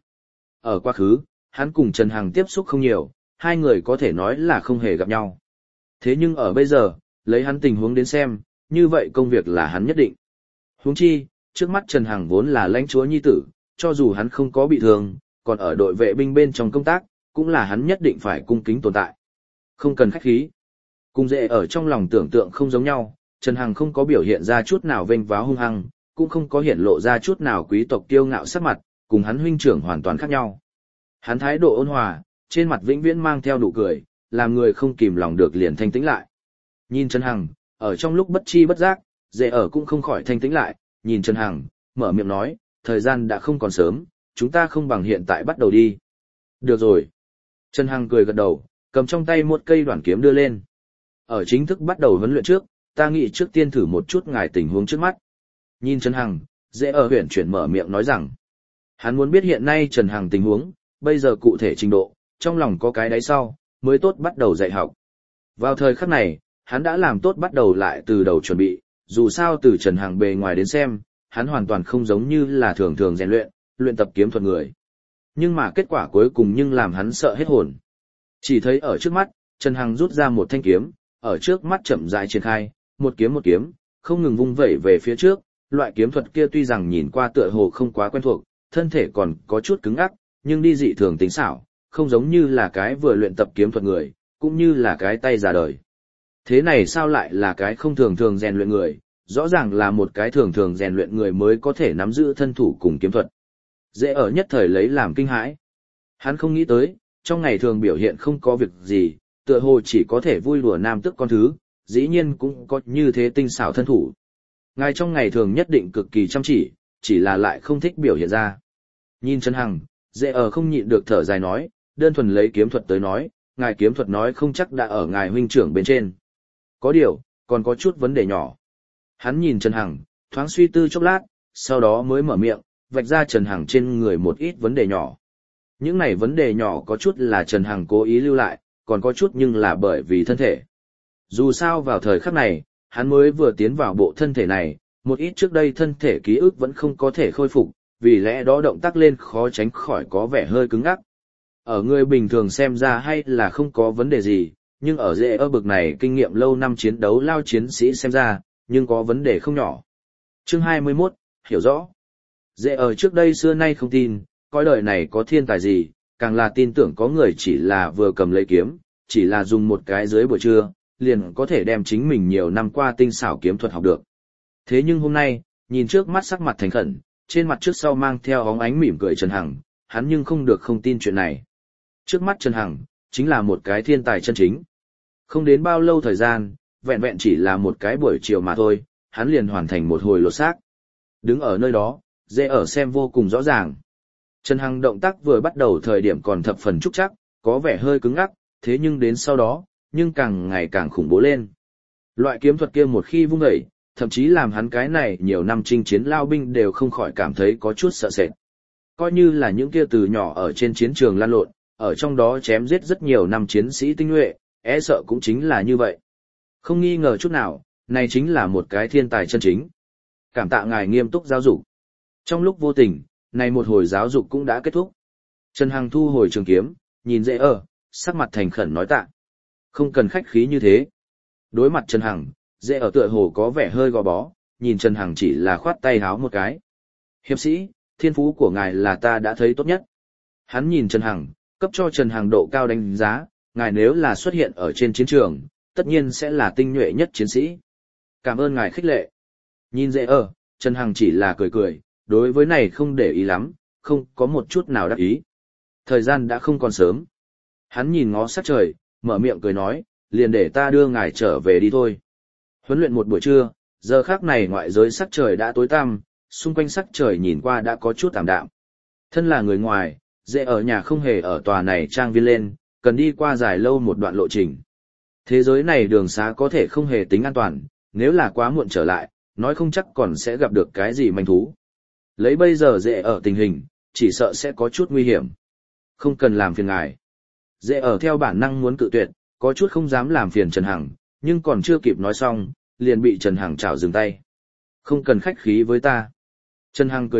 Ở quá khứ, hắn cùng Trần Hằng tiếp xúc không nhiều, hai người có thể nói là không hề gặp nhau. Thế nhưng ở bây giờ, lấy hắn tình huống đến xem, như vậy công việc là hắn nhất định. Huống chi, trước mắt Trần Hằng vốn là lãnh chúa nhi tử, cho dù hắn không có bị thương, còn ở đội vệ binh bên trong công tác, cũng là hắn nhất định phải cung kính tồn tại. Không cần khách khí. Cùng dễ ở trong lòng tưởng tượng không giống nhau, Trần Hằng không có biểu hiện ra chút nào vênh váo hung hăng, cũng không có hiện lộ ra chút nào quý tộc kiêu ngạo sắc mặt, cùng hắn huynh trưởng hoàn toàn khác nhau. Hắn thái độ ôn hòa, trên mặt vĩnh viễn mang theo nụ cười, làm người không kìm lòng được liền thanh tĩnh lại. Nhìn Trần Hằng, ở trong lúc bất chi bất giác, dễ ở cũng không khỏi thanh tĩnh lại, nhìn Trần Hằng, mở miệng nói, thời gian đã không còn sớm, chúng ta không bằng hiện tại bắt đầu đi. Được rồi. Trần Hằng cười gật đầu, cầm trong tay một cây đoản kiếm đưa lên. Ở chính thức bắt đầu huấn luyện trước, ta nghĩ trước tiên thử một chút ngài tình huống trước mắt. Nhìn Trần Hằng, dễ ở huyền chuyển mở miệng nói rằng, hắn muốn biết hiện nay Trần Hằng tình huống, bây giờ cụ thể trình độ, trong lòng có cái đáy sau, mới tốt bắt đầu dạy học. Vào thời khắc này, hắn đã làm tốt bắt đầu lại từ đầu chuẩn bị, dù sao từ Trần Hằng bề ngoài đến xem, hắn hoàn toàn không giống như là thường thường rèn luyện tập kiếm thuật người. Nhưng mà kết quả cuối cùng nhưng làm hắn sợ hết hồn. Chỉ thấy ở trước mắt, Trần Hằng rút ra một thanh kiếm, ở trước mắt chậm rãi triển khai, một kiếm, không ngừng vung vẩy về phía trước, loại kiếm thuật kia tuy rằng nhìn qua tựa hồ không quá quen thuộc, thân thể còn có chút cứng ắc, nhưng đi dị thường tính xảo, không giống như là cái vừa luyện tập kiếm thuật người, cũng như là cái tay già đời. Thế này sao lại là cái không thường thường rèn luyện người, rõ ràng là một cái thường thường rèn luyện người mới có thể nắm giữ thân thủ cùng kiếm thuật. Dễ ở nhất thời lấy làm kinh hãi. Hắn không nghĩ tới, trong ngày thường biểu hiện không có việc gì, tựa hồ chỉ có thể vui đùa nam tức con thứ, dĩ nhiên cũng có như thế tinh xảo thân thủ. Ngài trong ngày thường nhất định cực kỳ chăm chỉ là lại không thích biểu hiện ra. Nhìn Trần Hằng, dễ ở không nhịn được thở dài nói, đơn thuần lấy kiếm thuật tới nói, ngài kiếm thuật nói không chắc đã ở ngài huynh trưởng bên trên. Có điều, còn có chút vấn đề nhỏ. Hắn nhìn Trần Hằng, thoáng suy tư chốc lát, sau đó mới mở miệng, vạch ra Trần Hằng trên người một ít vấn đề nhỏ. Những này vấn đề nhỏ có chút là Trần Hằng cố ý lưu lại, còn có chút nhưng là bởi vì thân thể. Dù sao vào thời khắc này, hắn mới vừa tiến vào bộ thân thể này, một ít trước đây thân thể ký ức vẫn không có thể khôi phục, vì lẽ đó động tác lên khó tránh khỏi có vẻ hơi cứng ngắc. Ở người bình thường xem ra hay là không có vấn đề gì, nhưng ở dễ ở bực này kinh nghiệm lâu năm chiến đấu lao chiến sĩ xem ra, nhưng có vấn đề không nhỏ. Chương 21, hiểu rõ. Dễ ở trước đây xưa nay không tin, coi đời này có thiên tài gì, càng là tin tưởng có người chỉ là vừa cầm lấy kiếm, chỉ là dùng một cái dưới buổi trưa, liền có thể đem chính mình nhiều năm qua tinh xảo kiếm thuật học được. Thế nhưng hôm nay, nhìn trước mắt sắc mặt thành khẩn, trên mặt trước sau mang theo óng ánh mỉm cười Trần Hằng, hắn nhưng không được không tin chuyện này. Trước mắt Trần Hằng, chính là một cái thiên tài chân chính. Không đến bao lâu thời gian, vẹn vẹn chỉ là một cái buổi chiều mà thôi, hắn liền hoàn thành một hồi lột xác. Đứng ở nơi đó, dễ ở xem vô cùng rõ ràng. Trần Hằng động tác vừa bắt đầu thời điểm còn thập phần trúc chắc, có vẻ hơi cứng ngắc, thế nhưng đến sau đó, nhưng càng ngày càng khủng bố lên. Loại kiếm thuật kia một khi vung dậy, thậm chí làm hắn cái này nhiều năm chinh chiến lao binh đều không khỏi cảm thấy có chút sợ sệt. Coi như là những kia từ nhỏ ở trên chiến trường lan lộn, ở trong đó chém giết rất nhiều năm chiến sĩ tinh nhuệ, e sợ cũng chính là như vậy. Không nghi ngờ chút nào, này chính là một cái thiên tài chân chính. Cảm tạ ngài nghiêm túc giáo dục. Trong lúc vô tình, này một hồi giáo dục cũng đã kết thúc. Trần Hằng thu hồi trường kiếm, nhìn dễ ở, sắc mặt thành khẩn nói tạ. Không cần khách khí như thế. Đối mặt Trần Hằng, dễ ở tựa hồ có vẻ hơi gò bó, nhìn Trần Hằng chỉ là khoát tay háo một cái. Hiệp sĩ, thiên phú của ngài là ta đã thấy tốt nhất. Hắn nhìn Trần Hằng, cấp cho Trần Hằng độ cao đánh giá, ngài nếu là xuất hiện ở trên chiến trường, tất nhiên sẽ là tinh nhuệ nhất chiến sĩ. Cảm ơn ngài khích lệ. Nhìn dễ ở, Trần Hằng chỉ là cười cười, đối với này không để ý lắm, không có một chút nào đắc ý. Thời gian đã không còn sớm. Hắn nhìn ngó sắc trời, mở miệng cười nói, liền để ta đưa ngài trở về đi thôi. Huấn luyện một buổi trưa, giờ khác này ngoại giới sắc trời đã tối tăm, xung quanh sắc trời nhìn qua đã có chút tạm đạm. Thân là người ngoài, dễ ở nhà không hề ở tòa này trang viên lên, cần đi qua dài lâu một đoạn lộ trình. Thế giới này đường xá có thể không hề tính an toàn, nếu là quá muộn trở lại, nói không chắc còn sẽ gặp được cái gì manh thú. Lấy bây giờ dễ ở tình hình, chỉ sợ sẽ có chút nguy hiểm. Không cần làm phiền ngài. Dễ ở theo bản năng muốn cự tuyệt, có chút không dám làm phiền Trần Hằng, nhưng còn chưa kịp nói xong, liền bị Trần Hằng chảo dừng tay. Không cần khách khí với ta. Trần Hằng cười cợt,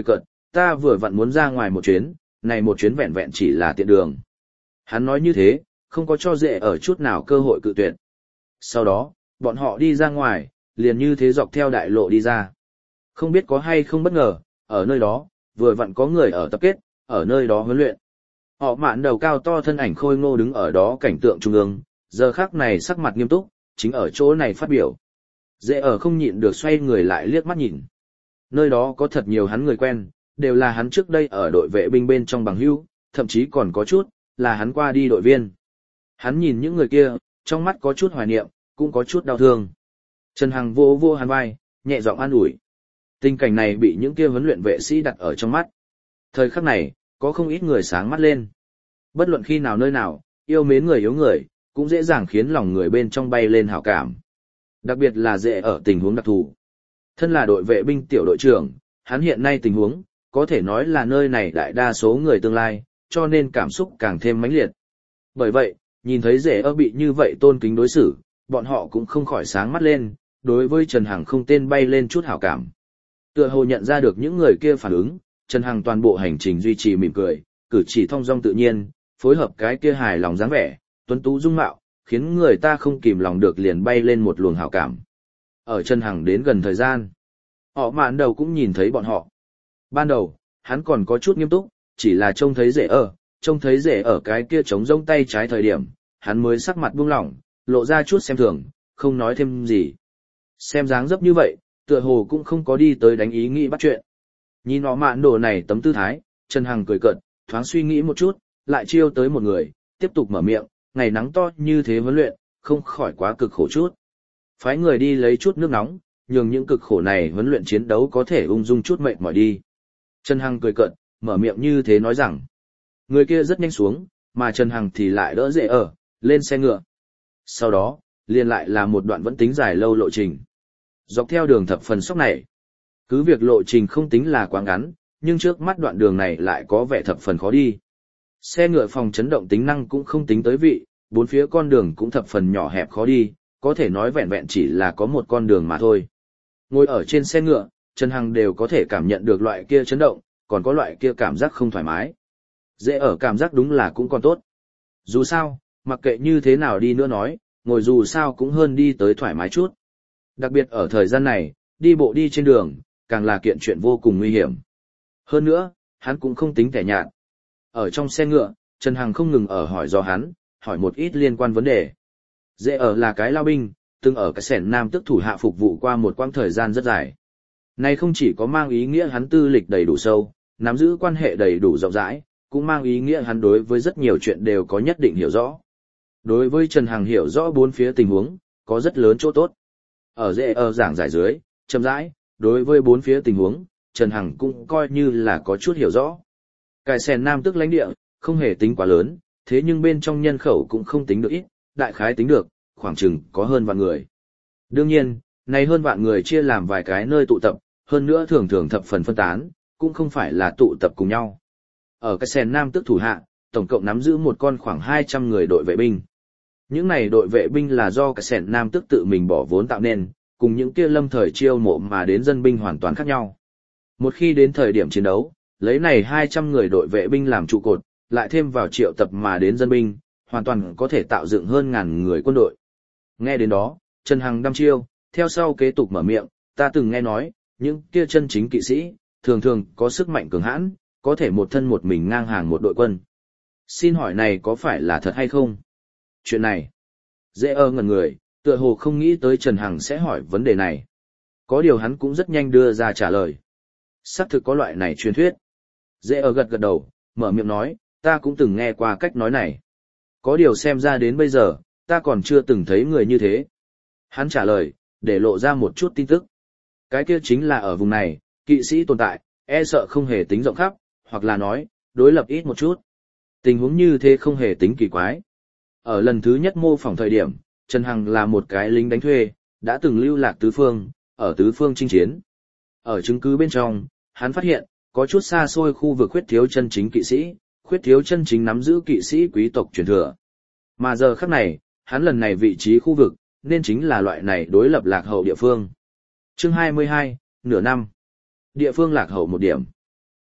ta vừa vặn muốn ra ngoài một chuyến, này một chuyến vẹn vẹn chỉ là tiện đường. Hắn nói như thế, không có cho dễ ở chút nào cơ hội cự tuyệt. Sau đó, bọn họ đi ra ngoài, liền như thế dọc theo đại lộ đi ra. Không biết có hay không bất ngờ, ở nơi đó, vừa vặn có người ở tập kết, ở nơi đó huấn luyện. Họ mạn đầu cao to thân ảnh khôi ngô đứng ở đó cảnh tượng trung ương, giờ khắc này sắc mặt nghiêm túc, chính ở chỗ này phát biểu. Dễ ở không nhịn được xoay người lại liếc mắt nhìn. Nơi đó có thật nhiều hắn người quen, đều là hắn trước đây ở đội vệ binh bên trong bằng hữu, thậm chí còn có chút, là hắn qua đi đội viên. Hắn nhìn những người kia, trong mắt có chút hoài niệm, cũng có chút đau thương. Trần Hằng vô vô hắn vai, nhẹ giọng an ủi. Tình cảnh này bị những kia huấn luyện vệ sĩ đặt ở trong mắt. Thời khắc này, có không ít người sáng mắt lên. Bất luận khi nào nơi nào, yêu mến người yếu người, cũng dễ dàng khiến lòng người bên trong bay lên hảo cảm. Đặc biệt là dễ ở tình huống đặc thù. Thân là đội vệ binh tiểu đội trưởng, hắn hiện nay tình huống, có thể nói là nơi này đại đa số người tương lai, cho nên cảm xúc càng thêm mãnh liệt. Bởi vậy, nhìn thấy dễ ở bị như vậy tôn kính đối xử, bọn họ cũng không khỏi sáng mắt lên, đối với Trần Hằng không tên bay lên chút hảo cảm. Tựa hồ nhận ra được những người kia phản ứng, Trần Hằng toàn bộ hành trình duy trì mỉm cười, cử chỉ thong dong tự nhiên, phối hợp cái kia hài lòng dáng vẻ, tuấn tú dung mạo, khiến người ta không kìm lòng được liền bay lên một luồng hảo cảm. Ở Trần Hằng đến gần thời gian, họ mạn đầu cũng nhìn thấy bọn họ. Ban đầu, hắn còn có chút nghiêm túc, chỉ là trông thấy rể ở cái kia trống rông tay trái thời điểm, hắn mới sắc mặt buông lỏng, lộ ra chút xem thường, không nói thêm gì. Xem dáng dấp như vậy, tựa hồ cũng không có đi tới đánh ý nghĩ bắt chuyện. Nhìn họ mạn đồ này tấm tư thái, Trần Hằng cười cợt, thoáng suy nghĩ một chút, lại chiêu tới một người, tiếp tục mở miệng, ngày nắng to như thế huấn luyện, không khỏi quá cực khổ chút. Phái người đi lấy chút nước nóng, nhường những cực khổ này huấn luyện chiến đấu có thể ung dung chút mệt mỏi đi. Trần Hằng cười cợt, mở miệng như thế nói rằng, người kia rất nhanh xuống, mà Trần Hằng thì lại đỡ dễ ở, lên xe ngựa. Sau đó, liền lại là một đoạn vẫn tính dài lâu lộ trình. Dọc theo đường thập phần sóc này, cứ việc lộ trình không tính là quá ngắn, nhưng trước mắt đoạn đường này lại có vẻ thập phần khó đi. Xe ngựa phòng chấn động tính năng cũng không tính tới vị, bốn phía con đường cũng thập phần nhỏ hẹp khó đi, có thể nói vẹn vẹn chỉ là có một con đường mà thôi. Ngồi ở trên xe ngựa, Trần Hằng đều có thể cảm nhận được loại kia chấn động, còn có loại kia cảm giác không thoải mái. Dễ ở cảm giác đúng là cũng còn tốt. Dù sao, mặc kệ như thế nào đi nữa nói, ngồi dù sao cũng hơn đi tới thoải mái chút. Đặc biệt ở thời gian này, đi bộ đi trên đường, càng là kiện chuyện vô cùng nguy hiểm. Hơn nữa, hắn cũng không tính tẻ nhạt. Ở trong xe ngựa, Trần Hằng không ngừng ở hỏi do hắn, hỏi một ít liên quan vấn đề. Dễ ở là cái lao binh, từng ở cái sẻn nam tức thủ hạ phục vụ qua một quãng thời gian rất dài. Này không chỉ có mang ý nghĩa hắn tư lịch đầy đủ sâu, nắm giữ quan hệ đầy đủ rộng rãi, cũng mang ý nghĩa hắn đối với rất nhiều chuyện đều có nhất định hiểu rõ. Đối với Trần Hằng hiểu rõ bốn phía tình huống, có rất lớn chỗ tốt. Ở dễ ở giảng giải dưới, chậm rãi, đối với bốn phía tình huống, Trần Hằng cũng coi như là có chút hiểu rõ. Cái sẻn nam tức lãnh địa, không hề tính quá lớn, thế nhưng bên trong nhân khẩu cũng không tính được ít, đại khái tính được, khoảng chừng có hơn vạn người. Đương nhiên, này hơn vạn người chia làm vài cái nơi tụ tập, hơn nữa thường thường thập phần phân tán, cũng không phải là tụ tập cùng nhau. Ở cái sèn nam tức thủ hạ, tổng cộng nắm giữ một con khoảng 200 người đội vệ binh. Những này đội vệ binh là do cái sèn nam tức tự mình bỏ vốn tạo nên, cùng những kia lâm thời chiêu mộ mà đến dân binh hoàn toàn khác nhau. Một khi đến thời điểm chiến đấu, lấy này 200 người đội vệ binh làm trụ cột, lại thêm vào triệu tập mà đến dân binh, hoàn toàn có thể tạo dựng hơn ngàn người quân đội. Nghe đến đó, Trần Hằng đăm chiêu, theo sau kế tục mở miệng, ta từng nghe nói, những kia chân chính kỵ sĩ, thường thường có sức mạnh cường hãn, có thể một thân một mình ngang hàng một đội quân. Xin hỏi này có phải là thật hay không? Chuyện này, dễ ngẩn người, tựa hồ không nghĩ tới Trần Hằng sẽ hỏi vấn đề này. Có điều hắn cũng rất nhanh đưa ra trả lời. Xác thực có loại này truyền thuyết. Dễ gật gật đầu, mở miệng nói, ta cũng từng nghe qua cách nói này. Có điều xem ra đến bây giờ, ta còn chưa từng thấy người như thế. Hắn trả lời, để lộ ra một chút tin tức. Cái kia chính là ở vùng này, kỵ sĩ tồn tại, e sợ không hề tính rộng khắp, hoặc là nói, đối lập ít một chút. Tình huống như thế không hề tính kỳ quái. Ở lần thứ nhất mô phỏng thời điểm, Trần Hằng là một cái lính đánh thuê, đã từng lưu lạc tứ phương, ở tứ phương chinh chiến. Ở chứng cứ bên trong, hắn phát hiện, có chút xa xôi khu vực khuyết thiếu chân chính kỵ sĩ, khuyết thiếu chân chính nắm giữ kỵ sĩ quý tộc truyền thừa. Mà giờ khắc này, hắn lần này vị trí khu vực, nên chính là loại này đối lập lạc hậu địa phương. Chương 22, nửa năm. Địa phương lạc hậu một điểm.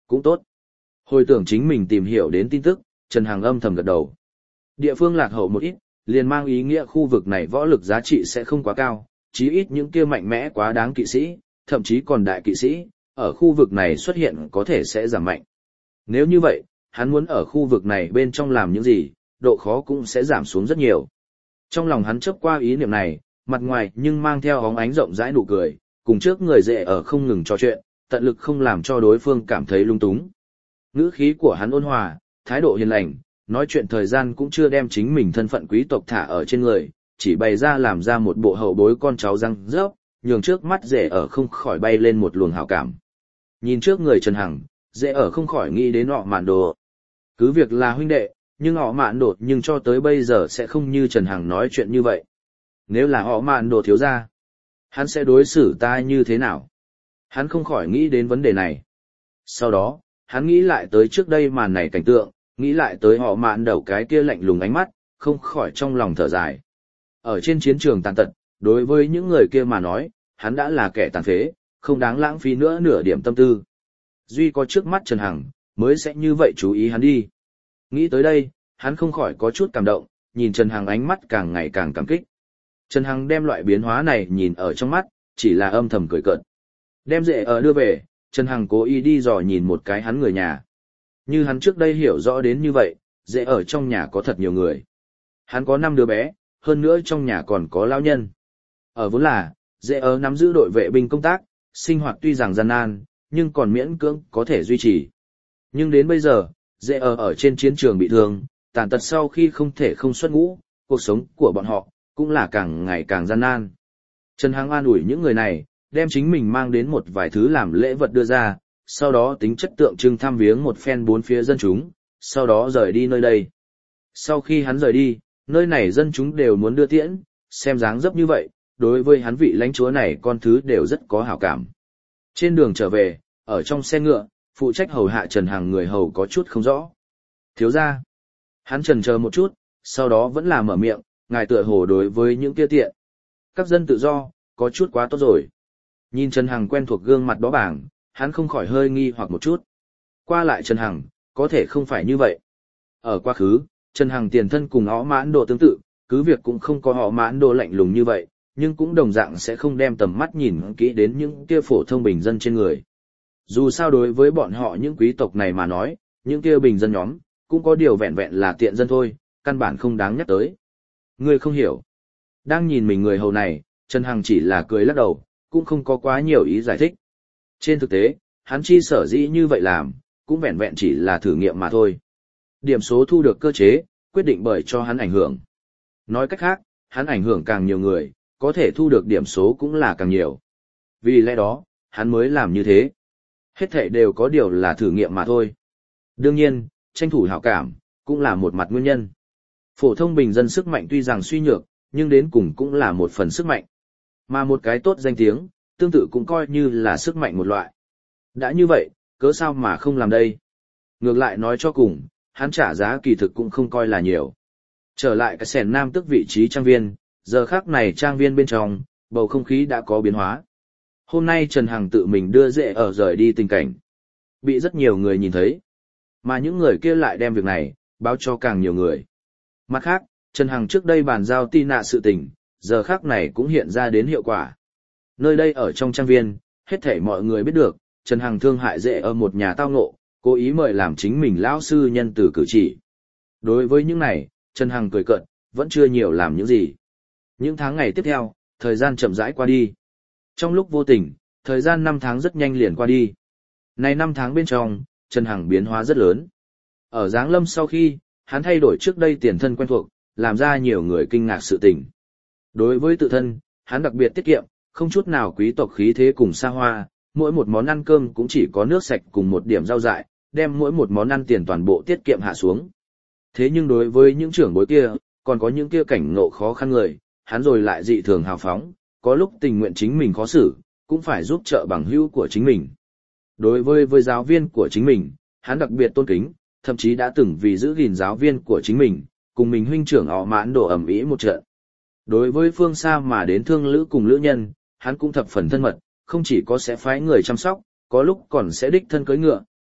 Cũng tốt. Hồi tưởng chính mình tìm hiểu đến tin tức, Trần Hằng âm thầm gật đầu. Địa phương lạc hậu một ít, liền mang ý nghĩa khu vực này võ lực giá trị sẽ không quá cao, chí ít những kia mạnh mẽ quá đáng kỵ sĩ, thậm chí còn đại kỵ sĩ, ở khu vực này xuất hiện có thể sẽ giảm mạnh. Nếu như vậy, hắn muốn ở khu vực này bên trong làm những gì, độ khó cũng sẽ giảm xuống rất nhiều. Trong lòng hắn chớp qua ý niệm này, mặt ngoài nhưng mang theo óng ánh rộng rãi nụ cười, cùng trước người dễ ở không ngừng trò chuyện, tận lực không làm cho đối phương cảm thấy lung túng. Ngữ khí của hắn ôn hòa, thái độ hiền lành, nói chuyện thời gian cũng chưa đem chính mình thân phận quý tộc thả ở trên người, chỉ bày ra làm ra một bộ hậu bối con cháu răng rớp, nhường trước mắt dễ ở không khỏi bay lên một luồng hảo cảm. Nhìn trước người Trần Hằng, dễ ở không khỏi nghĩ đến họ mạn đồ. Cứ việc là huynh đệ, nhưng họ mạn đồ nhưng cho tới bây giờ sẽ không như Trần Hằng nói chuyện như vậy. Nếu là họ mạn đồ thiếu gia, hắn sẽ đối xử ta như thế nào? Hắn không khỏi nghĩ đến vấn đề này. Sau đó, hắn nghĩ lại tới trước đây màn này cảnh tượng, nghĩ lại tới họ mạn đầu cái kia lạnh lùng ánh mắt, không khỏi trong lòng thở dài. Ở trên chiến trường tàn tật, đối với những người kia mà nói, hắn đã là kẻ tàn phế, không đáng lãng phí nữa nửa điểm tâm tư. Duy có trước mắt Trần Hằng, mới sẽ như vậy chú ý hắn đi. Nghĩ tới đây, hắn không khỏi có chút cảm động, nhìn Trần Hằng ánh mắt càng ngày càng cảm kích. Trần Hằng đem loại biến hóa này nhìn ở trong mắt, chỉ là âm thầm cười cợt. Đem dễ ở đưa về, Trần Hằng cố ý đi dò nhìn một cái hắn người nhà. Như hắn trước đây hiểu rõ đến như vậy, dễ ở trong nhà có thật nhiều người. Hắn có 5 đứa bé, hơn nữa trong nhà còn có lão nhân. Ở vốn là, dễ ở nắm giữ đội vệ binh công tác, sinh hoạt tuy rằng gian nan, nhưng còn miễn cưỡng có thể duy trì. Nhưng đến bây giờ, dễ ở trên chiến trường bị thương, tàn tật sau khi không thể không xuất ngũ, cuộc sống của bọn họ cũng là càng ngày càng gian nan. Trần Hằng an ủi những người này, đem chính mình mang đến một vài thứ làm lễ vật đưa ra, sau đó tính chất tượng trưng thăm viếng một phen bốn phía dân chúng, sau đó rời đi nơi đây. Sau khi hắn rời đi, nơi này dân chúng đều muốn đưa tiễn, xem dáng dấp như vậy, đối với hắn vị lãnh chúa này con thứ đều rất có hảo cảm. Trên đường trở về, ở trong xe ngựa, phụ trách hầu hạ Trần Hằng người hầu có chút không rõ. Thiếu gia, hắn chần chờ một chút, sau đó vẫn là mở miệng, ngài tựa hồ đối với những kia tiện. Các dân tự do, có chút quá tốt rồi. Nhìn Trần Hằng quen thuộc gương mặt đó bảng, hắn không khỏi hơi nghi hoặc một chút. Qua lại Trần Hằng, có thể không phải như vậy. Ở quá khứ, Trần Hằng tiền thân cùng họ mãn đồ tương tự, cứ việc cũng không có họ mãn đồ lạnh lùng như vậy, nhưng cũng đồng dạng sẽ không đem tầm mắt nhìn kỹ đến những kia phổ thông bình dân trên người. Dù sao đối với bọn họ những quý tộc này mà nói, những kia bình dân nhóm, cũng có điều vẹn vẹn là tiện dân thôi, căn bản không đáng nhắc tới. Ngươi không hiểu. Đang nhìn mình người hầu này, Trần Hằng chỉ là cười lắc đầu, cũng không có quá nhiều ý giải thích. Trên thực tế, hắn chi sở dĩ như vậy làm, cũng vẹn vẹn chỉ là thử nghiệm mà thôi. Điểm số thu được cơ chế, quyết định bởi cho hắn ảnh hưởng. Nói cách khác, hắn ảnh hưởng càng nhiều người, có thể thu được điểm số cũng là càng nhiều. Vì lẽ đó, hắn mới làm như thế. Hết thảy đều có điều là thử nghiệm mà thôi. Đương nhiên, tranh thủ hảo cảm, cũng là một mặt nguyên nhân. Phổ thông bình dân sức mạnh tuy rằng suy nhược, nhưng đến cùng cũng là một phần sức mạnh. Mà một cái tốt danh tiếng, tương tự cũng coi như là sức mạnh một loại. Đã như vậy, cớ sao mà không làm đây? Ngược lại nói cho cùng, hắn trả giá kỳ thực cũng không coi là nhiều. Trở lại cái sèn nam tức vị trí trang viên, giờ khắc này trang viên bên trong, bầu không khí đã có biến hóa. Hôm nay Trần Hằng tự mình đưa dễ ở rời đi tình cảnh. Bị rất nhiều người nhìn thấy. Mà những người kia lại đem việc này, báo cho càng nhiều người. Mặt khác, Trần Hằng trước đây bàn giao tin nạ sự tình, giờ khắc này cũng hiện ra đến hiệu quả. Nơi đây ở trong trang viên, hết thảy mọi người biết được, Trần Hằng thương hại dễ ở một nhà tao ngộ, cố ý mời làm chính mình lão sư nhân từ cử chỉ. Đối với những này, Trần Hằng cười cợt, vẫn chưa nhiều làm những gì. Những tháng ngày tiếp theo, thời gian chậm rãi qua đi. Trong lúc vô tình, thời gian 5 tháng rất nhanh liền qua đi. Này 5 tháng bên trong, Trần Hằng biến hóa rất lớn. Ở Giáng Lâm sau khi, hắn thay đổi trước đây tiền thân quen thuộc, làm ra nhiều người kinh ngạc sự tình. Đối với tự thân, hắn đặc biệt tiết kiệm, không chút nào quý tộc khí thế cùng xa hoa, mỗi một món ăn cơm cũng chỉ có nước sạch cùng một điểm rau dại, đem mỗi một món ăn tiền toàn bộ tiết kiệm hạ xuống. Thế nhưng đối với những trưởng bối kia, còn có những kia cảnh ngộ khó khăn người, hắn rồi lại dị thường hào phóng, có lúc tình nguyện chính mình khó xử, cũng phải giúp trợ bằng hữu của chính mình. Đối với giáo viên của chính mình, hắn đặc biệt tôn kính, thậm chí đã từng vì giữ gìn giáo viên của chính mình, cùng mình huynh trưởng họ mãn đổ ầm ĩ một trận. Đối với phương xa mà đến thương lữ cùng lữ nhân, hắn cũng thập phần thân mật, không chỉ có sẽ phái người chăm sóc, có lúc còn sẽ đích thân cưỡi ngựa,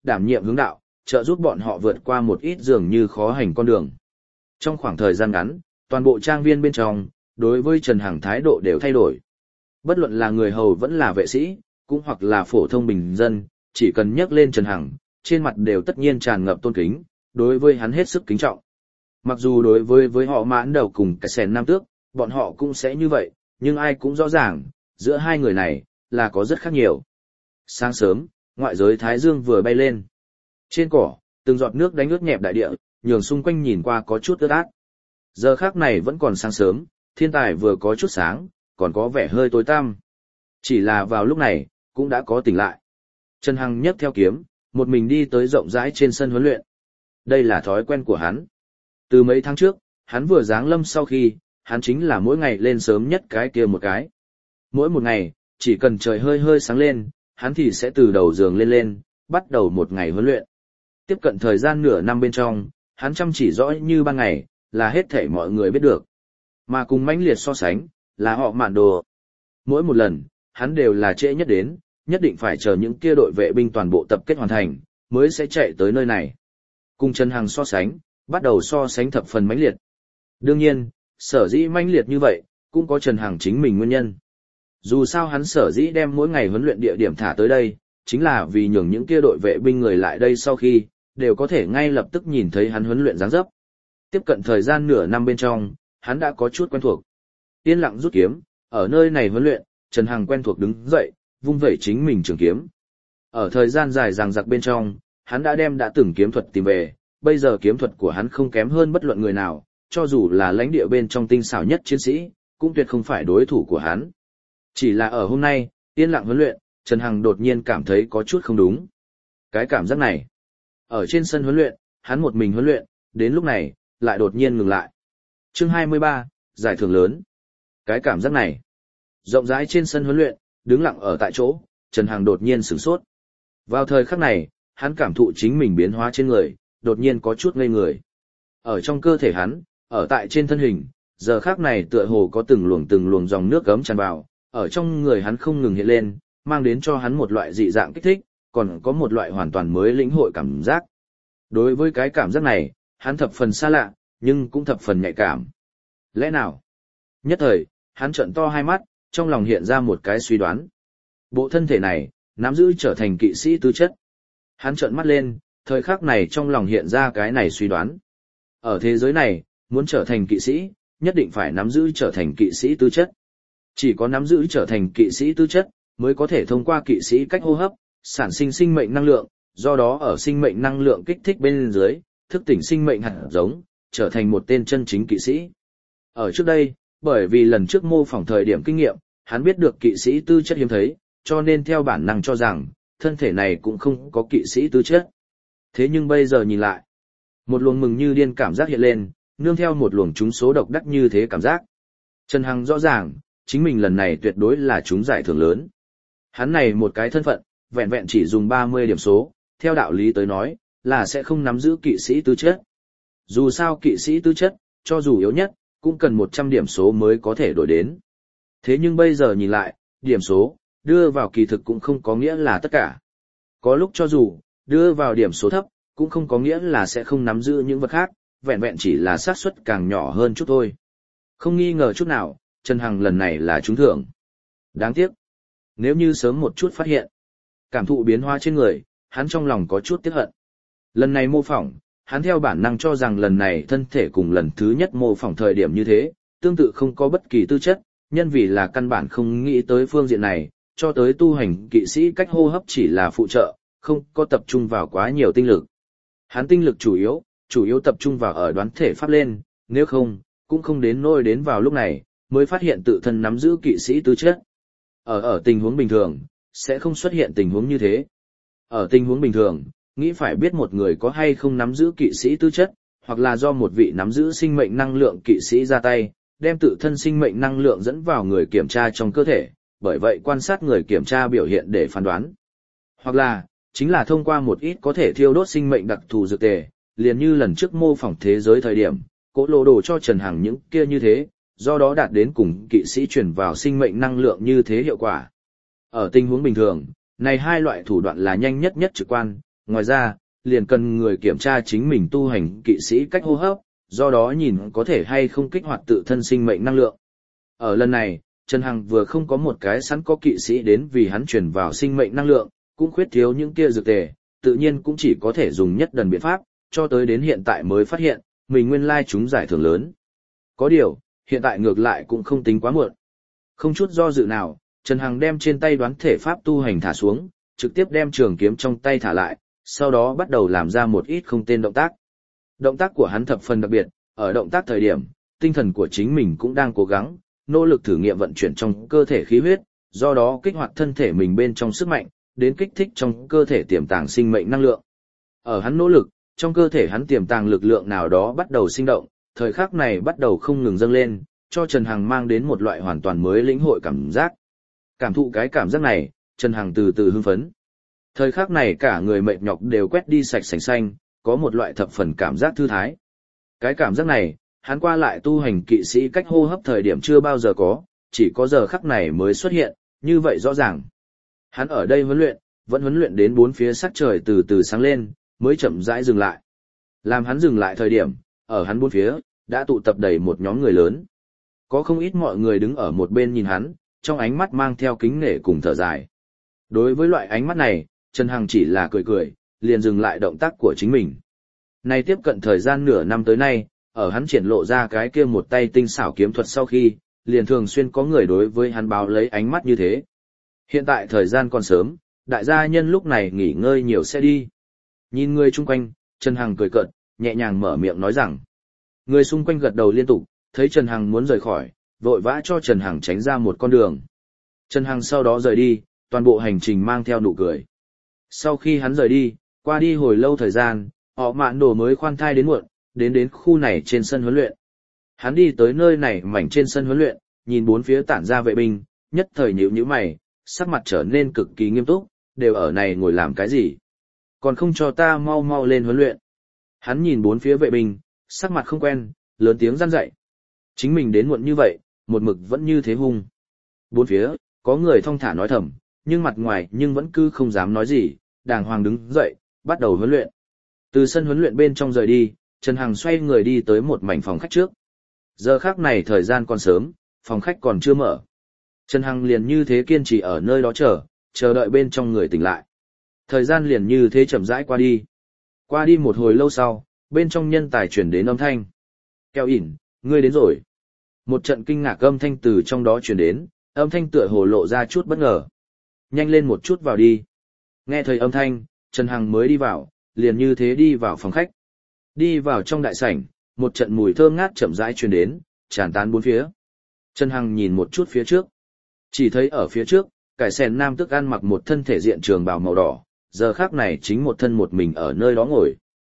đảm nhiệm hướng đạo, trợ giúp bọn họ vượt qua một ít dường như khó hành con đường. Trong khoảng thời gian ngắn, toàn bộ trang viên bên trong, đối với Trần Hằng thái độ đều thay đổi. Bất luận là người hầu vẫn là vệ sĩ, cũng hoặc là phổ thông bình dân, chỉ cần nhắc lên Trần Hằng, trên mặt đều tất nhiên tràn ngập tôn kính, đối với hắn hết sức kính trọng. Mặc dù đối với họ Mãn Đầu cùng cái Sèn Nam Tước, bọn họ cũng sẽ như vậy, nhưng ai cũng rõ ràng, giữa hai người này, là có rất khác nhiều. Sáng sớm, ngoại giới Thái Dương vừa bay lên. Trên cỏ, từng giọt nước đánh ướt nhẹp đại địa, nhường xung quanh nhìn qua có chút ướt át. Giờ khác này vẫn còn sáng sớm, thiên tài vừa có chút sáng, còn có vẻ hơi tối tăm. Chỉ là vào lúc này, cũng đã có tỉnh lại. Trần Hằng nhấc theo kiếm, một mình đi tới rộng rãi trên sân huấn luyện. Đây là thói quen của hắn. Từ mấy tháng trước, hắn vừa giáng lâm sau khi, hắn chính là mỗi ngày lên sớm nhất cái kia một cái. Mỗi một ngày, chỉ cần trời hơi hơi sáng lên, hắn thì sẽ từ đầu giường lên, bắt đầu một ngày huấn luyện. Tiếp cận thời gian nửa năm bên trong, hắn chăm chỉ rõ như ban ngày, là hết thảy mọi người biết được. Mà cùng mãnh liệt so sánh, là họ Mạn Đồ. Mỗi một lần, hắn đều là trễ nhất đến, nhất định phải chờ những kia đội vệ binh toàn bộ tập kết hoàn thành, mới sẽ chạy tới nơi này. Cùng Trần Hằng so sánh, bắt đầu so sánh thập phần mãnh liệt. Đương nhiên, sở dĩ mãnh liệt như vậy, cũng có Trần Hằng chính mình nguyên nhân. Dù sao hắn sở dĩ đem mỗi ngày huấn luyện địa điểm thả tới đây, chính là vì nhường những kia đội vệ binh người lại đây sau khi, đều có thể ngay lập tức nhìn thấy hắn huấn luyện dáng dấp. Tiếp cận thời gian nửa năm bên trong, hắn đã có chút quen thuộc. Yên lặng rút kiếm, ở nơi này huấn luyện, Trần Hằng quen thuộc đứng dậy, vung vẩy chính mình trường kiếm. Ở thời gian dài dằng dặc bên trong, hắn đã đem đã từng kiếm thuật tìm về, bây giờ kiếm thuật của hắn không kém hơn bất luận người nào, cho dù là lãnh địa bên trong tinh xảo nhất chiến sĩ, cũng tuyệt không phải đối thủ của hắn. Chỉ là ở hôm nay, yên lặng huấn luyện, Trần Hằng đột nhiên cảm thấy có chút không đúng. Cái cảm giác này, ở trên sân huấn luyện, hắn một mình huấn luyện, đến lúc này, lại đột nhiên ngừng lại. Chương 23, giải thưởng lớn. Cái cảm giác này, rộng rãi trên sân huấn luyện, đứng lặng ở tại chỗ, Trần Hằng đột nhiên sửng sốt. Vào thời khắc này, hắn cảm thụ chính mình biến hóa trên người, đột nhiên có chút ngây người. Ở trong cơ thể hắn, ở tại trên thân hình, giờ khắc này tựa hồ có từng luồng dòng nước gấm tràn vào, ở trong người hắn không ngừng hiện lên, mang đến cho hắn một loại dị dạng kích thích, còn có một loại hoàn toàn mới lĩnh hội cảm giác. Đối với cái cảm giác này, hắn thập phần xa lạ, nhưng cũng thập phần nhạy cảm. Lẽ nào? Nhất thời, hắn trợn to hai mắt, trong lòng hiện ra một cái suy đoán. Bộ thân thể này, nắm giữ trở thành kỵ sĩ tư chất. Hắn trợn mắt lên, thời khắc này trong lòng hiện ra cái này suy đoán. Ở thế giới này, muốn trở thành kỵ sĩ, nhất định phải nắm giữ trở thành kỵ sĩ tư chất. Chỉ có nắm giữ trở thành kỵ sĩ tư chất, mới có thể thông qua kỵ sĩ cách hô hấp, sản sinh sinh mệnh năng lượng, do đó ở sinh mệnh năng lượng kích thích bên dưới, thức tỉnh sinh mệnh hạt giống, trở thành một tên chân chính kỵ sĩ. Ở trước đây, bởi vì lần trước mô phỏng thời điểm kinh nghiệm, hắn biết được kỵ sĩ tư chất hiếm thấy, cho nên theo bản năng cho rằng, thân thể này cũng không có kỵ sĩ tư chất. Thế nhưng bây giờ nhìn lại, một luồng mừng như điên cảm giác hiện lên, nương theo một luồng trúng số độc đắc như thế cảm giác. Trần Hằng rõ ràng, chính mình lần này tuyệt đối là trúng giải thưởng lớn. Hắn này một cái thân phận, vẹn vẹn chỉ dùng 30 điểm số, theo đạo lý tới nói, là sẽ không nắm giữ kỵ sĩ tư chất. Dù sao kỵ sĩ tư chất, cho dù yếu nhất, cũng cần 100 điểm số mới có thể đổi đến. Thế nhưng bây giờ nhìn lại, điểm số, đưa vào kỳ thực cũng không có nghĩa là tất cả. Có lúc cho dù, đưa vào điểm số thấp, cũng không có nghĩa là sẽ không nắm giữ những vật khác, vẹn vẹn chỉ là xác suất càng nhỏ hơn chút thôi. Không nghi ngờ chút nào, Trần Hằng lần này là trúng thưởng. Đáng tiếc, nếu như sớm một chút phát hiện, cảm thụ biến hóa trên người, hắn trong lòng có chút tiếc hận. Lần này mô phỏng, hắn theo bản năng cho rằng lần này thân thể cùng lần thứ nhất mô phỏng thời điểm như thế, tương tự không có bất kỳ tư chất, nhân vì là căn bản không nghĩ tới phương diện này, cho tới tu hành kỵ sĩ cách hô hấp chỉ là phụ trợ, không có tập trung vào quá nhiều tinh lực. Hắn tinh lực chủ yếu tập trung vào ở đoán thể pháp lên, nếu không, cũng không đến nỗi đến vào lúc này, mới phát hiện tự thân nắm giữ kỵ sĩ tư chất. Ở tình huống bình thường, sẽ không xuất hiện tình huống như thế. Ở tình huống bình thường, nghĩ phải biết một người có hay không nắm giữ kỵ sĩ tư chất, hoặc là do một vị nắm giữ sinh mệnh năng lượng kỵ sĩ ra tay, đem tự thân sinh mệnh năng lượng dẫn vào người kiểm tra trong cơ thể, bởi vậy quan sát người kiểm tra biểu hiện để phán đoán. Hoặc là, chính là thông qua một ít có thể thiêu đốt sinh mệnh đặc thù dược tề, liền như lần trước mô phỏng thế giới thời điểm, Cố Lộ đồ cho Trần Hằng những kia như thế, do đó đạt đến cùng kỵ sĩ chuyển vào sinh mệnh năng lượng như thế hiệu quả. Ở tình huống bình thường, này hai loại thủ đoạn là nhanh nhất trực quan, ngoài ra, liền cần người kiểm tra chính mình tu hành kỵ sĩ cách hô hấp, do đó nhìn có thể hay không kích hoạt tự thân sinh mệnh năng lượng. Ở lần này, Trần Hằng vừa không có một cái sẵn có kỵ sĩ đến vì hắn chuyển vào sinh mệnh năng lượng, cũng khuyết thiếu những kia dược tề, tự nhiên cũng chỉ có thể dùng nhất đần biện pháp, cho tới đến hiện tại mới phát hiện, mình nguyên lai chúng giải thưởng lớn. Có điều, hiện tại ngược lại cũng không tính quá muộn. Không chút do dự nào, Trần Hằng đem trên tay đoán thể pháp tu hành thả xuống, trực tiếp đem trường kiếm trong tay thả lại, sau đó bắt đầu làm ra một ít không tên động tác. Động tác của hắn thập phần đặc biệt, ở động tác thời điểm, tinh thần của chính mình cũng đang cố gắng, nỗ lực thử nghiệm vận chuyển trong cơ thể khí huyết, do đó kích hoạt thân thể mình bên trong sức mạnh, đến kích thích trong cơ thể tiềm tàng sinh mệnh năng lượng. Ở hắn nỗ lực, trong cơ thể hắn tiềm tàng lực lượng nào đó bắt đầu sinh động, thời khắc này bắt đầu không ngừng dâng lên, cho Trần Hằng mang đến một loại hoàn toàn mới lĩnh hội cảm giác. Cảm thụ cái cảm giác này, Trần Hằng từ từ hưng phấn. Thời khắc này cả người mệt nhọc đều quét đi sạch sành xanh, có một loại thập phần cảm giác thư thái. Cái cảm giác này, hắn qua lại tu hành kỵ sĩ cách hô hấp thời điểm chưa bao giờ có, chỉ có giờ khắc này mới xuất hiện, như vậy rõ ràng. Hắn ở đây huấn luyện, vẫn huấn luyện đến bốn phía sắc trời từ từ sáng lên, mới chậm rãi dừng lại. Làm hắn dừng lại thời điểm, ở hắn bốn phía, đã tụ tập đầy một nhóm người lớn. Có không ít mọi người đứng ở một bên nhìn hắn, trong ánh mắt mang theo kính nể cùng thở dài. Đối với loại ánh mắt này, Trần Hằng chỉ là cười cười, liền dừng lại động tác của chính mình. Nay tiếp cận thời gian nửa năm tới nay, ở hắn triển lộ ra cái kia một tay tinh xảo kiếm thuật sau khi, liền thường xuyên có người đối với hắn báo lấy ánh mắt như thế. Hiện tại thời gian còn sớm, đại gia nhân lúc này nghỉ ngơi nhiều sẽ đi. Nhìn người chung quanh, Trần Hằng cười cợt, nhẹ nhàng mở miệng nói rằng. Người xung quanh gật đầu liên tục, thấy Trần Hằng muốn rời khỏi, vội vã cho Trần Hằng tránh ra một con đường. Trần Hằng sau đó rời đi, toàn bộ hành trình mang theo nụ cười. Sau khi hắn rời đi, qua đi hồi lâu thời gian, họ Mạn Đồ mới khoan thai đến muộn, đến khu này trên sân huấn luyện. Hắn đi tới nơi này mảnh trên sân huấn luyện, nhìn bốn phía tản ra vệ binh, nhất thời nhíu nhíu mày, sắc mặt trở nên cực kỳ nghiêm túc, đều ở này ngồi làm cái gì? Còn không cho ta mau mau lên huấn luyện. Hắn nhìn bốn phía vệ binh, sắc mặt không quen, lớn tiếng răn dạy. Chính mình đến muộn như vậy, một mực vẫn như thế hung. Bốn phía, có người thong thả nói thầm, nhưng mặt ngoài nhưng vẫn cứ không dám nói gì, đàng hoàng đứng dậy, bắt đầu huấn luyện. Từ sân huấn luyện bên trong rời đi, Trần Hằng xoay người đi tới một mảnh phòng khách trước. Giờ khác này thời gian còn sớm, phòng khách còn chưa mở. Trần Hằng liền như thế kiên trì ở nơi đó chờ đợi bên trong người tỉnh lại. Thời gian liền như thế chậm rãi qua đi. Qua đi một hồi lâu sau, bên trong nhân tài truyền đến âm thanh. Keo ỉn, ngươi đến rồi. Một trận kinh ngạc âm thanh từ trong đó truyền đến, âm thanh tựa hồ lộ ra chút bất ngờ. Nhanh lên một chút vào đi. Nghe thấy âm thanh, Trần Hằng mới đi vào, liền như thế đi vào phòng khách. Đi vào trong đại sảnh, một trận mùi thơm ngát chậm rãi truyền đến, tràn tán bốn phía. Trần Hằng nhìn một chút phía trước. Chỉ thấy ở phía trước, cải sèn nam tức ăn mặc một thân thể diện trường bào màu đỏ, giờ khác này chính một thân một mình ở nơi đó ngồi.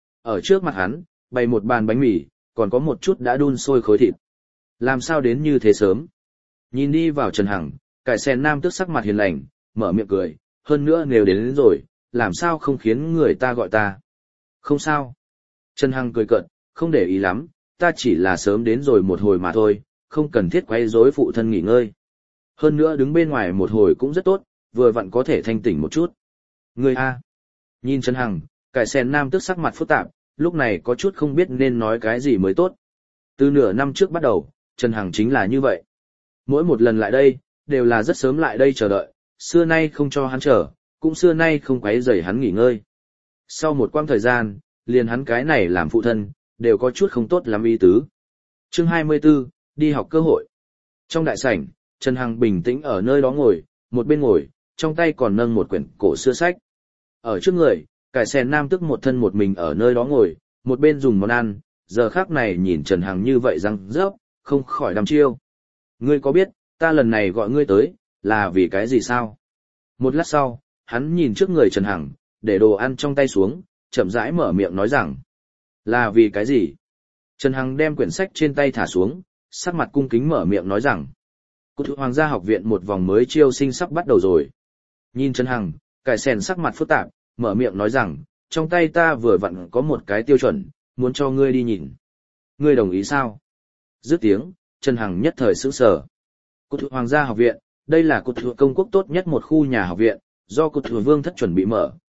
Ở trước mặt hắn, bày một bàn bánh mì, còn có một chút đã đun sôi khối thịt. Làm sao đến như thế sớm? Nhìn đi vào Trần Hằng, cải sèn nam tức sắc mặt hiền lành, mở miệng cười, hơn nữa nếu đến rồi, làm sao không khiến người ta gọi ta? Không sao. Trần Hằng cười cợt, không để ý lắm, ta chỉ là sớm đến rồi một hồi mà thôi, không cần thiết quấy rối phụ thân nghỉ ngơi. Hơn nữa đứng bên ngoài một hồi cũng rất tốt, vừa vặn có thể thanh tỉnh một chút. Ngươi a. Nhìn Trần Hằng, cải sèn nam tức sắc mặt phức tạp, lúc này có chút không biết nên nói cái gì mới tốt. Từ nửa năm trước bắt đầu, Trần Hằng chính là như vậy. Mỗi một lần lại đây, đều là rất sớm lại đây chờ đợi, xưa nay không cho hắn chờ, cũng xưa nay không quấy rầy hắn nghỉ ngơi. Sau một quãng thời gian, liền hắn cái này làm phụ thân, đều có chút không tốt lắm ý tứ. Chương 24, đi học cơ hội. Trong đại sảnh, Trần Hằng bình tĩnh ở nơi đó ngồi, một bên ngồi, trong tay còn nâng một quyển cổ xưa sách. Ở trước người, cải sèn nam tức một thân một mình ở nơi đó ngồi, một bên dùng món ăn, giờ khác này nhìn Trần Hằng như vậy răng rớp, không khỏi đăm chiêu. Ngươi có biết, ta lần này gọi ngươi tới, là vì cái gì sao? Một lát sau, hắn nhìn trước người Trần Hằng, để đồ ăn trong tay xuống, chậm rãi mở miệng nói rằng. Là vì cái gì? Trần Hằng đem quyển sách trên tay thả xuống, sắc mặt cung kính mở miệng nói rằng. Cục Hoàng gia học viện một vòng mới chiêu sinh sắp bắt đầu rồi. Nhìn Trần Hằng, cải sèn sắc mặt phức tạp, mở miệng nói rằng, trong tay ta vừa vặn có một cái tiêu chuẩn, muốn cho ngươi đi nhìn. Ngươi đồng ý sao? Dứt tiếng, Trần Hằng nhất thời sững sờ. Cục Hoàng gia học viện, đây là cục công quốc tốt nhất một khu nhà học viện, do cục vương thất chuẩn bị mở,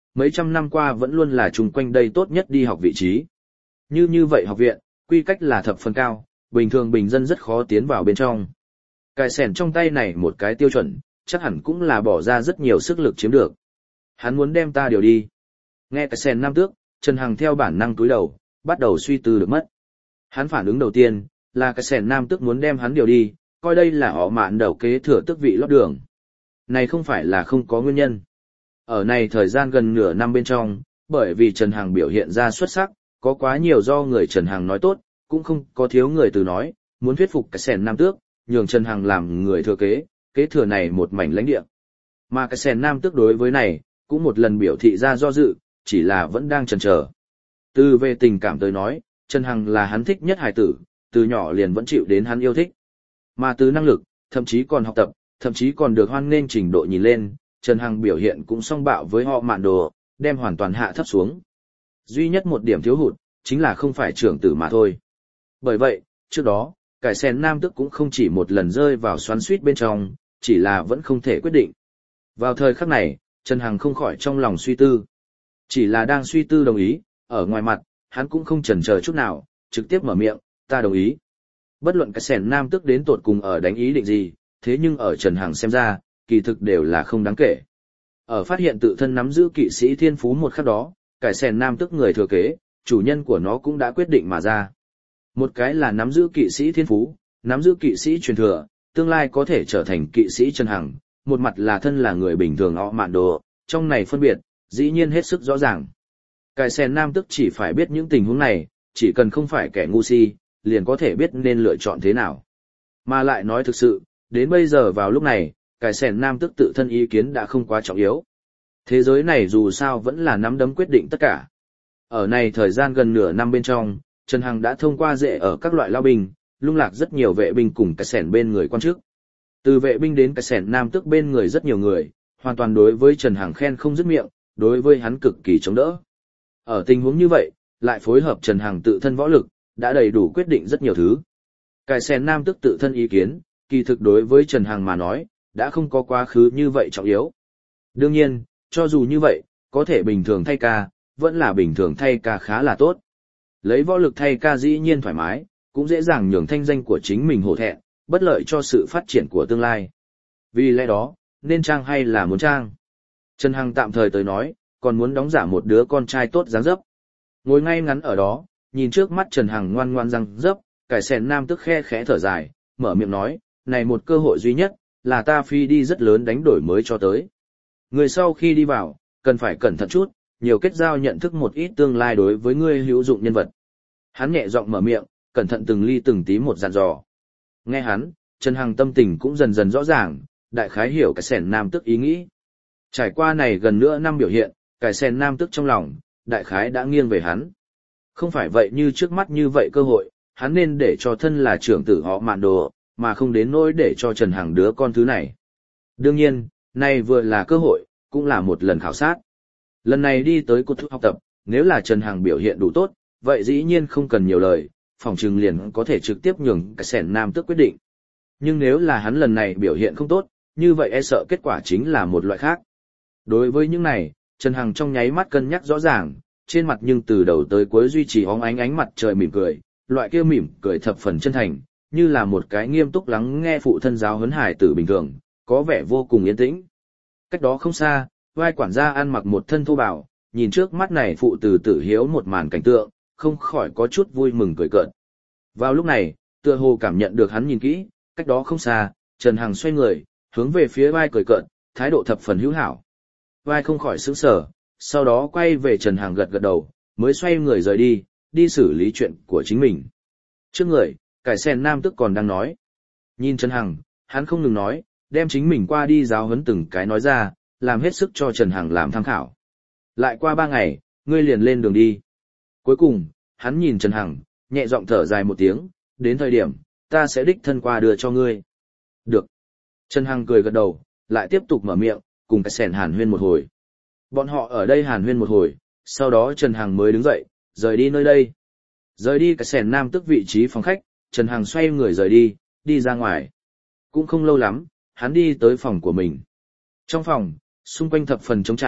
mấy trăm năm qua vẫn luôn là chung quanh đây tốt nhất đi học vị trí. Như vậy học viện, quy cách là thập phần cao, bình thường bình dân rất khó tiến vào bên trong. Cải sẻn trong tay này một cái tiêu chuẩn, chắc hẳn cũng là bỏ ra rất nhiều sức lực chiếm được. Hắn muốn đem ta điều đi. Nghe cái sẻn nam tước, Trần Hằng theo bản năng cúi đầu, bắt đầu suy tư được mất. Hắn phản ứng đầu tiên, là cái sẻn nam tước muốn đem hắn điều đi, coi đây là họ mạn đầu kế thừa tước vị lót đường. Này không phải là không có nguyên nhân. Ở này thời gian gần nửa năm bên trong, bởi vì Trần Hằng biểu hiện ra xuất sắc, có quá nhiều do người Trần Hằng nói tốt, cũng không có thiếu người từ nói, muốn thuyết phục cái sẻn nam tước, nhường Trần Hằng làm người thừa kế, kế thừa này một mảnh lãnh địa. Mà cái sẻn nam tước đối với này, cũng một lần biểu thị ra do dự, chỉ là vẫn đang chần chờ. Từ về tình cảm tới nói, Trần Hằng là hắn thích nhất hài tử, từ nhỏ liền vẫn chịu đến hắn yêu thích. Mà từ năng lực, thậm chí còn học tập, thậm chí còn được hoan nghênh trình độ nhìn lên, Trần Hằng biểu hiện cũng song bạo với họ mạn đồ, đem hoàn toàn hạ thấp xuống. Duy nhất một điểm thiếu hụt, chính là không phải trưởng tử mà thôi. Bởi vậy, trước đó, cải sen nam tức cũng không chỉ một lần rơi vào xoắn xuýt bên trong, chỉ là vẫn không thể quyết định. Vào thời khắc này, Trần Hằng không khỏi trong lòng suy tư. Chỉ là đang suy tư đồng ý, ở ngoài mặt, hắn cũng không chần chờ chút nào, trực tiếp mở miệng, ta đồng ý. Bất luận cái sẻn nam tức đến tột cùng ở đánh ý định gì, thế nhưng ở Trần Hằng xem ra, kỳ thực đều là không đáng kể. Ở phát hiện tự thân nắm giữ kỵ sĩ thiên phú một khắc đó, cải sẻn nam tức người thừa kế, chủ nhân của nó cũng đã quyết định mà ra. Một cái là nắm giữ kỵ sĩ thiên phú, nắm giữ kỵ sĩ truyền thừa, tương lai có thể trở thành kỵ sĩ Trần Hằng, một mặt là thân là người bình thường họ mạn đồ, trong này phân biệt, dĩ nhiên hết sức rõ ràng. Cải sẻn nam tức chỉ phải biết những tình huống này, chỉ cần không phải kẻ ngu si, liền có thể biết nên lựa chọn thế nào. Mà lại nói thực sự, đến bây giờ vào lúc này, cải sẻn nam tức tự thân ý kiến đã không quá trọng yếu. Thế giới này dù sao vẫn là nắm đấm quyết định tất cả. Ở này thời gian gần nửa năm bên trong, Trần Hằng đã thông qua rễ ở các loại lao binh, lung lạc rất nhiều vệ binh cùng cải sẻn bên người quan chức. Từ vệ binh đến cải sẻn nam tức bên người rất nhiều người, hoàn toàn đối với Trần Hằng khen không dứt miệng, đối với hắn cực kỳ chống đỡ. Ở tình huống như vậy, lại phối hợp Trần Hằng tự thân võ lực, đã đầy đủ quyết định rất nhiều thứ. Cải sẻn nam tức tự thân ý kiến, kỳ thực đối với Trần Hằng mà nói, đã không có quá khứ như vậy trọng yếu. Đương nhiên, cho dù như vậy, có thể bình thường thay ca, vẫn là bình thường thay ca khá là tốt. Lấy võ lực thay ca dĩ nhiên thoải mái, cũng dễ dàng nhường thanh danh của chính mình hổ thẹn, bất lợi cho sự phát triển của tương lai. Vì lẽ đó, nên trang hay là muốn trang? Trần Hằng tạm thời tới nói, còn muốn đóng giả một đứa con trai tốt dáng dấp. Ngồi ngay ngắn ở đó, nhìn trước mắt Trần Hằng ngoan ngoan răng dấp, cải sẻn nam tức khe khẽ thở dài, mở miệng nói, này một cơ hội duy nhất, là ta phi đi rất lớn đánh đổi mới cho tới. Người sau khi đi vào, cần phải cẩn thận chút, nhiều kết giao nhận thức một ít tương lai đối với ngươi hữu dụng nhân vật. Hắn nhẹ giọng mở miệng, cẩn thận từng ly từng tí một dặn dò. Nghe hắn, Trần Hằng tâm tình cũng dần dần rõ ràng, đại khái hiểu cái sẻn nam tức ý nghĩ. Trải qua này gần nửa năm biểu hiện, cái sẻn nam tức trong lòng, đại khái đã nghiêng về hắn. Không phải vậy như trước mắt như vậy cơ hội, hắn nên để cho thân là trưởng tử họ mạn đồ, mà không đến nỗi để cho Trần Hằng đứa con thứ này. Đương nhiên, này vừa là cơ hội, cũng là một lần khảo sát. Lần này đi tới cột thúc học tập, nếu là Trần Hằng biểu hiện đủ tốt, vậy dĩ nhiên không cần nhiều lời, phòng trừng liền có thể trực tiếp nhường cái sẻn nam tức quyết định. Nhưng nếu là hắn lần này biểu hiện không tốt, như vậy e sợ kết quả chính là một loại khác. Đối với những này, Trần Hằng trong nháy mắt cân nhắc rõ ràng, trên mặt nhưng từ đầu tới cuối duy trì óng ánh ánh mặt trời mỉm cười, loại kia mỉm cười thập phần chân thành, như là một cái nghiêm túc lắng nghe phụ thân giáo huấn hải tử bình thường, có vẻ vô cùng yên tĩnh. Cách đó không xa, vai quản gia ăn mặc một thân thô bào, nhìn trước mắt này phụ tử tử hiếu một màn cảnh tượng, không khỏi có chút vui mừng cười cợt. Vào lúc này, tựa hồ cảm nhận được hắn nhìn kỹ, cách đó không xa, Trần Hằng xoay người, hướng về phía vai cười cợt, thái độ thập phần hữu hảo. Vai không khỏi sững sờ, sau đó quay về Trần Hằng gật gật đầu, mới xoay người rời đi, đi xử lý chuyện của chính mình. Trước người, cải sen nam tức còn đang nói. Nhìn Trần Hằng, hắn không ngừng nói, đem chính mình qua đi giáo huấn từng cái nói ra, làm hết sức cho Trần Hằng làm tham khảo. Lại qua 3 ngày, ngươi liền lên đường đi. Cuối cùng, hắn nhìn Trần Hằng, nhẹ giọng thở dài một tiếng, đến thời điểm, ta sẽ đích thân qua đưa cho ngươi. Được. Trần Hằng cười gật đầu, lại tiếp tục mở miệng, cùng cái sẻn hàn huyên một hồi. Bọn họ ở đây hàn huyên một hồi, sau đó Trần Hằng mới đứng dậy, rời đi nơi đây. Rời đi cái sẻn nam tức vị trí phòng khách, Trần Hằng xoay người rời đi, đi ra ngoài. Cũng không lâu lắm, hắn đi tới phòng của mình. Trong phòng, xung quanh thập phần trống trải,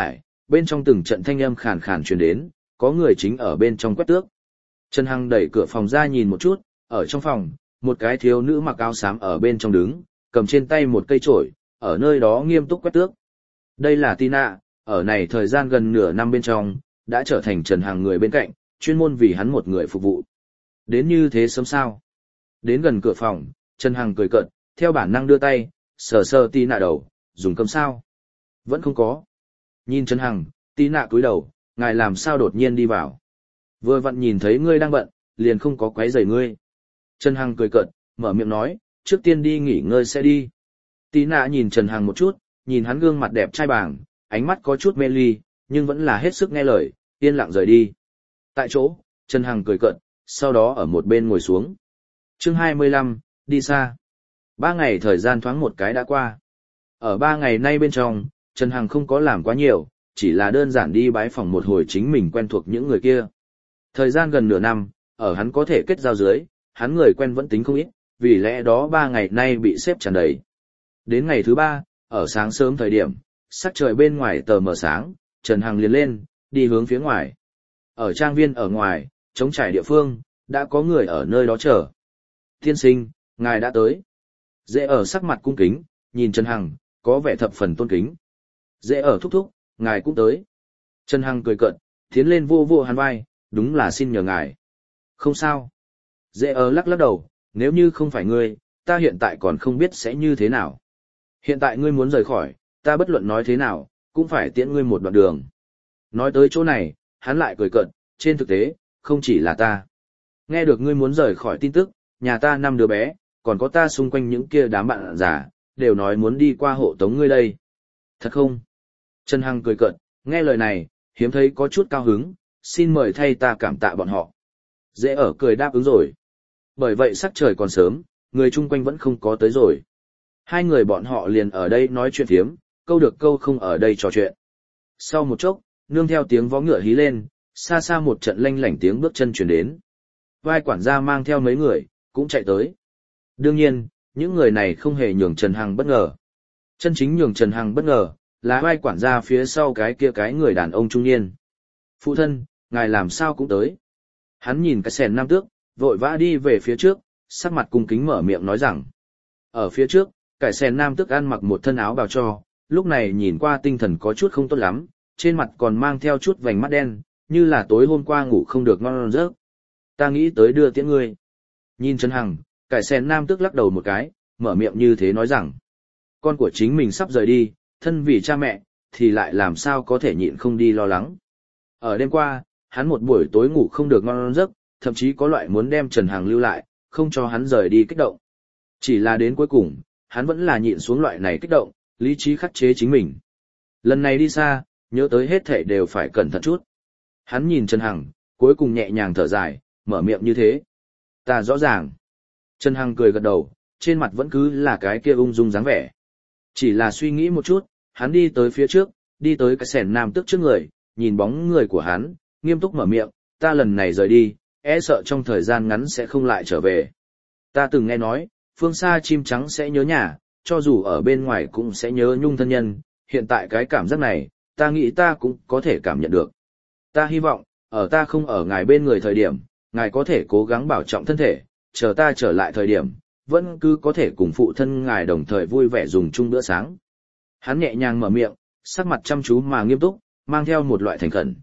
bên trong từng trận thanh âm khàn khàn truyền đến, có người chính ở bên trong quét tước. Trần Hằng đẩy cửa phòng ra nhìn một chút, ở trong phòng, một cái thiếu nữ mặc áo xám ở bên trong đứng, cầm trên tay một cây chổi, ở nơi đó nghiêm túc quét tước. Đây là Tina, ở này thời gian gần nửa năm bên trong, đã trở thành Trần Hằng người bên cạnh, chuyên môn vì hắn một người phục vụ. Đến như thế sớm sao? Đến gần cửa phòng, Trần Hằng cười cợt, theo bản năng đưa tay, sờ sờ Tina đầu, dùng cơm sao? Vẫn không có. Nhìn Trần Hằng, Tina cúi đầu, ngài làm sao đột nhiên đi vào? Vừa vặn nhìn thấy ngươi đang bận, liền không có quấy rầy ngươi. Trần Hằng cười cợt, mở miệng nói, trước tiên đi nghỉ ngơi sẽ đi. Tina nhìn Trần Hằng một chút, nhìn hắn gương mặt đẹp trai bàng, ánh mắt có chút mê ly, nhưng vẫn là hết sức nghe lời, yên lặng rời đi. Tại chỗ, Trần Hằng cười cợt, sau đó ở một bên ngồi xuống. Chương 25, đi xa. 3 ngày thời gian thoáng một cái đã qua. Ở 3 ngày nay bên trong, Trần Hằng không có làm quá nhiều, chỉ là đơn giản đi bái phỏng một hồi chính mình quen thuộc những người kia. Thời gian gần nửa năm, ở hắn có thể kết giao dưới, hắn người quen vẫn tính không ít, vì lẽ đó 3 ngày nay bị xếp tràn đầy. Đến ngày thứ 3, ở sáng sớm thời điểm, sắc trời bên ngoài tờ mờ sáng, Trần Hằng liền lên, đi hướng phía ngoài. Ở trang viên ở ngoài, trống trải địa phương, đã có người ở nơi đó chờ. Tiên sinh, ngài đã tới. Dễ ở sắc mặt cung kính, nhìn Trần Hằng, có vẻ thập phần tôn kính. Dễ ở thúc thúc, ngài cũng tới. Trần Hằng cười cợt, tiến lên vô vô hắn vai, đúng là xin nhờ ngài. Không sao. Dễ ở lắc lắc đầu, nếu như không phải ngươi, ta hiện tại còn không biết sẽ như thế nào. Hiện tại ngươi muốn rời khỏi, ta bất luận nói thế nào, cũng phải tiễn ngươi một đoạn đường. Nói tới chỗ này, hắn lại cười cợt, trên thực tế, không chỉ là ta. Nghe được ngươi muốn rời khỏi tin tức, nhà ta 5 đứa bé, còn có ta xung quanh những kia đám bạn già, đều nói muốn đi qua hộ tống ngươi đây. Thật không? Trần Hằng cười cợt, nghe lời này, hiếm thấy có chút cao hứng, xin mời thay ta cảm tạ bọn họ. Dễ ở cười đáp ứng rồi. Bởi vậy sắc trời còn sớm, người chung quanh vẫn không có tới rồi. Hai người bọn họ liền ở đây nói chuyện thiếm, câu được câu không ở đây trò chuyện. Sau một chốc, nương theo tiếng vó ngựa hí lên, xa xa một trận lanh lảnh tiếng bước chân chuyển đến. Vai quản gia mang theo mấy người, cũng chạy tới. Đương nhiên, những người này không hề nhường Trần Hằng bất ngờ. Chân chính nhường Trần Hằng bất ngờ, là vai quản gia phía sau cái kia cái người đàn ông trung niên. Phụ thân, ngài làm sao cũng tới. Hắn nhìn cái sèn nam tước, vội vã đi về phía trước, sắc mặt cung kính mở miệng nói rằng. Ở phía trước, cái sèn nam tước ăn mặc một thân áo bào cho, lúc này nhìn qua tinh thần có chút không tốt lắm, trên mặt còn mang theo chút vành mắt đen, như là tối hôm qua ngủ không được ngon giấc. Ta nghĩ tới đưa tiễn ngươi. Nhìn Trần Hằng, cái sèn nam tước lắc đầu một cái, mở miệng như thế nói rằng. Con của chính mình sắp rời đi, thân vì cha mẹ, thì lại làm sao có thể nhịn không đi lo lắng. Ở đêm qua, hắn một buổi tối ngủ không được ngon giấc, thậm chí có loại muốn đem Trần Hằng lưu lại, không cho hắn rời đi kích động. Chỉ là đến cuối cùng, hắn vẫn là nhịn xuống loại này kích động, lý trí khắc chế chính mình. Lần này đi xa, nhớ tới hết thảy đều phải cẩn thận chút. Hắn nhìn Trần Hằng, cuối cùng nhẹ nhàng thở dài, mở miệng như thế. Ta rõ ràng. Trần Hằng cười gật đầu, trên mặt vẫn cứ là cái kia ung dung dáng vẻ. Chỉ là suy nghĩ một chút, hắn đi tới phía trước, đi tới cái sèn nam tước trước người, nhìn bóng người của hắn, nghiêm túc mở miệng, ta lần này rời đi, e sợ trong thời gian ngắn sẽ không lại trở về. Ta từng nghe nói, phương xa chim trắng sẽ nhớ nhà, cho dù ở bên ngoài cũng sẽ nhớ nhung thân nhân, hiện tại cái cảm giác này, ta nghĩ ta cũng có thể cảm nhận được. Ta hy vọng, ở ta không ở ngài bên người thời điểm, ngài có thể cố gắng bảo trọng thân thể, chờ ta trở lại thời điểm, vẫn cứ có thể cùng phụ thân ngài đồng thời vui vẻ dùng chung bữa sáng. Hắn nhẹ nhàng mở miệng, sắc mặt chăm chú mà nghiêm túc, mang theo một loại thành khẩn.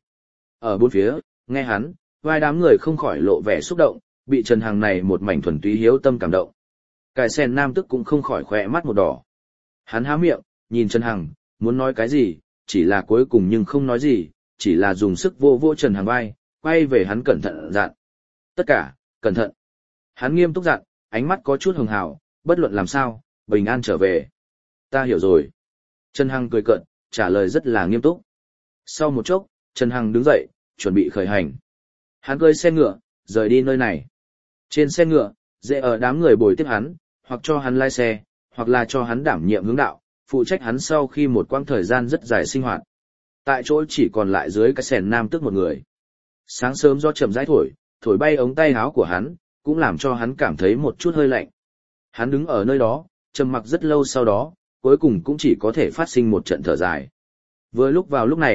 Ở bốn phía, nghe hắn, vai đám người không khỏi lộ vẻ xúc động, bị Trần Hằng này một mảnh thuần túy hiếu tâm cảm động. Cái sen nam tức cũng không khỏi khỏe mắt một đỏ. Hắn há miệng, nhìn Trần Hằng, muốn nói cái gì, chỉ là cuối cùng nhưng không nói gì, chỉ là dùng sức vô vô Trần Hằng vai, quay về hắn cẩn thận dặn. Tất cả, cẩn thận. Hắn nghiêm túc dặn, ánh mắt có chút hường hào, bất luận làm sao, bình an trở về. Ta hiểu rồi. Trần Hằng cười cợt, trả lời rất là nghiêm túc. Sau một chốc, Trần Hằng đứng dậy, chuẩn bị khởi hành. Hắn cơi xe ngựa, rời đi nơi này. Trên xe ngựa, dễ ở đám người bồi tiếp hắn, hoặc cho hắn lái xe, hoặc là cho hắn đảm nhiệm hướng đạo, phụ trách hắn sau khi một quãng thời gian rất dài sinh hoạt. Tại chỗ chỉ còn lại dưới cái sèn nam tức một người. Sáng sớm do chậm rãi thổi bay ống tay áo của hắn, cũng làm cho hắn cảm thấy một chút hơi lạnh. Hắn đứng ở nơi đó, trầm mặc rất lâu sau đó, cuối cùng cũng chỉ có thể phát sinh một trận thở dài. Vừa lúc vào lúc này,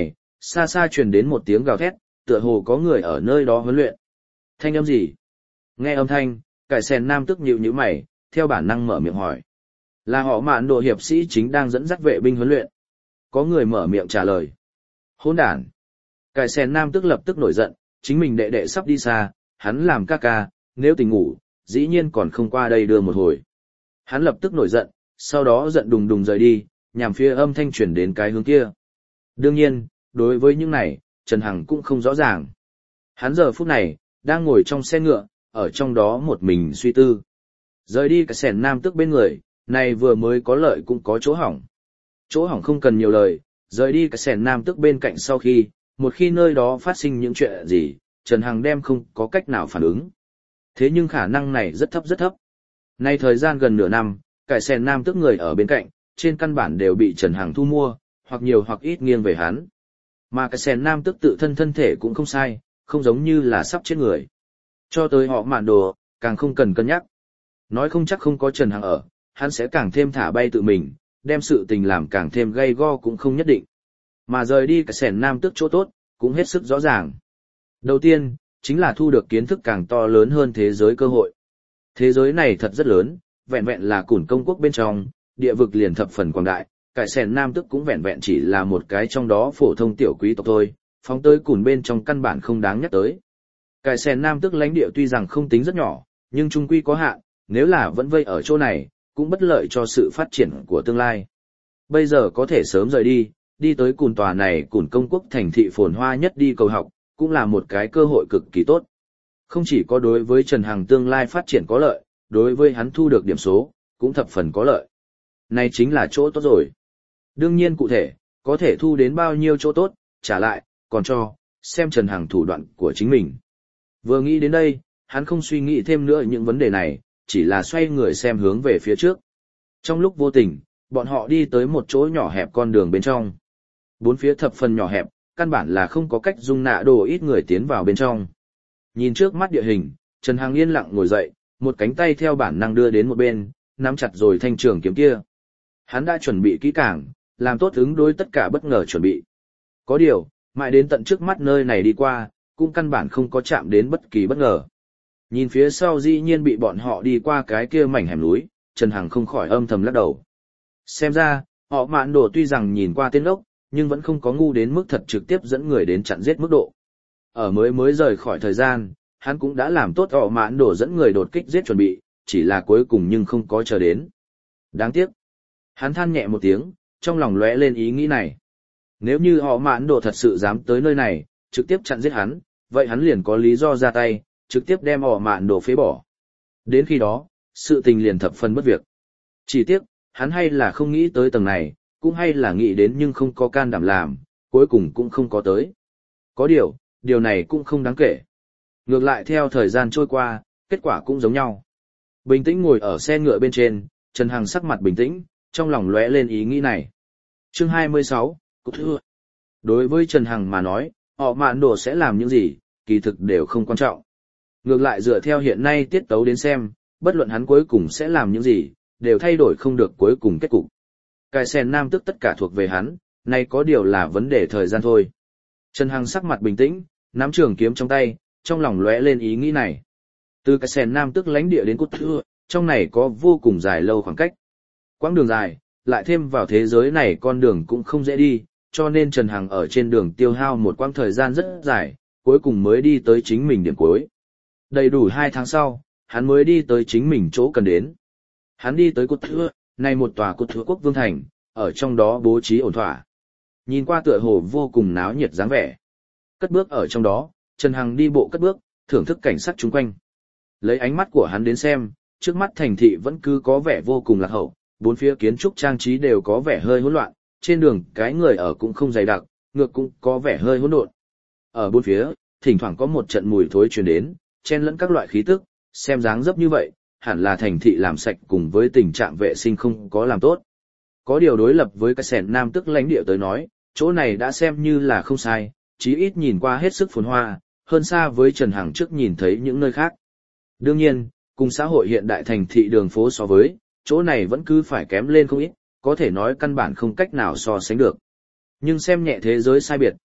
xa xa truyền đến một tiếng gào thét, tựa hồ có người ở nơi đó huấn luyện. Thanh âm gì? Nghe âm thanh, cải sen nam tức nhíu nhíu mày, theo bản năng mở miệng hỏi. Là họ Mạn Đồ hiệp sĩ chính đang dẫn dắt vệ binh huấn luyện. Có người mở miệng trả lời. Hỗn đản. Cải sen nam tức lập tức nổi giận, chính mình đệ đệ sắp đi xa, hắn làm ca ca, nếu tỉnh ngủ, dĩ nhiên còn không qua đây đưa một hồi. Hắn lập tức nổi giận, sau đó giận đùng đùng rời đi, nhằm phía âm thanh chuyển đến cái hướng kia. Đương nhiên, đối với những này, Trần Hằng cũng không rõ ràng. Hắn giờ phút này, đang ngồi trong xe ngựa, ở trong đó một mình suy tư. Rời đi cái sẻn nam tức bên người, này vừa mới có lợi cũng có chỗ hỏng. Chỗ hỏng không cần nhiều lời, rời đi cái sẻn nam tức bên cạnh sau khi, một khi nơi đó phát sinh những chuyện gì, Trần Hằng đem không có cách nào phản ứng. Thế nhưng khả năng này rất thấp rất thấp. Nay thời gian gần nửa năm, cải sẻn nam tức người ở bên cạnh, trên căn bản đều bị Trần Hằng thu mua, hoặc nhiều hoặc ít nghiêng về hắn. Mà cái sẻn nam tức tự thân thân thể cũng không sai, không giống như là sắp chết người. Cho tới họ Mạn Đồ, càng không cần cân nhắc. Nói không chắc không có Trần Hằng ở, hắn sẽ càng thêm thả bay tự mình, đem sự tình làm càng thêm gay go cũng không nhất định. Mà rời đi cái sẻn nam tức chỗ tốt, cũng hết sức rõ ràng. Đầu tiên, chính là thu được kiến thức càng to lớn hơn thế giới cơ hội. Thế giới này thật rất lớn, vẹn vẹn là Cùn Công quốc bên trong, địa vực liền thập phần quảng đại, cải sẻn nam tức cũng vẹn vẹn chỉ là một cái trong đó phổ thông tiểu quý tộc thôi, phóng tới Cùn bên trong căn bản không đáng nhắc tới. Cải sẻn nam tức lãnh địa tuy rằng không tính rất nhỏ, nhưng trung quy có hạn, nếu là vẫn vây ở chỗ này, cũng bất lợi cho sự phát triển của tương lai. Bây giờ có thể sớm rời đi, đi tới Cùn tòa này Cùn Công quốc thành thị phồn hoa nhất đi cầu học, cũng là một cái cơ hội cực kỳ tốt. Không chỉ có đối với Trần Hằng tương lai phát triển có lợi, đối với hắn thu được điểm số, cũng thập phần có lợi. Này chính là chỗ tốt rồi. Đương nhiên cụ thể, có thể thu đến bao nhiêu chỗ tốt, trả lại, còn cho, xem Trần Hằng thủ đoạn của chính mình. Vừa nghĩ đến đây, hắn không suy nghĩ thêm nữa những vấn đề này, chỉ là xoay người xem hướng về phía trước. Trong lúc vô tình, bọn họ đi tới một chỗ nhỏ hẹp con đường bên trong. Bốn phía thập phần nhỏ hẹp, căn bản là không có cách dung nạ đồ ít người tiến vào bên trong. Nhìn trước mắt địa hình, Trần Hằng yên lặng ngồi dậy, một cánh tay theo bản năng đưa đến một bên, nắm chặt rồi thanh trường kiếm kia. Hắn đã chuẩn bị kỹ càng, làm tốt ứng đối tất cả bất ngờ chuẩn bị. Có điều, mãi đến tận trước mắt nơi này đi qua, cũng căn bản không có chạm đến bất kỳ bất ngờ. Nhìn phía sau dĩ nhiên bị bọn họ đi qua cái kia mảnh hẻm núi, Trần Hằng không khỏi âm thầm lắc đầu. Xem ra, họ Mạn Đồ tuy rằng nhìn qua tên ốc, nhưng vẫn không có ngu đến mức thật trực tiếp dẫn người đến chặn giết mức độ. Ở mới rời khỏi thời gian, hắn cũng đã làm tốt họ Mạn Đồ dẫn người đột kích giết chuẩn bị, chỉ là cuối cùng nhưng không có chờ đến. Đáng tiếc. Hắn than nhẹ một tiếng, trong lòng lóe lên ý nghĩ này. Nếu như họ Mạn Đồ thật sự dám tới nơi này, trực tiếp chặn giết hắn, vậy hắn liền có lý do ra tay, trực tiếp đem họ Mạn Đồ phế bỏ. Đến khi đó, sự tình liền thập phần bất việc. Chỉ tiếc, hắn hay là không nghĩ tới tầng này, cũng hay là nghĩ đến nhưng không có can đảm làm, cuối cùng cũng không có tới. Có điều này cũng không đáng kể. Ngược lại theo thời gian trôi qua, kết quả cũng giống nhau. Bình tĩnh ngồi ở xe ngựa bên trên, Trần Hằng sắc mặt bình tĩnh, trong lòng lóe lên ý nghĩ này. Chương 26, Cục Thưa. Đối với Trần Hằng mà nói, họ Mạn Đồ sẽ làm những gì, kỳ thực đều không quan trọng. Ngược lại dựa theo hiện nay tiết tấu đến xem, bất luận hắn cuối cùng sẽ làm những gì, đều thay đổi không được cuối cùng kết cục. Cải sẻn nam tức tất cả thuộc về hắn, nay có điều là vấn đề thời gian thôi. Trần Hằng sắc mặt bình tĩnh, nắm trường kiếm trong tay, trong lòng lóe lên ý nghĩ này. Từ cái sèn nam tức lãnh địa đến Cốt Thưa, trong này có vô cùng dài lâu khoảng cách. Quãng đường dài, lại thêm vào thế giới này con đường cũng không dễ đi, cho nên Trần Hằng ở trên đường tiêu hao một quãng thời gian rất dài, cuối cùng mới đi tới chính mình điểm cuối. Đầy đủ 2 tháng sau, hắn mới đi tới chính mình chỗ cần đến. Hắn đi tới Cốt Thưa, này một tòa Cốt Thưa quốc vương thành, ở trong đó bố trí ổn thỏa. Nhìn qua tựa hồ vô cùng náo nhiệt dáng vẻ. Cất bước ở trong đó, Trần Hằng đi bộ cất bước, thưởng thức cảnh sắc chung quanh. Lấy ánh mắt của hắn đến xem, trước mắt thành thị vẫn cứ có vẻ vô cùng lạc hậu, bốn phía kiến trúc trang trí đều có vẻ hơi hỗn loạn, trên đường cái người ở cũng không dày đặc, ngược cũng có vẻ hơi hỗn độn. Ở bốn phía, thỉnh thoảng có một trận mùi thối truyền đến, chen lẫn các loại khí tức, xem dáng dấp như vậy, hẳn là thành thị làm sạch cùng với tình trạng vệ sinh không có làm tốt. Có điều đối lập với cái sẻn nam tức lãnh địa tới nói, chỗ này đã xem như là không sai, chí ít nhìn qua hết sức phồn hoa, hơn xa với Trần Hằng trước nhìn thấy những nơi khác. Đương nhiên, cùng xã hội hiện đại thành thị đường phố so với, chỗ này vẫn cứ phải kém lên không ít, có thể nói căn bản không cách nào so sánh được. Nhưng xem nhẹ thế giới sai biệt,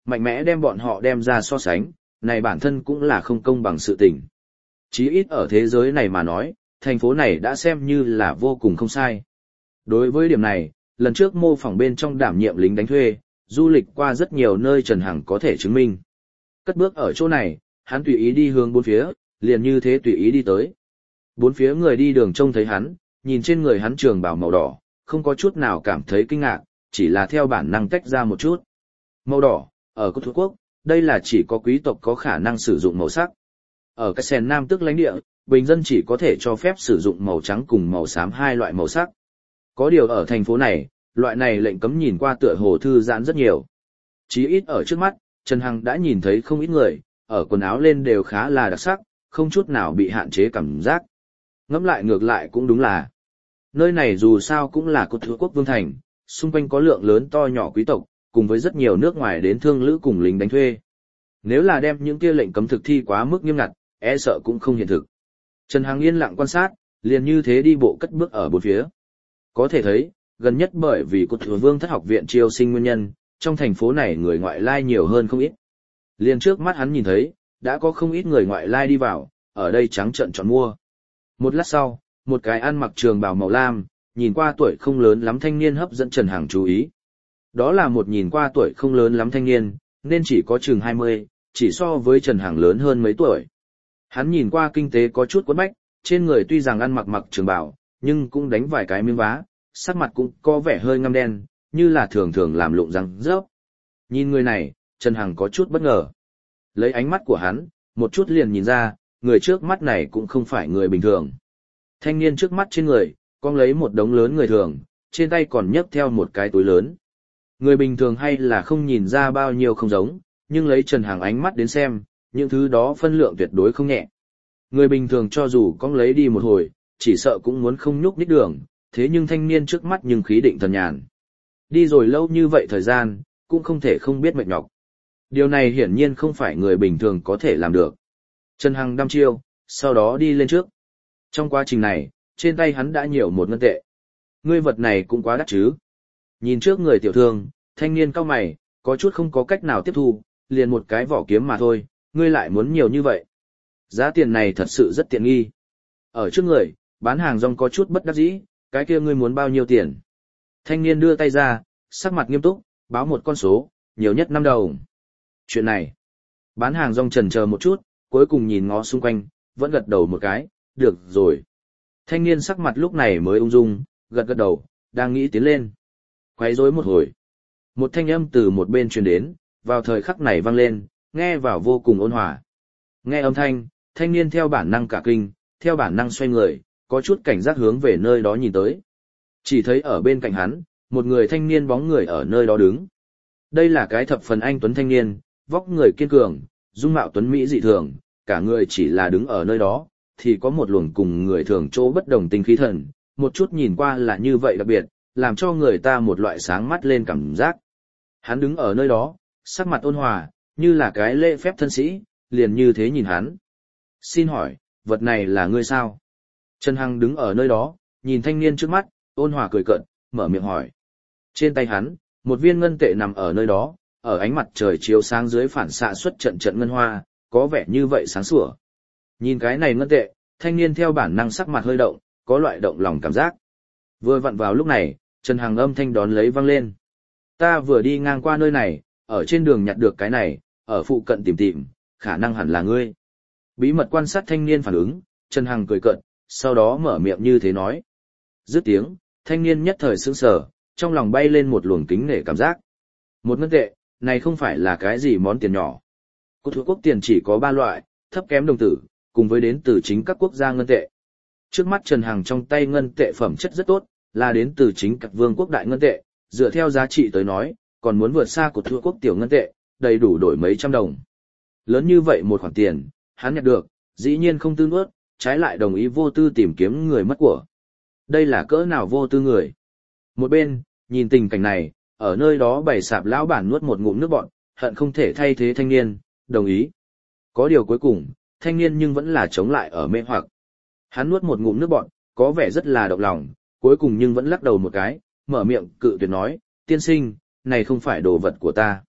mạnh mẽ đem bọn họ đem ra so sánh, này bản thân cũng là không công bằng sự tình. Chí ít ở thế giới này mà nói, thành phố này đã xem như là vô cùng không sai. Đối với điểm này, lần trước mô phỏng bên trong đảm nhiệm lính đánh thuê, du lịch qua rất nhiều nơi Trần Hằng có thể chứng minh. Cất bước ở chỗ này, hắn tùy ý đi hướng bốn phía, liền như thế tùy ý đi tới. Bốn phía người đi đường trông thấy hắn, nhìn trên người hắn trường bào màu đỏ, không có chút nào cảm thấy kinh ngạc, chỉ là theo bản năng tách ra một chút. Màu đỏ, ở Cốt Thuộc Quốc, đây là chỉ có quý tộc có khả năng sử dụng màu sắc. Ở cái sèn Nam Tức lãnh địa, bình dân chỉ có thể cho phép sử dụng màu trắng cùng màu xám hai loại màu sắc. Có điều ở thành phố này, loại này lệnh cấm nhìn qua tựa hồ thư giãn rất nhiều. Chí ít ở trước mắt, Trần Hằng đã nhìn thấy không ít người, ở quần áo lên đều khá là đặc sắc, không chút nào bị hạn chế cảm giác. Ngẫm lại ngược lại cũng đúng là, nơi này dù sao cũng là Cốt Thuộc Quốc vương thành, xung quanh có lượng lớn to nhỏ quý tộc, cùng với rất nhiều nước ngoài đến thương lữ cùng lính đánh thuê. Nếu là đem những kia lệnh cấm thực thi quá mức nghiêm ngặt, e sợ cũng không hiện thực. Trần Hằng yên lặng quan sát, liền như thế đi bộ cất bước ở bốn phía. Có thể thấy, gần nhất bởi vì Cốt Thuộc Vương thất học viện chiêu sinh nguyên nhân, trong thành phố này người ngoại lai nhiều hơn không ít. Liền trước mắt hắn nhìn thấy, đã có không ít người ngoại lai đi vào, ở đây trắng trợn chọn mua. Một lát sau, một cái ăn mặc trường bào màu lam, nhìn qua tuổi không lớn lắm thanh niên hấp dẫn Trần Hằng chú ý. Đó là một nhìn qua tuổi không lớn lắm thanh niên, nên chỉ có chừng 20, chỉ so với Trần Hằng lớn hơn mấy tuổi. Hắn nhìn qua kinh tế có chút quấn bách, trên người tuy rằng ăn mặc trường bào, nhưng cũng đánh vài cái miếng vá, sắc mặt cũng có vẻ hơi ngăm đen, như là thường thường làm lụng răng rớp. Nhìn người này, Trần Hằng có chút bất ngờ. Lấy ánh mắt của hắn, một chút liền nhìn ra, người trước mắt này cũng không phải người bình thường. Thanh niên trước mắt trên người, con lấy một đống lớn người thường, trên tay còn nhấc theo một cái túi lớn. Người bình thường hay là không nhìn ra bao nhiêu không giống, nhưng lấy Trần Hằng ánh mắt đến xem, những thứ đó phân lượng tuyệt đối không nhẹ. Người bình thường cho dù con lấy đi một hồi, chỉ sợ cũng muốn không nhúc nhích đường, thế nhưng thanh niên trước mắt nhưng khí định thần nhàn. Đi rồi lâu như vậy thời gian, cũng không thể không biết mệt nhọc. Điều này hiển nhiên không phải người bình thường có thể làm được. Trần Hằng đăm chiêu, sau đó đi lên trước. Trong quá trình này, trên tay hắn đã nhiều một ngân tệ. Ngươi vật này cũng quá đắt chứ. Nhìn trước người tiểu thương, thanh niên cau mày, có chút không có cách nào tiếp thu, liền một cái vỏ kiếm mà thôi, ngươi lại muốn nhiều như vậy. Giá tiền này thật sự rất tiện nghi. Ở trước người, bán hàng rong có chút bất đắc dĩ, cái kia ngươi muốn bao nhiêu tiền? Thanh niên đưa tay ra, sắc mặt nghiêm túc, báo một con số, nhiều nhất 5 đồng. Chuyện này, bán hàng rong chần chờ một chút, cuối cùng nhìn ngó xung quanh, vẫn gật đầu một cái, được rồi. Thanh niên sắc mặt lúc này mới ung dung, gật gật đầu, đang nghĩ tiến lên. Quấy rối một hồi. Một thanh âm từ một bên truyền đến, vào thời khắc này vang lên, nghe vào vô cùng ôn hòa. Nghe âm thanh, thanh niên theo bản năng cả kinh, theo bản năng xoay người, có chút cảnh giác hướng về nơi đó nhìn tới. Chỉ thấy ở bên cạnh hắn, một người thanh niên bóng người ở nơi đó đứng. Đây là cái thập phần anh tuấn thanh niên, vóc người kiên cường, dung mạo tuấn mỹ dị thường, cả người chỉ là đứng ở nơi đó, thì có một luồng cùng người thường chỗ bất đồng tinh khí thần, một chút nhìn qua là như vậy đặc biệt, làm cho người ta một loại sáng mắt lên cảm giác. Hắn đứng ở nơi đó, sắc mặt ôn hòa, như là cái lễ phép thân sĩ, liền như thế nhìn hắn. Xin hỏi, vật này là ngươi sao? Trần Hằng đứng ở nơi đó, nhìn thanh niên trước mắt, ôn hòa cười cợt, mở miệng hỏi. Trên tay hắn, một viên ngân tệ nằm ở nơi đó, ở ánh mặt trời chiếu sáng dưới phản xạ xuất trận trận ngân hoa, có vẻ như vậy sáng sủa. Nhìn cái này ngân tệ, thanh niên theo bản năng sắc mặt hơi động, có loại động lòng cảm giác. Vừa vặn vào lúc này, Trần Hằng âm thanh đón lấy vang lên. Ta vừa đi ngang qua nơi này, ở trên đường nhặt được cái này, ở phụ cận tìm, khả năng hẳn là ngươi. Bí mật quan sát thanh niên phản ứng, Trần Hằng cười cợt, sau đó mở miệng như thế nói. Dứt tiếng, thanh niên nhất thời sững sờ, trong lòng bay lên một luồng kính nể cảm giác. Một ngân tệ, này không phải là cái gì món tiền nhỏ. Cốt Thuộc Quốc tiền chỉ có 3 loại, thấp kém đồng tử, cùng với đến từ chính các quốc gia ngân tệ. Trước mắt Trần Hằng trong tay ngân tệ phẩm chất rất tốt, là đến từ chính các vương quốc đại ngân tệ, dựa theo giá trị tới nói, còn muốn vượt xa Cốt Thuộc Quốc tiểu ngân tệ, đầy đủ đổi mấy trăm đồng. Lớn như vậy một khoản tiền, hắn nhặt được, dĩ nhiên không tư nuốt, trái lại đồng ý vô tư tìm kiếm người mất của. Đây là cỡ nào vô tư người. Một bên, nhìn tình cảnh này, ở nơi đó bày sạp lão bản nuốt một ngụm nước bọt, hận không thể thay thế thanh niên, đồng ý. Có điều cuối cùng, thanh niên nhưng vẫn là chống lại ở mê hoặc. Hắn nuốt một ngụm nước bọt, có vẻ rất là động lòng, cuối cùng nhưng vẫn lắc đầu một cái, mở miệng cự tuyệt nói, tiên sinh, này không phải đồ vật của ta.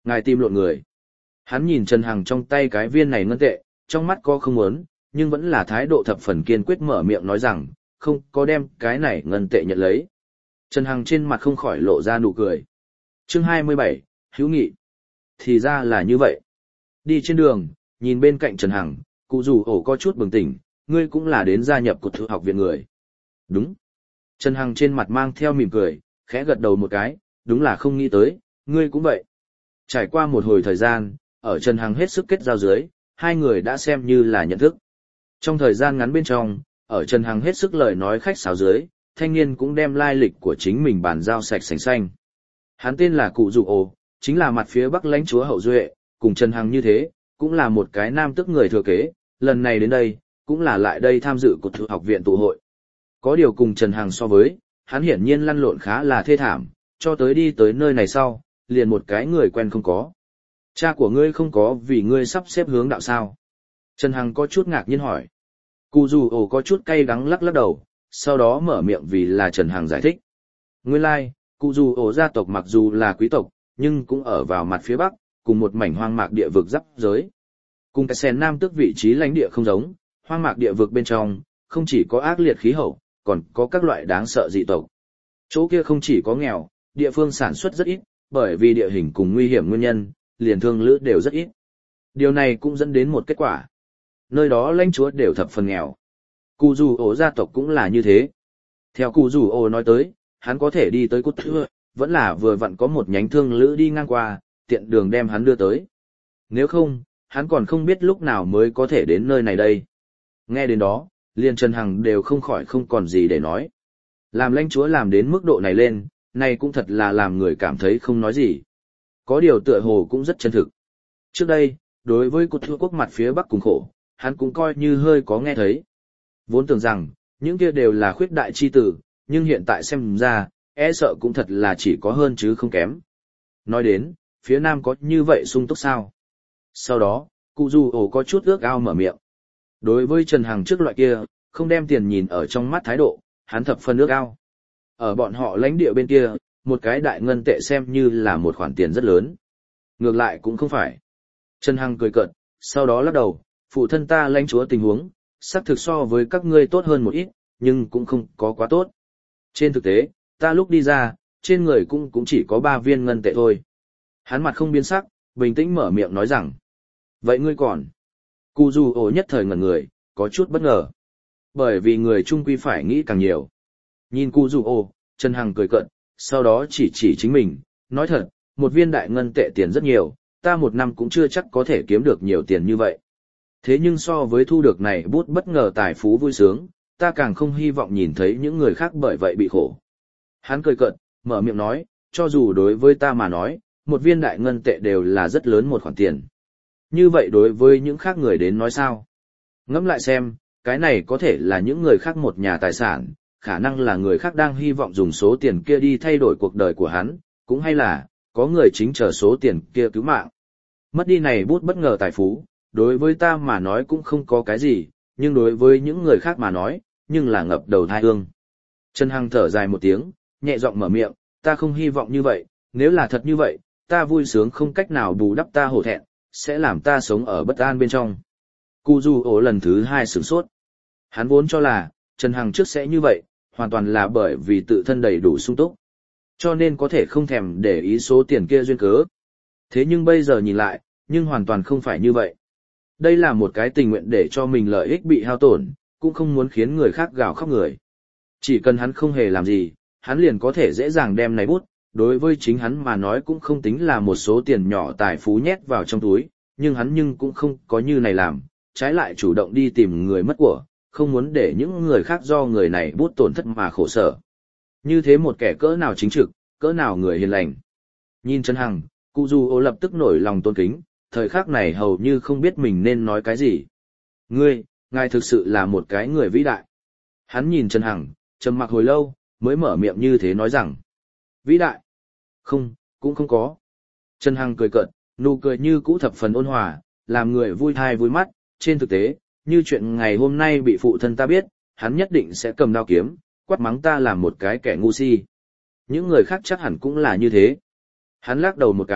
Ngài tìm lộn người. Hắn nhìn Trần Hằng trong tay cái viên này ngân tệ, trong mắt có không muốn, nhưng vẫn là thái độ thập phần kiên quyết mở miệng nói rằng, không có đem cái này ngân tệ nhận lấy. Trần Hằng trên mặt không khỏi lộ ra nụ cười. Chương 27, hữu nghị. Thì ra là như vậy. Đi trên đường, nhìn bên cạnh Trần Hằng, cụ rủ ổ có chút bừng tỉnh, ngươi cũng là đến gia nhập cột thư học viện người. Đúng. Trần Hằng trên mặt mang theo mỉm cười, khẽ gật đầu một cái, đúng là không nghĩ tới, ngươi cũng vậy. Trải qua một hồi thời gian, ở Trần Hằng hết sức kết giao dưới, hai người đã xem như là nhận thức. Trong thời gian ngắn bên trong, ở Trần Hằng hết sức lời nói khách sáo dưới, thanh niên cũng đem lai lịch của chính mình bàn giao sạch sành xanh. Hắn tên là Cụ Dụ Ồ, chính là mặt phía Bắc lãnh chúa hậu duệ, cùng Trần Hằng như thế, cũng là một cái nam tức người thừa kế, lần này đến đây, cũng là lại đây tham dự cột thư học viện tụ hội. Có điều cùng Trần Hằng so với, hắn hiển nhiên lăn lộn khá là thê thảm, cho tới đi tới nơi này sau, liền một cái người quen không có. Cha của ngươi không có vì ngươi sắp xếp hướng đạo sao? Trần Hằng có chút ngạc nhiên hỏi. Cụ Dù Ổ có chút cay đắng lắc lắc đầu, sau đó mở miệng vì là Trần Hằng giải thích. Nguyên lai, Cụ Dù Ổ gia tộc mặc dù là quý tộc, nhưng cũng ở vào mặt phía Bắc, cùng một mảnh hoang mạc địa vực giáp giới. Cùng cái sen nam tức vị trí lãnh địa không giống, hoang mạc địa vực bên trong, không chỉ có ác liệt khí hậu, còn có các loại đáng sợ dị tộc. Chỗ kia không chỉ có nghèo, địa phương sản xuất rất ít, bởi vì địa hình cùng nguy hiểm nguyên nhân, liền thương lữ đều rất ít. Điều này cũng dẫn đến một kết quả. Nơi đó lãnh chúa đều thập phần nghèo. Cụ Dù Ổ gia tộc cũng là như thế. Theo Cụ Dù Ổ nói tới, hắn có thể đi tới cốt thưa, vẫn là vừa vặn có một nhánh thương lữ đi ngang qua, tiện đường đem hắn đưa tới. Nếu không, hắn còn không biết lúc nào mới có thể đến nơi này đây. Nghe đến đó, liền Trần Hằng đều không khỏi không còn gì để nói. Làm lãnh chúa làm đến mức độ này lên, này cũng thật là làm người cảm thấy không nói gì. Có điều tựa hồ cũng rất chân thực. Trước đây, đối với cột thưa quốc mặt phía Bắc cùng khổ, hắn cũng coi như hơi có nghe thấy. Vốn tưởng rằng, những kia đều là khuyết đại chi tử, nhưng hiện tại xem ra, e sợ cũng thật là chỉ có hơn chứ không kém. Nói đến, phía Nam có như vậy sung túc sao? Sau đó, cụ Dù Ổ có chút ước ao mở miệng. Đối với Trần Hằng trước loại kia, không đem tiền nhìn ở trong mắt thái độ, hắn thập phân ước ao. Ở bọn họ lãnh địa bên kia, một cái đại ngân tệ xem như là một khoản tiền rất lớn. Ngược lại cũng không phải. Trần Hằng cười cợt, sau đó lắc đầu, phụ thân ta lãnh chúa tình huống, xác thực so với các ngươi tốt hơn một ít, nhưng cũng không có quá tốt. Trên thực tế, ta lúc đi ra, trên người cũng chỉ có 3 viên ngân tệ thôi. Hắn mặt không biến sắc, bình tĩnh mở miệng nói rằng. Vậy ngươi còn? Cụ Dù Ổ nhất thời ngẩn người, có chút bất ngờ. Bởi vì người trung quy phải nghĩ càng nhiều. Nhìn Cụ Dù Ổ, Trần Hằng cười cợt, sau đó chỉ chính mình, nói thật, một viên đại ngân tệ tiền rất nhiều, ta một năm cũng chưa chắc có thể kiếm được nhiều tiền như vậy. Thế nhưng so với thu được này bút bất ngờ tài phú vui sướng, ta càng không hy vọng nhìn thấy những người khác bởi vậy bị khổ. Hắn cười cợt, mở miệng nói, cho dù đối với ta mà nói, một viên đại ngân tệ đều là rất lớn một khoản tiền. Như vậy đối với những khác người đến nói sao? Ngẫm lại xem, cái này có thể là những người khác một nhà tài sản, khả năng là người khác đang hy vọng dùng số tiền kia đi thay đổi cuộc đời của hắn, cũng hay là, có người chính chờ số tiền kia cứu mạng. Mất đi này bút bất ngờ tài phú, đối với ta mà nói cũng không có cái gì, nhưng đối với những người khác mà nói, nhưng là ngập đầu thai hương. Trần Hằng thở dài một tiếng, nhẹ giọng mở miệng, ta không hy vọng như vậy, nếu là thật như vậy, ta vui sướng không cách nào bù đắp ta hổ thẹn, sẽ làm ta sống ở bất an bên trong. Cụ Dù Ổ lần thứ 2 sửng sốt. Hắn vốn cho là, Trần Hằng trước sẽ như vậy, hoàn toàn là bởi vì tự thân đầy đủ sung túc. Cho nên có thể không thèm để ý số tiền kia duyên cớ. Thế nhưng bây giờ nhìn lại, nhưng hoàn toàn không phải như vậy. Đây là một cái tình nguyện để cho mình lợi ích bị hao tổn, cũng không muốn khiến người khác gào khóc người. Chỉ cần hắn không hề làm gì, hắn liền có thể dễ dàng đem này bút, đối với chính hắn mà nói cũng không tính là một số tiền nhỏ tài phú nhét vào trong túi, nhưng cũng không có như này làm, trái lại chủ động đi tìm người mất của, không muốn để những người khác do người này bút tổn thất mà khổ sở. Như thế một kẻ cỡ nào chính trực, cỡ nào người hiền lành. Nhìn Trần Hằng, Cụ Dù Ổ lập tức nổi lòng tôn kính, thời khắc này hầu như không biết mình nên nói cái gì. Ngài thực sự là một cái người vĩ đại. Hắn nhìn Trần Hằng, trầm mặc hồi lâu, mới mở miệng như thế nói rằng. Vĩ đại? Không, cũng không có. Trần Hằng cười cợt, nụ cười như cũ thập phần ôn hòa, làm người vui thai vui mắt. Trên thực tế, như chuyện ngày hôm nay bị phụ thân ta biết, hắn nhất định sẽ cầm đao kiếm, quát mắng ta làm một cái kẻ ngu si. Những người khác chắc hẳn cũng là như thế. Hắn lắc đầu một cái,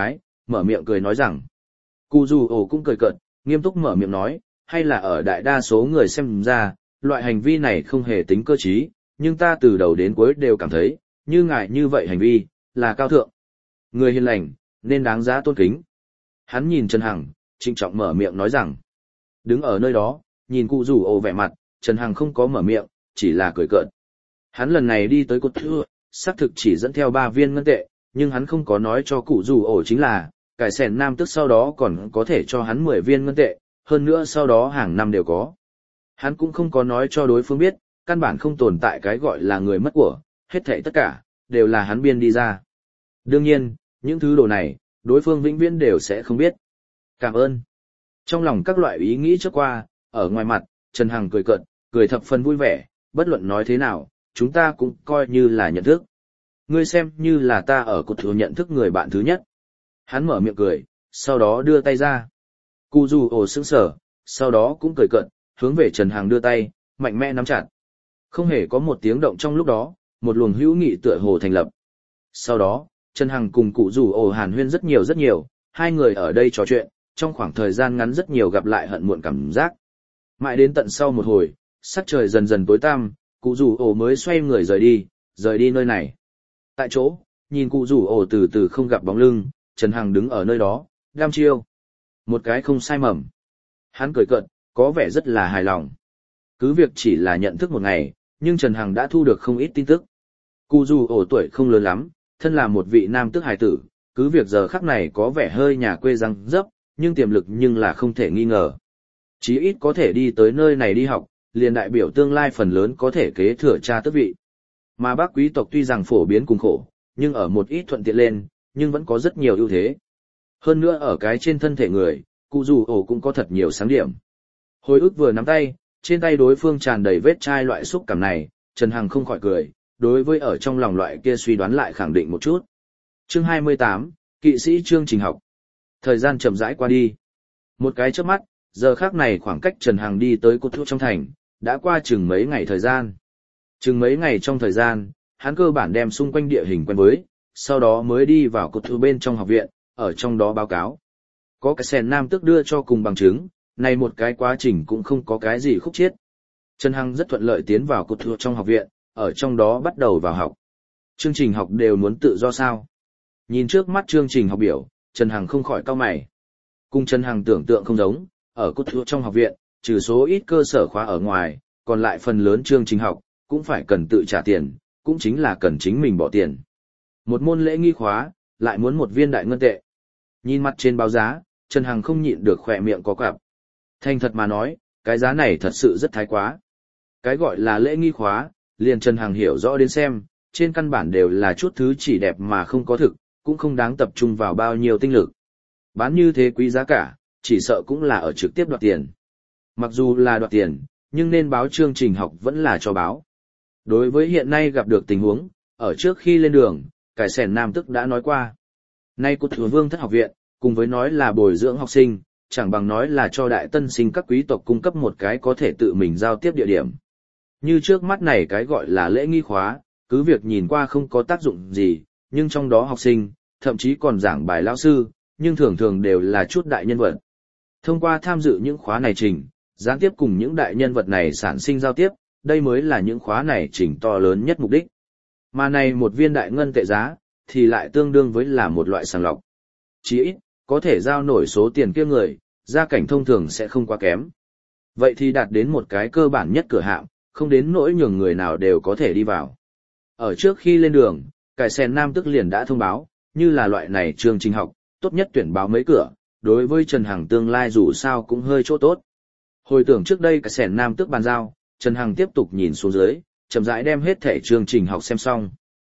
mở miệng cười nói rằng. Cụ dù ổ cũng cười cợt, nghiêm túc mở miệng nói, hay là ở đại đa số người xem ra, loại hành vi này không hề tính cơ trí, nhưng ta từ đầu đến cuối đều cảm thấy, như ngài như vậy hành vi, là cao thượng. Người hiền lành, nên đáng giá tôn kính. Hắn nhìn Trần Hằng, trịnh trọng mở miệng nói rằng. Đứng ở nơi đó, nhìn cụ rủ ổ vẻ mặt, Trần Hằng không có mở miệng, chỉ là cười cợt. Hắn lần này đi tới cột thưa, xác thực chỉ dẫn theo 3 viên ngân tệ, nhưng hắn không có nói cho cụ rủ ổ chính là, cải sẻn nam tức sau đó còn có thể cho hắn 10 viên ngân tệ, hơn nữa sau đó hàng năm đều có. Hắn cũng không có nói cho đối phương biết, căn bản không tồn tại cái gọi là người mất của, hết thảy tất cả, đều là hắn biên đi ra. Đương nhiên, những thứ đồ này, đối phương vĩnh viễn đều sẽ không biết. Cảm ơn. Trong lòng các loại ý nghĩ trước qua, ở ngoài mặt, Trần Hằng cười cợt, cười thập phần vui vẻ, bất luận nói thế nào, chúng ta cũng coi như là nhận thức. Ngươi xem như là ta ở cột thừa nhận thức người bạn thứ nhất. Hắn mở miệng cười, sau đó đưa tay ra. Cụ dù ổ sững sờ, sau đó cũng cười cợt, hướng về Trần Hằng đưa tay, mạnh mẽ nắm chặt. Không hề có một tiếng động trong lúc đó, một luồng hữu nghị tựa hồ thành lập. Sau đó, Trần Hằng cùng cụ rủ ổ hàn huyên rất nhiều, hai người ở đây trò chuyện, trong khoảng thời gian ngắn rất nhiều gặp lại hận muộn cảm giác. Mãi đến tận sau một hồi, sắc trời dần dần tối tăm, cụ rủ ổ mới xoay người rời đi nơi này. Tại chỗ, nhìn cụ rủ ổ từ từ không gặp bóng lưng, Trần Hằng đứng ở nơi đó, đăm chiêu. Một cái không sai mầm. Hắn cười cợt, có vẻ rất là hài lòng. Cứ việc chỉ là nhận thức một ngày, nhưng Trần Hằng đã thu được không ít tin tức. Cụ rủ ổ tuổi không lớn lắm, thân là một vị nam tước hài tử, cứ việc giờ khắc này có vẻ hơi nhà quê răng dấp, nhưng tiềm lực nhưng là không thể nghi ngờ. Chí ít có thể đi tới nơi này đi học, liền đại biểu tương lai phần lớn có thể kế thừa cha tước vị. Mà bác quý tộc tuy rằng phổ biến cùng khổ, nhưng ở một ít thuận tiện lên, nhưng vẫn có rất nhiều ưu thế. Hơn nữa ở cái trên thân thể người, cụ dù ổ cũng có thật nhiều sáng điểm. Hồi ức vừa nắm tay, trên tay đối phương tràn đầy vết chai loại xúc cảm này, Trần Hằng không khỏi cười, đối với ở trong lòng loại kia suy đoán lại khẳng định một chút. Chương 28, Kỵ sĩ chương trình học. Thời gian chậm rãi qua đi. Một cái chớp mắt, giờ khác này khoảng cách Trần Hằng đi tới cột thuốc trong thành, đã qua chừng mấy ngày thời gian. Chừng mấy ngày trong thời gian, hắn cơ bản đem xung quanh địa hình quen với, sau đó mới đi vào cột thuốc bên trong học viện, ở trong đó báo cáo. Có cái sèn nam tức đưa cho cùng bằng chứng, này một cái quá trình cũng không có cái gì khúc chiết. Trần Hằng rất thuận lợi tiến vào cột thuốc trong học viện, ở trong đó bắt đầu vào học. Chương trình học đều muốn tự do sao? Nhìn trước mắt chương trình học biểu, Trần Hằng không khỏi cau mày. Cùng Trần Hằng tưởng tượng không giống, ở cốt thuốc trong học viện, trừ số ít cơ sở khóa ở ngoài, còn lại phần lớn chương trình học, cũng phải cần tự trả tiền, cũng chính là cần chính mình bỏ tiền. Một môn lễ nghi khóa, lại muốn 1 viên đại ngân tệ. Nhìn mặt trên báo giá, Trần Hằng không nhịn được khỏe miệng có quặp. Thành thật mà nói, cái giá này thật sự rất thái quá. Cái gọi là lễ nghi khóa, liền Trần Hằng hiểu rõ đến xem, trên căn bản đều là chút thứ chỉ đẹp mà không có thực, cũng không đáng tập trung vào bao nhiêu tinh lực. Bán như thế quý giá cả, chỉ sợ cũng là ở trực tiếp đoạt tiền. Mặc dù là đoạt tiền, nhưng nên báo chương trình học vẫn là cho báo. Đối với hiện nay gặp được tình huống, ở trước khi lên đường, cải sẻn nam tức đã nói qua. Nay của thừa vương thất học viện, cùng với nói là bồi dưỡng học sinh, chẳng bằng nói là cho đại tân sinh các quý tộc cung cấp một cái có thể tự mình giao tiếp địa điểm. Như trước mắt này cái gọi là lễ nghi khóa, cứ việc nhìn qua không có tác dụng gì, nhưng trong đó học sinh, thậm chí còn giảng bài lão sư, nhưng thường thường đều là chút đại nhân vật. Thông qua tham dự những khóa này trình, gián tiếp cùng những đại nhân vật này sản sinh giao tiếp, đây mới là những khóa này trình to lớn nhất mục đích. Mà này 1 viên đại ngân tệ giá, thì lại tương đương với là một loại sàng lọc. Chỉ ít, có thể giao nổi số tiền kia người, gia cảnh thông thường sẽ không quá kém. Vậy thì đạt đến một cái cơ bản nhất cửa hạng, không đến nỗi nhường người nào đều có thể đi vào. Ở trước khi lên đường, cải sèn nam tức liền đã thông báo, như là loại này chương trình học, tốt nhất tuyển báo mấy cửa, đối với Trần Hằng tương lai dù sao cũng hơi chỗ tốt. Hồi tưởng trước đây cải sèn nam tức bàn giao, Trần Hằng tiếp tục nhìn xuống dưới, chậm rãi đem hết thể chương trình học xem xong.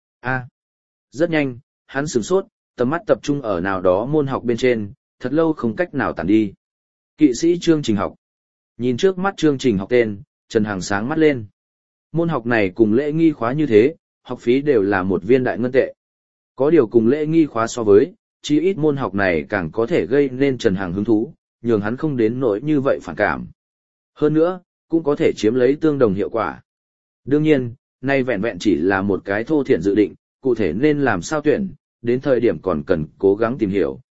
Rất nhanh, hắn sửng sốt, tầm mắt tập trung ở nào đó môn học bên trên, thật lâu không cách nào tản đi. Kỵ sĩ chương trình học. Nhìn trước mắt chương trình học tên, Trần Hằng sáng mắt lên. Môn học này cùng lễ nghi khóa như thế, học phí đều là 1 viên đại ngân tệ. Có điều cùng lễ nghi khóa so với, chí ít môn học này càng có thể gây nên Trần Hằng hứng thú, nhường hắn không đến nỗi như vậy phản cảm. Hơn nữa, cũng có thể chiếm lấy tương đồng hiệu quả. Đương nhiên, nay vẹn vẹn chỉ là một cái thô thiện dự định, cụ thể nên làm sao tuyển, đến thời điểm còn cần cố gắng tìm hiểu,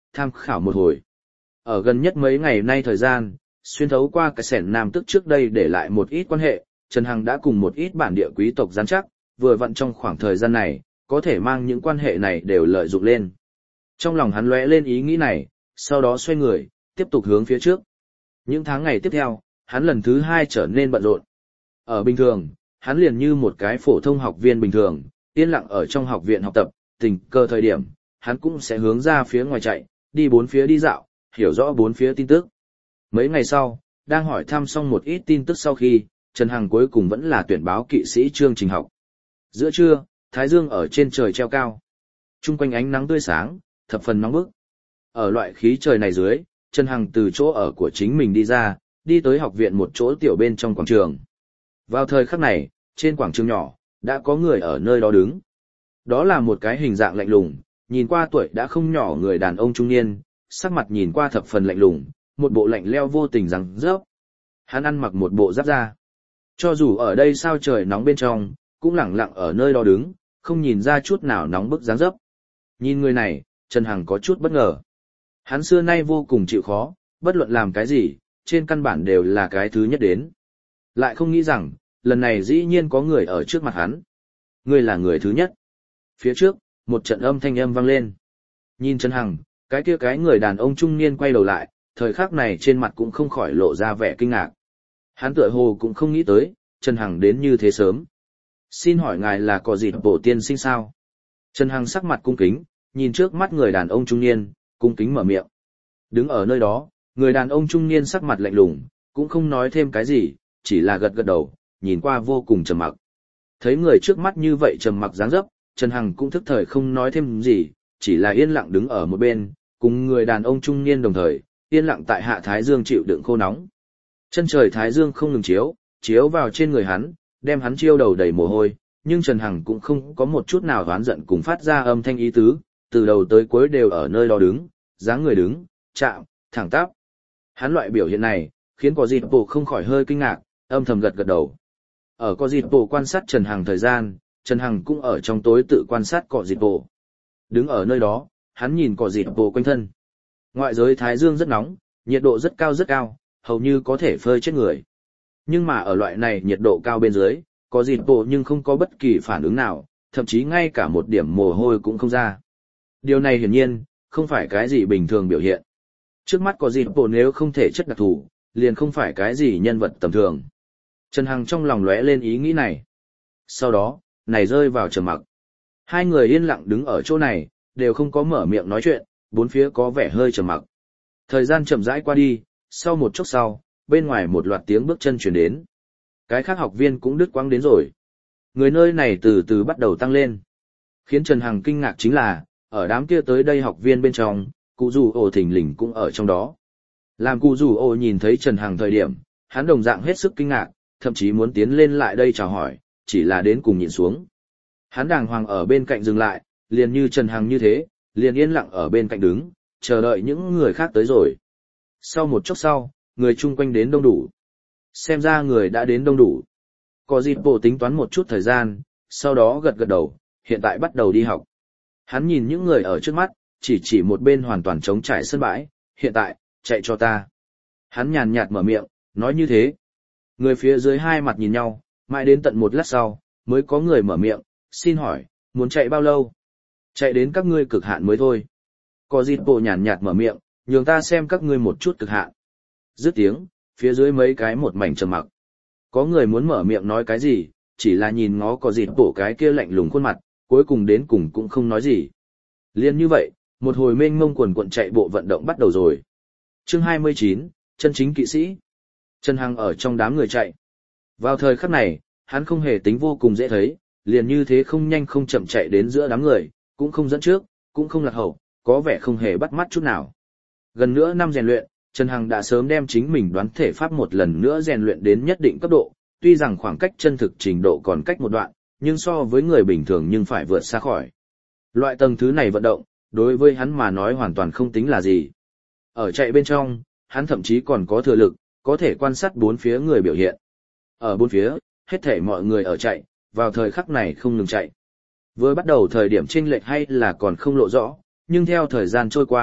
tham khảo một hồi. Ở gần nhất mấy ngày nay thời gian, xuyên thấu qua cái sẻn Nam Tức trước đây để lại một ít quan hệ, Trần Hằng đã cùng một ít bản địa quý tộc giám chắc, vừa vặn trong khoảng thời gian này, có thể mang những quan hệ này đều lợi dụng lên. Trong lòng hắn lóe lên ý nghĩ này, sau đó xoay người, tiếp tục hướng phía trước. Những tháng ngày tiếp theo, hắn lần thứ 2 trở nên bận rộn. Ở bình thường, hắn liền như một cái phổ thông học viên bình thường, yên lặng ở trong học viện học tập, tình cờ thời điểm, hắn cũng sẽ hướng ra phía ngoài chạy, đi bốn phía đi dạo, hiểu rõ bốn phía tin tức. Mấy ngày sau, đang hỏi thăm xong một ít tin tức sau khi, Trần Hằng cuối cùng vẫn là tuyển báo kỵ sĩ chương trình học. Giữa trưa, thái dương ở trên trời treo cao. Trung quanh ánh nắng tươi sáng, thập phần nóng bức. Ở loại khí trời này dưới, Trần Hằng từ chỗ ở của chính mình đi ra, đi tới học viện một chỗ tiểu bên trong quảng trường. Vào thời khắc này, trên quảng trường nhỏ, đã có người ở nơi đó đứng. Đó là một cái hình dạng lạnh lùng, nhìn qua tuổi đã không nhỏ người đàn ông trung niên, sắc mặt nhìn qua thập phần lạnh lùng, một bộ lạnh leo vô tình răng rớp. Hắn ăn mặc một bộ giáp da. Cho dù ở đây sao trời nóng bên trong, cũng lẳng lặng ở nơi đó đứng, không nhìn ra chút nào nóng bức dáng dấp. Nhìn người này, Trần Hằng có chút bất ngờ. Hắn xưa nay vô cùng chịu khó, bất luận làm cái gì, trên căn bản đều là cái thứ nhất đến. Lại không nghĩ rằng, lần này dĩ nhiên có người ở trước mặt hắn. Người là người thứ nhất. Phía trước, một trận âm thanh âm vang lên. Nhìn Trần Hằng, cái người đàn ông trung niên quay đầu lại, thời khắc này trên mặt cũng không khỏi lộ ra vẻ kinh ngạc. Hắn tựa hồ cũng không nghĩ tới, Trần Hằng đến như thế sớm. Xin hỏi ngài là có gì bổ tiên sinh sao? Trần Hằng sắc mặt cung kính, nhìn trước mắt người đàn ông trung niên, cung kính mở miệng. Đứng ở nơi đó, người đàn ông trung niên sắc mặt lạnh lùng, cũng không nói thêm cái gì, chỉ là gật gật đầu, nhìn qua vô cùng trầm mặc. Thấy người trước mắt như vậy trầm mặc dáng dấp, Trần Hằng cũng thức thời không nói thêm gì, chỉ là yên lặng đứng ở một bên, cùng người đàn ông trung niên đồng thời, yên lặng tại hạ thái dương chịu đựng khô nóng. Chân trời thái dương không ngừng chiếu vào trên người hắn, đem hắn chiêu đầu đầy mồ hôi, nhưng Trần Hằng cũng không có một chút nào oán giận cùng phát ra âm thanh ý tứ, từ đầu tới cuối đều ở nơi đó đứng, dáng người đứng, chạm, thẳng tắp. Hắn loại biểu hiện này, khiến có dịp bộ không khỏi hơi kinh ngạc, âm thầm gật gật đầu. Ở có dịp bộ quan sát Trần Hằng thời gian, Trần Hằng cũng ở trong tối tự quan sát cọ dịp bộ. Đứng ở nơi đó, hắn nhìn cọ dịp bộ quanh thân. Ngoại giới thái dương rất nóng, nhiệt độ rất cao, hầu như có thể phơi chết người. Nhưng mà ở loại này nhiệt độ cao bên dưới, có dịp bộ nhưng không có bất kỳ phản ứng nào, thậm chí ngay cả một điểm mồ hôi cũng không ra. Điều này hiển nhiên, không phải cái gì bình thường biểu hiện. Trước mắt có dịp bộ nếu không thể chất đặc thù, liền không phải cái gì nhân vật tầm thường. Trần Hằng trong lòng lóe lên ý nghĩ này. Sau đó, này rơi vào trầm mặc. Hai người yên lặng đứng ở chỗ này, đều không có mở miệng nói chuyện, bốn phía có vẻ hơi trầm mặc. Thời gian chậm rãi qua đi, sau một chốc sau, bên ngoài một loạt tiếng bước chân truyền đến. Cái khác học viên cũng đứt quãng đến rồi. Người nơi này từ từ bắt đầu tăng lên. Khiến Trần Hằng kinh ngạc chính là, ở đám kia tới đây học viên bên trong, cụ rủ ổ thình lình cũng ở trong đó. Làm cụ rủ ổ nhìn thấy Trần Hằng thời điểm, hắn đồng dạng hết sức kinh ngạc, thậm chí muốn tiến lên lại đây chào hỏi, chỉ là đến cùng nhìn xuống. Hắn đàng hoàng ở bên cạnh dừng lại, liền như Trần Hằng như thế, liền yên lặng ở bên cạnh đứng, chờ đợi những người khác tới rồi. Sau một chốc sau, người chung quanh đến đông đủ. Xem ra người đã đến đông đủ. Có dịp bộ tính toán một chút thời gian, sau đó gật gật đầu, hiện tại bắt đầu đi học. Hắn nhìn những người ở trước mắt, chỉ một bên hoàn toàn trống trải sân bãi, hiện tại, chạy cho ta. Hắn nhàn nhạt mở miệng, nói như thế. Người phía dưới hai mặt nhìn nhau, mãi đến tận một lát sau, mới có người mở miệng, xin hỏi, muốn chạy bao lâu? Chạy đến các ngươi cực hạn mới thôi. Có dịp bộ nhàn nhạt mở miệng, nhường ta xem các ngươi một chút cực hạn. Dứt tiếng, phía dưới mấy cái một mảnh trầm mặc. Có người muốn mở miệng nói cái gì, chỉ là nhìn ngó có dịp bộ cái kia lạnh lùng khuôn mặt, cuối cùng đến cùng cũng không nói gì. Liên như vậy, một hồi mênh mông quần cuộn chạy bộ vận động bắt đầu rồi. Chương 29, chân chính kỵ sĩ. Trần Hằng ở trong đám người chạy. Vào thời khắc này, hắn không hề tính vô cùng dễ thấy, liền như thế không nhanh không chậm chạy đến giữa đám người, cũng không dẫn trước, cũng không lạc hậu, có vẻ không hề bắt mắt chút nào. Gần nữa năm rèn luyện, Trần Hằng đã sớm đem chính mình đoán thể pháp một lần nữa rèn luyện đến nhất định cấp độ, tuy rằng khoảng cách chân thực trình độ còn cách một đoạn, nhưng so với người bình thường nhưng phải vượt xa khỏi. Loại tầng thứ này vận động, đối với hắn mà nói hoàn toàn không tính là gì. Ở chạy bên trong, hắn thậm chí còn có thừa lực, có thể quan sát bốn phía người biểu hiện. Ở bốn phía, hết thảy mọi người ở chạy, vào thời khắc này không ngừng chạy. Vừa bắt đầu thời điểm chênh lệch hay là còn không lộ rõ, nhưng theo thời gian trôi qua,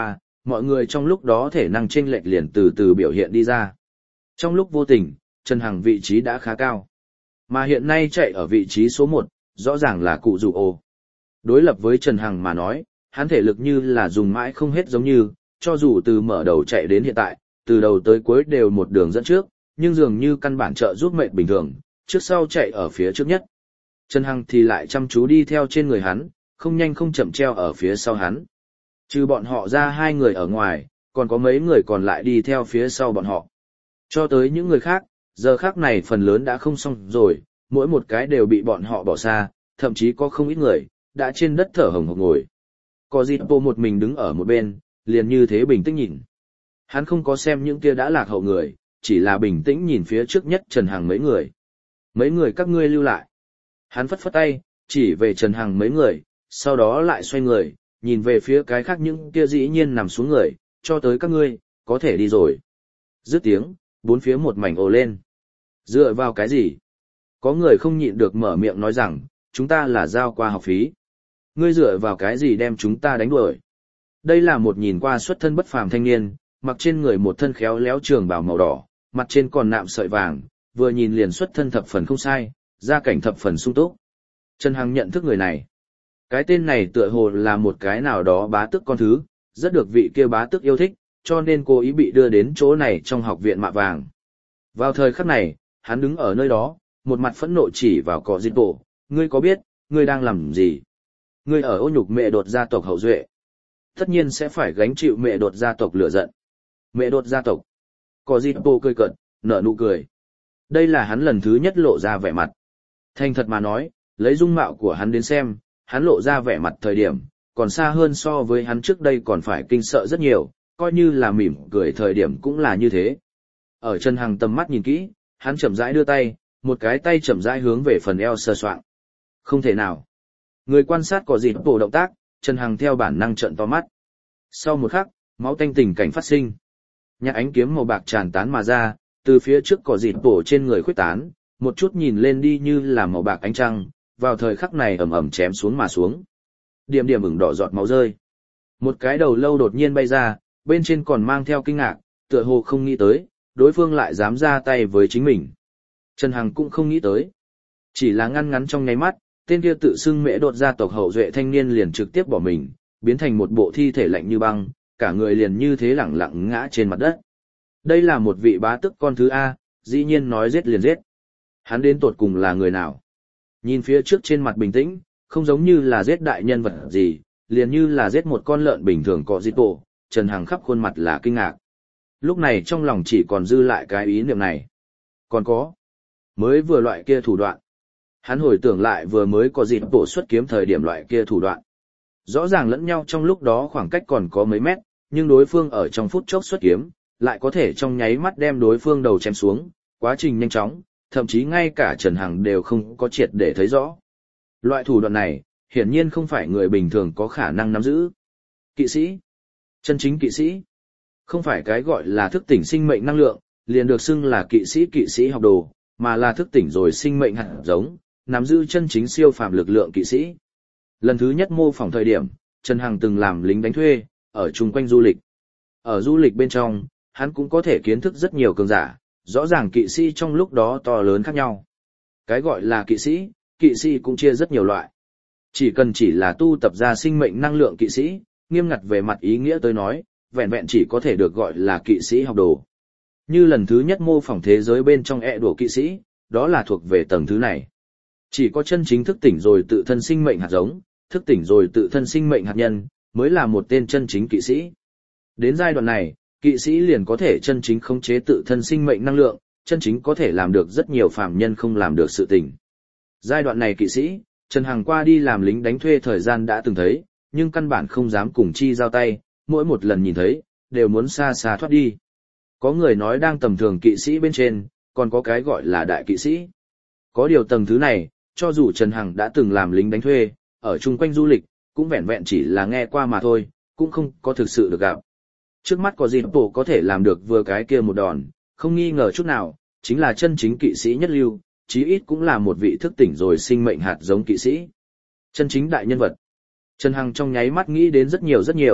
mọi người trong lúc đó thể năng chênh lệch liền từ từ biểu hiện đi ra. Trong lúc vô tình, Trần Hằng vị trí đã khá cao. Mà hiện nay chạy ở vị trí số 1, rõ ràng là cụ dù ô. Đối lập với Trần Hằng mà nói, hắn thể lực như là dùng mãi không hết giống như, cho dù từ mở đầu chạy đến hiện tại, từ đầu tới cuối đều một đường dẫn trước, nhưng dường như căn bản trợ giúp mệnh bình thường, trước sau chạy ở phía trước nhất. Trần Hằng thì lại chăm chú đi theo trên người hắn, không nhanh không chậm treo ở phía sau hắn. Trừ bọn họ ra 2 người ở ngoài, còn có mấy người còn lại đi theo phía sau bọn họ. Cho tới những người khác, giờ khác này phần lớn đã không xong rồi, mỗi một cái đều bị bọn họ bỏ xa, thậm chí có không ít người, đã trên đất thở hồng hộc ngồi. Có dịp bộ một mình đứng ở một bên, liền như thế bình tĩnh nhìn. Hắn không có xem những kia đã lạc hậu người, chỉ là bình tĩnh nhìn phía trước nhất Trần Hằng mấy người. Mấy người các ngươi lưu lại. Hắn phất phất tay, chỉ về Trần Hằng mấy người, sau đó lại xoay người, nhìn về phía cái khác những kia dĩ nhiên nằm xuống người, cho tới các ngươi, có thể đi rồi. Dứt tiếng, bốn phía một mảnh ồ lên. Dựa vào cái gì? Có người không nhịn được mở miệng nói rằng, chúng ta là giao qua học phí. Ngươi dựa vào cái gì đem chúng ta đánh đuổi? Đây là một nhìn qua xuất thân bất phàm thanh niên, mặc trên người một thân khéo léo trường bào màu đỏ, mặt trên còn nạm sợi vàng, vừa nhìn liền xuất thân thập phần không sai, gia cảnh thập phần sung túc. Trần Hằng nhận thức người này. Cái tên này tựa hồ là một cái nào đó bá tước con thứ, rất được vị kia bá tước yêu thích, cho nên cố ý bị đưa đến chỗ này trong học viện mạ vàng. Vào thời khắc này, hắn đứng ở nơi đó, một mặt phẫn nộ chỉ vào cỏ dịch bộ, ngươi có biết, ngươi đang làm gì? Ngươi ở ô nhục mẹ đột gia tộc hậu duệ. Tất nhiên sẽ phải gánh chịu mẹ đột gia tộc lửa giận. Mẹ đột gia tộc. Cỏ dịch bộ cười cợt, nở nụ cười. Đây là hắn lần thứ nhất lộ ra vẻ mặt. Thành thật mà nói, lấy dung mạo của hắn đến xem, hắn lộ ra vẻ mặt thời điểm, còn xa hơn so với hắn trước đây còn phải kinh sợ rất nhiều, coi như là mỉm cười thời điểm cũng là như thế. Ở Trần Hằng tầm mắt nhìn kỹ, hắn chậm rãi đưa tay, một cái tay chậm rãi hướng về phần eo sờ soạng. Không thể nào. Người quan sát có gì bộ động tác, Trần Hằng theo bản năng trợn to mắt. Sau một khắc, máu tanh tình cảnh phát sinh. Nhạc ánh kiếm màu bạc tràn tán mà ra, từ phía trước có dịt bổ trên người khuếch tán, một chút nhìn lên đi như là màu bạc ánh trăng, vào thời khắc này ầm ầm chém xuống mà xuống. Điểm điểm ửng đỏ giọt máu rơi. Một cái đầu lâu đột nhiên bay ra, bên trên còn mang theo kinh ngạc, tựa hồ không nghĩ tới, đối phương lại dám ra tay với chính mình. Trần Hằng cũng không nghĩ tới. Chỉ là ngăn ngắn trong nháy mắt, tên kia tự xưng mễ đột gia tộc hậu duệ thanh niên liền trực tiếp bỏ mình, biến thành một bộ thi thể lạnh như băng, cả người liền như thế lẳng lặng ngã trên mặt đất. Đây là một vị bá tước con thứ A, dĩ nhiên nói giết liền giết. Hắn đến tột cùng là người nào? Nhìn phía trước trên mặt bình tĩnh, không giống như là giết đại nhân vật gì, liền như là giết một con lợn bình thường cọ giết bộ, Trần Hằng khắp khuôn mặt là kinh ngạc. Lúc này trong lòng chỉ còn dư lại cái ý niệm này. Còn có, mới vừa loại kia thủ đoạn. Hắn hồi tưởng lại vừa mới có dịp bộ xuất kiếm thời điểm loại kia thủ đoạn. Rõ ràng lẫn nhau trong lúc đó khoảng cách còn có mấy mét, nhưng đối phương ở trong phút chốc xuất kiếm, lại có thể trong nháy mắt đem đối phương đầu chém xuống, quá trình nhanh chóng, thậm chí ngay cả Trần Hằng đều không có triệt để thấy rõ. Loại thủ đoạn này, hiển nhiên không phải người bình thường có khả năng nắm giữ. Kỵ sĩ, chân chính kỵ sĩ, không phải cái gọi là thức tỉnh sinh mệnh năng lượng, liền được xưng là kỵ sĩ học đồ, mà là thức tỉnh rồi sinh mệnh hạt giống, nắm giữ chân chính siêu phàm lực lượng kỵ sĩ. Lần thứ nhất mô phỏng thời điểm, Trần Hằng từng làm lính đánh thuê, ở chung quanh du lịch. Ở du lịch bên trong, hắn cũng có thể kiến thức rất nhiều cường giả, rõ ràng kỵ sĩ trong lúc đó to lớn khác nhau. Cái gọi là kỵ sĩ cũng chia rất nhiều loại. Chỉ cần chỉ là tu tập ra sinh mệnh năng lượng kỵ sĩ, nghiêm ngặt về mặt ý nghĩa tới nói, vẹn vẹn chỉ có thể được gọi là kỵ sĩ học đồ. Như lần thứ nhất mô phỏng thế giới bên trong đùa kỵ sĩ, đó là thuộc về tầng thứ này. Chỉ có chân chính thức tỉnh rồi tự thân sinh mệnh hạt giống, thức tỉnh rồi tự thân sinh mệnh hạt nhân, mới là một tên chân chính kỵ sĩ. Đến giai đoạn này, kỵ sĩ liền có thể chân chính khống chế tự thân sinh mệnh năng lượng, chân chính có thể làm được rất nhiều phàm nhân không làm được sự tình. Giai đoạn này kỵ sĩ, Trần Hằng qua đi làm lính đánh thuê thời gian đã từng thấy, nhưng căn bản không dám cùng chi giao tay, mỗi một lần nhìn thấy, đều muốn xa xa thoát đi. Có người nói đang tầm thường kỵ sĩ bên trên, còn có cái gọi là đại kỵ sĩ. Có điều tầng thứ này, cho dù Trần Hằng đã từng làm lính đánh thuê, ở chung quanh du lịch, cũng vẹn vẹn chỉ là nghe qua mà thôi, cũng không có thực sự được gặp. Trước mắt có gì bộ có thể làm được vừa cái kia một đòn, không nghi ngờ chút nào, chính là chân chính kỵ sĩ nhất lưu, chí ít cũng là một vị thức tỉnh rồi sinh mệnh hạt giống kỵ sĩ. Chân chính đại nhân vật. Trần Hằng trong nháy mắt nghĩ đến rất nhiều,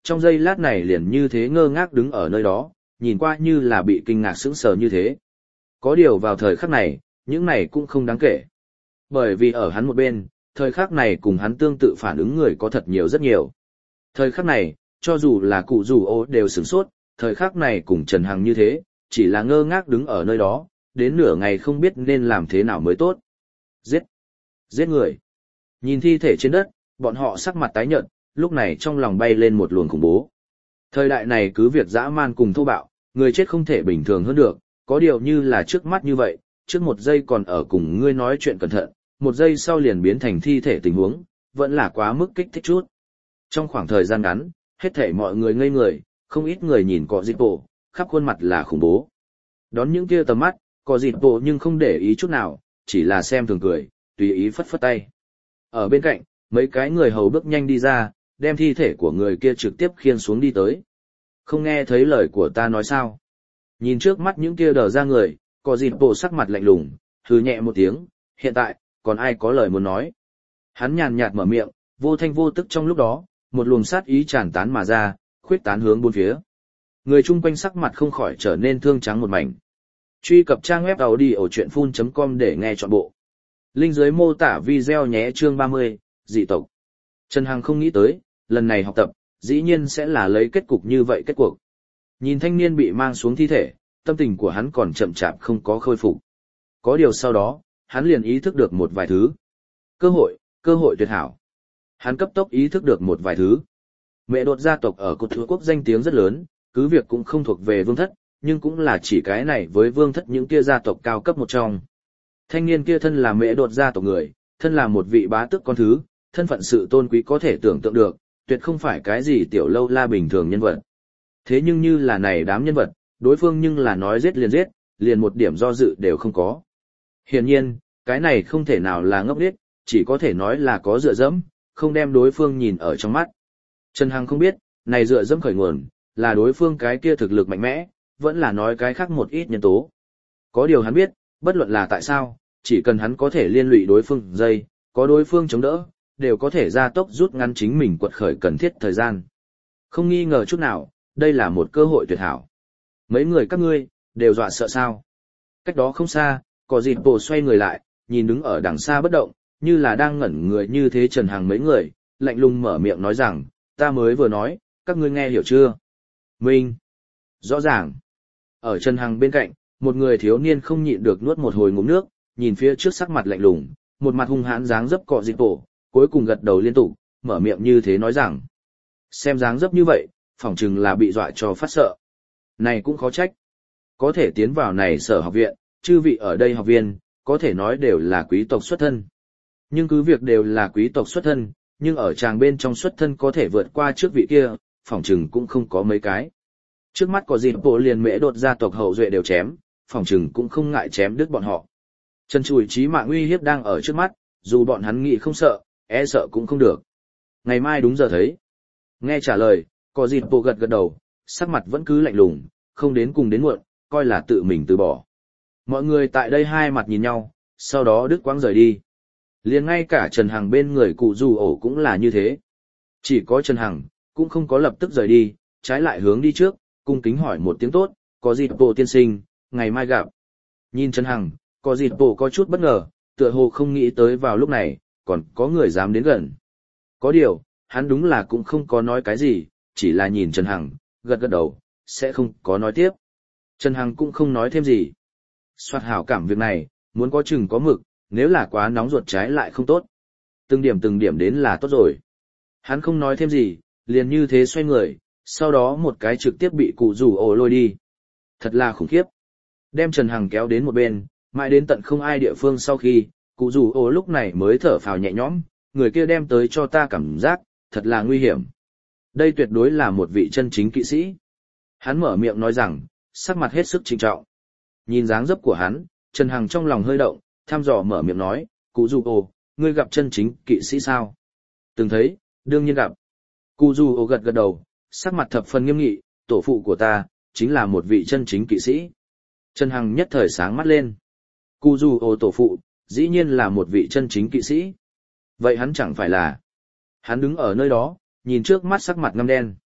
trong giây lát này liền như thế ngơ ngác đứng ở nơi đó, nhìn qua như là bị kinh ngạc sững sờ như thế. Có điều vào thời khắc này, những này cũng không đáng kể. Bởi vì ở hắn một bên, thời khắc này cùng hắn tương tự phản ứng người có thật nhiều rất nhiều. Thời khắc này, cho dù là cụ rủ ô đều sửng sốt, thời khắc này cùng Trần Hằng như thế, chỉ là ngơ ngác đứng ở nơi đó, đến nửa ngày không biết nên làm thế nào mới tốt. Giết! Giết người! Nhìn thi thể trên đất, bọn họ sắc mặt tái nhợt, lúc này trong lòng bay lên một luồng khủng bố. Thời đại này cứ việc dã man cùng thô bạo, người chết không thể bình thường hơn được, có điều như là trước mắt như vậy, trước một giây còn ở cùng ngươi nói chuyện cẩn thận, một giây sau liền biến thành thi thể tình huống, vẫn là quá mức kích thích chút. Trong khoảng thời gian ngắn, hết thảy mọi người ngây người, không ít người nhìn cọ dịp bộ, khắp khuôn mặt là khủng bố. Đón những kia tầm mắt, cọ dịp bộ nhưng không để ý chút nào, chỉ là xem thường cười, tùy ý phất phất tay. Ở bên cạnh, mấy cái người hầu bước nhanh đi ra, đem thi thể của người kia trực tiếp khiêng xuống đi tới. Không nghe thấy lời của ta nói sao? Nhìn trước mắt những kia đờ ra người, cọ dịp bộ sắc mặt lạnh lùng, hừ nhẹ một tiếng, hiện tại, còn ai có lời muốn nói? Hắn nhàn nhạt mở miệng, vô thanh vô tức trong lúc đó, một luồng sát ý tràn tán mà ra, khuyết tán hướng bốn phía. Người chung quanh sắc mặt không khỏi trở nên thương trắng một mảnh. Truy cập trang web audiochuyenphun.com để nghe trọn bộ. Link dưới mô tả video nhé. Chương 30, dị tộc. Trần Hằng không nghĩ tới, lần này học tập, dĩ nhiên sẽ là lấy kết cục như vậy kết cuộc. Nhìn thanh niên bị mang xuống thi thể, tâm tình của hắn còn chậm chạp không có khôi phục. Có điều sau đó, hắn liền ý thức được một vài thứ. Cơ hội tuyệt hảo. Hắn cấp tốc ý thức được một vài thứ. Mẹ đột gia tộc ở cột thừa quốc danh tiếng rất lớn, cứ việc cũng không thuộc về vương thất, nhưng cũng là chỉ cái này với vương thất những kia gia tộc cao cấp một trong. Thanh niên kia thân là mẹ đột gia tộc người, thân là một vị bá tước con thứ, thân phận sự tôn quý có thể tưởng tượng được, tuyệt không phải cái gì tiểu lâu la bình thường nhân vật. Thế nhưng như là này đám nhân vật, đối phương nhưng là nói giết, liền một điểm do dự đều không có. Hiển nhiên, cái này không thể nào là ngốc nghếch, chỉ có thể nói là có dựa dẫm, không đem đối phương nhìn ở trong mắt. Trần Hằng không biết, này dựa dẫm khởi nguồn, là đối phương cái kia thực lực mạnh mẽ, vẫn là nói cái khác một ít nhân tố. Có điều hắn biết, bất luận là tại sao, chỉ cần hắn có thể liên lụy đối phương dây, có đối phương chống đỡ, đều có thể gia tốc rút ngắn chính mình quật khởi cần thiết thời gian. Không nghi ngờ chút nào, đây là một cơ hội tuyệt hảo. Mấy người các ngươi, đều dọa sợ sao. Cách đó không xa, có dịp bộ xoay người lại, nhìn đứng ở đằng xa bất động, như là đang ngẩn người như thế Trần Hằng mấy người, lạnh lùng mở miệng nói rằng, ta mới vừa nói, các ngươi nghe hiểu chưa? Minh. Rõ ràng. Ở Trần Hằng bên cạnh, một người thiếu niên không nhịn được nuốt một hồi ngụm nước, nhìn phía trước sắc mặt lạnh lùng, một mặt hung hãn dáng dấp cọ dịp bộ, cuối cùng gật đầu liên tục, mở miệng như thế nói rằng. Xem dáng dấp như vậy, phỏng chừng là bị dọa cho phát sợ. Này cũng khó trách. Có thể tiến vào này sở học viện, chư vị ở đây học viên, có thể nói đều là quý tộc xuất thân. Nhưng cứ việc đều là quý tộc xuất thân, nhưng ở tràng bên trong xuất thân có thể vượt qua trước vị kia, phỏng chừng cũng không có mấy cái. Trước mắt có dịp bộ liền mễ đột gia tộc hậu duệ đều chém, phỏng chừng cũng không ngại chém đứt bọn họ. Chân chùi chí mạng uy hiếp đang ở trước mắt, dù bọn hắn nghĩ không sợ, e sợ cũng không được. Ngày mai đúng giờ thấy. Nghe trả lời, có dịp bộ gật gật đầu, sắc mặt vẫn cứ lạnh lùng, không đến cùng đến muộn, coi là tự mình từ bỏ. Mọi người tại đây hai mặt nhìn nhau, sau đó đứt quãng rời đi. Liền ngay cả Trần Hằng bên người cụ dù ổ cũng là như thế. Chỉ có Trần Hằng, cũng không có lập tức rời đi, trái lại hướng đi trước, cung kính hỏi một tiếng tốt, có dịp bộ tiên sinh, ngày mai gặp. Nhìn Trần Hằng, có dịp bộ có chút bất ngờ, tựa hồ không nghĩ tới vào lúc này, còn có người dám đến gần. Có điều, hắn đúng là cũng không có nói cái gì, chỉ là nhìn Trần Hằng, gật gật đầu, sẽ không có nói tiếp. Trần Hằng cũng không nói thêm gì. Soạt hảo cảm việc này, muốn có chừng có mực, nếu là quá nóng ruột trái lại không tốt. Từng điểm đến là tốt rồi. Hắn không nói thêm gì, liền như thế xoay người, sau đó một cái trực tiếp bị cụ rủ ổ lôi đi. Thật là khủng khiếp. Đem Trần Hằng kéo đến một bên, mãi đến tận không ai địa phương sau khi, cụ rủ ổ lúc này mới thở phào nhẹ nhõm, người kia đem tới cho ta cảm giác, thật là nguy hiểm. Đây tuyệt đối là một vị chân chính kỵ sĩ. Hắn mở miệng nói rằng, sắc mặt hết sức trịnh trọng. Nhìn dáng dấp của hắn, Trần Hằng trong lòng hơi động, thăm dò mở miệng nói, cụ dù ồ, ngươi gặp chân chính kỵ sĩ sao? Từng thấy, đương nhiên gặp. Cụ dù ồ gật gật đầu, sắc mặt thập phần nghiêm nghị, tổ phụ của ta, chính là một vị chân chính kỵ sĩ. Trần Hằng nhất thời sáng mắt lên. Cụ dù ồ tổ phụ, dĩ nhiên là một vị chân chính kỵ sĩ. Vậy hắn chẳng phải là... Hắn đứng ở nơi đó, nhìn trước mắt sắc mặt ngăm đen.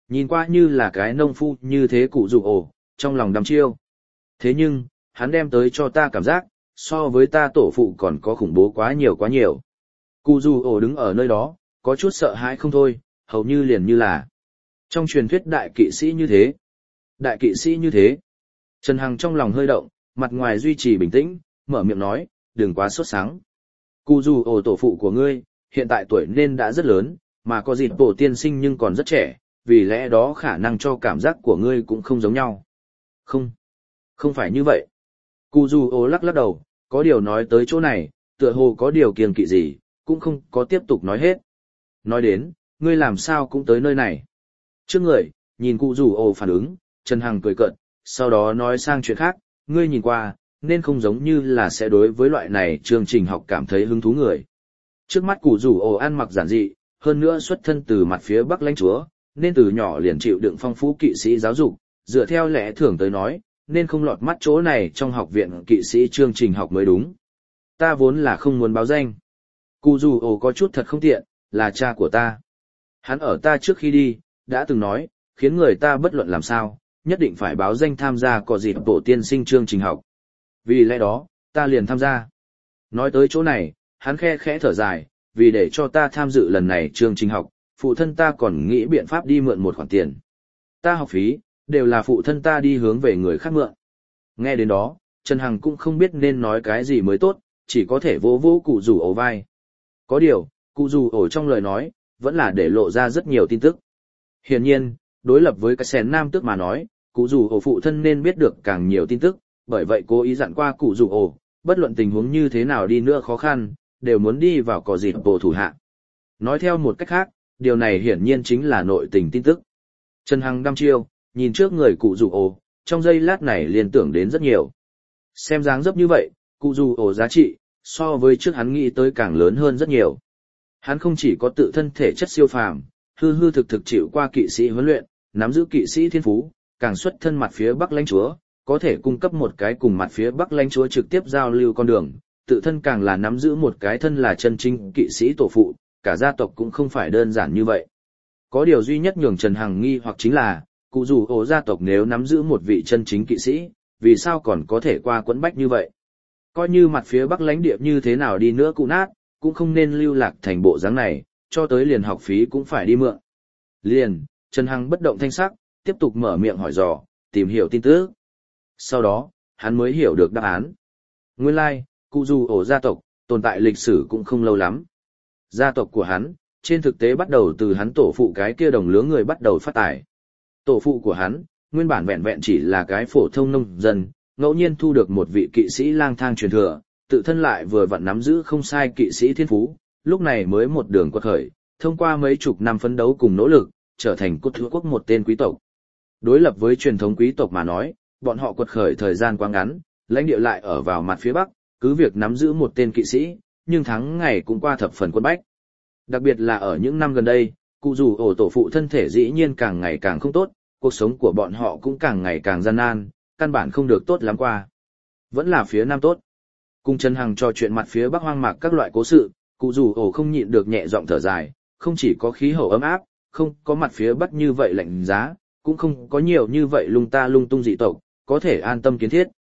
Nhìn qua như là cái nông phu như thế cụ dù ổ, trong lòng đăm chiêu. Thế nhưng, hắn đem tới cho ta cảm giác, so với ta tổ phụ còn có khủng bố quá nhiều quá nhiều. Cụ dù ổ đứng ở nơi đó, có chút sợ hãi không thôi, hầu như liền như là trong truyền thuyết đại kỵ sĩ như thế. Đại kỵ sĩ như thế. Trần Hằng trong lòng hơi động, mặt ngoài duy trì bình tĩnh, mở miệng nói, đừng quá sốt sắng. Cụ dù ổ tổ phụ của ngươi, hiện tại tuổi nên đã rất lớn, mà có dịp tổ tiên sinh nhưng còn rất trẻ, vì lẽ đó khả năng cho cảm giác của ngươi cũng không giống nhau. Không, không phải như vậy. Cụ dù ổ lắc lắc đầu, có điều nói tới chỗ này, tựa hồ có điều kiêng kỵ gì, cũng không có tiếp tục nói hết. Nói đến, ngươi làm sao cũng tới nơi này. Trước người, nhìn cụ rủ ồ phản ứng, Trần Hằng cười cợt, sau đó nói sang chuyện khác, ngươi nhìn qua, nên không giống như là sẽ đối với loại này chương trình học cảm thấy hứng thú người. Trước mắt cụ rủ ồ ăn mặc giản dị, hơn nữa xuất thân từ mặt phía Bắc lãnh chúa, nên từ nhỏ liền chịu đựng phong phú kỵ sĩ giáo dục, dựa theo lẽ thường tới nói, nên không lọt mắt chỗ này trong học viện kỵ sĩ chương trình học mới đúng. Ta vốn là không muốn báo danh. Cụ rủ ồ có chút thật không tiện, là cha của ta. Hắn ở ta trước khi đi, đã từng nói, khiến người ta bất luận làm sao, nhất định phải báo danh tham gia có dịp tổ tiên sinh chương trình học. Vì lẽ đó, ta liền tham gia. Nói tới chỗ này, hắn khe khẽ thở dài, vì để cho ta tham dự lần này chương trình học, phụ thân ta còn nghĩ biện pháp đi mượn một khoản tiền. Ta học phí, đều là phụ thân ta đi hướng về người khác mượn. Nghe đến đó, Trần Hằng cũng không biết nên nói cái gì mới tốt, chỉ có thể vỗ vỗ cụ rủ ổ vai. Có điều, cụ rủ ổ trong lời nói, vẫn là để lộ ra rất nhiều tin tức. Hiển nhiên, đối lập với cái xén nam tức mà nói, cụ rủ ổ phụ thân nên biết được càng nhiều tin tức, bởi vậy cố ý dặn qua cụ rủ ổ, bất luận tình huống như thế nào đi nữa khó khăn, đều muốn đi vào cò dịp bộ thủ hạ. Nói theo một cách khác, điều này hiển nhiên chính là nội tình tin tức. Trần Hằng đăm chiêu, nhìn trước người cụ rủ ổ, trong giây lát này liền tưởng đến rất nhiều. Xem dáng dấp như vậy, cụ rủ ổ giá trị, so với trước hắn nghĩ tới càng lớn hơn rất nhiều. Hắn không chỉ có tự thân thể chất siêu phàm, hư hư thực thực chịu qua kỵ sĩ huấn luyện, nắm giữ kỵ sĩ thiên phú, càng xuất thân mặt phía Bắc lãnh chúa, có thể cung cấp một cái cùng mặt phía Bắc lãnh chúa trực tiếp giao lưu con đường, tự thân càng là nắm giữ một cái thân là chân chính kỵ sĩ tổ phụ, cả gia tộc cũng không phải đơn giản như vậy. Có điều duy nhất nhường Trần Hằng nghi hoặc chính là, cụ rủ ổ gia tộc nếu nắm giữ một vị chân chính kỵ sĩ, vì sao còn có thể qua quẫn bách như vậy? Coi như mặt phía Bắc lãnh địa như thế nào đi nữa cụ nát, cũng không nên lưu lạc thành bộ dáng này, cho tới liền học phí cũng phải đi mượn. Liền, Trần Hằng bất động thanh sắc, tiếp tục mở miệng hỏi dò, tìm hiểu tin tức. Sau đó, hắn mới hiểu được đáp án. Nguyên lai, cụ rủ ổ gia tộc, tồn tại lịch sử cũng không lâu lắm. Gia tộc của hắn, trên thực tế bắt đầu từ hắn tổ phụ cái kia đồng lứa người bắt đầu phát tài. Tổ phụ của hắn, nguyên bản vẹn vẹn chỉ là cái phổ thông nông dân, ngẫu nhiên thu được một vị kỵ sĩ lang thang truyền thừa, tự thân lại vừa vặn nắm giữ không sai kỵ sĩ thiên phú, lúc này mới một đường quật khởi, thông qua mấy chục năm phấn đấu cùng nỗ lực, trở thành cốt thứ quốc một tên quý tộc. Đối lập với truyền thống quý tộc mà nói, bọn họ quật khởi thời gian quá ngắn, lãnh địa lại ở vào mặt phía Bắc, cứ việc nắm giữ một tên kỵ sĩ, nhưng tháng ngày cũng qua thập phần quân bách. Đặc biệt là ở những năm gần đây, cụ rủ ổ tổ phụ thân thể dĩ nhiên càng ngày càng không tốt, cuộc sống của bọn họ cũng càng ngày càng gian nan, căn bản không được tốt lắm qua. Vẫn là phía Nam tốt. Cùng Trần Hằng trò chuyện mặt phía Bắc hoang mạc các loại cố sự, cụ rủ ổ không nhịn được nhẹ giọng thở dài, không chỉ có khí hậu ấm áp, không có mặt phía Bắc như vậy lạnh giá, cũng không có nhiều như vậy lung ta lung tung dị tộc, có thể an tâm kiến thiết.